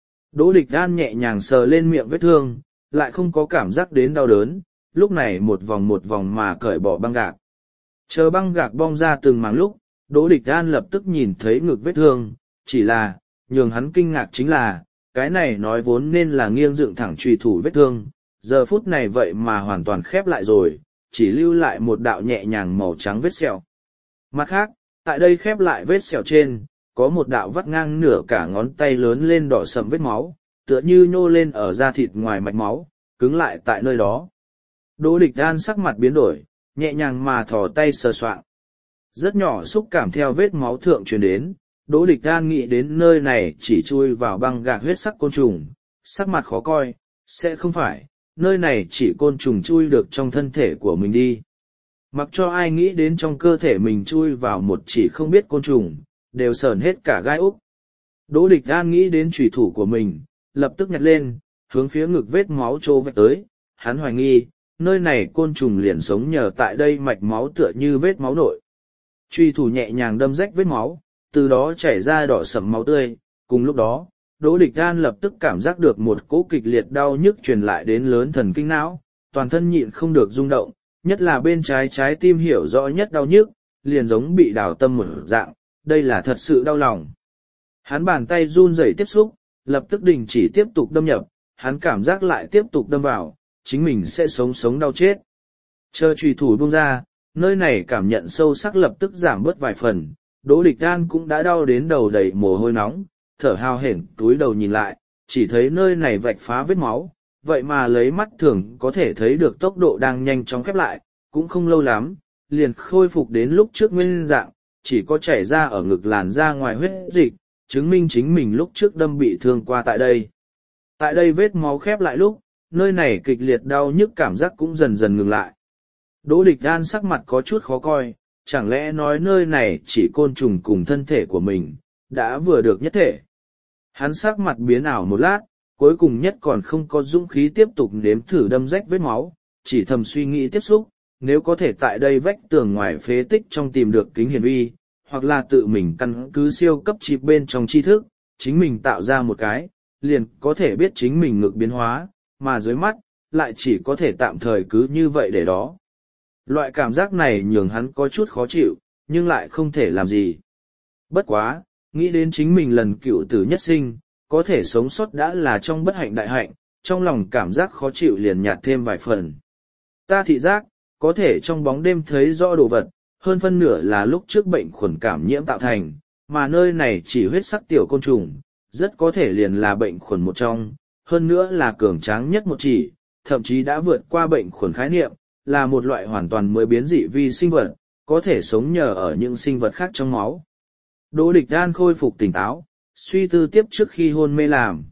Đỗ Địch An nhẹ nhàng sờ lên miệng vết thương, lại không có cảm giác đến đau đớn, lúc này một vòng một vòng mà cởi bỏ băng gạc. Chờ băng gạc bong ra từng mảng lúc, Đỗ Địch An lập tức nhìn thấy ngực vết thương, chỉ là, nhường hắn kinh ngạc chính là, cái này nói vốn nên là nghiêng dựng thẳng trùy thủ vết thương, giờ phút này vậy mà hoàn toàn khép lại rồi, chỉ lưu lại một đạo nhẹ nhàng màu trắng vết sẹo. Mặt khác, tại đây khép lại vết sẹo trên, có một đạo vắt ngang nửa cả ngón tay lớn lên đỏ sậm vết máu, tựa như nhô lên ở da thịt ngoài mạch máu, cứng lại tại nơi đó. Đỗ Địch An sắc mặt biến đổi, nhẹ nhàng mà thò tay sờ soạng. Rất nhỏ xúc cảm theo vết máu thượng truyền đến, Đỗ Địch An nghĩ đến nơi này chỉ chui vào băng gạc huyết sắc côn trùng, sắc mặt khó coi, sẽ không phải, nơi này chỉ côn trùng chui được trong thân thể của mình đi. Mặc cho ai nghĩ đến trong cơ thể mình chui vào một chỉ không biết côn trùng, đều sờn hết cả gai úc. Đỗ Địch An nghĩ đến chủy thủ của mình, lập tức nhặt lên, hướng phía ngực vết máu trô vạch tới, hắn hoài nghi, nơi này côn trùng liền sống nhờ tại đây mạch máu tựa như vết máu nội. Chủy thủ nhẹ nhàng đâm rách vết máu, từ đó chảy ra đỏ sẫm máu tươi, cùng lúc đó, Đỗ Địch An lập tức cảm giác được một cỗ kịch liệt đau nhức truyền lại đến lớn thần kinh não, toàn thân nhịn không được rung động, nhất là bên trái trái tim hiểu rõ nhất đau nhức, liền giống bị đào tâm một dạng, đây là thật sự đau lòng. Hắn bàn tay run rẩy tiếp xúc, lập tức đình chỉ tiếp tục đâm nhập, hắn cảm giác lại tiếp tục đâm vào, chính mình sẽ sống sống đau chết. Chờ chùy thủ buông ra, nơi này cảm nhận sâu sắc lập tức giảm bớt vài phần, Đỗ Địch An cũng đã đau đến đầu đầy mồ hôi nóng, thở hào hển túi đầu nhìn lại, chỉ thấy nơi này vạch phá vết máu, vậy mà lấy mắt thường có thể thấy được tốc độ đang nhanh chóng khép lại, cũng không lâu lắm, liền khôi phục đến lúc trước nguyên dạng, chỉ có chảy ra ở ngực làn ra ngoài huyết dịch, chứng minh chính mình lúc trước đâm bị thương qua tại đây. Tại đây vết máu khép lại lúc, nơi này kịch liệt đau nhức cảm giác cũng dần dần ngừng lại. Đỗ Địch An sắc mặt có chút khó coi, chẳng lẽ nói nơi này chỉ côn trùng cùng thân thể của mình, đã vừa được nhất thể. Hắn sắc mặt biến ảo một lát, cuối cùng nhất còn không có dũng khí tiếp tục nếm thử đâm rách vết máu, chỉ thầm suy nghĩ tiếp xúc, nếu có thể tại đây vách tường ngoài phế tích trong tìm được kính hiển vi, hoặc là tự mình căn cứ siêu cấp chip bên trong tri thức, chính mình tạo ra một cái, liền có thể biết chính mình ngực biến hóa, mà dưới mắt, lại chỉ có thể tạm thời cứ như vậy để đó. Loại cảm giác này nhường hắn có chút khó chịu, nhưng lại không thể làm gì. Bất quá, nghĩ đến chính mình lần cựu tử nhất sinh, có thể sống sót đã là trong bất hạnh đại hạnh, trong lòng cảm giác khó chịu liền nhạt thêm vài phần. Ta thị giác, có thể trong bóng đêm thấy rõ đồ vật, hơn phân nửa là lúc trước bệnh khuẩn cảm nhiễm tạo thành, mà nơi này chỉ huyết sắc tiểu côn trùng, rất có thể liền là bệnh khuẩn một trong, hơn nữa là cường tráng nhất một chỉ, thậm chí đã vượt qua bệnh khuẩn khái niệm, là một loại hoàn toàn mới biến dị vi sinh vật, có thể sống nhờ ở những sinh vật khác trong máu. Đỗ Địch An khôi phục tỉnh táo, suy tư tiếp trước khi hôn mê làm.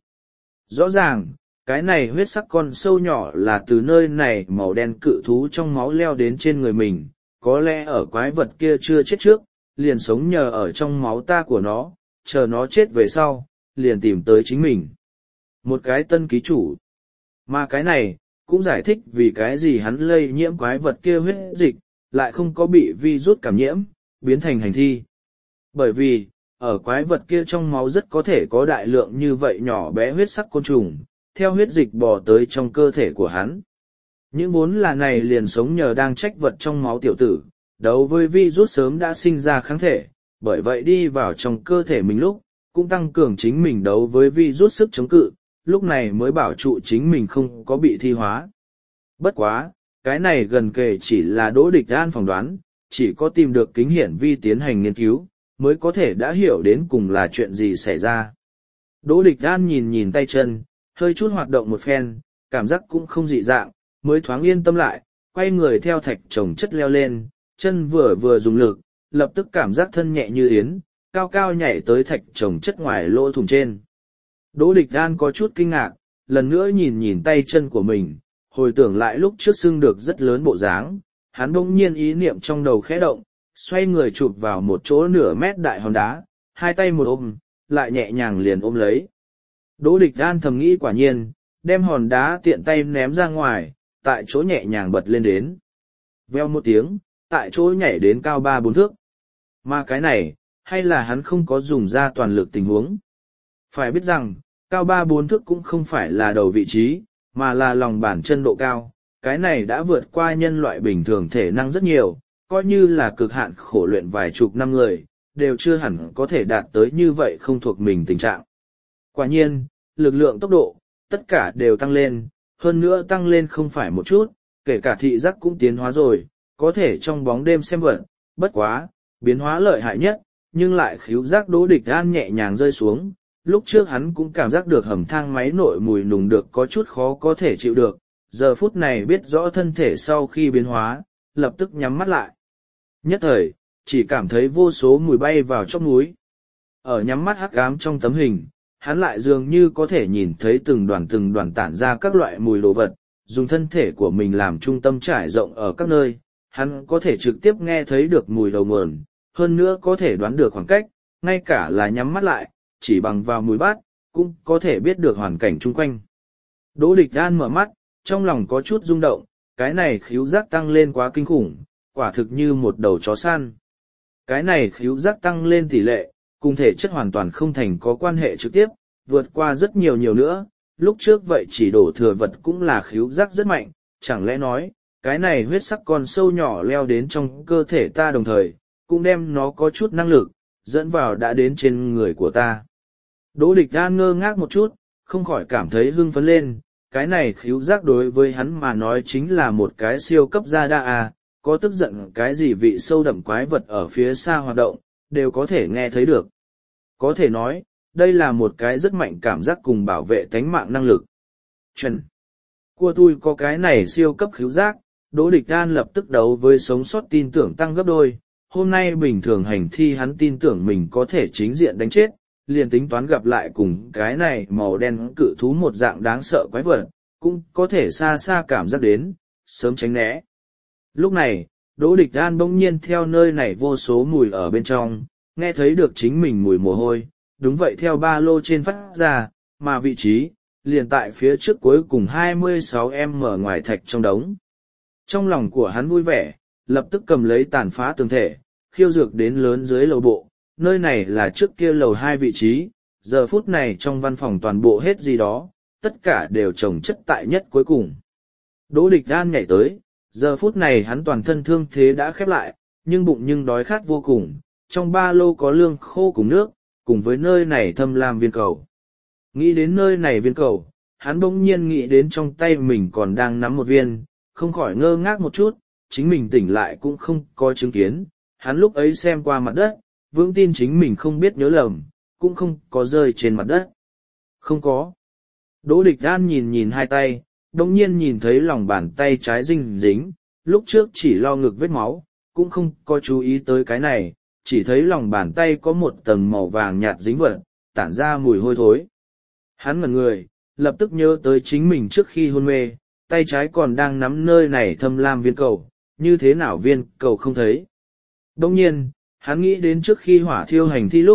Rõ ràng, cái này huyết sắc con sâu nhỏ là từ nơi này màu đen cự thú trong máu leo đến trên người mình, có lẽ ở quái vật kia chưa chết trước, liền sống nhờ ở trong máu ta của nó, chờ nó chết về sau, liền tìm tới chính mình. Một cái tân ký chủ. Mà cái này, cũng giải thích vì cái gì hắn lây nhiễm quái vật kia huyết dịch, lại không có bị virus cảm nhiễm, biến thành hành thi. Bởi vì, ở quái vật kia trong máu rất có thể có đại lượng như vậy nhỏ bé huyết sắc côn trùng, theo huyết dịch bò tới trong cơ thể của hắn. Những vốn là này liền sống nhờ đang trách vật trong máu tiểu tử, đấu với virus sớm đã sinh ra kháng thể, bởi vậy đi vào trong cơ thể mình lúc, cũng tăng cường chính mình đấu với virus sức chống cự, lúc này mới bảo trụ chính mình không có bị thi hóa. Bất quá, cái này gần kề chỉ là Đỗ Địch An phỏng đoán, chỉ có tìm được kính hiển vi tiến hành nghiên cứu, mới có thể đã hiểu đến cùng là chuyện gì xảy ra. Đỗ Địch An nhìn nhìn tay chân, hơi chút hoạt động một phen, cảm giác cũng không dị dạng, mới thoáng yên tâm lại, quay người theo thạch chồng chất leo lên, chân vừa vừa dùng lực, lập tức cảm giác thân nhẹ như yến, cao cao nhảy tới thạch chồng chất ngoài lỗ thủng trên. Đỗ Địch An có chút kinh ngạc, lần nữa nhìn nhìn tay chân của mình, hồi tưởng lại lúc trước xưng được rất lớn bộ dáng, hắn bỗng nhiên ý niệm trong đầu khẽ động, xoay người chụp vào một chỗ nửa mét đại hòn đá, hai tay một ôm, lại nhẹ nhàng liền ôm lấy. Đỗ Địch An thầm nghĩ quả nhiên, đem hòn đá tiện tay ném ra ngoài, tại chỗ nhẹ nhàng bật lên đến. Veo một tiếng, tại chỗ nhảy đến cao ba bốn thước. Mà cái này, hay là hắn không có dùng ra toàn lực tình huống. Phải biết rằng, cao ba bốn thước cũng không phải là đầu vị trí, mà là lòng bàn chân độ cao. Cái này đã vượt qua nhân loại bình thường thể năng rất nhiều, coi như là cực hạn khổ luyện vài chục năm người, đều chưa hẳn có thể đạt tới như vậy không thuộc mình tình trạng. Quả nhiên, lực lượng tốc độ, tất cả đều tăng lên, hơn nữa tăng lên không phải một chút, kể cả thị giác cũng tiến hóa rồi, có thể trong bóng đêm xem vật, bất quá, biến hóa lợi hại nhất, nhưng lại khíu giác Đỗ Địch An nhẹ nhàng rơi xuống. Lúc trước hắn cũng cảm giác được hầm thang máy nội mùi nùng được có chút khó có thể chịu được, giờ phút này biết rõ thân thể sau khi biến hóa, lập tức nhắm mắt lại. Nhất thời, chỉ cảm thấy vô số mùi bay vào trong núi. Ở nhắm mắt hắc ám trong tấm hình, hắn lại dường như có thể nhìn thấy từng đoàn từng đoàn tản ra các loại mùi đồ vật, dùng thân thể của mình làm trung tâm trải rộng ở các nơi, hắn có thể trực tiếp nghe thấy được mùi đầu nguồn, hơn nữa có thể đoán được khoảng cách, ngay cả là nhắm mắt lại, chỉ bằng vào mùi bát, cũng có thể biết được hoàn cảnh chung quanh. Đỗ Địch An mở mắt, trong lòng có chút rung động, cái này khíu giác tăng lên quá kinh khủng, quả thực như một đầu chó săn. Cái này khíu giác tăng lên tỷ lệ, cùng thể chất hoàn toàn không thành có quan hệ trực tiếp, vượt qua rất nhiều nhiều nữa, lúc trước vậy chỉ đổ thừa vật cũng là khíu giác rất mạnh, chẳng lẽ nói, cái này huyết sắc con sâu nhỏ leo đến trong cơ thể ta đồng thời, cũng đem nó có chút năng lực, dẫn vào đã đến trên người của ta. Đỗ Địch An ngơ ngác một chút, không khỏi cảm thấy hưng phấn lên, cái này khíu giác đối với hắn mà nói chính là một cái siêu cấp gia đa à, có tức giận cái gì vị sâu đậm quái vật ở phía xa hoạt động, đều có thể nghe thấy được. Có thể nói, đây là một cái rất mạnh cảm giác cùng bảo vệ tánh mạng năng lực. Chuẩn. Của tôi có cái này siêu cấp khíu giác, Đỗ Địch An lập tức đấu với sống sót tin tưởng tăng gấp đôi. Hôm nay bình thường hành thi hắn tin tưởng mình có thể chính diện đánh chết, liền tính toán gặp lại cùng cái này màu đen cự thú một dạng đáng sợ quái vật, cũng có thể xa xa cảm giác đến, sớm tránh né. Lúc này, Đỗ Địch An bỗng nhiên theo nơi này vô số mùi ở bên trong, nghe thấy được chính mình mùi mồ hôi, đúng vậy theo ba lô trên phát ra, mà vị trí, liền tại phía trước cuối cùng hai mươi sáu em mở ngoài thạch trong đống. Trong lòng của hắn vui vẻ, lập tức cầm lấy tàn phá tường thể, khiêu dược đến lớn dưới lầu bộ, nơi này là trước kia lầu hai vị trí, giờ phút này trong văn phòng toàn bộ hết gì đó, tất cả đều chồng chất tại nhất cuối cùng. Đỗ Địch An nhảy tới, giờ phút này hắn toàn thân thương thế đã khép lại, nhưng bụng nhưng đói khát vô cùng, trong ba lô có lương khô cùng nước, cùng với nơi này thâm lam viên cầu. Nghĩ đến nơi này viên cầu, hắn bỗng nhiên nghĩ đến trong tay mình còn đang nắm một viên, không khỏi ngơ ngác một chút, chính mình tỉnh lại cũng không có chứng kiến, hắn lúc ấy xem qua mặt đất, vững tin chính mình không biết nhớ lầm, cũng không có rơi trên mặt đất. Không có. Đỗ Địch An nhìn nhìn hai tay, đồng nhiên nhìn thấy lòng bàn tay trái dinh dính, lúc trước chỉ lo ngực vết máu, cũng không có chú ý tới cái này, chỉ thấy lòng bàn tay có một tầng màu vàng nhạt dính vật, tản ra mùi hôi thối. Hắn ngẩn người, lập tức nhớ tới chính mình trước khi hôn mê, tay trái còn đang nắm nơi này thâm lam viên cầu, như thế nào viên cầu không thấy. Đồng nhiên, hắn nghĩ đến trước khi hỏa thiêu hành thi lúc,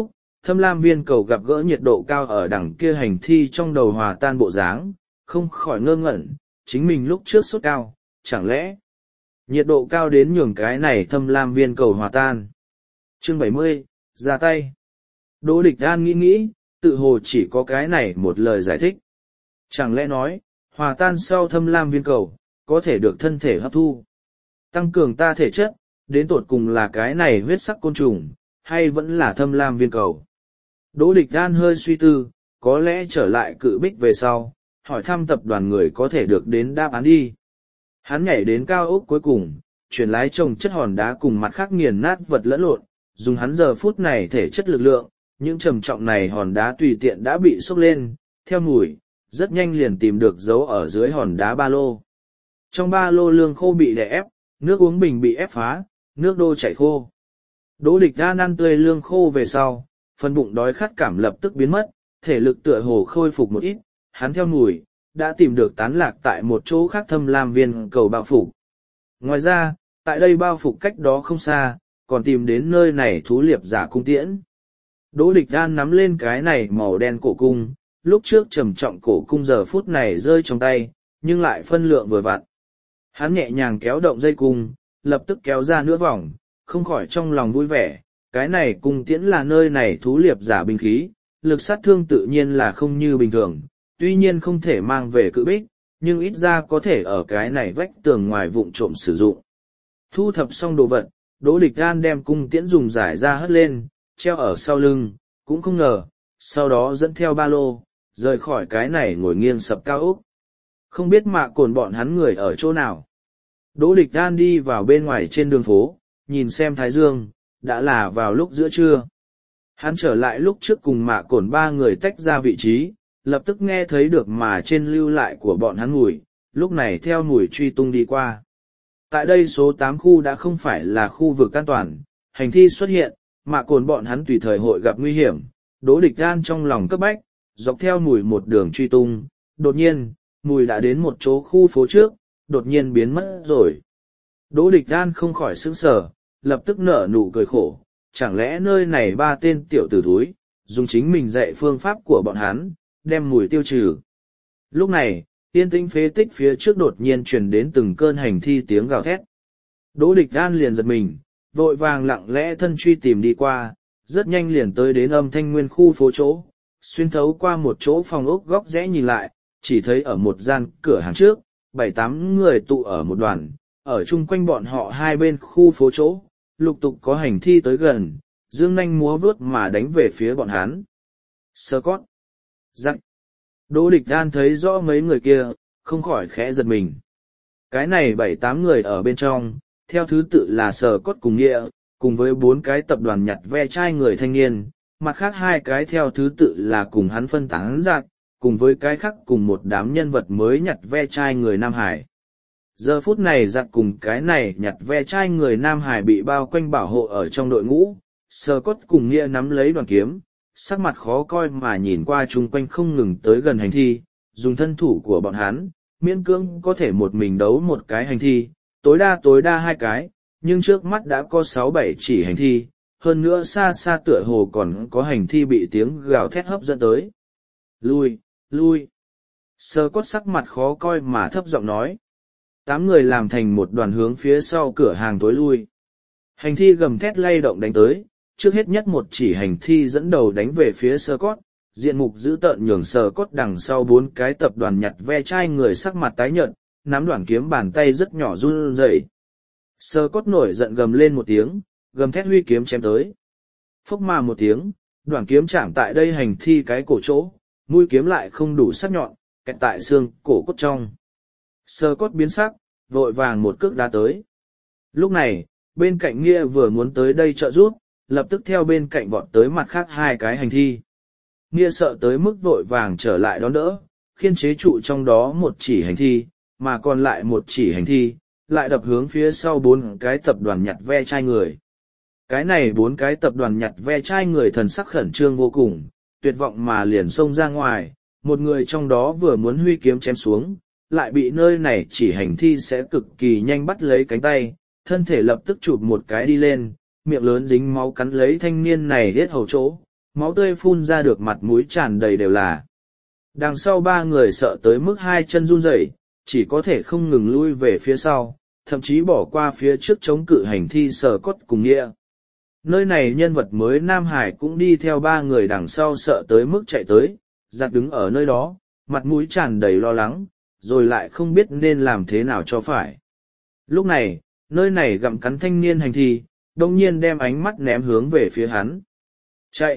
Thâm lam viên cầu gặp gỡ nhiệt độ cao ở đằng kia hành thi trong đầu hòa tan bộ dáng, không khỏi ngơ ngẩn, chính mình lúc trước sốt cao, chẳng lẽ nhiệt độ cao đến nhường cái này thâm lam viên cầu hòa tan. Chương bảy mươi, ra tay. Đỗ Địch An nghĩ nghĩ, tự hồ chỉ có cái này một lời giải thích. Chẳng lẽ nói, hòa tan sau thâm lam viên cầu, có thể được thân thể hấp thu. Tăng cường ta thể chất, đến tột cùng là cái này huyết sắc côn trùng, hay vẫn là thâm lam viên cầu. Đỗ Địch An hơi suy tư, có lẽ trở lại cự bích về sau, hỏi thăm tập đoàn người có thể được đến đáp án đi. Hắn nhảy đến cao ốc cuối cùng, chuyển lái trồng chất hòn đá cùng mặt khác nghiền nát vật lẫn lộn, dùng hắn giờ phút này thể chất lực lượng, những trầm trọng này hòn đá tùy tiện đã bị xốc lên, theo mùi, rất nhanh liền tìm được dấu ở dưới hòn đá ba lô. Trong ba lô lương khô bị đè ép, nước uống bình bị ép phá, nước đô chảy khô. Đỗ Địch An ăn tươi lương khô về sau, phần bụng đói khát cảm lập tức biến mất, thể lực tựa hồ khôi phục một ít, hắn theo mùi, đã tìm được tán lạc tại một chỗ khác thâm lam viên cầu bao phủ. Ngoài ra, tại đây bao phủ cách đó không xa, còn tìm đến nơi này thú liệp giả cung tiễn. Đỗ Địch An nắm lên cái này màu đen cổ cung, lúc trước trầm trọng cổ cung giờ phút này rơi trong tay, nhưng lại phân lượng vừa vặn. Hắn nhẹ nhàng kéo động dây cung, lập tức kéo ra nửa vòng, không khỏi trong lòng vui vẻ, cái này cung tiễn là nơi này thú liệp giả binh khí, lực sát thương tự nhiên là không như bình thường, tuy nhiên không thể mang về cự bích, nhưng ít ra có thể ở cái này vách tường ngoài vụn trộm sử dụng. Thu thập xong đồ vật, Đỗ Địch An đem cung tiễn dùng giải ra hất lên, treo ở sau lưng, cũng không ngờ, sau đó dẫn theo ba lô, rời khỏi cái này ngồi nghiêng sập cao ốc. Không biết Mạ Cồn bọn hắn người ở chỗ nào. Đỗ Địch An đi vào bên ngoài trên đường phố, nhìn xem thái dương, đã là vào lúc giữa trưa. Hắn trở lại lúc trước cùng Mạ Cồn ba người tách ra vị trí, lập tức nghe thấy được mà trên lưu lại của bọn hắn mùi, lúc này theo mùi truy tung đi qua. Tại đây số tám khu đã không phải là khu vực an toàn, hành thi xuất hiện, Mạ Cồn bọn hắn tùy thời hội gặp nguy hiểm. Đỗ Địch An trong lòng cấp bách, dọc theo mùi một đường truy tung, đột nhiên, mùi đã đến một chỗ khu phố trước, đột nhiên biến mất rồi. Đỗ Địch An không khỏi sững sờ, lập tức nở nụ cười khổ, chẳng lẽ nơi này ba tên tiểu tử thúi, dùng chính mình dạy phương pháp của bọn hắn, đem mùi tiêu trừ. Lúc này, yên tĩnh phế tích phía trước đột nhiên truyền đến từng cơn hành thi tiếng gào thét. Đỗ Địch An liền giật mình, vội vàng lặng lẽ thân truy tìm đi qua, rất nhanh liền tới đến âm thanh nguyên khu phố chỗ, xuyên thấu qua một chỗ phòng ốc góc rẽ nhìn lại, chỉ thấy ở một gian cửa hàng trước, bảy tám người tụ ở một đoàn, ở chung quanh bọn họ hai bên khu phố chỗ, lục tục có hành thi tới gần, dương nanh múa vuốt mà đánh về phía bọn hắn. Sơ cót. Giặc. Đỗ Địch An thấy rõ mấy người kia, không khỏi khẽ giật mình. Cái này bảy tám người ở bên trong, theo thứ tự là Sờ Cốt cùng Nghĩa, cùng với bốn cái tập đoàn nhặt ve chai người thanh niên, mặt khác hai cái theo thứ tự là cùng hắn phân tán giặc, cùng với cái khác cùng một đám nhân vật mới nhặt ve chai người Nam Hải. Giờ phút này giặc cùng cái này nhặt ve chai người Nam Hải bị bao quanh bảo hộ ở trong đội ngũ, Sờ Cốt cùng Nghĩa nắm lấy đoàn kiếm, sắc mặt khó coi mà nhìn qua chung quanh không ngừng tới gần hành thi, dùng thân thủ của bọn hắn, miễn cưỡng có thể một mình đấu một cái hành thi, tối đa tối đa hai cái, nhưng trước mắt đã có sáu bảy chỉ hành thi, hơn nữa xa xa tựa hồ còn có hành thi bị tiếng gào thét hấp dẫn tới. Lui, lui. Sơ cốt sắc mặt khó coi mà thấp giọng nói. Tám người làm thành một đoàn hướng phía sau cửa hàng tối lui. Hành thi gầm thét lay động đánh tới, trước hết nhất một chỉ hành thi dẫn đầu đánh về phía sơ cốt, diện mục dữ tợn nhường sơ cốt đằng sau bốn cái tập đoàn nhặt ve chai người sắc mặt tái nhợt, nắm đoạn kiếm bàn tay rất nhỏ run rẩy. Sơ cốt nổi giận gầm lên một tiếng, gầm thét huy kiếm chém tới. Phốc mà một tiếng, đoạn kiếm chạm tại đây hành thi cái cổ chỗ, mũi kiếm lại không đủ sắc nhọn, kẹt tại xương cổ cốt trong. Sơ cốt biến sắc, vội vàng một cước đá tới. Lúc này, bên cạnh Nghĩa vừa muốn tới đây trợ giúp, lập tức theo bên cạnh vọt tới mặt khác hai cái hành thi. Nghĩa sợ tới mức vội vàng trở lại đón đỡ, khiên chế trụ trong đó một chỉ hành thi, mà còn lại một chỉ hành thi, lại đập hướng phía sau bốn cái tập đoàn nhặt ve chai người. Cái này bốn cái tập đoàn nhặt ve chai người thần sắc khẩn trương vô cùng, tuyệt vọng mà liền xông ra ngoài, một người trong đó vừa muốn huy kiếm chém xuống, lại bị nơi này chỉ hành thi sẽ cực kỳ nhanh bắt lấy cánh tay, thân thể lập tức chụp một cái đi lên, miệng lớn dính máu cắn lấy thanh niên này hết hầu chỗ, máu tươi phun ra được mặt mũi tràn đầy đều là. Đằng sau ba người sợ tới mức hai chân run rẩy, chỉ có thể không ngừng lui về phía sau, thậm chí bỏ qua phía trước chống cự hành thi sờ cốt cùng nghĩa. Nơi này nhân vật mới Nam Hải cũng đi theo ba người đằng sau sợ tới mức chạy tới, giặc đứng ở nơi đó, mặt mũi tràn đầy lo lắng, rồi lại không biết nên làm thế nào cho phải. Lúc này, nơi này gặm cắn thanh niên hành thi, đông nhiên đem ánh mắt ném hướng về phía hắn. Chạy!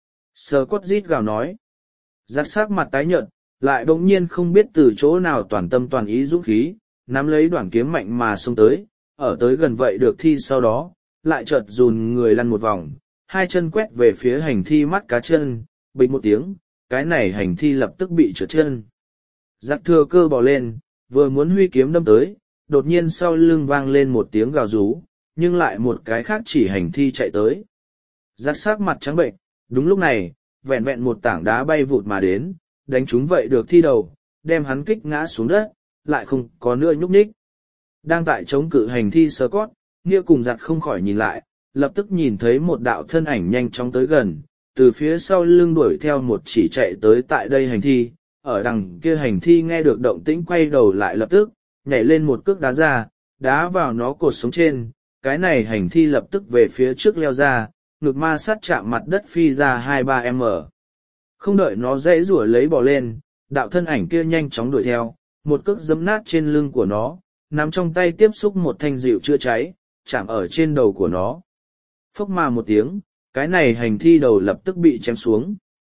Sờ cốt rít gào nói. Giặc sắc mặt tái nhợt, lại đông nhiên không biết từ chỗ nào toàn tâm toàn ý dũng khí, nắm lấy đoạn kiếm mạnh mà xông tới, ở tới gần vậy được thi sau đó, lại chợt dùn người lăn một vòng, hai chân quét về phía hành thi mắt cá chân, bịch một tiếng, cái này hành thi lập tức bị trượt chân. Giặc thừa cơ bò lên, vừa muốn huy kiếm đâm tới, đột nhiên sau lưng vang lên một tiếng gào rú, nhưng lại một cái khác chỉ hành thi chạy tới. Giặc sắc mặt trắng bệnh, đúng lúc này, vẹn vẹn một tảng đá bay vụt mà đến, đánh trúng vậy được thi đầu, đem hắn kích ngã xuống đất, lại không có nữa nhúc nhích. Đang tại chống cự hành thi sơ cót, Nghĩa cùng giặt không khỏi nhìn lại, lập tức nhìn thấy một đạo thân ảnh nhanh chóng tới gần, từ phía sau lưng đuổi theo một chỉ chạy tới tại đây hành thi, ở đằng kia hành thi nghe được động tĩnh quay đầu lại lập tức, nhảy lên một cước đá ra, đá vào nó cột sống trên, cái này hành thi lập tức về phía trước leo ra, ngực ma sát chạm mặt đất phi ra hai ba m. Không đợi nó dãy rủa lấy bò lên, đạo thân ảnh kia nhanh chóng đuổi theo, một cước giẫm nát trên lưng của nó, nắm trong tay tiếp xúc một thanh dịu chữa cháy, chạm ở trên đầu của nó. Phốc mà một tiếng, cái này hành thi đầu lập tức bị chém xuống.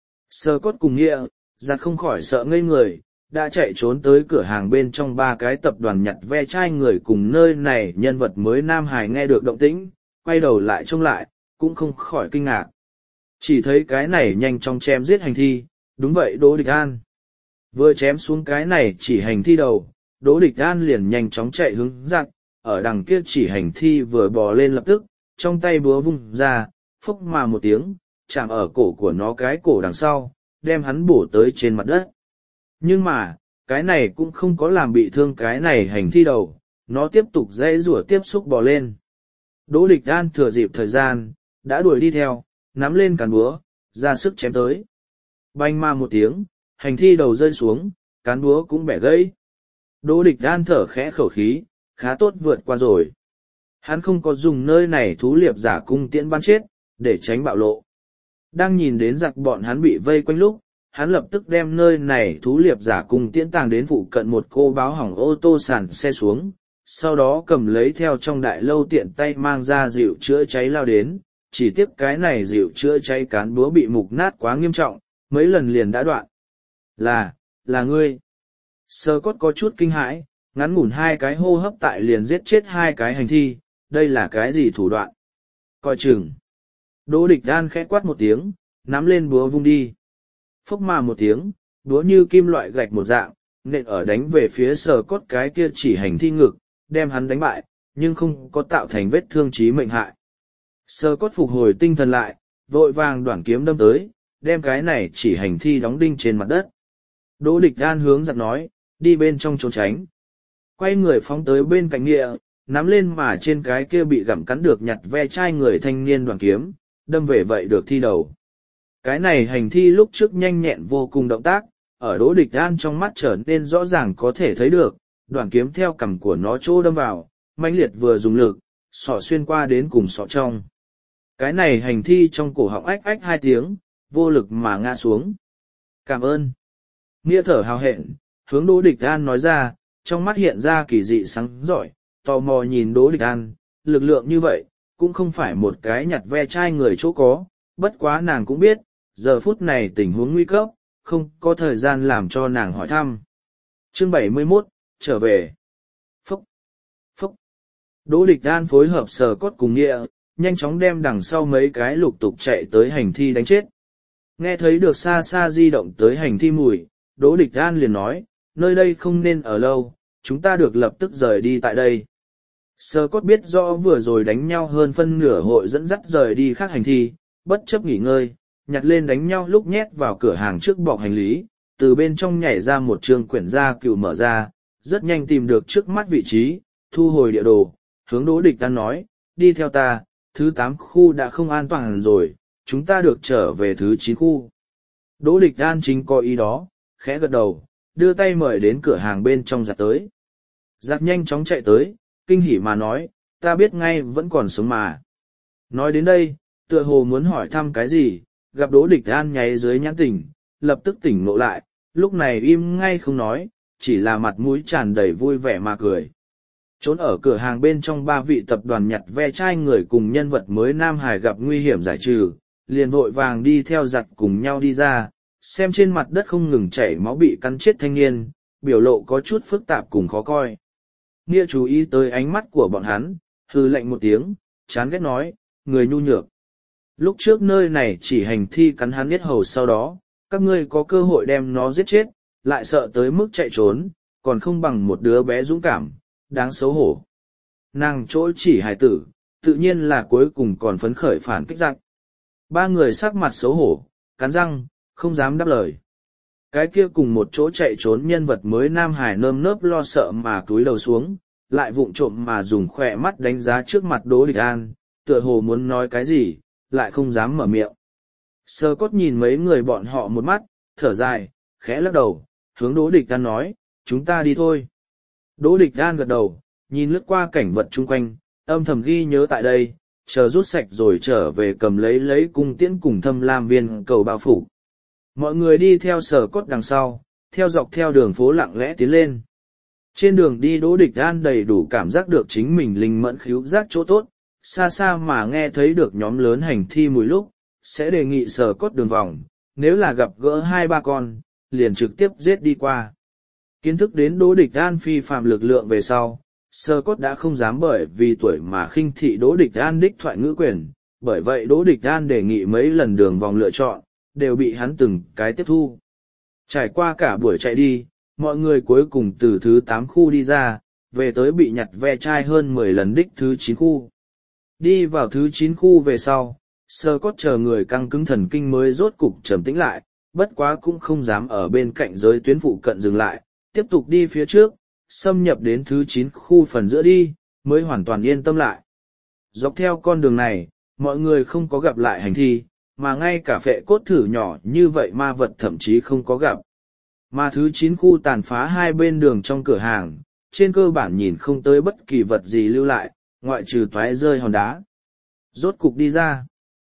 Sơ cốt cùng Nghĩa, giặt không khỏi sợ ngây người, đã chạy trốn tới cửa hàng bên trong ba cái tập đoàn nhặt ve chai người cùng nơi này nhân vật mới Nam Hải nghe được động tĩnh, quay đầu lại trông lại, cũng không khỏi kinh ngạc. Chỉ thấy cái này nhanh chóng chém giết hành thi, đúng vậy Đỗ Địch An. Vừa chém xuống cái này chỉ hành thi đầu, Đỗ Địch An liền nhanh chóng chạy hướng giặc, ở đằng kia chỉ hành thi vừa bò lên lập tức, trong tay búa vung ra, phốc mà một tiếng, chạm ở cổ của nó cái cổ đằng sau, đem hắn bổ tới trên mặt đất. Nhưng mà, cái này cũng không có làm bị thương cái này hành thi đầu, nó tiếp tục dãy rủa tiếp xúc bò lên. Đỗ Địch An thừa dịp thời gian, đã đuổi đi theo, nắm lên cán búa, ra sức chém tới. Banh mà một tiếng, hành thi đầu rơi xuống, cán búa cũng bẻ gãy. Đỗ Địch An thở khẽ khẩu khí, khá tốt vượt qua rồi. Hắn không có dùng nơi này thú liệp giả cung tiễn bắn chết, để tránh bạo lộ. Đang nhìn đến giặc bọn hắn bị vây quanh lúc, hắn lập tức đem nơi này thú liệp giả cung tiễn tàng đến phụ cận một cô báo hỏng ô tô sàn xe xuống, sau đó cầm lấy theo trong đại lâu tiện tay mang ra dịu chữa cháy lao đến, chỉ tiếc cái này dịu chữa cháy cán búa bị mục nát quá nghiêm trọng, mấy lần liền đã đoạn. Là, là ngươi. Sơ cốt có chút kinh hãi, ngắn ngủn hai cái hô hấp tại liền giết chết hai cái hành thi, đây là cái gì thủ đoạn? Coi chừng. Đỗ Địch An khẽ quát một tiếng, nắm lên búa vung đi. Phốc mà một tiếng, búa như kim loại gạch một dạng, nện ở đánh về phía sờ cốt cái kia chỉ hành thi ngực, đem hắn đánh bại, nhưng không có tạo thành vết thương chí mệnh hại. Sờ cốt phục hồi tinh thần lại, vội vàng đoản kiếm đâm tới, đem cái này chỉ hành thi đóng đinh trên mặt đất. Đỗ Địch An hướng giặc nói, đi bên trong trốn tránh. Quay người phóng tới bên cạnh Nghĩa, nắm lên mà trên cái kia bị gặm cắn được nhặt ve chai người thanh niên đoàn kiếm, đâm về vậy được thi đầu. Cái này hành thi lúc trước nhanh nhẹn vô cùng động tác, ở Đỗ Địch An trong mắt trở nên rõ ràng có thể thấy được, đoàn kiếm theo cằm của nó chỗ đâm vào, mãnh liệt vừa dùng lực, sọ xuyên qua đến cùng sọ trong. Cái này hành thi trong cổ họng ách ách hai tiếng, vô lực mà ngã xuống. Cảm ơn. Nghĩa thở hào hẹn, hướng Đỗ Địch An nói ra, trong mắt hiện ra kỳ dị sáng giỏi, tò mò nhìn Đỗ Địch An, lực lượng như vậy, cũng không phải một cái nhặt ve chai người chỗ có, bất quá nàng cũng biết, giờ phút này tình huống nguy cấp, không có thời gian làm cho nàng hỏi thăm. Chương bảy mươi mốt, trở về. Phúc, phúc. Đỗ Địch An phối hợp sờ cốt cùng Nghĩa, nhanh chóng đem đằng sau mấy cái lục tục chạy tới hành thi đánh chết. Nghe thấy được xa xa di động tới hành thi mùi, Đỗ Địch An liền nói, nơi đây không nên ở lâu, chúng ta được lập tức rời đi tại đây. Sơ cốt biết rõ vừa rồi đánh nhau hơn phân nửa hội dẫn dắt rời đi khác hành thi, bất chấp nghỉ ngơi, nhặt lên đánh nhau lúc nhét vào cửa hàng trước bọc hành lý, từ bên trong nhảy ra một trường quyển gia cựu mở ra, rất nhanh tìm được trước mắt vị trí, thu hồi địa đồ, hướng Đỗ Địch An nói, đi theo ta, thứ tám khu đã không an toàn rồi, chúng ta được trở về thứ chín khu. Đỗ Địch An chính có ý đó, khẽ gật đầu, đưa tay mời đến cửa hàng bên trong giặt tới. Giặt nhanh chóng chạy tới, kinh hỉ mà nói, ta biết ngay vẫn còn sống mà. Nói đến đây, tựa hồ muốn hỏi thăm cái gì, gặp Đỗ Địch An nháy dưới nhãn tình, lập tức tỉnh ngộ lại, lúc này im ngay không nói, chỉ là mặt mũi tràn đầy vui vẻ mà cười. Trốn ở cửa hàng bên trong ba vị tập đoàn nhặt ve chai người cùng nhân vật mới Nam Hải gặp nguy hiểm giải trừ, liền vội vàng đi theo giặt cùng nhau đi ra, xem trên mặt đất không ngừng chảy máu bị cắn chết thanh niên, biểu lộ có chút phức tạp cùng khó coi. Nghĩa chú ý tới ánh mắt của bọn hắn, hừ lạnh một tiếng, chán ghét nói, người nhu nhược. Lúc trước nơi này chỉ hành thi cắn hắn biết hầu, sau đó, các ngươi có cơ hội đem nó giết chết, lại sợ tới mức chạy trốn, còn không bằng một đứa bé dũng cảm, đáng xấu hổ. Nàng chỗ chỉ hài tử, tự nhiên là cuối cùng còn phấn khởi phản kích giặc. Ba người sắc mặt xấu hổ, cắn răng, không dám đáp lời. Cái kia cùng một chỗ chạy trốn nhân vật mới Nam Hải nơm nớp lo sợ mà cúi đầu xuống, lại vụng trộm mà dùng khỏe mắt đánh giá trước mặt Đỗ Địch An, tựa hồ muốn nói cái gì, lại không dám mở miệng. Sơ cốt nhìn mấy người bọn họ một mắt, thở dài, khẽ lắc đầu, hướng Đỗ Địch An nói, chúng ta đi thôi. Đỗ Địch An gật đầu, nhìn lướt qua cảnh vật chung quanh, âm thầm ghi nhớ tại đây, chờ rút sạch rồi trở về cầm lấy lấy cung tiễn cùng thâm lam viên cầu bao phủ. Mọi người đi theo Sở Cốt đằng sau, theo dọc theo đường phố lặng lẽ tiến lên. Trên đường đi Đỗ Địch An đầy đủ cảm giác được chính mình linh mẫn khứu giác chỗ tốt, xa xa mà nghe thấy được nhóm lớn hành thi mùi lúc, sẽ đề nghị Sở Cốt đường vòng, nếu là gặp gỡ hai ba con, liền trực tiếp giết đi qua. Kiến thức đến Đỗ Địch An phi phạm lực lượng về sau, Sở Cốt đã không dám bởi vì tuổi mà khinh thị Đỗ Địch An đích thoại ngữ quyền, bởi vậy Đỗ Địch An đề nghị mấy lần đường vòng lựa chọn, đều bị hắn từng cái tiếp thu. Trải qua cả buổi chạy đi, mọi người cuối cùng từ thứ tám khu đi ra, về tới bị nhặt ve chai hơn mười lần đích thứ chín khu. Đi vào thứ chín khu về sau, Sơ Cốt chờ người căng cứng thần kinh mới rốt cục trầm tĩnh lại, bất quá cũng không dám ở bên cạnh giới tuyến phụ cận dừng lại, tiếp tục đi phía trước, xâm nhập đến thứ chín khu phần giữa đi, mới hoàn toàn yên tâm lại. Dọc theo con đường này, mọi người không có gặp lại hành thi, mà ngay cả phệ cốt thử nhỏ như vậy ma vật thậm chí không có gặp. Mà thứ chín khu tàn phá hai bên đường trong cửa hàng, trên cơ bản nhìn không tới bất kỳ vật gì lưu lại, ngoại trừ toái rơi hòn đá. Rốt cục đi ra.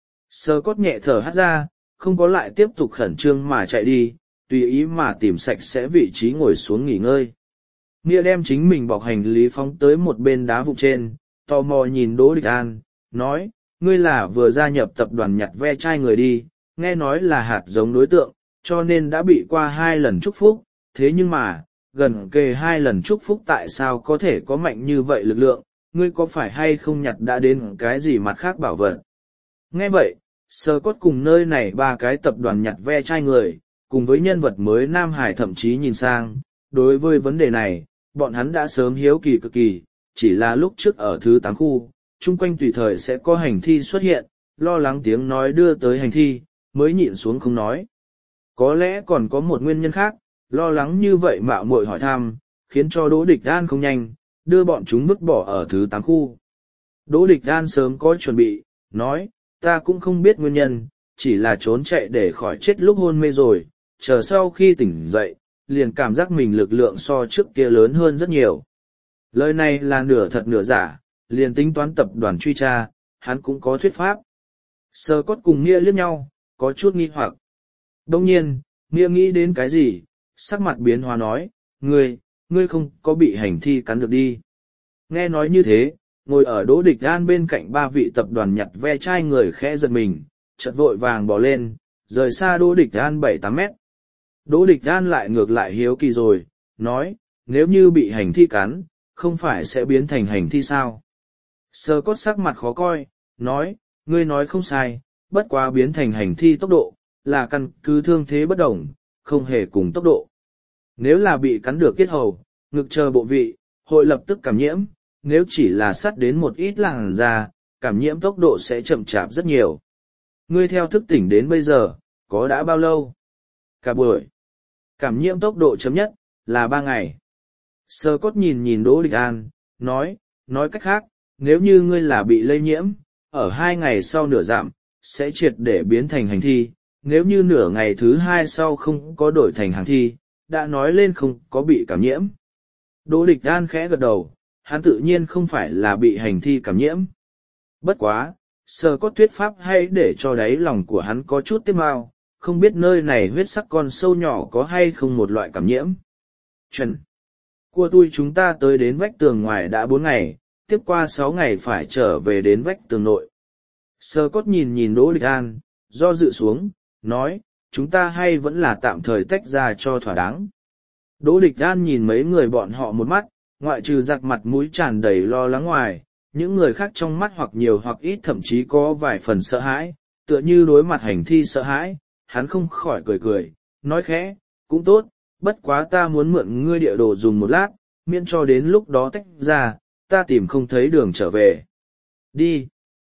Sơ Cốt nhẹ thở hắt ra, không có lại tiếp tục khẩn trương mà chạy đi, tùy ý mà tìm sạch sẽ vị trí ngồi xuống nghỉ ngơi. Nghĩa đem chính mình bọc hành lý phóng tới một bên đá vụn trên, tò mò nhìn Đỗ Địch An, nói, ngươi là vừa gia nhập tập đoàn nhặt ve chai người đi, nghe nói là hạt giống đối tượng, cho nên đã bị qua hai lần chúc phúc, thế nhưng mà, gần kề hai lần chúc phúc tại sao có thể có mạnh như vậy lực lượng, ngươi có phải hay không nhặt đã đến cái gì mặt khác bảo vật. Nghe vậy, Sơ Cốt cùng nơi này ba cái tập đoàn nhặt ve chai người, cùng với nhân vật mới Nam Hải thậm chí nhìn sang, đối với vấn đề này, bọn hắn đã sớm hiếu kỳ cực kỳ, chỉ là lúc trước ở thứ tám khu, chung quanh tùy thời sẽ có hành thi xuất hiện, lo lắng tiếng nói đưa tới hành thi, mới nhịn xuống không nói. Có lẽ còn có một nguyên nhân khác, lo lắng như vậy mạo muội hỏi thăm, khiến cho Đỗ Địch An không nhanh, đưa bọn chúng vứt bỏ ở thứ tám khu. Đỗ Địch An sớm có chuẩn bị, nói, ta cũng không biết nguyên nhân, chỉ là trốn chạy để khỏi chết lúc hôn mê rồi, chờ sau khi tỉnh dậy, liền cảm giác mình lực lượng so trước kia lớn hơn rất nhiều. Lời này là nửa thật nửa giả, liền tính toán tập đoàn truy tra, hắn cũng có thuyết pháp. Sơ Cốt cùng Nghĩa liếc nhau, có chút nghi hoặc. Đông nhiên, Nghĩa nghĩ đến cái gì, sắc mặt biến hóa nói, ngươi, ngươi không có bị hành thi cắn được đi. Nghe nói như thế, ngồi ở Đỗ Địch An bên cạnh ba vị tập đoàn nhặt ve chai người khẽ giật mình, chợt vội vàng bỏ lên, rời xa Đỗ Địch An bảy tám mét. Đỗ Địch An lại ngược lại hiếu kỳ rồi, nói, nếu như bị hành thi cắn, không phải sẽ biến thành hành thi sao? Sơ Cốt sắc mặt khó coi, nói, ngươi nói không sai, bất quá biến thành hành thi tốc độ, là căn cứ thương thế bất đồng, không hề cùng tốc độ. Nếu là bị cắn được yết hầu, ngực chờ bộ vị, hội lập tức cảm nhiễm, nếu chỉ là sắt đến một ít làn da, cảm nhiễm tốc độ sẽ chậm chạp rất nhiều. Ngươi theo thức tỉnh đến bây giờ, có đã bao lâu? Cả buổi. Cảm nhiễm tốc độ chấm nhất, là ba ngày. Sơ Cốt nhìn nhìn Đỗ Địch An, nói, nói cách khác, nếu như ngươi là bị lây nhiễm, ở hai ngày sau nửa giảm, sẽ triệt để biến thành hành thi, nếu như nửa ngày thứ hai sau không có đổi thành hành thi, đã nói lên không có bị cảm nhiễm. Đỗ Địch An khẽ gật đầu, hắn tự nhiên không phải là bị hành thi cảm nhiễm. Bất quá, sờ có thuyết pháp hay để cho đáy lòng của hắn có chút tiếc mau, không biết nơi này huyết sắc con sâu nhỏ có hay không một loại cảm nhiễm. Chuẩn. Của tôi chúng ta tới đến vách tường ngoài đã bốn ngày, tiếp qua sáu ngày phải trở về đến vách tường nội. Sơ cốt nhìn nhìn Đỗ Địch An, do dự xuống, nói, chúng ta hay vẫn là tạm thời tách ra cho thỏa đáng. Đỗ Địch An nhìn mấy người bọn họ một mắt, ngoại trừ giặc mặt mũi tràn đầy lo lắng ngoài, những người khác trong mắt hoặc nhiều hoặc ít thậm chí có vài phần sợ hãi, tựa như đối mặt hành thi sợ hãi, hắn không khỏi cười cười, nói khẽ, cũng tốt, bất quá ta muốn mượn ngươi địa đồ dùng một lát, miễn cho đến lúc đó tách ra, ta tìm không thấy đường trở về. Đi.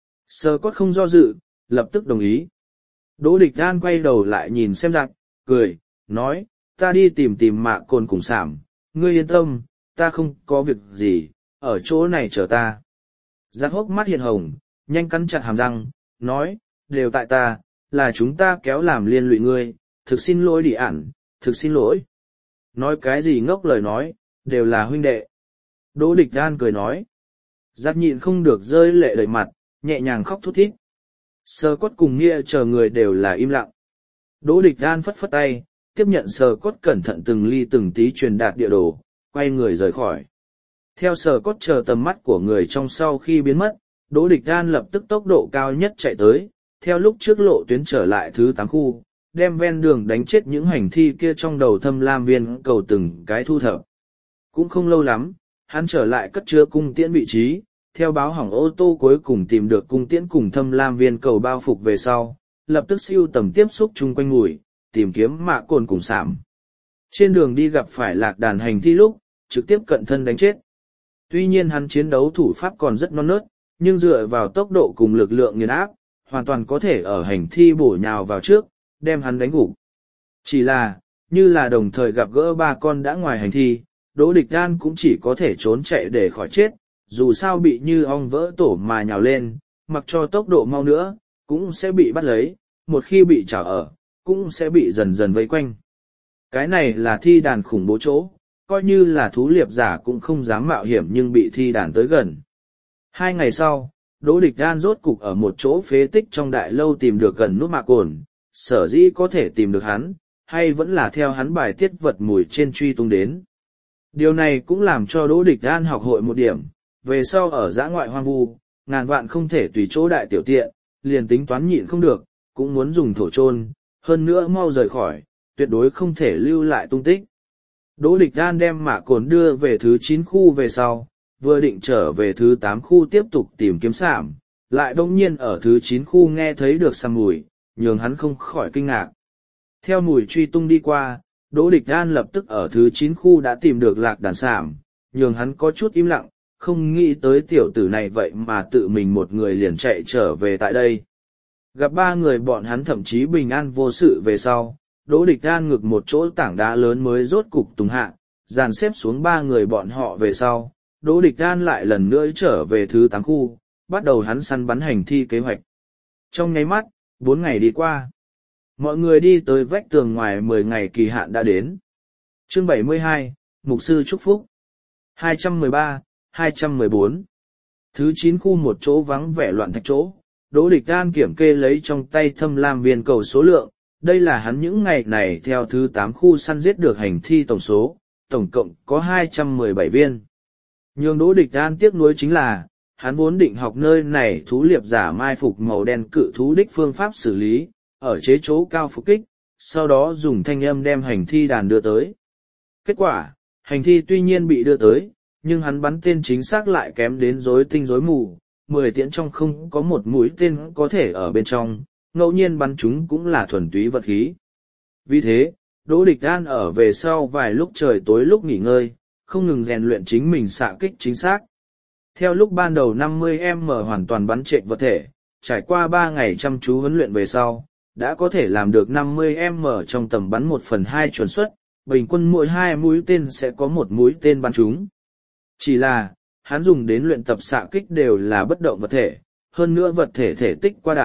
Sơ cốt không do dự, lập tức đồng ý. Đỗ Địch An quay đầu lại nhìn xem giặc, cười, nói, ta đi tìm tìm mạ cồn cùng sảm, ngươi yên tâm, ta không có việc gì, ở chỗ này chờ ta. Giặc hốc mắt hiện hồng, nhanh cắn chặt hàm răng, nói, đều tại ta, là chúng ta kéo làm liên lụy ngươi, thực xin lỗi đi ản, thực xin lỗi. Nói cái gì ngốc lời nói, đều là huynh đệ. Đỗ Địch An cười nói. Giặc nhịn không được rơi lệ đầy mặt, nhẹ nhàng khóc thút thít. Sờ cốt cùng nghĩa chờ người đều là im lặng. Đỗ Địch An phất phất tay, tiếp nhận sờ cốt cẩn thận từng ly từng tí truyền đạt địa đồ, quay người rời khỏi. Theo sờ cốt chờ tầm mắt của người trong sau khi biến mất, Đỗ Địch An lập tức tốc độ cao nhất chạy tới, theo lúc trước lộ tuyến trở lại thứ tám khu, đem ven đường đánh chết những hành thi kia trong đầu thâm lam viên cầu từng cái thu thập. Cũng không lâu lắm, hắn trở lại cất chứa cung tiễn vị trí, theo báo hỏng ô tô cuối cùng tìm được cung tiễn cùng thâm lam viên cầu bao phục về sau, lập tức siêu tầm tiếp xúc chung quanh mùi, tìm kiếm mạ cồn cùng sảm. Trên đường đi gặp phải lạc đàn hành thi lúc, trực tiếp cận thân đánh chết. Tuy nhiên hắn chiến đấu thủ pháp còn rất non nớt, nhưng dựa vào tốc độ cùng lực lượng nghiền áp, hoàn toàn có thể ở hành thi bổ nhào vào trước, đem hắn đánh gục. Chỉ là, như là đồng thời gặp gỡ ba con đã ngoài hành thi, Đỗ Địch An cũng chỉ có thể trốn chạy để khỏi chết, dù sao bị như ong vỡ tổ mà nhào lên, mặc cho tốc độ mau nữa, cũng sẽ bị bắt lấy, một khi bị trảo ở, cũng sẽ bị dần dần vây quanh. Cái này là thi đàn khủng bố chỗ, coi như là thú liệp giả cũng không dám mạo hiểm nhưng bị thi đàn tới gần. Hai ngày sau, Đỗ Địch An rốt cục ở một chỗ phế tích trong đại lâu tìm được gần nút mạ cồn, sở dĩ có thể tìm được hắn, hay vẫn là theo hắn bài tiết vật mùi trên truy tung đến. Điều này cũng làm cho Đỗ Địch An học hội một điểm, về sau ở dã ngoại hoang vu, ngàn vạn không thể tùy chỗ đại tiểu tiện, liền tính toán nhịn không được, cũng muốn dùng thổ chôn, hơn nữa mau rời khỏi, tuyệt đối không thể lưu lại tung tích. Đỗ Địch An đem mạ cồn đưa về thứ chín khu về sau, vừa định trở về thứ tám khu tiếp tục tìm kiếm sảm, lại đông nhiên ở thứ chín khu nghe thấy được sàm mùi, nhường hắn không khỏi kinh ngạc. Theo mùi truy tung đi qua, Đỗ Địch An lập tức ở thứ chín khu đã tìm được lạc đàn sảm, nhường hắn có chút im lặng, không nghĩ tới tiểu tử này vậy mà tự mình một người liền chạy trở về tại đây. Gặp ba người bọn hắn thậm chí bình an vô sự về sau, Đỗ Địch An ngực một chỗ tảng đá lớn mới rốt cục tùng hạ, dàn xếp xuống ba người bọn họ về sau, Đỗ Địch An lại lần nữa trở về thứ tám khu, bắt đầu hắn săn bắn hành thi kế hoạch. Trong nháy mắt, bốn ngày đi qua. Mọi người đi tới vách tường ngoài mười ngày kỳ hạn đã đến. Chương bảy mươi hai, Mục sư chúc phúc. hai trăm mười ba, hai trăm mười bốn. Thứ chín khu một chỗ vắng vẻ loạn thạch chỗ, Đỗ Địch An kiểm kê lấy trong tay thâm lam viên cầu số lượng, đây là hắn những ngày này theo thứ tám khu săn giết được hành thi tổng số, tổng cộng có hai trăm mười bảy viên. Nhưng Đỗ Địch An tiếc nuối chính là, hắn vốn định học nơi này thú liệp giả mai phục màu đen cự thú đích phương pháp xử lý, ở chế chỗ cao phục kích, sau đó dùng thanh âm đem hành thi đàn đưa tới. Kết quả, hành thi tuy nhiên bị đưa tới, nhưng hắn bắn tên chính xác lại kém đến rối tinh rối mù, mười tiễn trong không có một mũi tên có thể ở bên trong, ngẫu nhiên bắn chúng cũng là thuần túy vật khí. Vì thế, Đỗ Địch An ở về sau vài lúc trời tối lúc nghỉ ngơi, không ngừng rèn luyện chính mình xạ kích chính xác. Theo lúc ban đầu năm mươi em em hoàn toàn bắn trệch vật thể, trải qua ba ngày chăm chú huấn luyện về sau, đã có thể làm được năm mươi em em trong tầm bắn một phần hai chuẩn suất, bình quân mỗi hai mũi tên sẽ có một mũi tên bắn trúng. Chỉ là, hắn dùng đến luyện tập xạ kích đều là bất động vật thể, hơn nữa vật thể thể tích quá đại,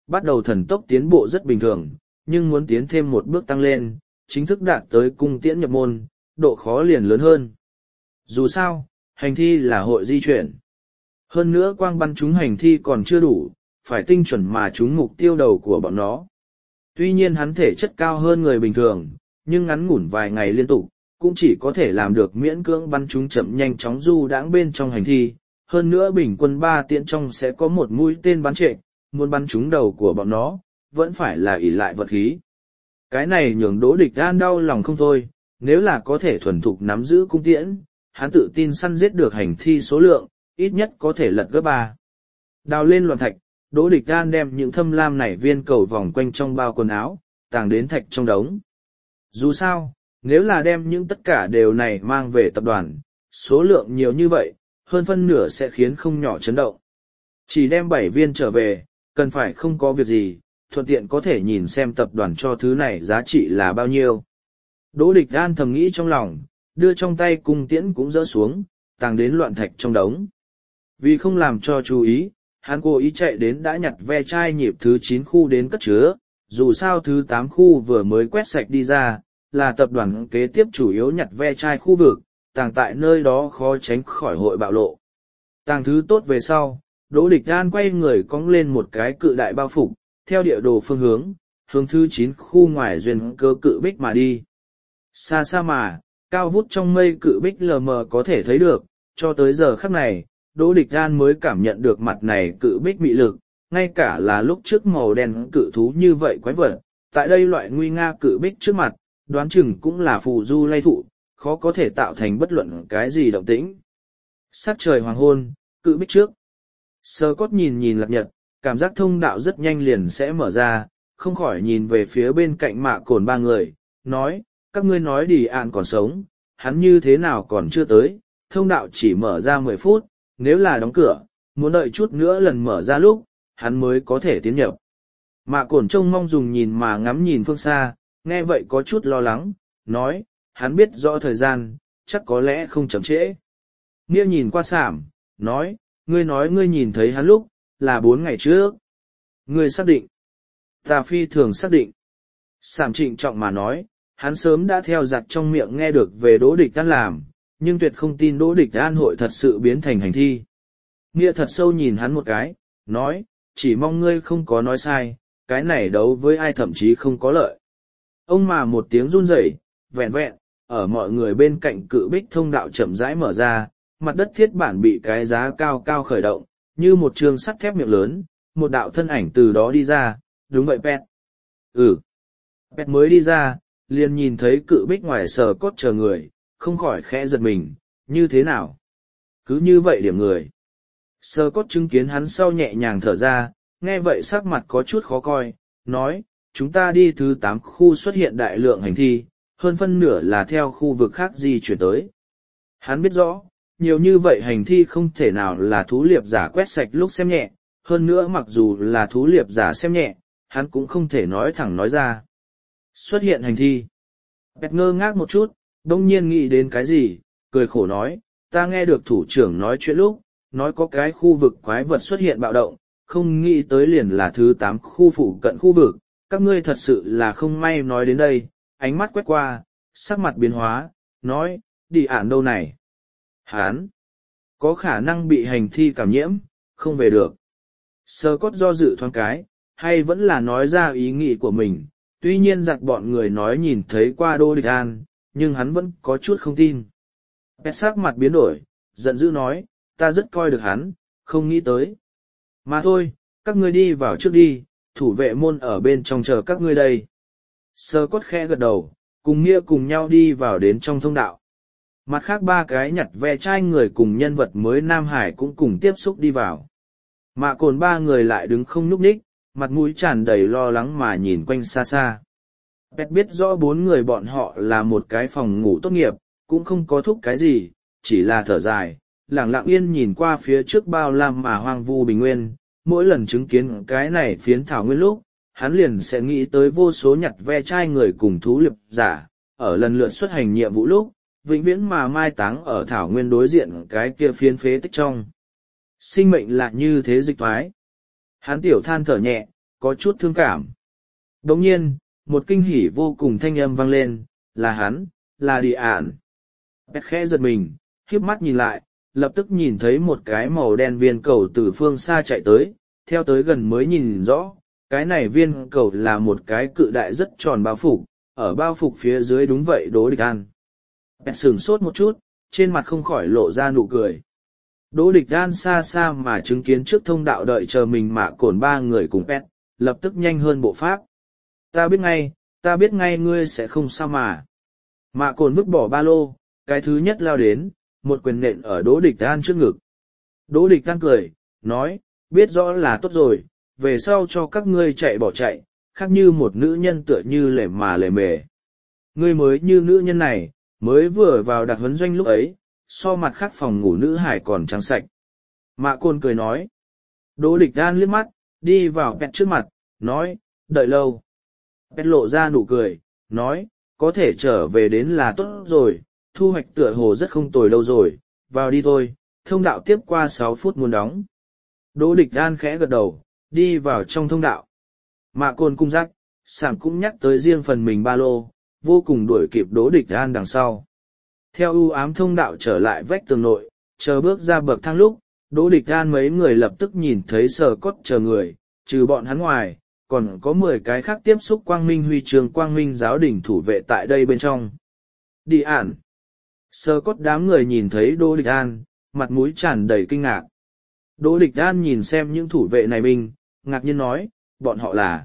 bắt đầu thần tốc tiến bộ rất bình thường, nhưng muốn tiến thêm một bước tăng lên, chính thức đạt tới cung tiễn nhập môn, độ khó liền lớn hơn. Dù sao, hành thi là hội di chuyển. Hơn nữa quang bắn chúng hành thi còn chưa đủ, phải tinh chuẩn mà trúng mục tiêu đầu của bọn nó. Tuy nhiên hắn thể chất cao hơn người bình thường, nhưng ngắn ngủn vài ngày liên tục, cũng chỉ có thể làm được miễn cưỡng bắn chúng chậm nhanh chóng du đãng bên trong hành thi. Hơn nữa bình quân ba tiễn trong sẽ có một mũi tên bắn trệ, muốn bắn trúng đầu của bọn nó, vẫn phải là ỷ lại vật khí. Cái này nhường Đỗ Địch An đau lòng không thôi, nếu là có thể thuần thục nắm giữ cung tiễn, hắn tự tin săn giết được hành thi số lượng, ít nhất có thể lật gấp ba. Đào lên loạn thạch, Đỗ Địch An đem những thâm lam nảy viên cầu vòng quanh trong bao quần áo, tàng đến thạch trong đống. Dù sao, nếu là đem những tất cả đều này mang về tập đoàn, số lượng nhiều như vậy, hơn phân nửa sẽ khiến không nhỏ chấn động. Chỉ đem bảy viên trở về, cần phải không có việc gì, thuận tiện có thể nhìn xem tập đoàn cho thứ này giá trị là bao nhiêu. Đỗ Địch An thầm nghĩ trong lòng, đưa trong tay cung tiễn cũng dỡ xuống, tàng đến loạn thạch trong đống. Vì không làm cho chú ý, hắn cố ý chạy đến đã nhặt ve chai nhịp thứ chín khu đến cất chứa, dù sao thứ tám khu vừa mới quét sạch đi ra, là tập đoàn kế tiếp chủ yếu nhặt ve chai khu vực, tàng tại nơi đó khó tránh khỏi hội bạo lộ. Tàng thứ tốt về sau, Đỗ Địch An quay người cong lên một cái cự đại bao phục, theo địa đồ phương hướng, hướng thứ chín khu ngoài duyên cơ cự bích mà đi. Xa xa mà, cao vút trong mây cự bích lờ mờ có thể thấy được, cho tới giờ khắc này, Đỗ Địch An mới cảm nhận được mặt này cự bích mị lực, ngay cả là lúc trước màu đen cự thú như vậy quái vật, tại đây loại nguy nga cự bích trước mặt, đoán chừng cũng là phù du lay thụ, khó có thể tạo thành bất luận cái gì động tĩnh. Sắc trời hoàng hôn, cự bích trước. Sơ cốt nhìn nhìn lạc nhật, cảm giác thông đạo rất nhanh liền sẽ mở ra, không khỏi nhìn về phía bên cạnh Mạ Cồn ba người, nói, các ngươi nói Đi Ạn còn sống, hắn như thế nào còn chưa tới, thông đạo chỉ mở ra mười phút, nếu là đóng cửa, muốn đợi chút nữa lần mở ra lúc, hắn mới có thể tiến nhập. Mạ Cồn trông mong dùng nhìn mà ngắm nhìn phương xa, nghe vậy có chút lo lắng, nói, hắn biết rõ thời gian, chắc có lẽ không chậm trễ. Nghĩa nhìn qua Sảm, nói, ngươi nói ngươi nhìn thấy hắn lúc, là bốn ngày trước. Ngươi xác định. Ta phi thường xác định. Sảm trịnh trọng mà nói, hắn sớm đã theo giặt trong miệng nghe được về Đỗ Địch An làm, nhưng tuyệt không tin Đỗ Địch An hội thật sự biến thành hành thi. Nghĩa thật sâu nhìn hắn một cái, nói, chỉ mong ngươi không có nói sai, cái này đấu với ai thậm chí không có lợi. Ông mà một tiếng run rẩy, vẹn vẹn, ở mọi người bên cạnh cự bích thông đạo chậm rãi mở ra, mặt đất thiết bản bị cái giá cao cao khởi động, như một trường sắt thép miệng lớn, một đạo thân ảnh từ đó đi ra, đúng vậy Pet. Ừ. Pet mới đi ra, liền nhìn thấy cự bích ngoài sờ cốt chờ người, không khỏi khẽ giật mình, như thế nào? Cứ như vậy điểm người. Sờ cốt chứng kiến hắn sau nhẹ nhàng thở ra, nghe vậy sắc mặt có chút khó coi, nói, chúng ta đi thứ tám khu xuất hiện đại lượng hành thi, hơn phân nửa là theo khu vực khác di chuyển tới. Hắn biết rõ, nhiều như vậy hành thi không thể nào là thú liệp giả quét sạch lúc xem nhẹ, hơn nữa mặc dù là thú liệp giả xem nhẹ, hắn cũng không thể nói thẳng nói ra. Xuất hiện hành thi. Bẹt ngơ ngác một chút, đông nhiên nghĩ đến cái gì, cười khổ nói, ta nghe được thủ trưởng nói chuyện lúc, nói có cái khu vực quái vật xuất hiện bạo động, không nghĩ tới liền là thứ tám khu phụ cận khu vực, các ngươi thật sự là không may nói đến đây, ánh mắt quét qua, sắc mặt biến hóa, nói, Đi Ạn đâu này? Hán, có khả năng bị hành thi cảm nhiễm, không về được. Sơ cốt do dự thoáng cái, hay vẫn là nói ra ý nghĩ của mình, tuy nhiên giặc bọn người nói nhìn thấy qua Đỗ Địch An, nhưng hắn vẫn có chút không tin. Pet sắc mặt biến đổi, giận dữ nói, ta rất coi được hắn, không nghĩ tới. Mà thôi, các ngươi đi vào trước đi, thủ vệ môn ở bên trong chờ các ngươi đây. Sơ cốt khẽ gật đầu, cùng Nghĩa cùng nhau đi vào đến trong thông đạo. Mặt khác ba cái nhặt ve chai người cùng nhân vật mới Nam Hải cũng cùng tiếp xúc đi vào. Mạ Cồn ba người lại đứng không nhúc nhích, mặt mũi tràn đầy lo lắng mà nhìn quanh xa xa. Pet biết rõ bốn người bọn họ là một cái phòng ngủ tốt nghiệp, cũng không có thúc cái gì, chỉ là thở dài, lặng lặng yên nhìn qua phía trước bao lam mà hoang vu bình nguyên. Mỗi lần chứng kiến cái này phiến thảo nguyên lúc, hắn liền sẽ nghĩ tới vô số nhặt ve chai người cùng thú liệp giả, ở lần lượt xuất hành nhiệm vụ lúc, vĩnh viễn mà mai táng ở thảo nguyên đối diện cái kia phiến phế tích trong. Sinh mệnh là như thế dịch thoái. Hắn tiểu than thở nhẹ, có chút thương cảm. Đồng nhiên, một kinh hỉ vô cùng thanh âm vang lên, là hắn, là Đi Ản. Pet khẽ giật mình, khiếp mắt nhìn lại, lập tức nhìn thấy một cái màu đen viên cầu từ phương xa chạy tới, theo tới gần mới nhìn rõ, cái này viên cầu là một cái cự đại rất tròn bao phục, ở bao phục phía dưới đúng vậy Đỗ Địch An. Pet sửng sốt một chút, trên mặt không khỏi lộ ra nụ cười. Đỗ Địch An xa xa mà chứng kiến trước thông đạo đợi chờ mình Mạ Cổn ba người cùng Pet, lập tức nhanh hơn bộ pháp. Ta biết ngay, ta biết ngay ngươi sẽ không sao mà. Mạ Cổn vứt bỏ ba lô, cái thứ nhất lao đến, một quyền nện ở Đỗ Địch An trước ngực. Đỗ Địch An cười, nói, biết rõ là tốt rồi, về sau cho các ngươi chạy bỏ chạy, khác như một nữ nhân tựa như lề mà lề mề. Ngươi mới như nữ nhân này, mới vừa vào đặc huấn doanh lúc ấy, so mặt khác phòng ngủ nữ hải còn trắng sạch. Mạ Cổn cười nói. Đỗ Địch An liếc mắt, đi vào Pet trước mặt, nói, đợi lâu. Pet lộ ra nụ cười, nói, có thể trở về đến là tốt rồi, thu hoạch tựa hồ rất không tồi đâu rồi, vào đi thôi, thông đạo tiếp qua sáu phút muốn đóng. Đỗ Địch An khẽ gật đầu, đi vào trong thông đạo. Mạ Cổn cung dắt, Sảm cũng nhắc tới riêng phần mình ba lô, vô cùng đuổi kịp Đỗ Địch An đằng sau. Theo ưu ám thông đạo trở lại vách tường nội, chờ bước ra bậc thang lúc, Đỗ Địch An mấy người lập tức nhìn thấy Sở Cốt chờ người, trừ bọn hắn ngoài, còn có mười cái khác tiếp xúc quang minh huy chương quang minh giáo đình thủ vệ tại đây bên trong. Đi Ản. Sở Cốt đám người nhìn thấy Đỗ Địch An, mặt mũi tràn đầy kinh ngạc. Đỗ Địch An nhìn xem những thủ vệ này binh, ngạc nhiên nói, bọn họ là.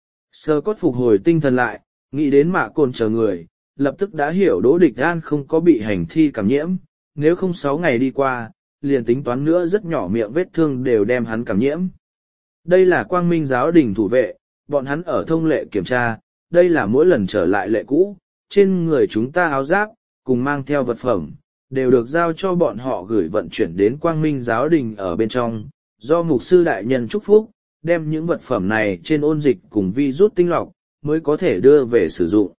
Sở Cốt phục hồi tinh thần lại, nghĩ đến Mạ Cổn chờ người, lập tức đã hiểu Đỗ Địch An không có bị hành thi cảm nhiễm, nếu không sáu ngày đi qua, liền tính toán nữa rất nhỏ miệng vết thương đều đem hắn cảm nhiễm. Đây là quang minh giáo đình thủ vệ, bọn hắn ở thông lệ kiểm tra, đây là mỗi lần trở lại lệ cũ, trên người chúng ta áo giáp, cùng mang theo vật phẩm, đều được giao cho bọn họ gửi vận chuyển đến quang minh giáo đình ở bên trong, do mục sư đại nhân chúc phúc, đem những vật phẩm này trên ôn dịch cùng vi rút tinh lọc, mới có thể đưa về sử dụng.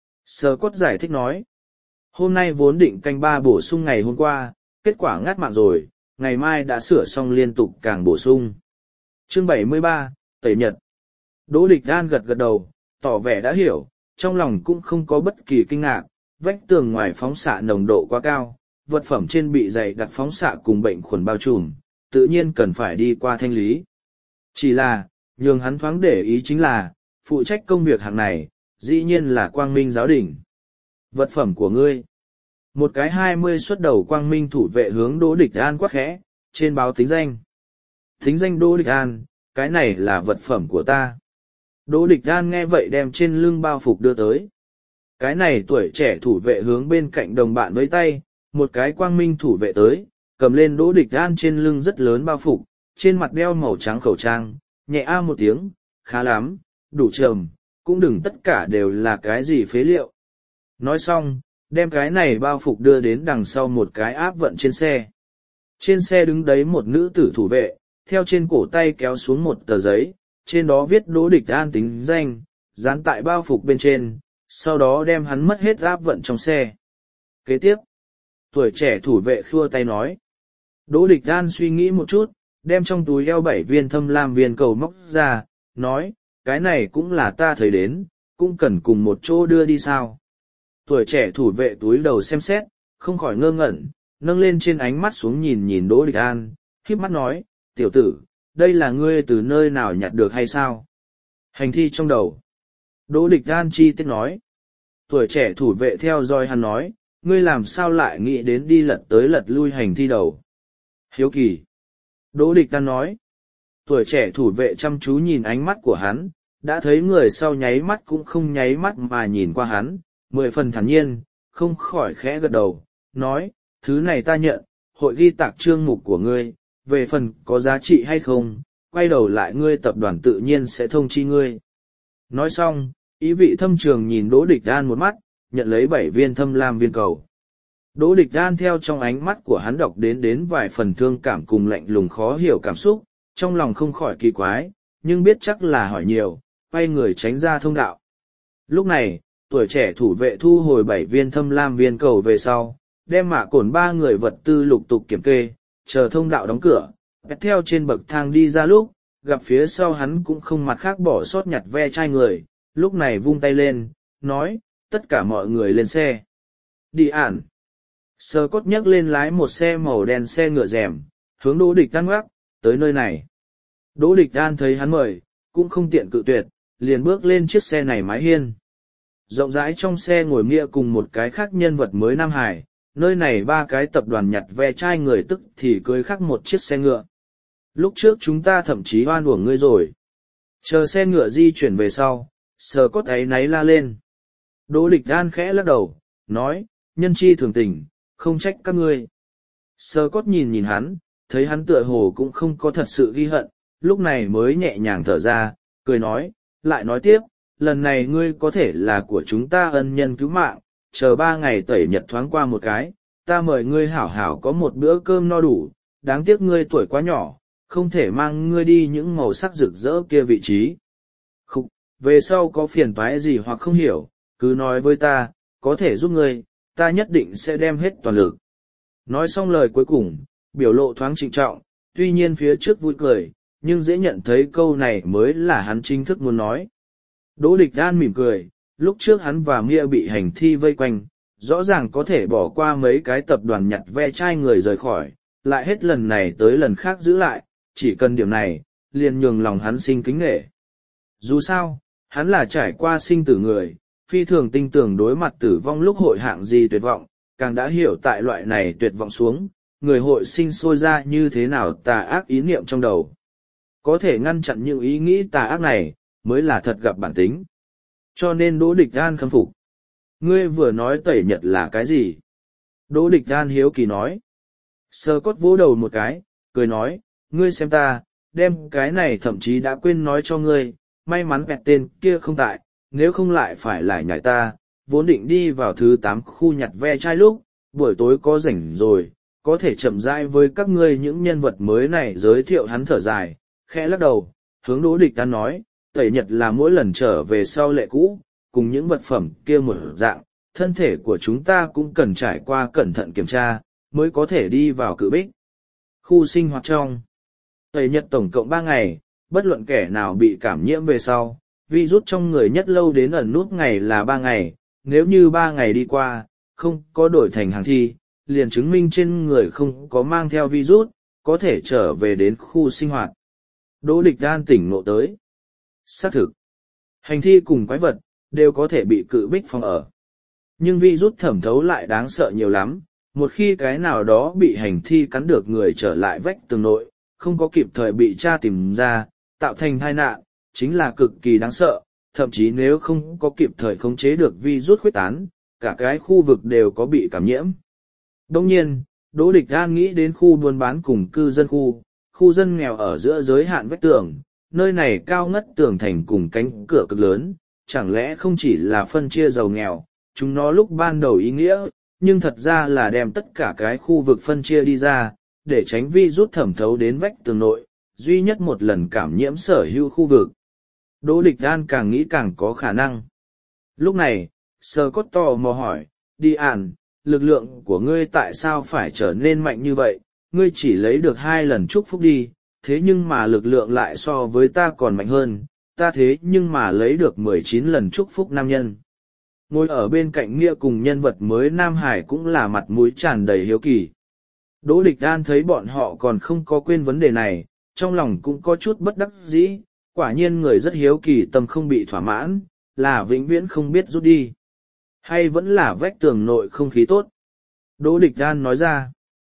Sơ Cốt giải thích nói, hôm nay vốn định canh ba bổ sung ngày hôm qua, kết quả ngắt mạng rồi, ngày mai đã sửa xong liên tục càng bổ sung. Chương bảy mươi ba, Tẩy Nhật. Đỗ Địch An gật gật đầu, tỏ vẻ đã hiểu, trong lòng cũng không có bất kỳ kinh ngạc, vách tường ngoài phóng xạ nồng độ quá cao, vật phẩm trên bị dày đặc phóng xạ cùng bệnh khuẩn bao trùm, tự nhiên cần phải đi qua thanh lý. Chỉ là, nhường hắn thoáng để ý chính là, phụ trách công việc hàng này, dĩ nhiên là quang minh giáo đình. Vật phẩm của ngươi. Một cái hai mươi xuất đầu quang minh thủ vệ hướng Đỗ Địch An quát khẽ, trên báo tính danh. Tính danh Đỗ Địch An, cái này là vật phẩm của ta. Đỗ Địch An nghe vậy đem trên lưng bao phục đưa tới. Cái này tuổi trẻ thủ vệ hướng bên cạnh đồng bạn với tay, một cái quang minh thủ vệ tới, cầm lên Đỗ Địch An trên lưng rất lớn bao phục, trên mặt đeo màu trắng khẩu trang, nhẹ a một tiếng, khá lắm, đủ trầm, cũng đừng tất cả đều là cái gì phế liệu. Nói xong, đem cái này bao phục đưa đến đằng sau một cái áp vận trên xe. Trên xe đứng đấy một nữ tử thủ vệ, theo trên cổ tay kéo xuống một tờ giấy, trên đó viết Đỗ Địch An tính danh, dán tại bao phục bên trên, sau đó đem hắn mất hết áp vận trong xe. Kế tiếp, tuổi trẻ thủ vệ khua tay nói. Đỗ Địch An suy nghĩ một chút, đem trong túi eo bảy viên thâm lam viên cầu móc ra, nói, cái này cũng là ta thấy đến, cũng cần cùng một chỗ đưa đi sao. Tuổi trẻ thủ vệ túi đầu xem xét, không khỏi ngơ ngẩn, nâng lên trên ánh mắt xuống nhìn nhìn Đỗ Địch An, khiếp mắt nói, tiểu tử, đây là ngươi từ nơi nào nhặt được hay sao? Hành thi trong đầu. Đỗ Địch An chi tiết nói. Tuổi trẻ thủ vệ theo dõi hắn nói, ngươi làm sao lại nghĩ đến đi lật tới lật lui hành thi đầu? Hiếu kỳ. Đỗ Địch An nói. Tuổi trẻ thủ vệ chăm chú nhìn ánh mắt của hắn, đã thấy người sau nháy mắt cũng không nháy mắt mà nhìn qua hắn, mười phần thản nhiên, không khỏi khẽ gật đầu, nói, thứ này ta nhận, hội ghi tạc chương mục của ngươi, về phần có giá trị hay không, quay đầu lại ngươi tập đoàn tự nhiên sẽ thông chi ngươi. Nói xong, ý vị thâm trường nhìn Đỗ Địch An một mắt, nhận lấy bảy viên thâm lam viên cầu. Đỗ Địch An theo trong ánh mắt của hắn đọc đến đến vài phần thương cảm cùng lạnh lùng khó hiểu cảm xúc, trong lòng không khỏi kỳ quái, nhưng biết chắc là hỏi nhiều, quay người tránh ra thông đạo. Lúc này, tuổi trẻ thủ vệ thu hồi bảy viên thâm lam viên cầu về sau, đem Mạ Cổn ba người vật tư lục tục kiểm kê, chờ thông đạo đóng cửa, bét theo trên bậc thang đi ra lúc, gặp phía sau hắn cũng không mặt khác bỏ sót nhặt ve chai người, lúc này vung tay lên, nói, tất cả mọi người lên xe. Đi ản. Sơ cốt nhấc lên lái một xe màu đen xe ngựa rèm, hướng Đỗ Địch Đan ngoắc, tới nơi này. Đỗ Địch Đan thấy hắn mời, cũng không tiện cự tuyệt, liền bước lên chiếc xe này mái hiên. Rộng rãi trong xe ngồi Mia cùng một cái khác nhân vật mới Nam Hải, nơi này ba cái tập đoàn nhặt ve chai người tức thì cưới khác một chiếc xe ngựa. Lúc trước chúng ta thậm chí oan uổng ngươi rồi. Chờ xe ngựa di chuyển về sau, sờ cốt ấy náy la lên. Đỗ Địch Đan khẽ lắc đầu, nói, nhân chi thường tình, không trách các ngươi. Sờ cốt nhìn nhìn hắn, thấy hắn tựa hồ cũng không có thật sự ghi hận, lúc này mới nhẹ nhàng thở ra, cười nói, lại nói tiếp, lần này ngươi có thể là của chúng ta ân nhân cứu mạng, chờ ba ngày tẩy nhật thoáng qua một cái, ta mời ngươi hảo hảo có một bữa cơm no đủ, đáng tiếc ngươi tuổi quá nhỏ, không thể mang ngươi đi những màu sắc rực rỡ kia vị trí. Khúc, về sau có phiền toái gì hoặc không hiểu, cứ nói với ta, có thể giúp ngươi, ta nhất định sẽ đem hết toàn lực. Nói xong lời cuối cùng, biểu lộ thoáng trịnh trọng, tuy nhiên phía trước vui cười, nhưng dễ nhận thấy câu này mới là hắn chính thức muốn nói. Đỗ Địch Đan mỉm cười, lúc trước hắn và Mia bị hành thi vây quanh, rõ ràng có thể bỏ qua mấy cái tập đoàn nhặt ve chai người rời khỏi, lại hết lần này tới lần khác giữ lại, chỉ cần điểm này, liền nhường lòng hắn sinh kính nghệ. Dù sao, hắn là trải qua sinh tử người, phi thường tinh tưởng đối mặt tử vong lúc hội hạng gì tuyệt vọng, càng đã hiểu tại loại này tuyệt vọng xuống, người hội sinh sôi ra như thế nào tà ác ý niệm trong đầu. Có thể ngăn chặn những ý nghĩ tà ác này, mới là thật gặp bản tính. Cho nên Đỗ Địch Đan khâm phục. Ngươi vừa nói tẩy nhật là cái gì? Đỗ Địch Đan hiếu kỳ nói. Sơ cốt vỗ đầu một cái, cười nói, ngươi xem ta, đem cái này thậm chí đã quên nói cho ngươi, may mắn vẹt tên kia không tại, nếu không lại phải lại nhảy ta, vốn định đi vào thứ tám khu nhặt ve chai lúc, buổi tối có rảnh rồi, có thể chậm rãi với các ngươi những nhân vật mới này giới thiệu hắn thở dài, khẽ lắc đầu, hướng Đỗ Địch Đan nói, tẩy nhật là mỗi lần trở về sau lệ cũ, cùng những vật phẩm kia một dạng, thân thể của chúng ta cũng cần trải qua cẩn thận kiểm tra, mới có thể đi vào cự bích. Khu sinh hoạt trong tẩy nhật tổng cộng ba ngày, bất luận kẻ nào bị cảm nhiễm về sau, virus trong người nhất lâu đến ẩn nút ngày là ba ngày, nếu như ba ngày đi qua, không có đổi thành hàng thi, liền chứng minh trên người không có mang theo virus, có thể trở về đến khu sinh hoạt. Đỗ Địch Đan tỉnh ngộ tới. Xác thực, hành thi cùng quái vật, đều có thể bị cự bích phòng ở. Nhưng virus thẩm thấu lại đáng sợ nhiều lắm, một khi cái nào đó bị hành thi cắn được người trở lại vách tường nội, không có kịp thời bị tra tìm ra, tạo thành tai nạn, chính là cực kỳ đáng sợ, thậm chí nếu không có kịp thời khống chế được virus khuếch tán, cả cái khu vực đều có bị cảm nhiễm. Đồng nhiên, Đỗ Địch Đan nghĩ đến khu buôn bán cùng cư dân khu, khu dân nghèo ở giữa giới hạn vách tường, nơi này cao ngất tường thành cùng cánh cửa cực lớn, chẳng lẽ không chỉ là phân chia giàu nghèo, chúng nó lúc ban đầu ý nghĩa, nhưng thật ra là đem tất cả cái khu vực phân chia đi ra, để tránh virus thẩm thấu đến vách tường nội, duy nhất một lần cảm nhiễm sở hữu khu vực. Đỗ Địch Đan càng nghĩ càng có khả năng. Lúc này, Sơ Cốt tò mò hỏi, đi ản, lực lượng của ngươi tại sao phải trở nên mạnh như vậy, ngươi chỉ lấy được hai lần chúc phúc đi, thế nhưng mà lực lượng lại so với ta còn mạnh hơn, ta thế nhưng mà lấy được mười chín lần chúc phúc nam nhân. Ngồi ở bên cạnh Nghĩa cùng nhân vật mới Nam Hải cũng là mặt mũi tràn đầy hiếu kỳ. Đỗ Địch Đan thấy bọn họ còn không có quên vấn đề này, trong lòng cũng có chút bất đắc dĩ, quả nhiên người rất hiếu kỳ tâm không bị thỏa mãn, là vĩnh viễn không biết rút đi. Hay vẫn là vách tường nội không khí tốt? Đỗ Địch Đan nói ra.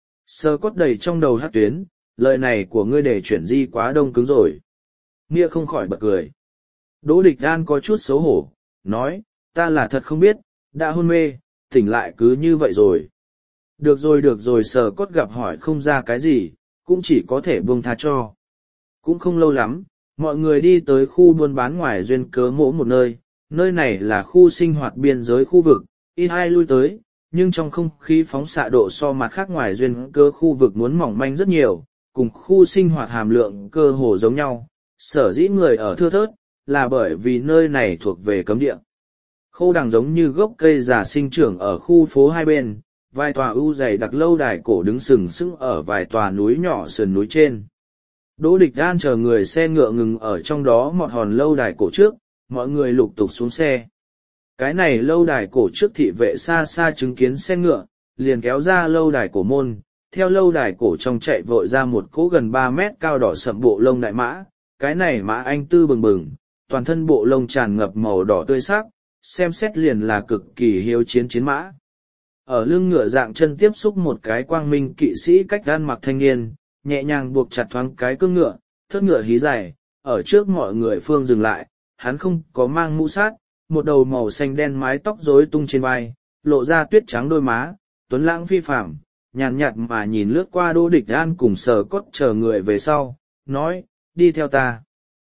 Sơ Cốt đầy trong đầu hát tuyến, lời này của ngươi để chuyển di quá đông cứng rồi. Nghĩa không khỏi bật cười. Đỗ Địch Đan có chút xấu hổ, nói, ta là thật không biết, đã hôn mê, tỉnh lại cứ như vậy rồi. Được rồi được rồi Sơ Cốt gặp hỏi không ra cái gì, cũng chỉ có thể buông tha cho. Cũng không lâu lắm, mọi người đi tới khu buôn bán ngoài duyên cớ mỗ một nơi, nơi này là khu sinh hoạt biên giới khu vực, ít ai lui tới, nhưng trong không khí phóng xạ độ so mặt khác ngoài duyên cớ khu vực muốn mỏng manh rất nhiều, cùng khu sinh hoạt hàm lượng cơ hồ giống nhau, sở dĩ người ở thưa thớt, là bởi vì nơi này thuộc về cấm địa. Khô đằng giống như gốc cây già sinh trưởng ở khu phố hai bên, vài tòa ưu dày đặc lâu đài cổ đứng sừng sững ở vài tòa núi nhỏ sườn núi trên. Đỗ Địch An chờ người xe ngựa ngừng ở trong đó một hòn lâu đài cổ trước, mọi người lục tục xuống xe. Cái này lâu đài cổ trước thị vệ xa xa chứng kiến xe ngựa, liền kéo ra lâu đài cổ môn, theo lâu đài cổ trong chạy vội ra một cỗ gần ba mét cao đỏ sậm bộ lông đại mã, cái này mã anh tư bừng bừng, toàn thân bộ lông tràn ngập màu đỏ tươi sắc, xem xét liền là cực kỳ hiếu chiến chiến mã. Ở lưng ngựa dạng chân tiếp xúc một cái quang minh kỵ sĩ cách gan mặc thanh niên, nhẹ nhàng buộc chặt thoáng cái cương ngựa, thớt ngựa hí dài, ở trước mọi người phương dừng lại, hắn không có mang mũ sát, một đầu màu xanh đen mái tóc rối tung trên vai, lộ ra tuyết trắng đôi má, tuấn lãng phi phàm, nhàn nhạt mà nhìn lướt qua Đỗ Địch An cùng Sờ Cốt chờ người về sau, nói, đi theo ta.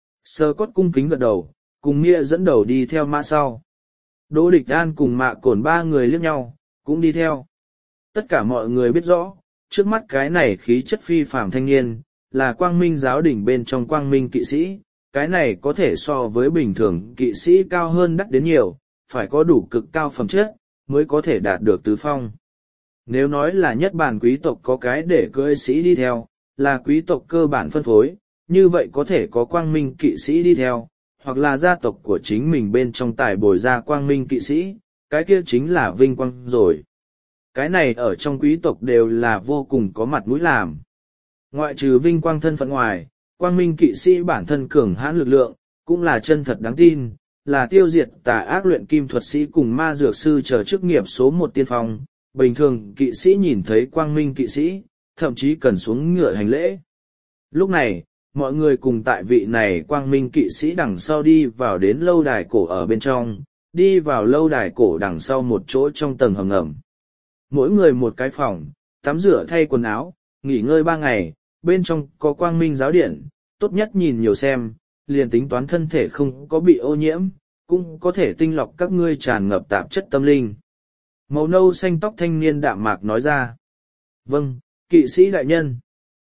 Sờ Cốt cung kính gật đầu, cùng Mia dẫn đầu đi theo mã sau. Đỗ Địch An cùng Mạ Cổn ba người liếc nhau, cũng đi theo. Tất cả mọi người biết rõ, trước mắt cái này khí chất phi phàm thanh niên, là quang minh giáo đỉnh bên trong quang minh kỵ sĩ, cái này có thể so với bình thường kỵ sĩ cao hơn đắt đến nhiều, phải có đủ cực cao phẩm chất, mới có thể đạt được tứ phong. Nếu nói là nhất bản quý tộc có cái để cưỡi sĩ đi theo, là quý tộc cơ bản phân phối, như vậy có thể có quang minh kỵ sĩ đi theo, hoặc là gia tộc của chính mình bên trong tài bồi ra quang minh kỵ sĩ, cái kia chính là vinh quang rồi. Cái này ở trong quý tộc đều là vô cùng có mặt mũi làm. Ngoại trừ vinh quang thân phận ngoài, quang minh kỵ sĩ bản thân cường hãn lực lượng, cũng là chân thật đáng tin, là tiêu diệt tà ác luyện kim thuật sĩ cùng ma dược sư chờ chức nghiệp số một tiên phong. Bình thường kỵ sĩ nhìn thấy quang minh kỵ sĩ, thậm chí cần xuống ngựa hành lễ. Lúc này, mọi người cùng tại vị này quang minh kỵ sĩ đằng sau đi vào đến lâu đài cổ ở bên trong, đi vào lâu đài cổ đằng sau một chỗ trong tầng hầm ngầm. Mỗi người một cái phòng, tắm rửa thay quần áo, nghỉ ngơi ba ngày, bên trong có quang minh giáo điện, tốt nhất nhìn nhiều xem, liền tính toán thân thể không có bị ô nhiễm, cũng có thể tinh lọc các ngươi tràn ngập tạp chất tâm linh. Màu nâu xanh tóc thanh niên đạm mạc nói ra. Vâng, kỵ sĩ đại nhân.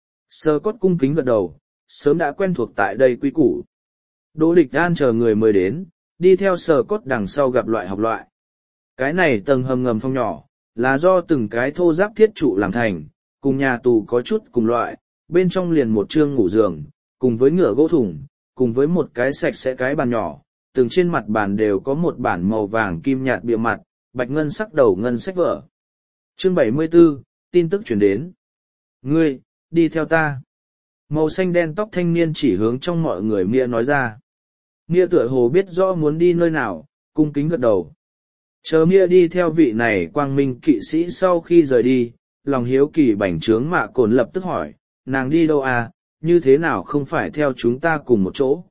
Sờ Cốt cung kính gật đầu, sớm đã quen thuộc tại đây quy củ. Đỗ Địch An chờ người mới đến, đi theo Sờ Cốt đằng sau gặp loại học loại. Cái này tầng hầm ngầm phong nhỏ, là do từng cái thô giáp thiết trụ làm thành, cùng nhà tù có chút cùng loại, bên trong liền một chương ngủ giường, cùng với ngựa gỗ thủng, cùng với một cái sạch sẽ cái bàn nhỏ, từng trên mặt bàn đều có một bản màu vàng kim nhạt bìa mặt, bạch ngân sắc đầu ngân sách vở. Chương bảy mươi 74, tin tức chuyển đến. Ngươi, đi theo ta. Màu xanh đen tóc thanh niên chỉ hướng trong mọi người Mia nói ra. Mia tựa hồ biết rõ muốn đi nơi nào, cung kính gật đầu. Chờ Mia đi theo vị này quang minh kỵ sĩ sau khi rời đi, lòng hiếu kỳ bành trướng Mạ Cổn lập tức hỏi, nàng đi đâu à, như thế nào không phải theo chúng ta cùng một chỗ?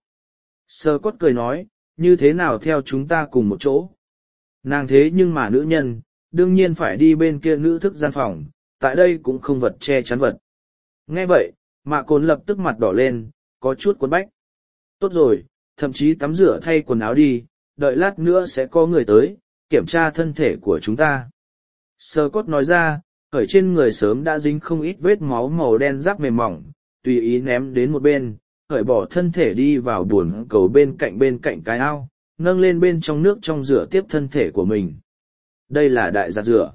Sờ Cốt cười nói, như thế nào theo chúng ta cùng một chỗ? Nàng thế nhưng mà nữ nhân, đương nhiên phải đi bên kia nữ thức gian phòng, tại đây cũng không vật che chắn vật. Nghe vậy, Mạ Cổn lập tức mặt đỏ lên, có chút quấn bách. Tốt rồi, thậm chí tắm rửa thay quần áo đi, đợi lát nữa sẽ có người tới, kiểm tra thân thể của chúng ta. Sờ Cốt nói ra, khởi trên người sớm đã dính không ít vết máu màu đen giáp mềm mỏng, tùy ý ném đến một bên, khởi bỏ thân thể đi vào buồn cầu bên cạnh bên cạnh cái ao, nâng lên bên trong nước trong rửa tiếp thân thể của mình. Đây là đại giặt rửa.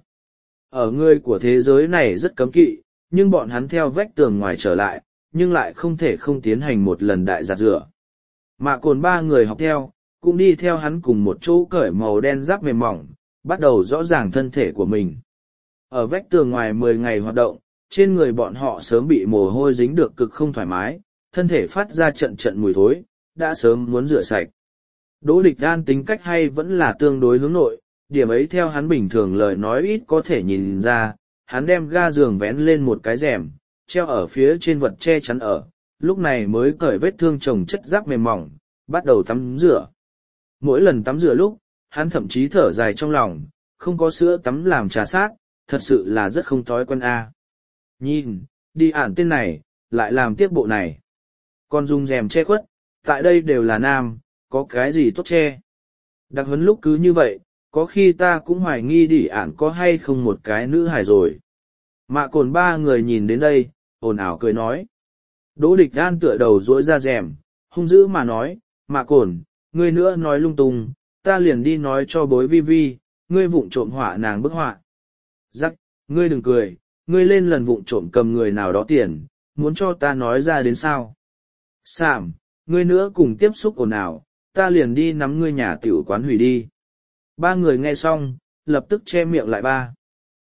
Ở người của thế giới này rất cấm kỵ, nhưng bọn hắn theo vách tường ngoài trở lại, nhưng lại không thể không tiến hành một lần đại giặt rửa. Mạ Cổn ba người học theo, cũng đi theo hắn cùng một chỗ cởi màu đen giáp mềm mỏng, bắt đầu rõ ràng thân thể của mình. Ở vách tường ngoài mười ngày hoạt động, trên người bọn họ sớm bị mồ hôi dính được cực không thoải mái, thân thể phát ra trận trận mùi thối, đã sớm muốn rửa sạch. Đỗ Địch An tính cách hay vẫn là tương đối hướng nội, điểm ấy theo hắn bình thường lời nói ít có thể nhìn ra, hắn đem ga giường vén lên một cái rèm, treo ở phía trên vật che chắn ở, lúc này mới cởi vết thương chồng chất giáp mềm mỏng, bắt đầu tắm rửa. Mỗi lần tắm rửa lúc, hắn thậm chí thở dài trong lòng, không có sữa tắm làm trà sát, thật sự là rất không thói quen a. Nhìn, đi ản tên này, lại làm tiếp bộ này. Còn dùng rèm che khuất, tại đây đều là nam, có cái gì tốt che. Đặc huấn lúc cứ như vậy, có khi ta cũng hoài nghi đi ản có hay không một cái nữ hài rồi. Mạ Cổn ba người nhìn đến đây, ồn ào cười nói. Đỗ Địch An tựa đầu duỗi ra rèm, hung dữ mà nói, Mạ Cổn, ngươi nữa nói lung tung, ta liền đi nói cho bối vi vi, ngươi vụng trộm họa nàng bức họa. Rắc, ngươi đừng cười, ngươi lên lần vụng trộm cầm người nào đó tiền, muốn cho ta nói ra đến sao. Sảm, ngươi nữa cùng tiếp xúc ồn ào, ta liền đi nắm ngươi nhà tiểu quán hủy đi. Ba người nghe xong, lập tức che miệng lại ba.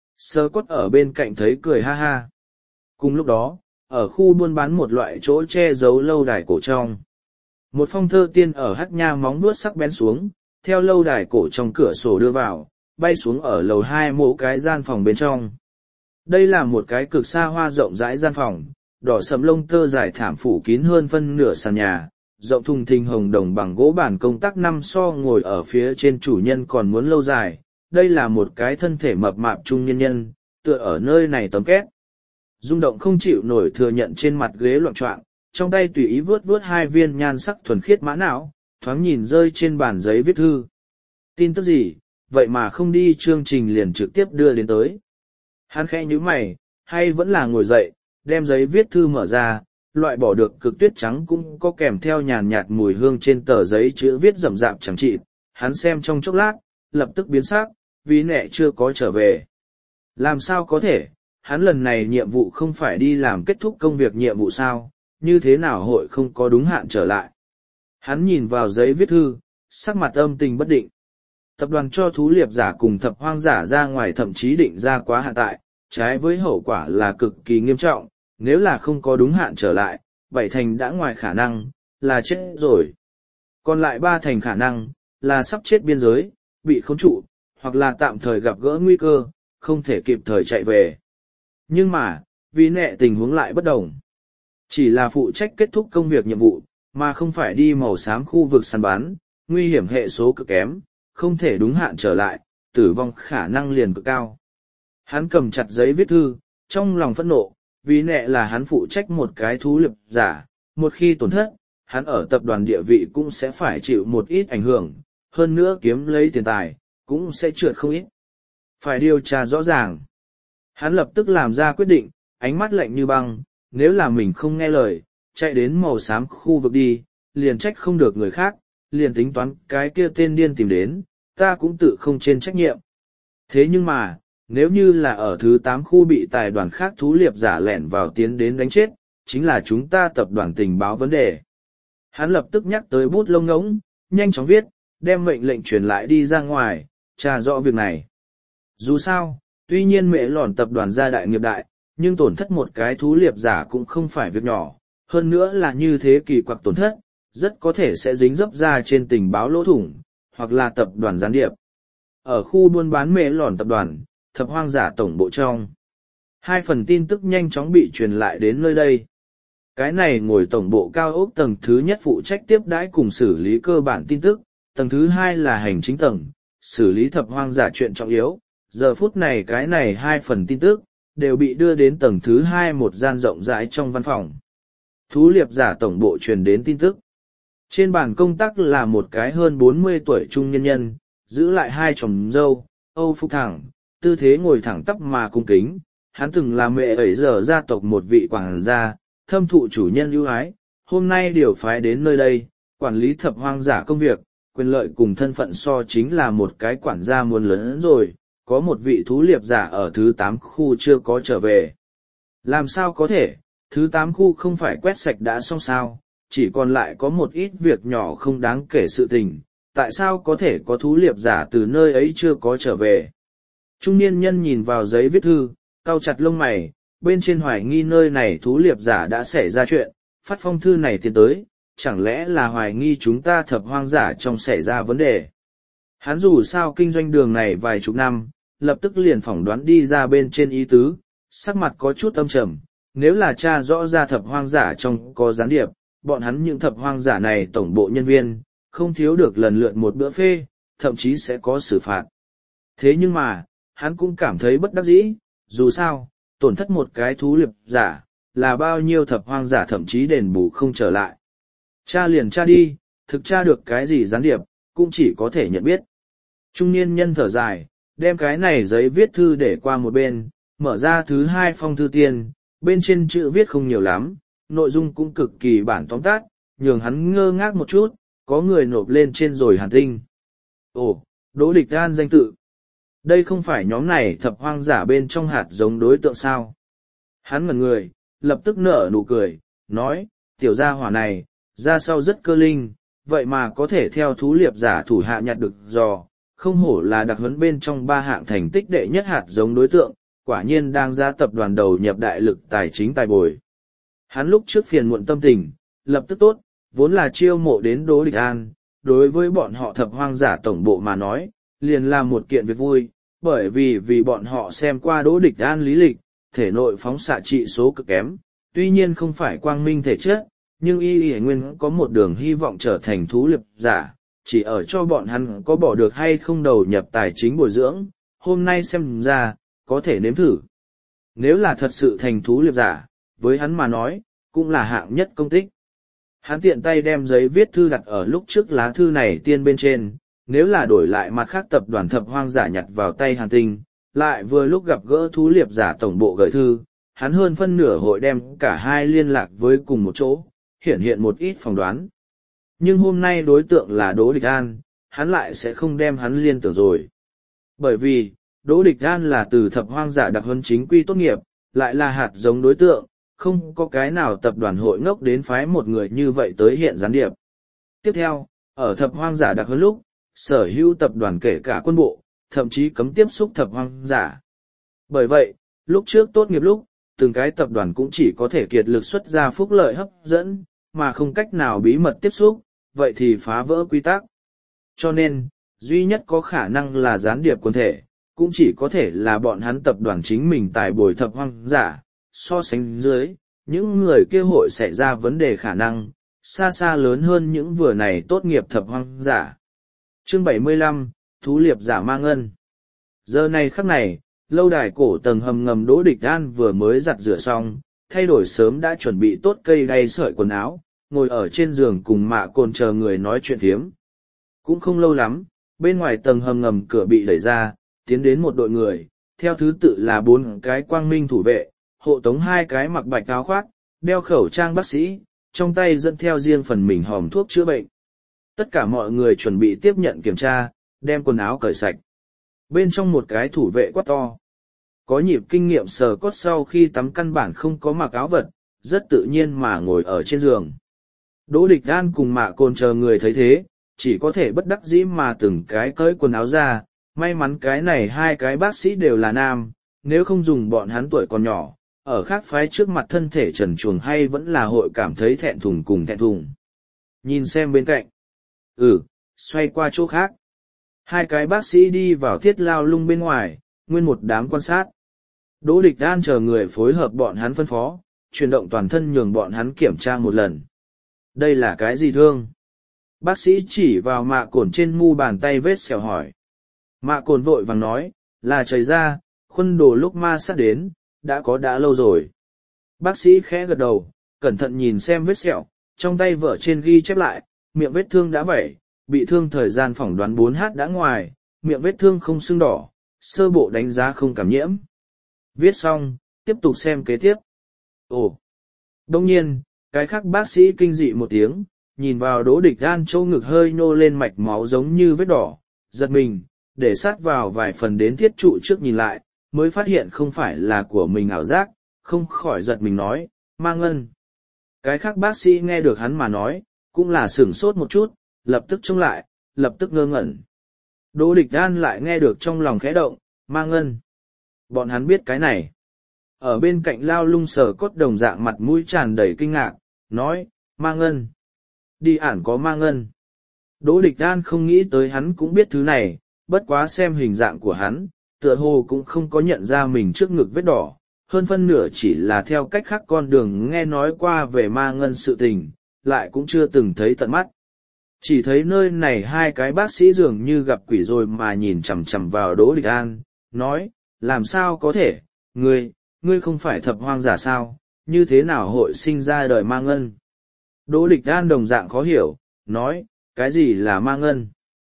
Sơ cốt ở bên cạnh thấy cười ha ha. Cùng lúc đó, ở khu buôn bán một loại chỗ che giấu lâu đài cổ trong. Một phong thơ tiên ở hắc nha móng vuốt sắc bén xuống, theo lâu đài cổ trong cửa sổ đưa vào, bay xuống ở lầu hai mỗi cái gian phòng bên trong. Đây là một cái cực xa hoa rộng rãi gian phòng, đỏ sẫm lông tơ dài thảm phủ kín hơn phân nửa sàn nhà, rộng thùng thình hồng đồng bằng gỗ bản công tác năm so ngồi ở phía trên chủ nhân còn muốn lâu dài. Đây là một cái thân thể mập mạp trung nhân nhân, tựa ở nơi này tấm két. Rung động không chịu nổi thừa nhận trên mặt ghế loạn choạng, trong tay tùy ý vướt vướt hai viên nhan sắc thuần khiết mã não, thoáng nhìn rơi trên bàn giấy viết thư. Tin tức gì, vậy mà không đi chương trình liền trực tiếp đưa đến tới. Hắn khẽ nhíu mày, hay vẫn là ngồi dậy, đem giấy viết thư mở ra, loại bỏ được cực tuyết trắng cũng có kèm theo nhàn nhạt mùi hương trên tờ giấy chữ viết rậm rạp chẳng chịt. Hắn xem trong chốc lát, lập tức biến sắc, vì nẹ chưa có trở về. Làm sao có thể, hắn lần này nhiệm vụ không phải đi làm kết thúc công việc nhiệm vụ sao, như thế nào hội không có đúng hạn trở lại. Hắn nhìn vào giấy viết thư, sắc mặt âm tình bất định. Tập đoàn cho thú liệp giả cùng thập hoang giả ra ngoài thậm chí định ra quá hạn tại, trái với hậu quả là cực kỳ nghiêm trọng, nếu là không có đúng hạn trở lại, bảy thành đã ngoài khả năng, là chết rồi. Còn lại ba thành khả năng, là sắp chết biên giới, bị khống trụ, hoặc là tạm thời gặp gỡ nguy cơ, không thể kịp thời chạy về. Nhưng mà, vì nẹ tình huống lại bất đồng. Chỉ là phụ trách kết thúc công việc nhiệm vụ, mà không phải đi màu xám khu vực săn bắn, nguy hiểm hệ số cực kém, không thể đúng hạn trở lại, tử vong khả năng liền cực cao. Hắn cầm chặt giấy viết thư, trong lòng phẫn nộ, vì nẹ là hắn phụ trách một cái thú liệp giả, một khi tổn thất, hắn ở tập đoàn địa vị cũng sẽ phải chịu một ít ảnh hưởng, hơn nữa kiếm lấy tiền tài, cũng sẽ trượt không ít. Phải điều tra rõ ràng. Hắn lập tức làm ra quyết định, ánh mắt lạnh như băng, nếu là mình không nghe lời, chạy đến màu xám khu vực đi, liền trách không được người khác, liền tính toán cái kia tên điên tìm đến, ta cũng tự không trên trách nhiệm. Thế nhưng mà, nếu như là ở thứ tám khu bị tài đoàn khác thú liệp giả lẻn vào tiến đến đánh chết, chính là chúng ta tập đoàn tình báo vấn đề. Hắn lập tức nhắc tới bút lông ngỗng, nhanh chóng viết, đem mệnh lệnh truyền lại đi ra ngoài, tra rõ việc này. Dù sao, tuy nhiên mẹ lòn tập đoàn gia đại nghiệp đại, nhưng tổn thất một cái thú liệp giả cũng không phải việc nhỏ, hơn nữa là như thế kỳ quặc tổn thất, rất có thể sẽ dính dấp ra trên tình báo lỗ thủng, hoặc là tập đoàn gián điệp. Ở khu buôn bán mẹ lòn tập đoàn, thập hoang giả tổng bộ trong. Hai phần tin tức nhanh chóng bị truyền lại đến nơi đây. Cái này ngồi tổng bộ cao ốc tầng thứ nhất phụ trách tiếp đãi cùng xử lý cơ bản tin tức, tầng thứ hai là hành chính tầng, xử lý thập hoang giả chuyện trọng yếu. Giờ phút này cái này hai phần tin tức, đều bị đưa đến tầng thứ hai một gian rộng rãi trong văn phòng. Thú liệp giả tổng bộ truyền đến tin tức. Trên bàn công tác là một cái hơn bốn mươi tuổi trung nhân nhân, giữ lại hai chòm râu, Âu phục thẳng, tư thế ngồi thẳng tắp mà cung kính. Hắn từng là mẹ ấy giờ gia tộc một vị quản gia, thâm thụ chủ nhân ưu ái, hôm nay điều phái đến nơi đây, quản lý thập hoang giả công việc, quyền lợi cùng thân phận so chính là một cái quản gia muốn lớn rồi, có một vị thú liệp giả ở thứ tám khu chưa có trở về. Làm sao có thể, thứ tám khu không phải quét sạch đã xong sao, chỉ còn lại có một ít việc nhỏ không đáng kể sự tình, tại sao có thể có thú liệp giả từ nơi ấy chưa có trở về. Trung niên nhân nhìn vào giấy viết thư, cau chặt lông mày, bên trên hoài nghi nơi này thú liệp giả đã xảy ra chuyện, phát phong thư này tiến tới, chẳng lẽ là hoài nghi chúng ta thập hoang giả trong xảy ra vấn đề. Hắn dù sao kinh doanh đường này vài chục năm, lập tức liền phỏng đoán đi ra bên trên ý tứ, sắc mặt có chút âm trầm, nếu là cha rõ ra thập hoang giả trong có gián điệp, bọn hắn những thập hoang giả này tổng bộ nhân viên, không thiếu được lần lượt một bữa phê, thậm chí sẽ có xử phạt. Thế nhưng mà, hắn cũng cảm thấy bất đắc dĩ, dù sao, tổn thất một cái thú liệp giả, là bao nhiêu thập hoang giả thậm chí đền bù không trở lại. Cha liền cha đi, thực tra được cái gì gián điệp, cũng chỉ có thể nhận biết. Trung niên nhân thở dài, đem cái này giấy viết thư để qua một bên, mở ra thứ hai phong thư tiên, bên trên chữ viết không nhiều lắm, nội dung cũng cực kỳ bản tóm tắt, nhường hắn ngơ ngác một chút, có người nộp lên trên rồi hàn tinh. Ồ, Đỗ Địch An danh tự. Đây không phải nhóm này thập hoang giả bên trong hạt giống đối tượng sao. Hắn ngẩn người, lập tức nở nụ cười, nói, tiểu gia hỏa này, ra sau rất cơ linh, vậy mà có thể theo thú liệp giả thủ hạ nhặt được giò, không hổ là đặc huấn bên trong ba hạng thành tích đệ nhất hạt giống đối tượng, quả nhiên đang ra tập đoàn đầu nhập đại lực tài chính tài bồi. Hắn lúc trước phiền muộn tâm tình, lập tức tốt, vốn là chiêu mộ đến Đỗ Địch An, đối với bọn họ thập hoang giả tổng bộ mà nói, liền là một kiện việc vui, bởi vì vì bọn họ xem qua Đỗ Địch An lý lịch, thể nội phóng xạ trị số cực kém, tuy nhiên không phải quang minh thể chất, nhưng y y nguyên có một đường hy vọng trở thành thú liệp giả, chỉ ở cho bọn hắn có bỏ được hay không đầu nhập tài chính bồi dưỡng, hôm nay xem ra, có thể nếm thử. Nếu là thật sự thành thú liệp giả, với hắn mà nói, cũng là hạng nhất công tích. Hắn tiện tay đem giấy viết thư đặt ở lúc trước lá thư này tiên bên trên, nếu là đổi lại mặt khác tập đoàn thập hoang giả nhặt vào tay Hàn Tinh, lại vừa lúc gặp gỡ thú liệp giả tổng bộ gửi thư, hắn hơn phân nửa hội đem cả hai liên lạc với cùng một chỗ, hiển hiện một ít phỏng đoán. Nhưng hôm nay đối tượng là Đỗ Địch An, hắn lại sẽ không đem hắn liên tưởng rồi. Bởi vì, Đỗ Địch An là từ thập hoang giả đặc huấn chính quy tốt nghiệp, lại là hạt giống đối tượng, không có cái nào tập đoàn hội ngốc đến phái một người như vậy tới hiện gián điệp. Tiếp theo, ở thập hoang giả đặc huấn lúc, sở hữu tập đoàn kể cả quân bộ, thậm chí cấm tiếp xúc thập hoang giả. Bởi vậy, lúc trước tốt nghiệp lúc, từng cái tập đoàn cũng chỉ có thể kiệt lực xuất ra phúc lợi hấp dẫn, mà không cách nào bí mật tiếp xúc, vậy thì phá vỡ quy tắc. Cho nên, duy nhất có khả năng là gián điệp quân thể, cũng chỉ có thể là bọn hắn tập đoàn chính mình tại bồi thập hoang giả, so sánh dưới, những người kia hội xảy ra vấn đề khả năng, xa xa lớn hơn những vừa này tốt nghiệp thập hoang giả. Chương bảy mươi lăm, Thú liệp giả Ma Ngân. Giờ này khắc này, lâu đài cổ tầng hầm ngầm Đỗ Địch An vừa mới giặt rửa xong, thay đổi sớm đã chuẩn bị tốt cây đay sợi quần áo, ngồi ở trên giường cùng Mạ Cồn chờ người nói chuyện phiếm. Cũng không lâu lắm, bên ngoài tầng hầm ngầm cửa bị đẩy ra, tiến đến một đội người, theo thứ tự là bốn cái quang minh thủ vệ, hộ tống hai cái mặc bạch áo khoác, đeo khẩu trang bác sĩ, trong tay dẫn theo riêng phần mình hòm thuốc chữa bệnh. Tất cả mọi người chuẩn bị tiếp nhận kiểm tra, đem quần áo cởi sạch. Bên trong một cái thủ vệ quát to. Có nhịp kinh nghiệm sờ cốt sau khi tắm căn bản không có mặc áo vật, rất tự nhiên mà ngồi ở trên giường. Đỗ Địch An cùng Mạ Cồn chờ người thấy thế, chỉ có thể bất đắc dĩ mà từng cái cởi quần áo ra, may mắn cái này hai cái bác sĩ đều là nam, nếu không dùng bọn hắn tuổi còn nhỏ, ở khác phái trước mặt thân thể trần truồng hay vẫn là hội cảm thấy thẹn thùng cùng thẹn thùng. Nhìn xem bên cạnh. Ừ, xoay qua chỗ khác. Hai cái bác sĩ đi vào thiết lao lung bên ngoài, nguyên một đám quan sát. Đỗ Địch An chờ người phối hợp bọn hắn phân phó, chuyển động toàn thân nhường bọn hắn kiểm tra một lần. Đây là cái gì thương? Bác sĩ chỉ vào Mạ Cồn trên mu bàn tay vết sẹo hỏi. Mạ Cồn vội vàng nói, là trời ra, khuân đồ lúc ma sát đến, đã có đã lâu rồi. Bác sĩ khẽ gật đầu, cẩn thận nhìn xem vết sẹo, trong tay vợ trên ghi chép lại, miệng vết thương đã vẩy, bị thương thời gian phỏng đoán bốn h đã ngoài, miệng vết thương không sưng đỏ, sơ bộ đánh giá không cảm nhiễm. Viết xong, tiếp tục xem kế tiếp. Ồ! Đông nhiên, cái khác bác sĩ kinh dị một tiếng, nhìn vào Đỗ Địch An châu ngực hơi nô lên mạch máu giống như vết đỏ, giật mình, để sát vào vài phần đến thiết trụ trước nhìn lại, mới phát hiện không phải là của mình ảo giác, không khỏi giật mình nói, Ma Ngân. Cái khác bác sĩ nghe được hắn mà nói, cũng là sửng sốt một chút, lập tức trông lại, lập tức ngơ ngẩn. Đỗ Địch An lại nghe được trong lòng khẽ động, Ma Ngân. Bọn hắn biết cái này. Ở bên cạnh lao lung sờ cốt đồng dạng mặt mũi tràn đầy kinh ngạc, nói, Ma Ngân. Đi ản có Ma Ngân. Đỗ Địch An không nghĩ tới hắn cũng biết thứ này, bất quá xem hình dạng của hắn, tựa hồ cũng không có nhận ra mình trước ngực vết đỏ, hơn phân nửa chỉ là theo cách khác con đường nghe nói qua về Ma Ngân sự tình, lại cũng chưa từng thấy tận mắt. Chỉ thấy nơi này hai cái bác sĩ dường như gặp quỷ rồi mà nhìn chằm chằm vào Đỗ Địch An, nói, làm sao có thể, ngươi, ngươi không phải thập hoang giả sao, như thế nào hội sinh ra đời Ma Ngân. Đỗ Địch An đồng dạng khó hiểu, nói, cái gì là Ma Ngân.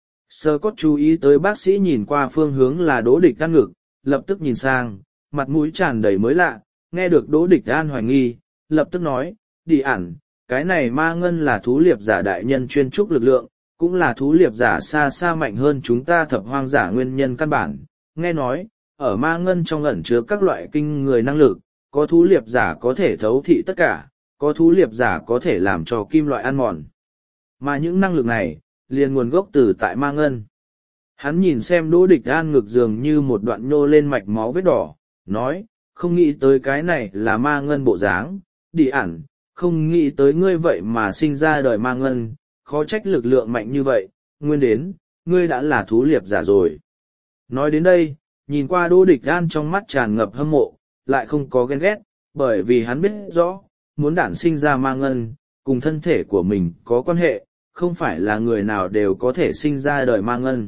Sơ cốt chú ý tới bác sĩ nhìn qua phương hướng là Đỗ Địch An ngực, lập tức nhìn sang, mặt mũi tràn đầy mới lạ, nghe được Đỗ Địch An hoài nghi, lập tức nói, đi ản, cái này Ma Ngân là thú liệp giả đại nhân chuyên trúc lực lượng, cũng là thú liệp giả xa xa mạnh hơn chúng ta thập hoang giả nguyên nhân căn bản. Nghe nói, ở Ma Ngân trong ẩn chứa các loại kinh người năng lực, có thú liệp giả có thể thấu thị tất cả, có thú liệp giả có thể làm cho kim loại ăn mòn. Mà những năng lực này, liền nguồn gốc từ tại ma ngân. Hắn nhìn xem Đỗ Địch An ngực dường như một đoạn nhô lên mạch máu vết đỏ, nói, không nghĩ tới cái này là ma ngân bộ dáng, đi ản, không nghĩ tới ngươi vậy mà sinh ra đời ma ngân, khó trách lực lượng mạnh như vậy, nguyên đến, ngươi đã là thú liệp giả rồi. Nói đến đây, nhìn qua Đỗ Địch An trong mắt tràn ngập hâm mộ, lại không có ghen ghét, bởi vì hắn biết rõ, muốn đản sinh ra ma ngân, cùng thân thể của mình có quan hệ, không phải là người nào đều có thể sinh ra đời ma ngân.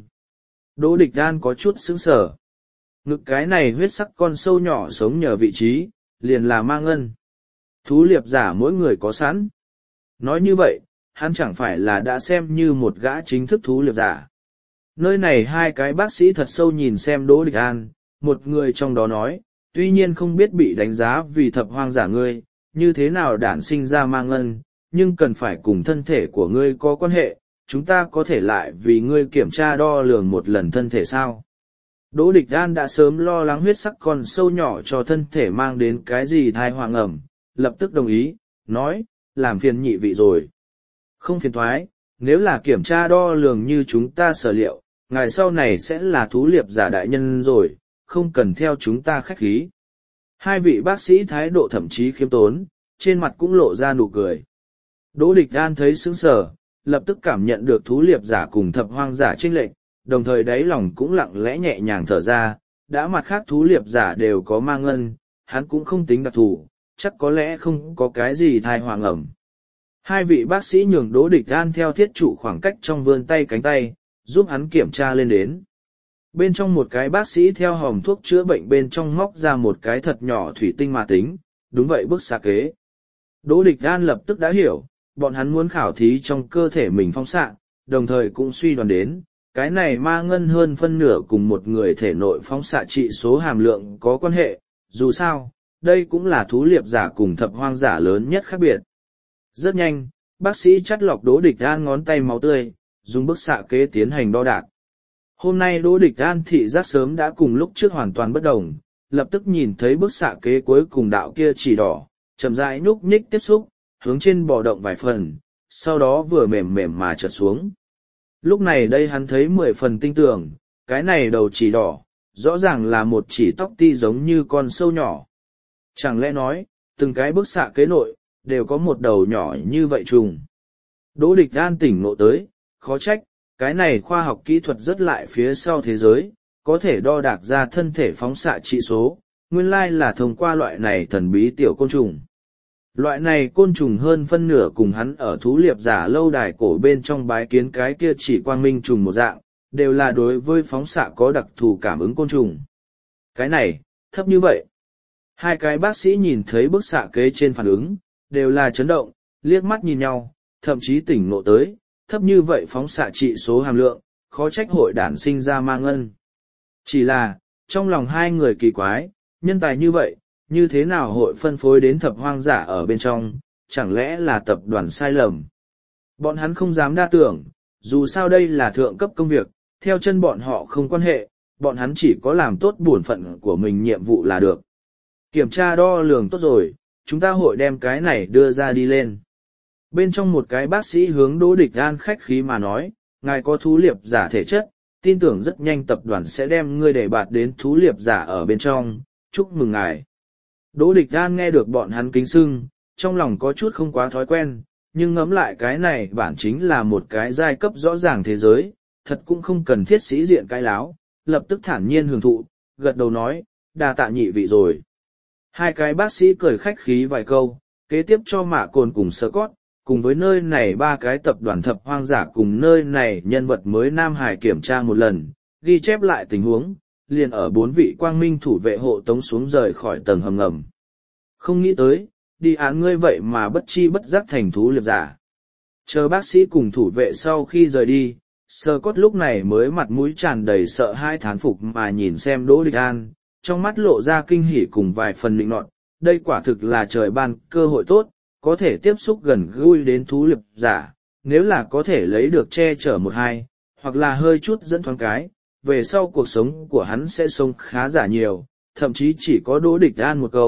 Đỗ Địch An có chút sững sờ. Ngực cái này huyết sắc con sâu nhỏ sống nhờ vị trí, liền là ma ngân. Thú liệp giả mỗi người có sẵn. Nói như vậy, hắn chẳng phải là đã xem như một gã chính thức thú liệp giả. Nơi này hai cái bác sĩ thật sâu nhìn xem Đỗ Địch An, một người trong đó nói, tuy nhiên không biết bị đánh giá vì thập hoang giả ngươi, như thế nào đản sinh ra ma ngân, nhưng cần phải cùng thân thể của ngươi có quan hệ, chúng ta có thể lại vì ngươi kiểm tra đo lường một lần thân thể sao. Đỗ Địch An đã sớm lo lắng huyết sắc con sâu nhỏ cho thân thể mang đến cái gì thai hoang ẩm, lập tức đồng ý, nói, làm phiền nhị vị rồi. Không phiền thoái, nếu là kiểm tra đo lường như chúng ta sở liệu, ngày sau này sẽ là thú liệp giả đại nhân rồi, không cần theo chúng ta khách khí. Hai vị bác sĩ thái độ thậm chí khiêm tốn, trên mặt cũng lộ ra nụ cười. Đỗ Địch An thấy sững sờ, lập tức cảm nhận được thú liệp giả cùng thập hoang giả chênh lệch, đồng thời đáy lòng cũng lặng lẽ nhẹ nhàng thở ra, đã mặt khác thú liệp giả đều có ma ngân, hắn cũng không tính đặc thù, chắc có lẽ không có cái gì thai hoàng ẩm. Hai vị bác sĩ nhường Đỗ Địch An theo thiết trụ khoảng cách trong vươn tay cánh tay, giúp hắn kiểm tra lên đến. Bên trong một cái bác sĩ theo hòm thuốc chữa bệnh bên trong móc ra một cái thật nhỏ thủy tinh mà tính, đúng vậy bức xạ kế. Đỗ Địch An lập tức đã hiểu, bọn hắn muốn khảo thí trong cơ thể mình phóng xạ, đồng thời cũng suy đoán đến, cái này ma ngân hơn phân nửa cùng một người thể nội phóng xạ trị số hàm lượng có quan hệ, dù sao, đây cũng là thú liệp giả cùng thập hoang giả lớn nhất khác biệt. Rất nhanh, bác sĩ chắt lọc Đỗ Địch An ngón tay máu tươi, dùng bức xạ kế tiến hành đo đạc. Hôm nay Đỗ Địch An thị giác sớm đã cùng lúc trước hoàn toàn bất đồng, lập tức nhìn thấy bức xạ kế cuối cùng đạo kia chỉ đỏ, chậm rãi nhúc nhích tiếp xúc, hướng trên bò động vài phần, sau đó vừa mềm mềm mà trượt xuống. Lúc này đây hắn thấy mười phần tinh tường, cái này đầu chỉ đỏ, rõ ràng là một chỉ tóc ti giống như con sâu nhỏ. Chẳng lẽ nói, từng cái bức xạ kế nội, đều có một đầu nhỏ như vậy trùng. Đỗ Địch An tỉnh ngộ tới, khó trách, cái này khoa học kỹ thuật rất lại phía sau thế giới, có thể đo đạc ra thân thể phóng xạ trị số, nguyên lai là thông qua loại này thần bí tiểu côn trùng. Loại này côn trùng hơn phân nửa cùng hắn ở thú liệp giả lâu đài cổ bên trong bái kiến cái kia chỉ quang minh trùng một dạng, đều là đối với phóng xạ có đặc thù cảm ứng côn trùng. Cái này, thấp như vậy. Hai cái bác sĩ nhìn thấy bức xạ kế trên phản ứng, đều là chấn động, liếc mắt nhìn nhau, thậm chí tỉnh ngộ tới, thấp như vậy phóng xạ trị số hàm lượng, khó trách hội đản sinh ra ma ngân. Chỉ là, trong lòng hai người kỳ quái, nhân tài như vậy, như thế nào hội phân phối đến thập hoang giả ở bên trong, chẳng lẽ là tập đoàn sai lầm. Bọn hắn không dám đa tưởng, dù sao đây là thượng cấp công việc, theo chân bọn họ không quan hệ, bọn hắn chỉ có làm tốt bổn phận của mình nhiệm vụ là được. Kiểm tra đo lường tốt rồi, chúng ta hội đem cái này đưa ra đi lên. Bên trong một cái bác sĩ hướng Đỗ Địch An khách khí mà nói, ngài có thú liệp giả thể chất, tin tưởng rất nhanh tập đoàn sẽ đem ngươi đề bạt đến thú liệp giả ở bên trong, chúc mừng ngài. Đỗ Địch An nghe được bọn hắn kính sưng, trong lòng có chút không quá thói quen, nhưng ngẫm lại cái này bản chính là một cái giai cấp rõ ràng thế giới, thật cũng không cần thiết sĩ diện cái láo, lập tức thản nhiên hưởng thụ, gật đầu nói, đa tạ nhị vị rồi. Hai cái bác sĩ cười khách khí vài câu, kế tiếp cho Mạ Cồn cùng Scott, cùng với nơi này ba cái tập đoàn thập hoang giả cùng nơi này nhân vật mới Nam Hải kiểm tra một lần, ghi chép lại tình huống, liền ở bốn vị quang minh thủ vệ hộ tống xuống rời khỏi tầng hầm ngầm. Không nghĩ tới, đi án ngươi vậy mà bất chi bất giác thành thú liệp giả. Chờ bác sĩ cùng thủ vệ sau khi rời đi, Scott lúc này mới mặt mũi tràn đầy sợ hãi thán phục mà nhìn xem Đỗ Địch An, trong mắt lộ ra kinh hỉ cùng vài phần lịnh nọt, đây quả thực là trời ban cơ hội tốt, có thể tiếp xúc gần gũi đến thú liệp giả, nếu là có thể lấy được che chở một hai, hoặc là hơi chút dẫn thoáng cái, về sau cuộc sống của hắn sẽ sống khá giả nhiều, thậm chí chỉ có Đỗ Địch An một câu,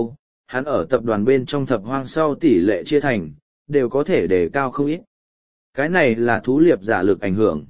hắn ở tập đoàn bên trong thập hoang sau tỷ lệ chia thành, đều có thể đề cao không ít. Cái này là thú liệp giả lực ảnh hưởng.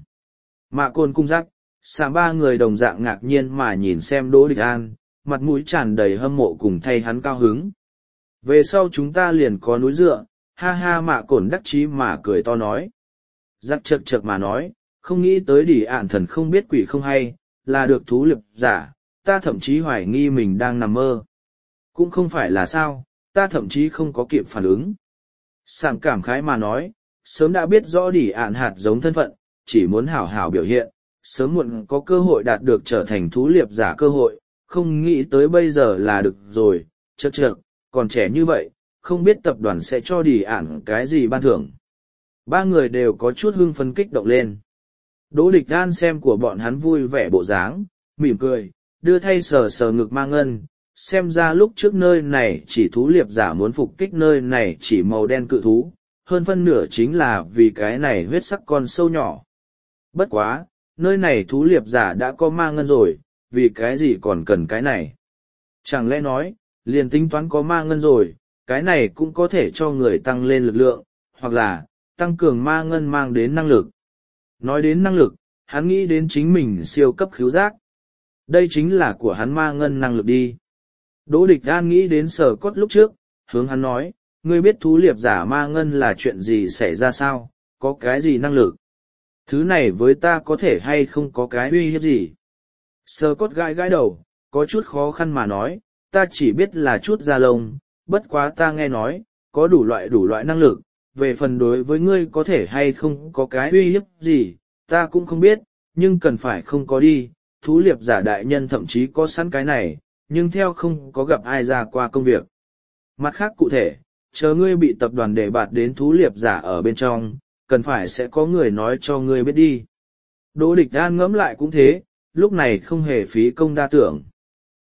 Mạ Côn cung giác, xà ba người đồng dạng ngạc nhiên mà nhìn xem Đỗ Địch An, mặt mũi tràn đầy hâm mộ cùng thay hắn cao hứng. Về sau chúng ta liền có núi dựa, ha ha Mạ Cổn đắc chí mà cười to nói. Giác chật chật mà nói, không nghĩ tới đỉ ạn thần không biết quỷ không hay, là được thú liệp giả, ta thậm chí hoài nghi mình đang nằm mơ. Cũng không phải là sao, ta thậm chí không có kịp phản ứng. Sảng cảm khái mà nói, sớm đã biết rõ đỉ ạn hạt giống thân phận, chỉ muốn hảo hảo biểu hiện, sớm muộn có cơ hội đạt được trở thành thú liệp giả cơ hội, không nghĩ tới bây giờ là được rồi, chật chật, còn trẻ như vậy, không biết tập đoàn sẽ cho đỉ ạn cái gì ban thưởng. Ba người đều có chút hưng phấn kích động lên. Đỗ Địch An xem của bọn hắn vui vẻ bộ dáng, mỉm cười, đưa thay sờ sờ ngực Ma Ngân, xem ra lúc trước nơi này chỉ thú liệp giả muốn phục kích nơi này chỉ màu đen cự thú, hơn phân nửa chính là vì cái này huyết sắc con sâu nhỏ. Bất quá, nơi này thú liệp giả đã có Ma Ngân rồi, vì cái gì còn cần cái này? Chẳng lẽ nói, liền tính toán có Ma Ngân rồi, cái này cũng có thể cho người tăng lên lực lượng, hoặc là, tăng cường Ma Ngân mang đến năng lực. Nói đến năng lực, hắn nghĩ đến chính mình siêu cấp khứu giác. Đây chính là của hắn Ma Ngân năng lực đi. Đỗ Địch An nghĩ đến Sở Cốt lúc trước, hướng hắn nói, ngươi biết thú liệp giả Ma Ngân là chuyện gì xảy ra sao, có cái gì năng lực? Thứ này với ta có thể hay không có cái uy hiếp gì? Sở Cốt gãi gãi đầu, có chút khó khăn mà nói, ta chỉ biết là chút da lông, bất quá ta nghe nói, có đủ loại đủ loại năng lực, về phần đối với ngươi có thể hay không có cái uy hiếp gì, ta cũng không biết, nhưng cần phải không có đi, thú liệp giả đại nhân thậm chí có sẵn cái này, nhưng theo không có gặp ai ra qua công việc. Mặt khác cụ thể, chờ ngươi bị tập đoàn đề bạt đến thú liệp giả ở bên trong, cần phải sẽ có người nói cho ngươi biết đi. Đỗ Địch An ngẫm lại cũng thế, lúc này không hề phí công đa tưởng.